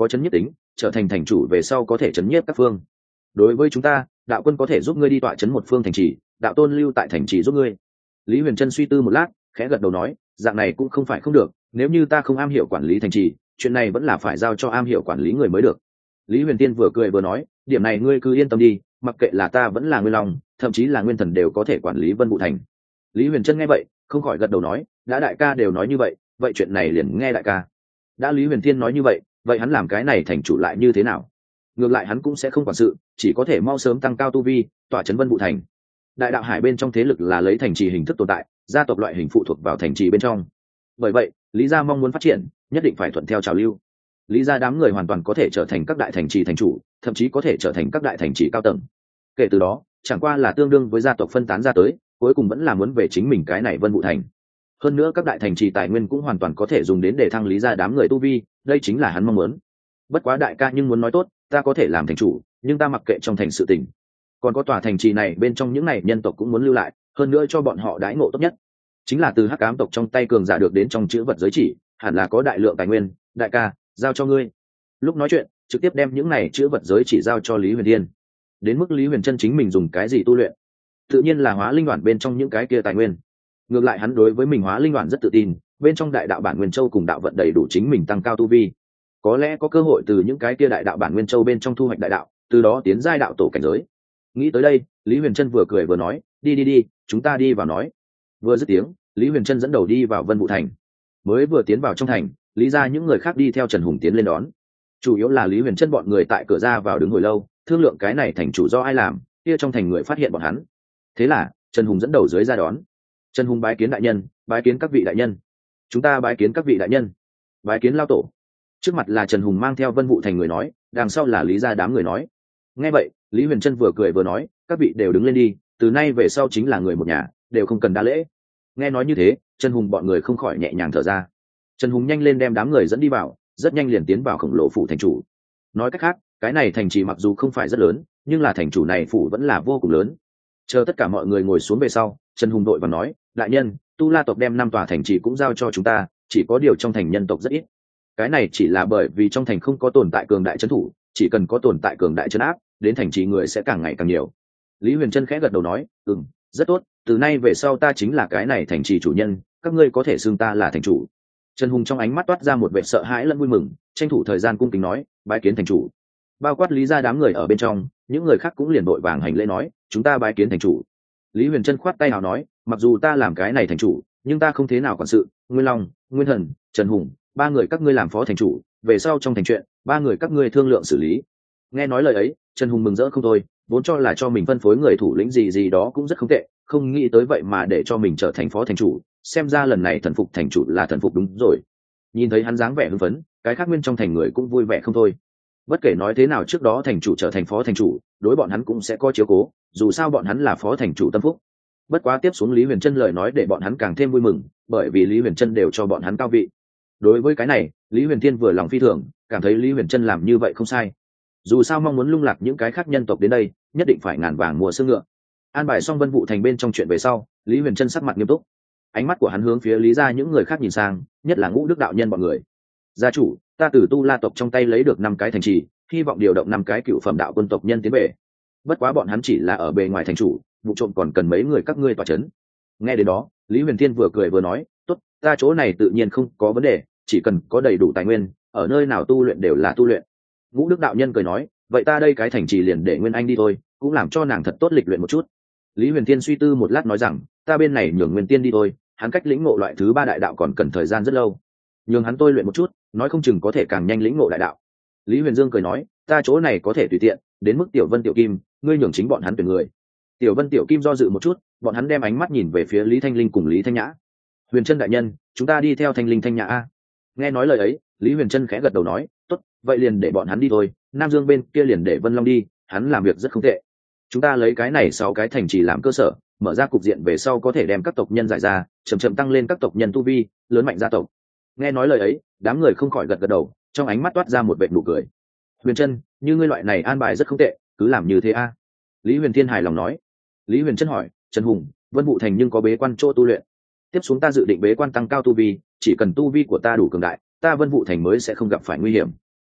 có chấn nhiếp tính, trở thành thành chủ về sau có thể chấn nhiếp các phương. Đối với chúng ta, đạo quân có thể giúp ngươi đi tọa chấn một phương thành trì, đạo tôn lưu tại thành trì giúp ngươi. Lý Huyền Trân suy tư một lát, khẽ gật đầu nói, dạng này cũng không phải không được, nếu như ta không am hiểu quản lý thành trì, chuyện này vẫn là phải giao cho am hiểu quản lý người mới được. Lý Huyền Tiên vừa cười vừa nói, điểm này ngươi cứ yên tâm đi, mặc kệ là ta vẫn là Nguyên Long, thậm chí là Nguyên Thần đều có thể quản lý Vân Vũ Thành. Lý Huyền Trân nghe vậy, không khỏi gật đầu nói, đã đại ca đều nói như vậy, vậy chuyện này liền nghe đại ca. Đã Lý Huyền Tiên nói như vậy, vậy hắn làm cái này thành chủ lại như thế nào? Ngược lại hắn cũng sẽ không quản sự, chỉ có thể mau sớm tăng cao tu vi, tỏa trấn Vân Vũ Thành. Đại đạo hải bên trong thế lực là lấy thành trì hình thức tồn tại, gia tộc loại hình phụ thuộc vào thành trì bên trong. Bởi vậy, Lý gia mong muốn phát triển, nhất định phải thuận theo trào lưu. Lý gia đám người hoàn toàn có thể trở thành các đại thành trì thành chủ, thậm chí có thể trở thành các đại thành trì cao tầng. Kể từ đó, chẳng qua là tương đương với gia tộc phân tán ra tới, cuối cùng vẫn là muốn về chính mình cái này Vân Vũ Thành. Hơn nữa các đại thành trì tài nguyên cũng hoàn toàn có thể dùng đến để thăng Lý gia đám người tu vi, đây chính là hắn mong muốn. Bất quá đại ca nhưng muốn nói tốt, ta có thể làm thành chủ, nhưng ta mặc kệ trong thành sự tình. Còn có tòa thành trì này bên trong những này nhân tộc cũng muốn lưu lại, hơn nữa cho bọn họ đãi ngộ tốt nhất. Chính là từ Hắc Ám tộc trong tay cường giả được đến trong chữ vật giới chỉ, hẳn là có đại lượng tài nguyên, đại ca, giao cho ngươi. Lúc nói chuyện, trực tiếp đem những này chữ vật giới chỉ giao cho Lý Huyền Thiên. Đến mức Lý Huyền Trân chính mình dùng cái gì tu luyện, tự nhiên là hóa linh đoạn bên trong những cái kia tài nguyên. Ngược lại hắn đối với mình hóa linh đoạn rất tự tin, bên trong đại đạo bản nguyên châu cùng đạo vận đầy đủ chính mình tăng cao tu vi. Có lẽ có cơ hội từ những cái kia đại đạo bản nguyên châu bên trong thu hoạch đại đạo, từ đó tiến giai đạo tổ cảnh giới. Nghĩ tới đây, Lý Huyền Trân vừa cười vừa nói, đi, chúng ta đi vào nói. Vừa dứt tiếng, Lý Huyền Trân dẫn đầu đi vào Vân Vũ Thành. Mới vừa tiến vào trong thành, Lý gia những người khác đi theo Trần Hùng tiến lên đón. Chủ yếu là Lý Huyền Trân bọn người tại cửa ra vào đứng hồi lâu, thương lượng cái này thành chủ do ai làm, kia trong thành người phát hiện bọn hắn. Thế là Trần Hùng dẫn đầu dưới ra đón. Trần Hùng bái kiến đại nhân, bái kiến các vị đại nhân. Chúng ta bái kiến các vị đại nhân, bái kiến lao tổ. Trước mặt là Trần Hùng mang theo Vân Vũ Thành người nói, đằng sau là Lý gia đám người nói. Nghe vậy, Lý Huyền Trân vừa cười vừa nói, các vị đều đứng lên đi, từ nay về sau chính là người một nhà, đều không cần đa lễ. Nghe nói như thế, Trần Hùng bọn người không khỏi nhẹ nhàng thở ra. Trần Hùng nhanh lên đem đám người dẫn đi vào, rất nhanh liền tiến vào khổng lồ phủ thành chủ. Nói cách khác, cái này thành trì mặc dù không phải rất lớn, nhưng là thành chủ này phủ vẫn là vô cùng lớn. Chờ tất cả mọi người ngồi xuống về sau, Trần Hùng đội và nói, đại nhân, Tu La tộc đem 5 tòa thành trì cũng giao cho chúng ta, chỉ có điều trong thành nhân tộc rất ít. Cái này chỉ là bởi vì trong thành không có tồn tại cường đại trấn thủ, chỉ cần có tồn tại cường đại trấn áp, đến thành trì người sẽ càng ngày càng nhiều. Lý Huyền Trân khẽ gật đầu nói, rất tốt, từ nay về sau ta chính là cái này thành trì chủ nhân, các ngươi có thể xưng ta là thành chủ. Trần Hùng trong ánh mắt toát ra một vẻ sợ hãi lẫn vui mừng, tranh thủ thời gian cung kính nói, bái kiến thành chủ. Bao quát Lý gia đám người ở bên trong, những người khác cũng liền đội vàng hành lễ nói, chúng ta bái kiến thành chủ. Lý Huyền Trân khoát tay nào nói, mặc dù ta làm cái này thành chủ, nhưng ta không thế nào quản sự, Nguyên Long, Nguyên Thần, Trần Hùng, 3 người các ngươi làm phó thành chủ, về sau trong thành chuyện, 3 người các ngươi thương lượng xử lý. Nghe nói lời ấy, Trần Hùng mừng rỡ không thôi, vốn cho là cho mình phân phối người thủ lĩnh gì gì đó cũng rất không tệ, không nghĩ tới vậy mà để cho mình trở thành phó thành chủ, xem ra lần này thần phục thành chủ là thần phục đúng rồi. Nhìn thấy hắn dáng vẻ hưng phấn, cái khác nguyên trong thành người cũng vui vẻ không thôi. Bất kể nói thế nào trước đó thành chủ trở thành phó thành chủ, đối bọn hắn cũng sẽ có chiếu cố, dù sao bọn hắn là phó thành chủ tâm phúc. Bất quá tiếp xuống Lý Huyền Trân lời nói để bọn hắn càng thêm vui mừng, bởi vì Lý Huyền Trân đều cho bọn hắn cao vị. Đối với cái này, Lý Huyền Thiên vừa lòng phi thường, cảm thấy Lý Huyền Trân làm như vậy không sai. Dù sao mong muốn lung lạc những cái khác nhân tộc đến đây, nhất định phải ngàn vàng mua xương ngựa. An bài xong Vân Vũ Thành bên trong chuyện về sau, Lý Huyền Trân sắc mặt nghiêm túc. Ánh mắt của hắn hướng phía Lý gia những người khác nhìn sang, nhất là Ngũ Đức đạo nhân bọn người. Gia chủ, ta từ Tu La tộc trong tay lấy được 5 cái thành trì, hy vọng điều động 5 cái cựu phẩm đạo quân tộc nhân tiến về. Bất quá bọn hắn chỉ là ở bề ngoài thành chủ, vụ trộm còn cần mấy người các ngươi tỏa chấn. Nghe đến đó, Lý Huyền Thiên vừa cười vừa nói, tốt, ta chỗ này tự nhiên không có vấn đề, chỉ cần có đầy đủ tài nguyên, ở nơi nào tu luyện đều là tu luyện. Ngũ Đức đạo nhân cười nói, vậy ta đây cái thành trì liền để Nguyên Anh đi thôi, cũng làm cho nàng thật tốt lịch luyện một chút. Lý Huyền Thiên suy tư một lát nói rằng, ta bên này nhường Nguyên Tiên đi thôi, hắn cách lĩnh ngộ loại thứ 3 đại đạo còn cần thời gian rất lâu, nhường hắn tôi luyện một chút, nói không chừng có thể càng nhanh lĩnh ngộ đại đạo. Lý Huyền Dương cười nói, ta chỗ này có thể tùy tiện, đến mức Tiểu Vân Tiểu Kim, ngươi nhường chính bọn hắn tuyển người. Tiểu Vân Tiểu Kim do dự một chút, bọn hắn đem ánh mắt nhìn về phía Lý Thanh Linh cùng Lý Thanh Nhã. Huyền Trân đại nhân, chúng ta đi theo Thanh Linh Thanh Nhã a. Nghe nói lời ấy, Lý Huyền Trân khẽ gật đầu nói, tốt, vậy liền để bọn hắn đi thôi, Nam Dương bên kia liền để Vân Long đi, hắn làm việc rất không tệ. Chúng ta lấy cái này 6 cái thành trì làm cơ sở, mở ra cục diện về sau có thể đem các tộc nhân giải ra, chậm chậm tăng lên các tộc nhân tu vi, lớn mạnh gia tộc. Nghe nói lời ấy, đám người không khỏi gật gật đầu, trong ánh mắt toát ra một vệt nụ cười. Huyền Trân, như ngươi loại này an bài rất không tệ, cứ làm như thế a. Lý Huyền Thiên hài lòng nói. Lý Huyền Trân hỏi, Trần Hùng, Vân Vũ Thành nhưng có bế quan chỗ tu luyện. Tiếp xuống ta dự định bế quan tăng cao tu vi, chỉ cần tu vi của ta đủ cường đại, ta Vân Vũ Thành mới sẽ không gặp phải nguy hiểm.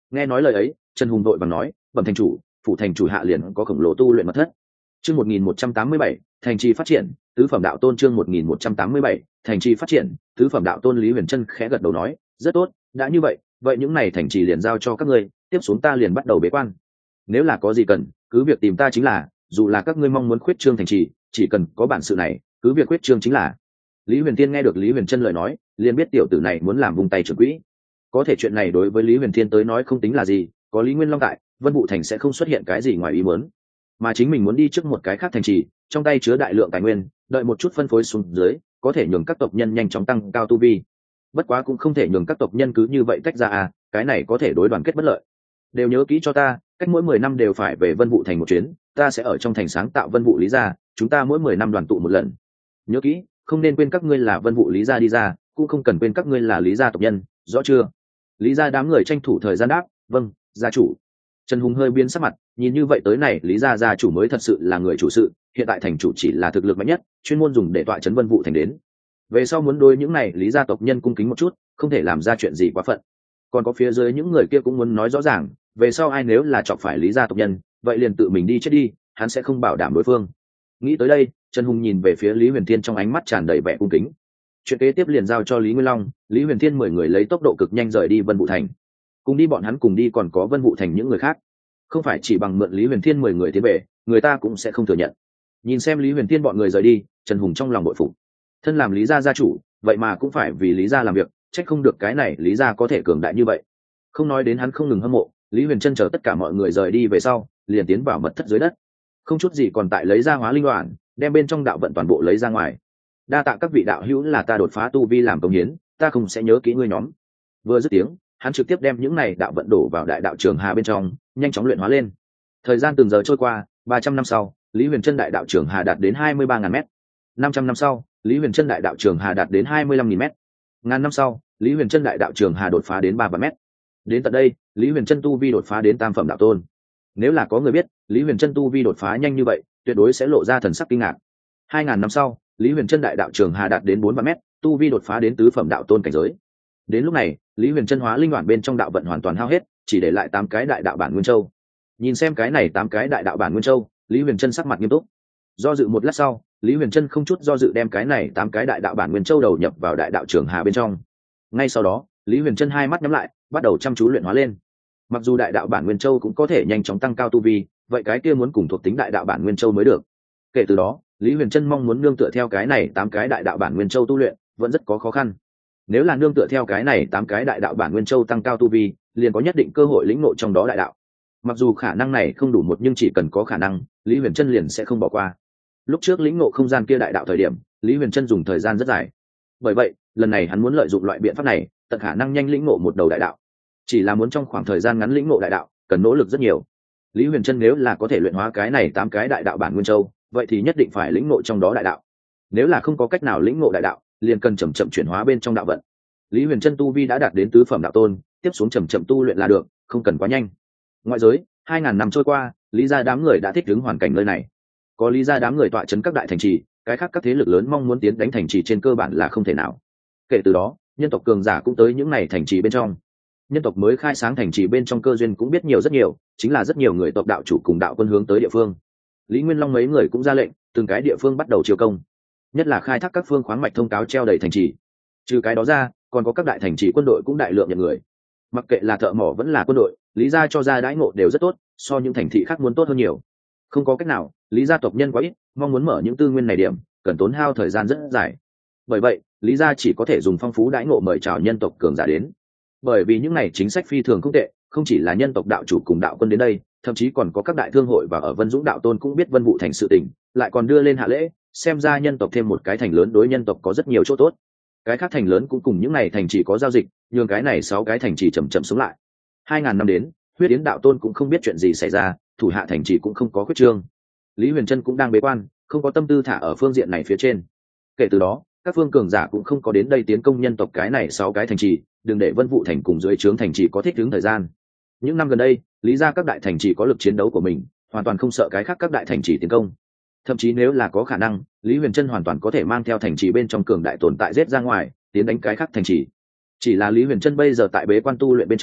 Nghe nói lời ấy, Trần Hùng đội bằng nói, bẩm thành chủ, phủ thành chủ hạ liền có khổng lồ tu luyện mật thất. Chương 1187, thành trì phát triển, tứ phẩm đạo tôn. Chương 1187, thành trì phát triển, tứ phẩm đạo tôn. Lý Huyền Trân khẽ gật đầu nói, rất tốt, đã như vậy, vậy những này thành trì liền giao cho các ngươi, tiếp xuống ta liền bắt đầu bế quan. Nếu là có gì cần, cứ việc tìm ta chính là, dù là các ngươi mong muốn khuyết trương thành trì, chỉ cần có bản sự này, cứ việc khuyết trương chính là. Lý Huyền Tiên nghe được Lý Huyền Trân lời nói, liền biết tiểu tử này muốn làm vung tay trưởng quỹ. Có thể chuyện này đối với Lý Huyền Thiên tới nói không tính là gì, có Lý Nguyên Long tại, Vân Vũ Thành sẽ không xuất hiện cái gì ngoài ý muốn. Mà chính mình muốn đi trước một cái khác thành trì, trong tay chứa đại lượng tài nguyên, đợi một chút phân phối xuống dưới, có thể nhường các tộc nhân nhanh chóng tăng cao tu vi. Bất quá cũng không thể nhường các tộc nhân cứ như vậy tách ra à, cái này có thể đối đoàn kết bất lợi. Đều nhớ kỹ cho ta, cách mỗi 10 năm đều phải về Vân Vũ Thành một chuyến, ta sẽ ở trong thành sáng tạo Vân Vũ Lý gia, chúng ta mỗi 10 năm đoàn tụ một lần. Nhớ kỹ, không nên quên các ngươi là Vân Vũ Lý gia đi ra, cũng không cần quên các ngươi là Lý gia tộc nhân, rõ chưa? Lý gia đám người tranh thủ thời gian đáp, vâng, gia chủ. Trần Hùng hơi biến sắc mặt, nhìn như vậy tới này Lý gia gia chủ mới thật sự là người chủ sự, hiện tại thành chủ chỉ là thực lực mạnh nhất, chuyên môn dùng để tọa trấn Vân Vũ Thành đến. Về sau muốn đối những này Lý gia tộc nhân cung kính một chút, không thể làm ra chuyện gì quá phận. Còn có phía dưới những người kia cũng muốn nói rõ ràng, về sau ai nếu là chọc phải Lý gia tộc nhân, vậy liền tự mình đi chết đi, hắn sẽ không bảo đảm đối phương. Nghĩ tới đây, Trần Hùng nhìn về phía Lý Huyền Thiên trong ánh mắt tràn đầy vẻ cung kính. Chuyện kế tiếp liền giao cho Lý Nguyên Long, Lý Huyền Thiên 10 người lấy tốc độ cực nhanh rời đi Vân Vũ Thành. Cùng đi bọn hắn cùng đi còn có Vân Vũ Thành những người khác. Không phải chỉ bằng mượn Lý Huyền Thiên 10 người tiến về, người ta cũng sẽ không thừa nhận. Nhìn xem Lý Huyền Thiên bọn người rời đi, Trần Hùng trong lòng bội phục. Thân làm Lý gia gia chủ, vậy mà cũng phải vì Lý gia làm việc, trách không được cái này Lý gia có thể cường đại như vậy. Không nói đến hắn không ngừng hâm mộ, Lý Huyền Trân chờ tất cả mọi người rời đi về sau, liền tiến vào mật thất dưới đất. Không chút gì còn tại lấy ra hóa linh đoàn, đem bên trong đạo vận toàn bộ lấy ra ngoài. Đa tạ các vị đạo hữu là ta đột phá tu vi làm công hiến, ta không sẽ nhớ kỹ ngươi nhóm. Vừa dứt tiếng, hắn trực tiếp đem những này đạo vận đổ vào đại đạo trường hà bên trong, nhanh chóng luyện hóa lên. Thời gian từng giờ trôi qua, 300 năm sau, Lý Huyền Trân đại đạo trường hà đạt đến 23.000 m. 500 năm sau, Lý Huyền Trân đại đạo trường hà đạt đến 25.000 m. Ngàn năm sau, Lý Huyền Trân đại đạo trường hà đột phá đến 3 vạn m. Đến tận đây, Lý Huyền Trân tu vi đột phá đến tam phẩm đạo tôn. Nếu là có người biết Lý Huyền Trân tu vi đột phá nhanh như vậy, tuyệt đối sẽ lộ ra thần sắc kinh ngạc. 2.000 năm sau, Lý Huyền Trân đại đạo trường hà đạt đến 4 vạn m, tu vi đột phá đến tứ phẩm đạo tôn cảnh giới. Đến lúc này, Lý Huyền Trân hóa linh đoàn bên trong đạo vận hoàn toàn hao hết, chỉ để lại 8 cái đại đạo bản nguyên châu. Nhìn xem cái này 8 cái đại đạo bản nguyên châu, Lý Huyền Trân sắc mặt nghiêm túc. Do dự một lát sau, Lý Huyền Trân không chút do dự đem cái này 8 cái đại đạo bản nguyên châu đầu nhập vào đại đạo trường hà bên trong. Ngay sau đó, Lý Huyền Trân hai mắt nhắm lại, bắt đầu chăm chú luyện hóa lên. Mặc dù đại đạo bản nguyên châu cũng có thể nhanh chóng tăng cao tu vi, vậy cái kia muốn cùng thuộc tính đại đạo bản nguyên châu mới được. Kể từ đó, Lý Huyền Trân mong muốn nương tựa theo cái này 8 cái đại đạo bản nguyên châu tu luyện, vẫn rất có khó khăn. Nếu là nương tựa theo cái này 8 cái đại đạo bản nguyên châu tăng cao tu vi, liền có nhất định cơ hội lĩnh ngộ trong đó đại đạo. Mặc dù khả năng này không đủ một, nhưng chỉ cần có khả năng, Lý Huyền Trân liền sẽ không bỏ qua. Lúc trước lĩnh ngộ không gian kia đại đạo thời điểm, Lý Huyền Trân dùng thời gian rất dài. Bởi vậy, lần này hắn muốn lợi dụng loại biện pháp này, tận khả năng nhanh lĩnh ngộ một đầu đại đạo. Chỉ là muốn trong khoảng thời gian ngắn lĩnh ngộ đại đạo, cần nỗ lực rất nhiều. Lý Huyền Trân nếu là có thể luyện hóa cái này 8 cái đại đạo bản nguyên châu, vậy thì nhất định phải lĩnh ngộ trong đó đại đạo. Nếu là không có cách nào lĩnh ngộ đại đạo, liền cần chậm chậm chuyển hóa bên trong đạo vận. Lý Huyền Trân tu vi đã đạt đến tứ phẩm đạo tôn, tiếp xuống chậm chậm tu luyện là được, không cần quá nhanh. Ngoại giới, 2.000 năm trôi qua, Lý gia đám người đã thích ứng hoàn cảnh nơi này. Có Lý gia đám người tọa trấn các đại thành trì, cái khác các thế lực lớn mong muốn tiến đánh thành trì trên cơ bản là không thể nào. Kể từ đó, nhân tộc cường giả cũng tới những này thành trì bên trong. Nhân tộc mới khai sáng thành trì bên trong cơ duyên cũng biết nhiều rất nhiều, chính là rất nhiều người tộc đạo chủ cùng đạo quân hướng tới địa phương. Lý Nguyên Long mấy người cũng ra lệnh, từng cái địa phương bắt đầu chiêu công, nhất là khai thác các phương khoáng mạch thông cáo treo đầy thành trì. Trừ cái đó ra, còn có các đại thành trì quân đội cũng đại lượng nhận người. Mặc kệ là thợ mỏ vẫn là quân đội, Lý gia cho ra đãi ngộ đều rất tốt, so những thành thị khác muốn tốt hơn nhiều. Không có cách nào, Lý gia tộc nhân quá ít, mong muốn mở những tư nguyên này điểm, cần tốn hao thời gian rất dài. Bởi vậy, Lý gia chỉ có thể dùng phong phú đãi ngộ mời chào nhân tộc cường giả đến. Bởi vì những này chính sách phi thường không tệ, không chỉ là nhân tộc đạo chủ cùng đạo quân đến đây, thậm chí còn có các đại thương hội và ở Vân Dũng đạo tôn cũng biết Vân Vũ thành sự tình, lại còn đưa lên hạ lễ, xem ra nhân tộc thêm một cái thành lớn đối nhân tộc có rất nhiều chỗ tốt. Cái khác thành lớn cũng cùng những này thành trì có giao dịch, nhường cái này 6 cái thành trì chậm chậm sống lại. 2.000 năm đến, Huyết Yến đạo tôn cũng không biết chuyện gì xảy ra, thủ hạ thành trì cũng không có khuyết trương. Lý Huyền Trân cũng đang bế quan, không có tâm tư thả ở phương diện này phía trên. Kể từ đó, các phương cường giả cũng không có đến đây tiến công nhân tộc cái này 6 cái thành trì, đừng để Vân Vũ thành cùng dưới trướng thành trì có thích ứng thời gian. Những năm gần đây, Lý gia các đại thành trì có lực chiến đấu của mình, hoàn toàn không sợ cái khác các đại thành trì tiến công. Thậm chí nếu là có khả năng, Lý Huyền Trân hoàn toàn có thể mang theo thành trì bên trong cường đại tồn tại giết ra ngoài, tiến đánh cái khác thành trì. Chỉ là Lý Huyền Trân bây giờ tại bế quan tu luyện bên trong,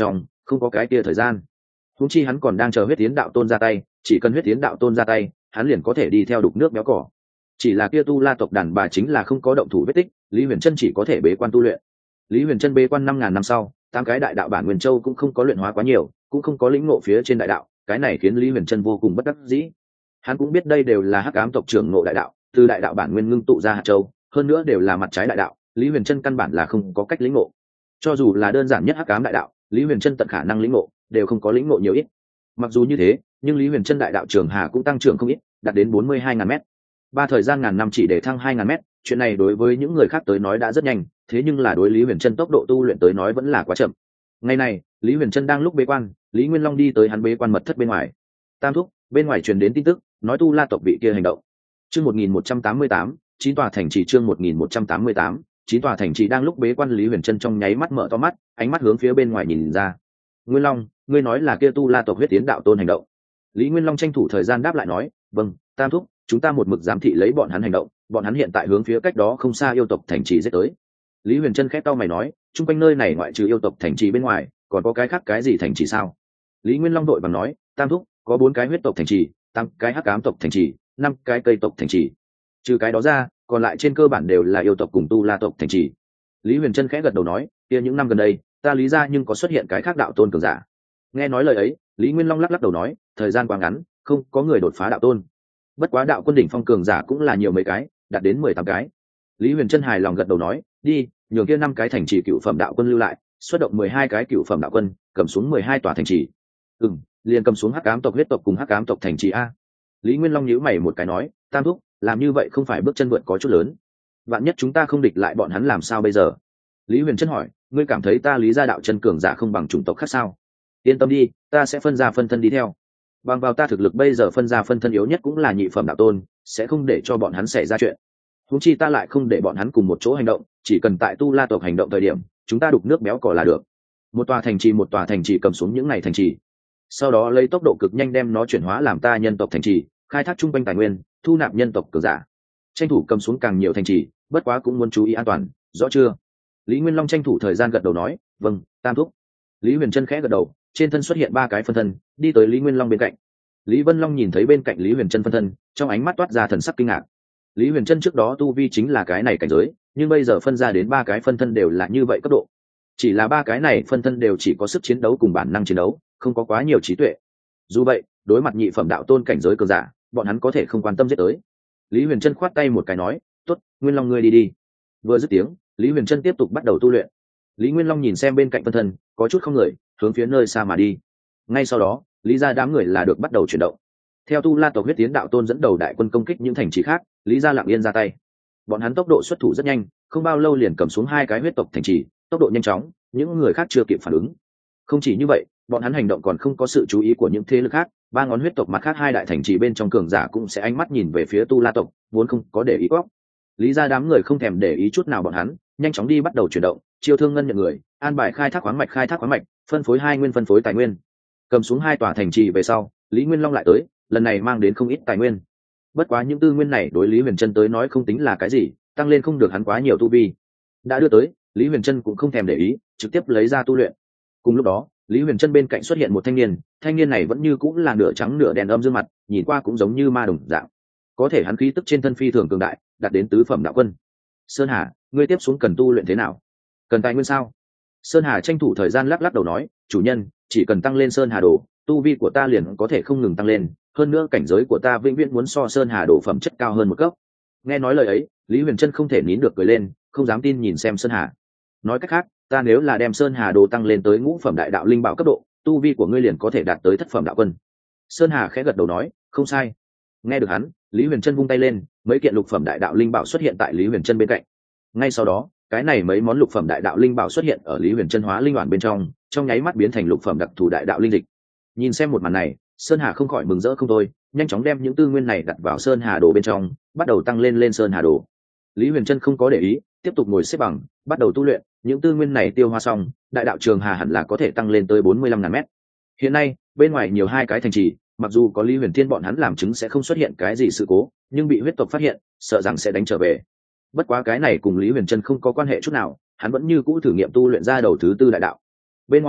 không có cái kia thời gian. Huống chi hắn còn đang chờ huyết tiến đạo tôn ra tay, chỉ cần huyết tiến đạo tôn ra tay, hắn liền có thể đi theo đục nước béo cỏ. Chỉ là kia tu la tộc đàn bà chính là không có động thủ vết tích, Lý Huyền Trân chỉ có thể bế quan tu luyện. Lý Huyền Trân bế quan 5.000 năm sau, 8 cái đại đạo bản Nguyên Châu cũng không có luyện hóa quá nhiều, cũng không có lĩnh ngộ phía trên đại đạo, cái này khiến Lý Huyền Trân vô cùng bất đắc dĩ. Hắn cũng biết đây đều là Hắc Ám tộc trưởng ngộ đại đạo, từ đại đạo bản nguyên ngưng tụ ra hạt châu, hơn nữa đều là mặt trái đại đạo, Lý Huyền Trân căn bản là không có cách lĩnh ngộ. Cho dù là đơn giản nhất Hắc Ám đại đạo, Lý Huyền Trân tận khả năng lĩnh ngộ, đều không có lĩnh ngộ nhiều ít. Mặc dù như thế, nhưng Lý Huyền Trân đại đạo trường hà cũng tăng trưởng không ít, đạt đến 42.000 mét. Ba thời gian ngàn năm chỉ để thăng 2.000 mét, chuyện này đối với những người khác tới nói đã rất nhanh, thế nhưng là đối Lý Huyền Trân tốc độ tu luyện tới nói vẫn là quá chậm. Ngày này, Lý Huyền Trân đang lúc bế quan, Lý Nguyên Long đi tới hắn bế quan mật thất bên ngoài. Tam thúc, bên ngoài truyền đến tin tức, nói tu la tộc bị kia hành động. Chương 1188, 9 tòa thành trì chương 1188, 9 tòa thành trì đang lúc bế quan Lý Huyền Trân trong nháy mắt mở to mắt, ánh mắt hướng phía bên ngoài nhìn ra. Nguyên Long, ngươi nói là kia tu la tộc huyết tiến đạo tôn hành động. Lý Nguyên Long tranh thủ thời gian đáp lại nói, vâng, Tam thúc, chúng ta một mực giám thị lấy bọn hắn hành động, bọn hắn hiện tại hướng phía cách đó không xa yêu tộc thành trì giết tới. Lý Huyền Trân khép cau mày nói, chung quanh nơi này ngoại trừ yêu tộc thành trì bên ngoài, còn có cái khác cái gì thành trì sao? Lý Nguyên Long đội bằng nói, Tam thúc, có 4 cái huyết tộc thành trì, 8 cái hắc ám tộc thành trì, 5 cái cây tộc thành trì. Trừ cái đó ra, còn lại trên cơ bản đều là yêu tộc cùng tu la tộc thành trì. Lý Huyền Trân khẽ gật đầu nói, kia những năm gần đây, ta lý ra nhưng có xuất hiện cái khác đạo tôn cường giả. Nghe nói lời ấy, Lý Nguyên Long lắc lắc đầu nói, thời gian quá ngắn, không có người đột phá đạo tôn. Bất quá đạo quân đỉnh phong cường giả cũng là nhiều mấy cái, đạt đến 18 cái. Lý Huyền Trân hài lòng gật đầu nói, đi, nhường kia 5 cái thành trì cựu phẩm đạo quân lưu lại, xuất động 12 cái cựu phẩm đạo quân, cầm xuống 12 tòa thành trì. Liền cầm xuống hắc ám tộc huyết tộc cùng hắc ám tộc thành trì a. Lý Nguyên Long nhíu mày một cái nói, Tam thúc, làm như vậy không phải bước chân vượt có chút lớn. Vạn nhất chúng ta không địch lại bọn hắn làm sao bây giờ? Lý Huyền Trân hỏi, ngươi cảm thấy ta Lý gia đạo chân cường giả không bằng chủng tộc khác sao? Yên tâm đi, ta sẽ phân ra phân thân đi theo. Bằng vào ta thực lực bây giờ phân ra phân thân yếu nhất cũng là nhị phẩm đạo tôn, sẽ không để cho bọn hắn xảy ra chuyện. Huống chi ta lại không để bọn hắn cùng một chỗ hành động, chỉ cần tại tu la tộc hành động thời điểm, chúng ta đục nước béo cỏ là được. Một tòa thành trì cầm xuống những ngày thành trì, sau đó lấy tốc độ cực nhanh đem nó chuyển hóa làm ta nhân tộc thành trì, khai thác trung quanh tài nguyên, thu nạp nhân tộc cường giả, tranh thủ cầm xuống càng nhiều thành trì, bất quá cũng muốn chú ý an toàn, rõ chưa? Lý Nguyên Long tranh thủ thời gian gật đầu nói, vâng, Tam thúc. Lý Huyền Trân khẽ gật đầu, trên thân xuất hiện 3 cái phân thân, đi tới Lý Nguyên Long bên cạnh. Lý Vân Long nhìn thấy bên cạnh Lý Huyền Trân phân thân, trong ánh mắt toát ra thần sắc kinh ngạc. Lý Huyền Trân trước đó tu vi chính là cái này cảnh giới, nhưng bây giờ phân ra đến 3 cái phân thân đều là như vậy cấp độ. Chỉ là 3 cái này phân thân đều chỉ có sức chiến đấu cùng bản năng chiến đấu, không có quá nhiều trí tuệ. Dù vậy, đối mặt nhị phẩm đạo tôn cảnh giới cường giả, bọn hắn có thể không quan tâm giết tới. Lý Huyền Trân khoát tay một cái nói, tốt, Nguyên Long ngươi đi đi. Vừa dứt tiếng, Lý Huyền Trân tiếp tục bắt đầu tu luyện. Lý Nguyên Long nhìn xem bên cạnh phân thân, có chút không người, hướng phía nơi xa mà đi. Ngay sau đó, Lý gia đám người là được bắt đầu chuyển động. Theo tu la tộc huyết tiến đạo tôn dẫn đầu đại quân công kích những thành trì khác, Lý gia lặng yên ra tay. Bọn hắn tốc độ xuất thủ rất nhanh, không bao lâu liền cầm xuống 2 cái huyết tộc thành trì, tốc độ nhanh chóng, những người khác chưa kịp phản ứng. Không chỉ như vậy, bọn hắn hành động còn không có sự chú ý của những thế lực khác, 3 ngón huyết tộc mặt khác 2 đại thành trì bên trong cường giả cũng sẽ ánh mắt nhìn về phía tu la tộc, vốn không có để ý góp. Lý gia đám người không thèm để ý chút nào bọn hắn, nhanh chóng đi bắt đầu chuyển động, chiêu thương ngân nhận người, an bài khai thác khoáng mạch, phân phối phân phối tài nguyên. Cầm xuống 2 tòa thành trì về sau, Lý Nguyên Long lại tới, lần này mang đến không ít tài nguyên. Bất quá những tư nguyên này đối Lý Huyền Trân tới nói không tính là cái gì, tăng lên không được hắn quá nhiều tu vi. Đã đưa tới, Lý Huyền Trân cũng không thèm để ý, trực tiếp lấy ra tu luyện. Cùng lúc đó, Lý Huyền Trân bên cạnh xuất hiện một thanh niên này vẫn như cũng là nửa trắng nửa đen âm dương mặt, nhìn qua cũng giống như ma đồng dạng. Có thể hắn khí tức trên thân phi thường cường đại, đạt đến tứ phẩm đạo quân. Sơn Hà, ngươi tiếp xuống cần tu luyện thế nào? Cần tài nguyên sao? Sơn Hà tranh thủ thời gian lắc lắc đầu nói, chủ nhân, chỉ cần tăng lên Sơn Hà đồ, tu vi của ta liền có thể không ngừng tăng lên, hơn nữa cảnh giới của ta vĩnh viễn muốn so Sơn Hà đồ phẩm chất cao hơn một cấp. Nghe nói lời ấy, Lý Huyền Trân không thể nín được cười lên, không dám tin nhìn xem Sơn Hà. Nói cách khác, ta nếu là đem Sơn Hà đồ tăng lên tới ngũ phẩm đại đạo linh bảo cấp độ, tu vi của ngươi liền có thể đạt tới thất phẩm đạo quân. Sơn Hà khẽ gật đầu nói, không sai. Nghe được hắn, Lý Huyền Trân vung tay lên, mấy kiện lục phẩm đại đạo linh bảo xuất hiện tại Lý Huyền Trân bên cạnh. Ngay sau đó, cái này mấy món lục phẩm đại đạo linh bảo xuất hiện ở Lý Huyền Trân hóa linh hoàn bên trong nháy mắt biến thành lục phẩm đặc thù đại đạo linh dịch. Nhìn xem một màn này, Sơn Hà không khỏi mừng rỡ không thôi, nhanh chóng đem những tư nguyên này đặt vào Sơn Hà đồ bên trong, bắt đầu tăng lên Sơn Hà đồ. Lý Huyền Trân không có để ý, tiếp tục ngồi xếp bằng, bắt đầu tu luyện, những tư nguyên này tiêu hóa xong, đại đạo trường hà hẳn là có thể tăng lên tới 45.000 mét. Hiện nay, bên ngoài nhiều 2 cái thành trì, mặc dù có Lý Huyền Thiên bọn hắn làm chứng sẽ không xuất hiện cái gì sự cố, nhưng bị huyết tộc phát hiện, sợ rằng sẽ đánh trở về. Bất quá cái này cùng Lý Huyền Trân không có quan hệ chút nào, hắn vẫn như cũ thử nghiệm tu luyện ra đầu thứ 4 đại đạo. Bên ngoài,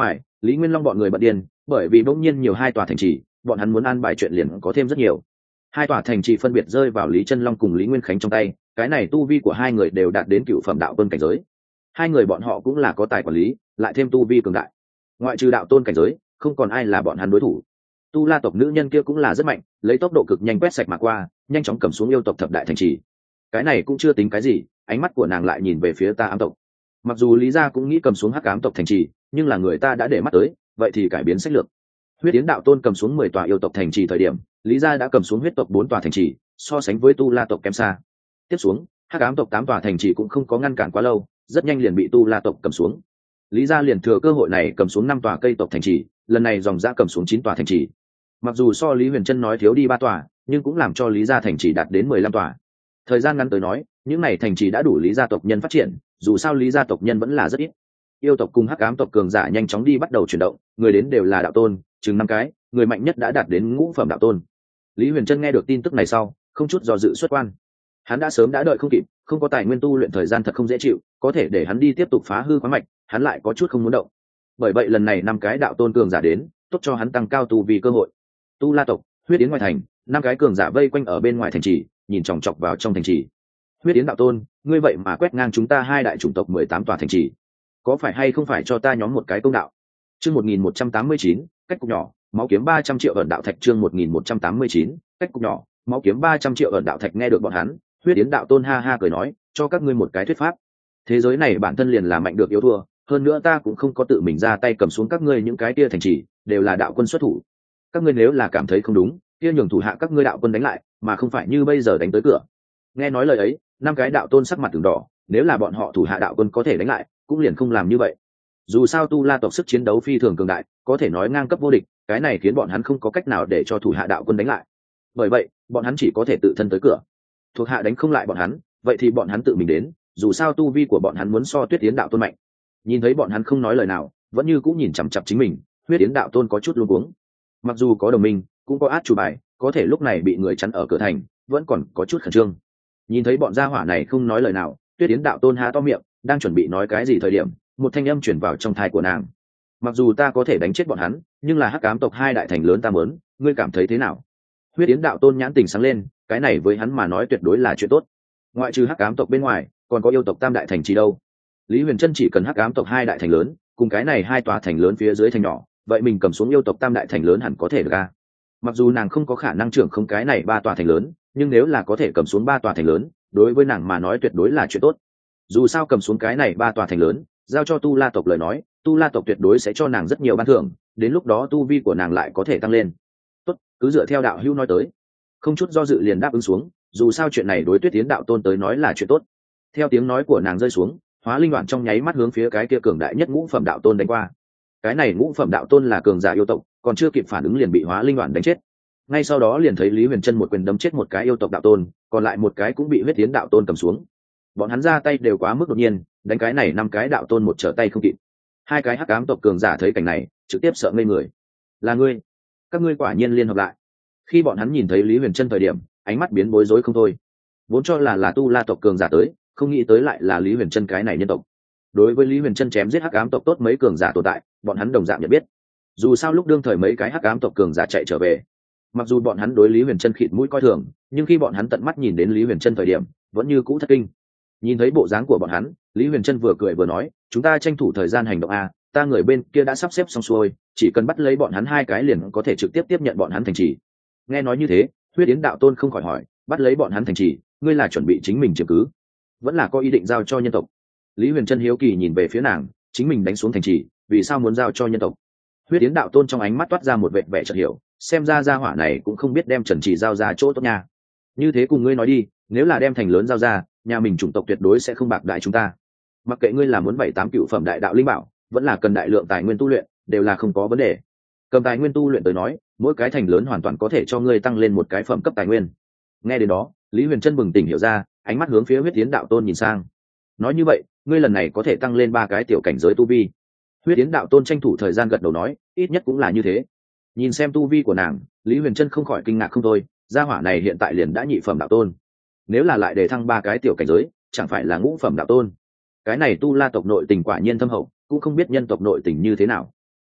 Lý Nguyên Long bọn người bận điên, bởi vì bỗng nhiên nhiều hai tòa thành trì, bọn hắn muốn an bài chuyện liền có thêm rất nhiều. Hai tòa thành trì phân biệt rơi vào Lý Chân Long cùng Lý Nguyên Khánh trong tay, cái này tu vi của hai người đều đạt đến cựu phẩm đạo tôn cảnh giới. Hai người bọn họ cũng là có tài quản lý, lại thêm tu vi cường đại. Ngoại trừ đạo tôn cảnh giới, không còn ai là bọn hắn đối thủ. Tu La tộc nữ nhân kia cũng là rất mạnh, lấy tốc độ cực nhanh quét sạch mà qua, nhanh chóng cầm xuống yêu tộc thập đại thành trì. Cái này cũng chưa tính cái gì, ánh mắt của nàng lại nhìn về phía Ta Ám tộc. Mặc dù Lý gia cũng nghĩ cầm xuống Hắc Ám tộc thành trì, nhưng là người ta đã để mắt tới, vậy thì cải biến sách lược. Huyết Tiến đạo tôn cầm xuống 10 tòa yêu tộc thành trì thời điểm, Lý gia đã cầm xuống huyết tộc 4 tòa thành trì, so sánh với Tu La tộc kém xa. Tiếp xuống, Hắc Ám tộc 8 tòa thành trì cũng không có ngăn cản quá lâu, rất nhanh liền bị Tu La tộc cầm xuống. Lý gia liền thừa cơ hội này cầm xuống 5 tòa cây tộc thành trì, lần này dòng dã cầm xuống 9 tòa thành trì. Mặc dù so Lý Huyền Trân nói thiếu đi 3 tòa, nhưng cũng làm cho Lý gia thành trì đạt đến 15 tòa. Thời gian ngắn tới nói, những này thành trì đã đủ Lý gia tộc nhân phát triển, dù sao Lý gia tộc nhân vẫn là rất ít. Yêu tộc cùng Hắc Ám tộc cường giả nhanh chóng đi bắt đầu chuyển động, người đến đều là đạo tôn, chừng 5 cái, người mạnh nhất đã đạt đến ngũ phẩm đạo tôn. Lý Huyền Trân nghe được tin tức này sau, không chút do dự xuất quan. Hắn đã sớm đã đợi không kịp, không có tài nguyên tu luyện thời gian thật không dễ chịu, có thể để hắn đi tiếp tục phá hư khoáng mạch, hắn lại có chút không muốn động. Bởi vậy lần này 5 cái đạo tôn cường giả đến, tốt cho hắn tăng cao tu vì cơ hội. Tu La tộc, Huyết Yến ngoài thành, 5 cái cường giả vây quanh ở bên ngoài thành trì, nhìn chòng chọc vào trong thành trì. Huyết Yến đạo tôn, ngươi vậy mà quét ngang chúng ta hai đại chủng tộc 18 tòa thành trì, có phải hay không phải cho ta nhóm một cái công đạo? Chương 1189, cách cục nhỏ, máu kiếm 300 triệu ẩn đạo thạch. Chương 1189, cách cục nhỏ, máu kiếm 300 triệu ẩn đạo thạch. Nghe được bọn hắn, Huyết Yến đạo tôn ha ha cười nói, cho các ngươi một cái thuyết pháp. Thế giới này bản thân liền là mạnh được yếu thua, hơn nữa ta cũng không có tự mình ra tay cầm xuống các ngươi những cái kia thành trì, đều là đạo quân xuất thủ. Các ngươi nếu là cảm thấy không đúng, kia nhường thủ hạ các ngươi đạo quân đánh lại, mà không phải như bây giờ đánh tới cửa. Nghe nói lời ấy, 5 cái đạo tôn sắc mặt từng đỏ, nếu là bọn họ thủ hạ đạo quân có thể đánh lại, cũng liền không làm như vậy. Dù sao Tu La tộc sức chiến đấu phi thường cường đại, có thể nói ngang cấp vô địch, cái này khiến bọn hắn không có cách nào để cho thủ hạ đạo quân đánh lại. Bởi vậy, bọn hắn chỉ có thể tự thân tới cửa. Thuộc hạ đánh không lại bọn hắn, vậy thì bọn hắn tự mình đến, dù sao tu vi của bọn hắn muốn so Tuyết Yến đạo tôn mạnh. Nhìn thấy bọn hắn không nói lời nào, vẫn như cũng nhìn chằm chằm chính mình, Huyết Yến đạo tôn có chút luống cuống. Mặc dù có đồng minh, cũng có át chủ bài, có thể lúc này bị người chắn ở cửa thành, vẫn còn có chút khẩn trương. Nhìn thấy bọn gia hỏa này không nói lời nào, Tuyết Yến đạo tôn há to miệng, đang chuẩn bị nói cái gì thời điểm, một thanh âm chuyển vào trong tai của nàng. Mặc dù ta có thể đánh chết bọn hắn, nhưng là Hắc Ám tộc hai đại thành lớn ta muốn, ngươi cảm thấy thế nào? Huyết Yến đạo tôn nhãn tình sáng lên, cái này với hắn mà nói tuyệt đối là chuyện tốt. Ngoại trừ Hắc Ám tộc bên ngoài, còn có yêu tộc tam đại thành trì đâu. Lý Huyền Trân chỉ cần Hắc Ám tộc hai đại thành lớn, cùng cái này hai tòa thành lớn phía dưới thành nhỏ, vậy mình cầm xuống yêu tộc tam đại thành lớn hẳn có thể được a. Mặc dù nàng không có khả năng trưởng không cái này ba tòa thành lớn, nhưng nếu là có thể cầm xuống ba tòa thành lớn, đối với nàng mà nói tuyệt đối là chuyện tốt. Dù sao cầm xuống cái này ba tòa thành lớn, giao cho Tu La tộc lời nói, Tu La tộc tuyệt đối sẽ cho nàng rất nhiều ban thưởng, đến lúc đó tu vi của nàng lại có thể tăng lên. Tốt, cứ dựa theo đạo hữu nói tới. Không chút do dự liền đáp ứng xuống, dù sao chuyện này đối Tuyết Yến đạo tôn tới nói là chuyện tốt. Theo tiếng nói của nàng rơi xuống, Hóa Linh Đoạn trong nháy mắt hướng phía cái kia cường đại nhất ngũ phẩm đạo tôn đánh qua. Cái này ngũ phẩm đạo tôn là cường giả yêu tộc, còn chưa kịp phản ứng liền bị Hóa Linh Đoạn đánh chết. Ngay sau đó liền thấy Lý Huyền Trân một quyền đấm chết một cái yêu tộc đạo tôn, còn lại một cái cũng bị Huyết Yến đạo tôn cầm xuống. Bọn hắn ra tay đều quá mức đột nhiên, đánh cái này 5 cái đạo tôn một trở tay không kịp. 2 cái Hắc Ám tộc cường giả thấy cảnh này, trực tiếp sợ ngây người. Là ngươi? Các ngươi quả nhiên liên hợp lại. Khi bọn hắn nhìn thấy Lý Huyền Trân thời điểm, ánh mắt biến bối rối không thôi. Vốn cho là Tu La tộc cường giả tới, không nghĩ tới lại là Lý Huyền Trân cái này nhân tộc. Đối với Lý Huyền Trân chém giết Hắc Ám tộc tốt mấy cường giả tồn tại, bọn hắn đồng dạng nhận biết. Dù sao lúc đương thời mấy cái Hắc Ám tộc cường giả chạy trở về, mặc dù bọn hắn đối Lý Huyền Trân khịt mũi coi thường, nhưng khi bọn hắn tận mắt nhìn đến Lý Huyền Trân thời điểm, vẫn như cũ thất kinh. Nhìn thấy bộ dáng của bọn hắn, Lý Huyền Trân vừa cười vừa nói, chúng ta tranh thủ thời gian hành động a, ta người bên kia đã sắp xếp xong xuôi, chỉ cần bắt lấy bọn hắn 2 cái liền có thể trực tiếp tiếp nhận bọn hắn thành trì. Nghe nói như thế, Huyết Yến đạo tôn không khỏi hỏi, bắt lấy bọn hắn thành trì, ngươi là chuẩn bị chính mình chiếm cứ, vẫn là có ý định giao cho nhân tộc? Lý Huyền Trân hiếu kỳ nhìn về phía nàng, chính mình đánh xuống thành trì, vì sao muốn giao cho nhân tộc? Huyết Yến đạo tôn trong ánh mắt toát ra một vẻ chợt hiểu, xem ra gia hỏa này cũng không biết đem Trần Trì giao ra chỗ tốt nha. Như thế cùng ngươi nói đi, nếu là đem thành lớn giao ra, nhà mình chủng tộc tuyệt đối sẽ không bạc đại chúng ta. Mặc kệ ngươi là muốn 7-8 cựu phẩm đại đạo linh bảo, vẫn là cần đại lượng tài nguyên tu luyện, đều là không có vấn đề. Cầm tài nguyên tu luyện tới nói, mỗi cái thành lớn hoàn toàn có thể cho ngươi tăng lên một cái phẩm cấp tài nguyên. Nghe đến đó, Lý Huyền Trân bừng tỉnh hiểu ra, ánh mắt hướng phía Huyết Yến đạo tôn nhìn sang. Nói như vậy, ngươi lần này có thể tăng lên 3 cái tiểu cảnh giới tu vi. Huyết Yến đạo tôn tranh thủ thời gian gật đầu nói, ít nhất cũng là như thế. Nhìn xem tu vi của nàng, Lý Huyền Trân không khỏi kinh ngạc không thôi, gia hỏa này hiện tại liền đã nhị phẩm đạo tôn. Nếu là lại để thăng 3 cái tiểu cảnh giới, chẳng phải là ngũ phẩm đạo tôn. Cái này Tu La tộc nội tình quả nhiên thâm hậu, cũng không biết nhân tộc nội tình như thế nào.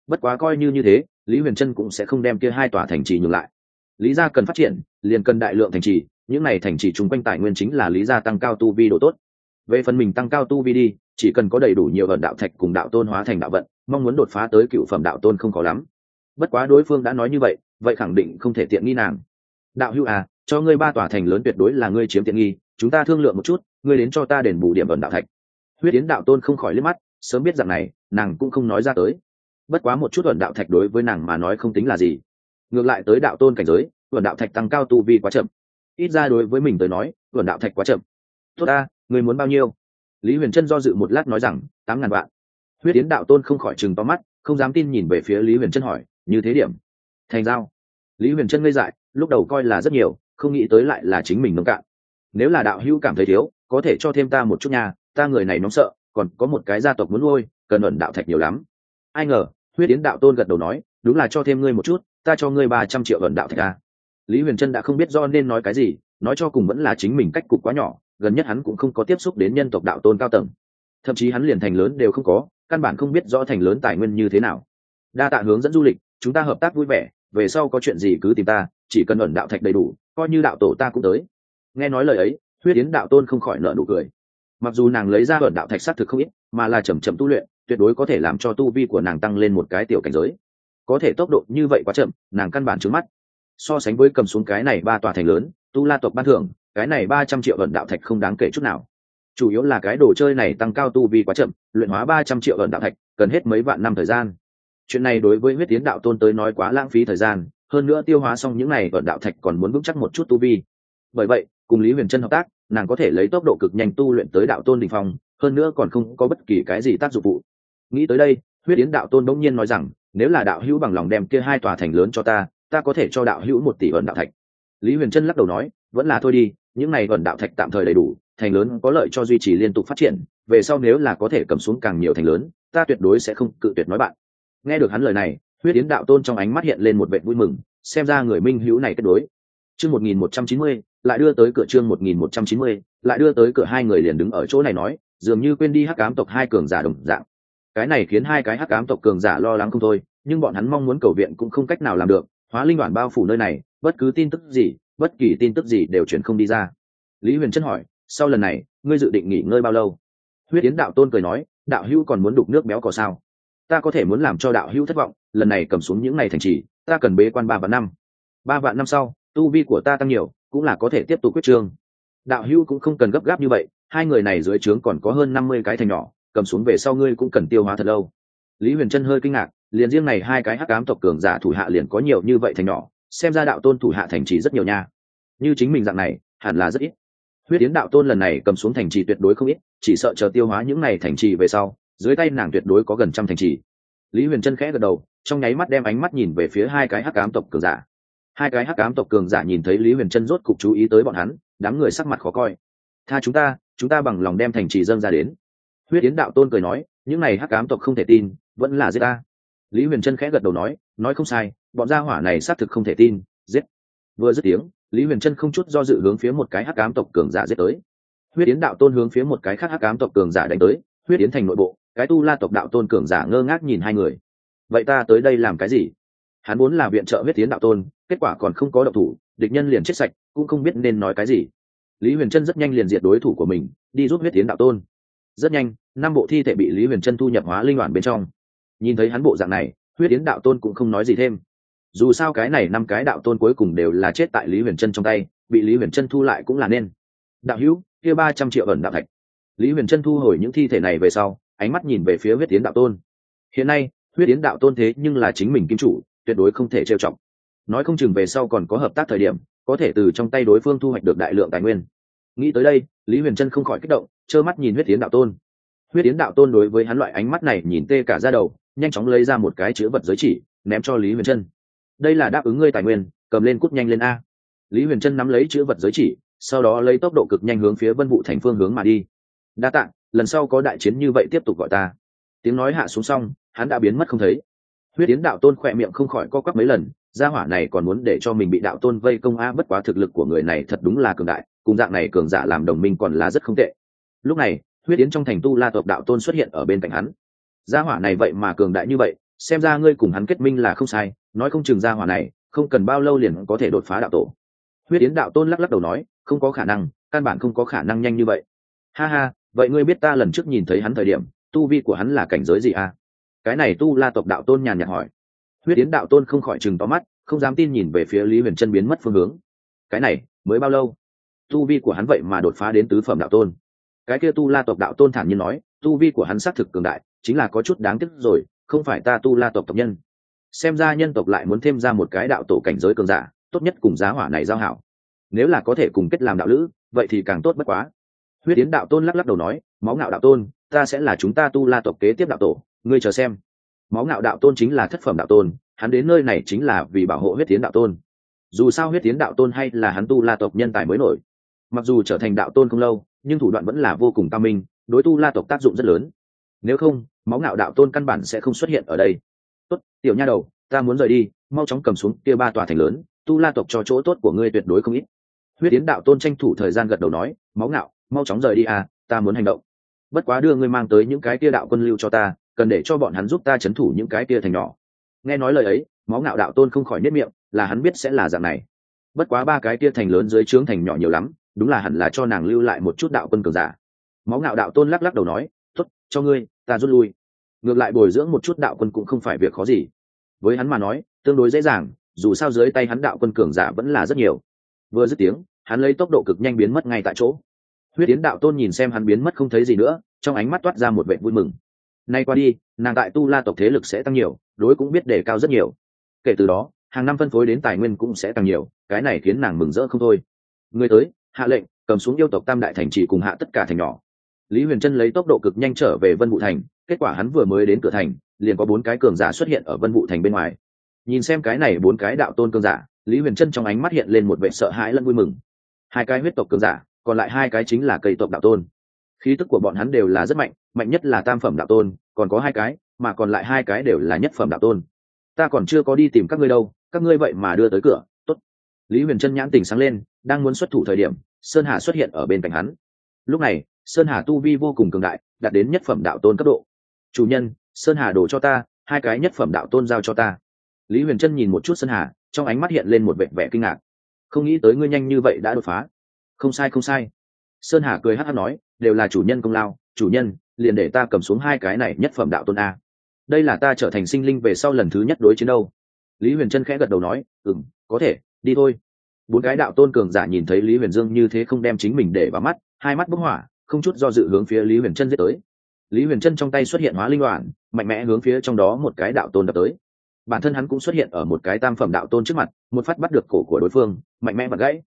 Bất quá coi như thế, Lý Huyền Trân cũng sẽ không đem kia hai tòa thành trì nhường lại. Lý gia cần phát triển, liền cần đại lượng thành trì, những này thành trì chung quanh tài nguyên chính là Lý gia tăng cao tu vi độ tốt. Về phần mình tăng cao tu vi đi, chỉ cần có đầy đủ nhiều vận đạo thạch cùng đạo tôn hóa thành đạo vận, mong muốn đột phá tới cựu phẩm đạo tôn không khó lắm. Bất quá đối phương đã nói như vậy, vậy khẳng định không thể tiện nghi nàng. Đạo hữu à, cho ngươi 3 tòa thành lớn tuyệt đối là ngươi chiếm tiện nghi, chúng ta thương lượng một chút, ngươi đến cho ta đền bù điểm vận đạo thạch. Huyết Yến đạo tôn không khỏi liếc mắt, sớm biết rằng này, nàng cũng không nói ra tới. Bất quá một chút vận đạo thạch đối với nàng mà nói không tính là gì. Ngược lại tới đạo tôn cảnh giới, vận đạo thạch tăng cao tu vi quá chậm. Ít ra đối với mình tới nói, vận đạo thạch quá chậm. Tốt ta, ngươi muốn bao nhiêu? Lý Huyền Trân do dự một lát nói rằng 8.000 vạn. Huyết Yến đạo tôn không khỏi trừng to mắt, không dám tin nhìn về phía Lý Huyền Trân hỏi, như thế điểm thành giao? Lý Huyền Trân ngây dại, lúc đầu coi là rất nhiều, không nghĩ tới lại là chính mình nông cạn. Nếu là đạo hữu cảm thấy thiếu, có thể cho thêm ta một chút nha, ta người này nóng sợ, còn có một cái gia tộc muốn nuôi, cần ẩn đạo thạch nhiều lắm. Ai ngờ, Huyết Yến đạo tôn gật đầu nói, đúng là cho thêm ngươi một chút, ta cho ngươi 300 triệu ẩn đạo thạch a. Lý Huyền Trân đã không biết do nên nói cái gì, nói cho cùng vẫn là chính mình cách cục quá nhỏ, gần nhất hắn cũng không có tiếp xúc đến nhân tộc đạo tôn cao tầng, thậm chí hắn liền thành lớn đều không có, căn bản không biết rõ thành lớn tài nguyên như thế nào. Đa tạ hướng dẫn du lịch, chúng ta hợp tác vui vẻ, về sau có chuyện gì cứ tìm ta, chỉ cần ẩn đạo thạch đầy đủ, coi như đạo tổ ta cũng tới. Nghe nói lời ấy, Huyết Yến đạo tôn không khỏi nở nụ cười. Mặc dù nàng lấy ra ẩn đạo thạch xác thực không ít, mà là chậm chậm tu luyện, tuyệt đối có thể làm cho tu vi của nàng tăng lên một cái tiểu cảnh giới. Có thể tốc độ như vậy quá chậm, nàng căn bản trướng mắt. So sánh với cầm xuống cái này 3 tòa thành lớn, tu la tộc ban thưởng, cái này 300 triệu ẩn đạo thạch không đáng kể chút nào. Chủ yếu là cái đồ chơi này tăng cao tu vi quá chậm, luyện hóa 300 triệu ẩn đạo thạch, cần hết mấy vạn năm thời gian. Chuyện này đối với Huyết Yến đạo tôn tới nói quá lãng phí thời gian, hơn nữa tiêu hóa xong những này ẩn đạo thạch còn muốn vững chắc một chút tu vi. Bởi vậy, cùng Lý Huyền Trân hợp tác, nàng có thể lấy tốc độ cực nhanh tu luyện tới đạo tôn đỉnh phong, hơn nữa còn không có bất kỳ cái gì tác dụng phụ. Nghĩ tới đây, Huyết Yến đạo tôn bỗng nhiên nói rằng, nếu là đạo hữu bằng lòng đem kia 2 tòa thành lớn cho ta, ta có thể cho đạo hữu 1 tỷ ẩn đạo thạch. Lý Huyền Trân lắc đầu nói, vẫn là thôi đi, những này ẩn đạo thạch tạm thời đầy đủ, thành lớn có lợi cho duy trì liên tục phát triển, về sau nếu là có thể cầm xuống càng nhiều thành lớn, ta tuyệt đối sẽ không cự tuyệt nói bạn. Nghe được hắn lời này, Huyết Yến đạo tôn trong ánh mắt hiện lên một vẻ vui mừng, xem ra người minh hữu này kết đối. Chương 1190, lại đưa tới cửa, chương 1190, lại đưa tới cửa, hai người liền đứng ở chỗ này nói, dường như quên đi Hắc Ám tộc hai cường giả đồng dạng. Cái này khiến hai cái Hắc Ám tộc cường giả lo lắng không thôi, nhưng bọn hắn mong muốn cầu viện cũng không cách nào làm được, hóa linh đoàn bao phủ nơi này, bất cứ tin tức gì, bất kỳ tin tức gì đều truyền không đi ra. Lý Huyền Trân hỏi, sau lần này, ngươi dự định nghỉ ngơi bao lâu? Huyết Yến đạo tôn cười nói, đạo hữu còn muốn đục nước béo cò sao? Ta có thể muốn làm cho đạo hữu thất vọng, lần này cầm xuống những ngày thành trì, ta cần bế quan 3 vạn năm. 3 vạn năm sau, tu vi của ta tăng nhiều, cũng là có thể tiếp tục quyết trương. Đạo hữu cũng không cần gấp gáp như vậy, hai người này dưới trướng còn có hơn 50 cái thành nhỏ, cầm xuống về sau ngươi cũng cần tiêu hóa thật lâu. Lý Huyền Trân hơi kinh ngạc, liền riêng này hai cái Hắc Ám tộc cường giả thủ hạ liền có nhiều như vậy thành nhỏ, xem ra đạo tôn thủ hạ thành trì rất nhiều nha. Như chính mình dạng này, hẳn là rất ít. Huyết Yến đạo tôn lần này cầm xuống thành trì tuyệt đối không ít, chỉ sợ chờ tiêu hóa những này thành trì về sau, dưới tay nàng tuyệt đối có gần 100 thành trì. Lý Huyền Trân khẽ gật đầu, trong nháy mắt đem ánh mắt nhìn về phía hai cái Hắc Ám tộc cường giả. Hai cái Hắc Ám tộc cường giả nhìn thấy Lý Huyền Trân rốt cục chú ý tới bọn hắn, đám người sắc mặt khó coi. Tha chúng ta bằng lòng đem thành trì dâng ra đến. Huyết Yến đạo tôn cười nói, những này Hắc Ám tộc không thể tin, vẫn là giết ta. Lý Huyền Trân khẽ gật đầu nói không sai, bọn gia hỏa này xác thực không thể tin, giết. Vừa dứt tiếng, Lý Huyền Trân không chút do dự hướng phía một cái Hắc Ám tộc cường giả giết tới. Huyết Yến đạo tôn hướng phía một cái khác Hắc Ám tộc cường giả đánh tới. Huyết Yến thành nội bộ, cái tu la tộc đạo tôn cường giả ngơ ngác nhìn hai người. Vậy ta tới đây làm cái gì? Hắn muốn là viện trợ Huyết Yến đạo tôn, kết quả còn không có động thủ, địch nhân liền chết sạch, cũng không biết nên nói cái gì. Lý Huyền Trân rất nhanh liền diệt đối thủ của mình, đi giúp Huyết Yến đạo tôn. Rất nhanh, 5 bộ thi thể bị Lý Huyền Trân thu nhập hóa linh đoàn bên trong. Nhìn thấy hắn bộ dạng này, Huyết Yến đạo tôn cũng không nói gì thêm. Dù sao cái này 5 cái đạo tôn cuối cùng đều là chết tại Lý Huyền Trân trong tay, bị Lý Huyền Trân thu lại cũng là nên. Đạo hữu, kia 300 triệu ẩn đạo thạch. Lý Huyền Trân thu hồi những thi thể này về sau, ánh mắt nhìn về phía Huyết Yến đạo tôn. Hiện nay, Huyết Yến đạo tôn thế nhưng là chính mình kim chủ, tuyệt đối không thể trêu chọc. Nói không chừng về sau còn có hợp tác thời điểm, có thể từ trong tay đối phương thu hoạch được đại lượng tài nguyên. Nghĩ tới đây, Lý Huyền Trân không khỏi kích động, trơ mắt nhìn Huyết Yến đạo tôn. Huyết Yến đạo tôn đối với hắn loại ánh mắt này nhìn tê cả da đầu, nhanh chóng lấy ra một cái chữ vật giới chỉ, ném cho Lý Huyền Trân. Đây là đáp ứng ngươi tài nguyên, cầm lên cút nhanh lên a. Lý Huyền Trân nắm lấy chữ vật giới chỉ, sau đó lấy tốc độ cực nhanh hướng phía Vân Vũ thành phương hướng mà đi. Đa tạ, lần sau có đại chiến như vậy tiếp tục gọi ta. Tiếng nói hạ xuống xong, hắn đã biến mất không thấy. Huyết Yến đạo tôn khỏe miệng không khỏi co quắp mấy lần, gia hỏa này còn muốn để cho mình bị đạo tôn vây công a, bất quá thực lực của người này thật đúng là cường đại, cùng dạng này cường giả làm đồng minh còn là rất không tệ. Lúc này, Huyết Yến trong thành tu la tộc đạo tôn xuất hiện ở bên cạnh hắn. Gia hỏa này vậy mà cường đại như vậy, xem ra ngươi cùng hắn kết minh là không sai, nói không chừng ra hỏa này không cần bao lâu liền có thể đột phá đạo tổ. Huyết Yến đạo tôn lắc lắc đầu nói, không có khả năng, căn bản không có khả năng nhanh như vậy. Ha ha, vậy ngươi biết ta lần trước nhìn thấy hắn thời điểm tu vi của hắn là cảnh giới gì à? Cái này Tu La tộc đạo tôn nhàn nhạt hỏi. Huyết Yến đạo tôn không khỏi chừng to mắt, không dám tin nhìn về phía Lý Huyền Trân biến mất phương hướng. Cái này mới bao lâu, tu vi của hắn vậy mà đột phá đến tứ phẩm đạo tôn? Cái kia Tu La tộc đạo tôn thản nhiên nói, tu vi của hắn xác thực cường đại, chính là có chút đáng tiếc rồi, không phải ta Tu La tộc tộc nhân. Xem ra nhân tộc lại muốn thêm ra một cái đạo tổ cảnh giới cường giả, tốt nhất cùng giá hỏa này giao hảo. Nếu là có thể cùng kết làm đạo lữ, vậy thì càng tốt bất quá. Huyết Yến đạo tôn lắc lắc đầu nói, máu ngạo đạo tôn, ta sẽ là chúng ta Tu La tộc kế tiếp đạo tổ, ngươi chờ xem. Máu ngạo đạo tôn chính là thất phẩm đạo tôn, hắn đến nơi này chính là vì bảo hộ Huyết Yến đạo tôn. Dù sao Huyết Yến đạo tôn hay là hắn Tu La tộc nhân tài mới nổi, mặc dù trở thành đạo tôn không lâu, nhưng thủ đoạn vẫn là vô cùng cao minh, đối Tu La tộc tác dụng rất lớn. Nếu không, máu ngạo đạo tôn căn bản sẽ không xuất hiện ở đây. Tốt, tiểu nha đầu, ta muốn rời đi, mau chóng cầm xuống kia 3 tòa thành lớn, Tu La tộc cho chỗ tốt của ngươi tuyệt đối không ít. Huyết Yến đạo tôn tranh thủ thời gian gật đầu nói, máu ngạo, mau chóng rời đi à, ta muốn hành động. Bất quá đưa ngươi mang tới những cái kia đạo quân lưu cho ta, cần để cho bọn hắn giúp ta trấn thủ những cái kia thành nhỏ. Nghe nói lời ấy, máu ngạo đạo tôn không khỏi nhếch miệng, là hắn biết sẽ là dạng này. Bất quá 3 cái kia thành lớn dưới trướng thành nhỏ nhiều lắm, đúng là hẳn là cho nàng lưu lại một chút đạo quân cường giả. Máu ngạo đạo tôn lắc lắc đầu nói, tốt, cho ngươi, ta rút lui. Ngược lại bồi dưỡng một chút đạo quân cũng không phải việc khó gì. Với hắn mà nói, tương đối dễ dàng, dù sao dưới tay hắn đạo quân cường giả vẫn là rất nhiều. Vừa dứt tiếng, hắn lấy tốc độ cực nhanh biến mất ngay tại chỗ. Huyết Yến đạo tôn nhìn xem hắn biến mất không thấy gì nữa, trong ánh mắt toát ra một vẻ vui mừng. Nay qua đi, nàng tại Tu La tộc thế lực sẽ tăng nhiều, đối cũng biết đề cao rất nhiều. Kể từ đó, hàng năm phân phối đến tài nguyên cũng sẽ tăng nhiều, cái này khiến nàng mừng rỡ không thôi. Người tới, hạ lệnh, cầm xuống yêu tộc Tam đại thành trì cùng hạ tất cả thành nhỏ. Lý Huyền Trân lấy tốc độ cực nhanh trở về Vân Vũ thành, kết quả hắn vừa mới đến cửa thành, liền có 4 cái cường giả xuất hiện ở Vân Vũ thành bên ngoài. Nhìn xem cái này 4 cái đạo tôn cường giả, Lý Huyền Trân trong ánh mắt hiện lên một vẻ sợ hãi lẫn vui mừng. 2 cái huyết tộc cường giả, còn lại 2 cái chính là cây tộc đạo tôn. Khí tức của bọn hắn đều là rất mạnh, mạnh nhất là tam phẩm đạo tôn, còn có 2 cái, mà còn lại 2 cái đều là nhất phẩm đạo tôn. Ta còn chưa có đi tìm các ngươi đâu, các ngươi vậy mà đưa tới cửa, tốt. Lý Huyền Trân nhãn tình sáng lên, đang muốn xuất thủ thời điểm, Sơn Hà xuất hiện ở bên cạnh hắn. Lúc này, Sơn Hà tu vi vô cùng cường đại, đạt đến nhất phẩm đạo tôn cấp độ. Chủ nhân, Sơn Hà đổ cho ta, 2 cái nhất phẩm đạo tôn giao cho ta. Lý Huyền Trân nhìn một chút Sơn Hà, trong ánh mắt hiện lên một vẻ kinh ngạc. Không nghĩ tới ngươi nhanh như vậy đã đột phá. Không sai không sai. Sơn Hà cười hắc hắc nói, đều là chủ nhân công lao, chủ nhân, liền để ta cầm xuống 2 cái này nhất phẩm đạo tôn a. Đây là ta trở thành sinh linh về sau lần thứ nhất đối chiến đâu. Lý Huyền Trân khẽ gật đầu nói, có thể, đi thôi. 4 cái đạo tôn cường giả nhìn thấy Lý Huyền Dương như thế không đem chính mình để vào mắt, hai mắt bốc hỏa, không chút do dự hướng phía Lý Huyền Trân giết tới. Lý Huyền Trân trong tay xuất hiện hóa linh đoạn, mạnh mẽ hướng phía trong đó một cái đạo tôn đập tới. Bản thân hắn cũng xuất hiện ở một cái tam phẩm đạo tôn trước mặt, một phát bắt được cổ của đối phương, mạnh mẽ vặn gãy.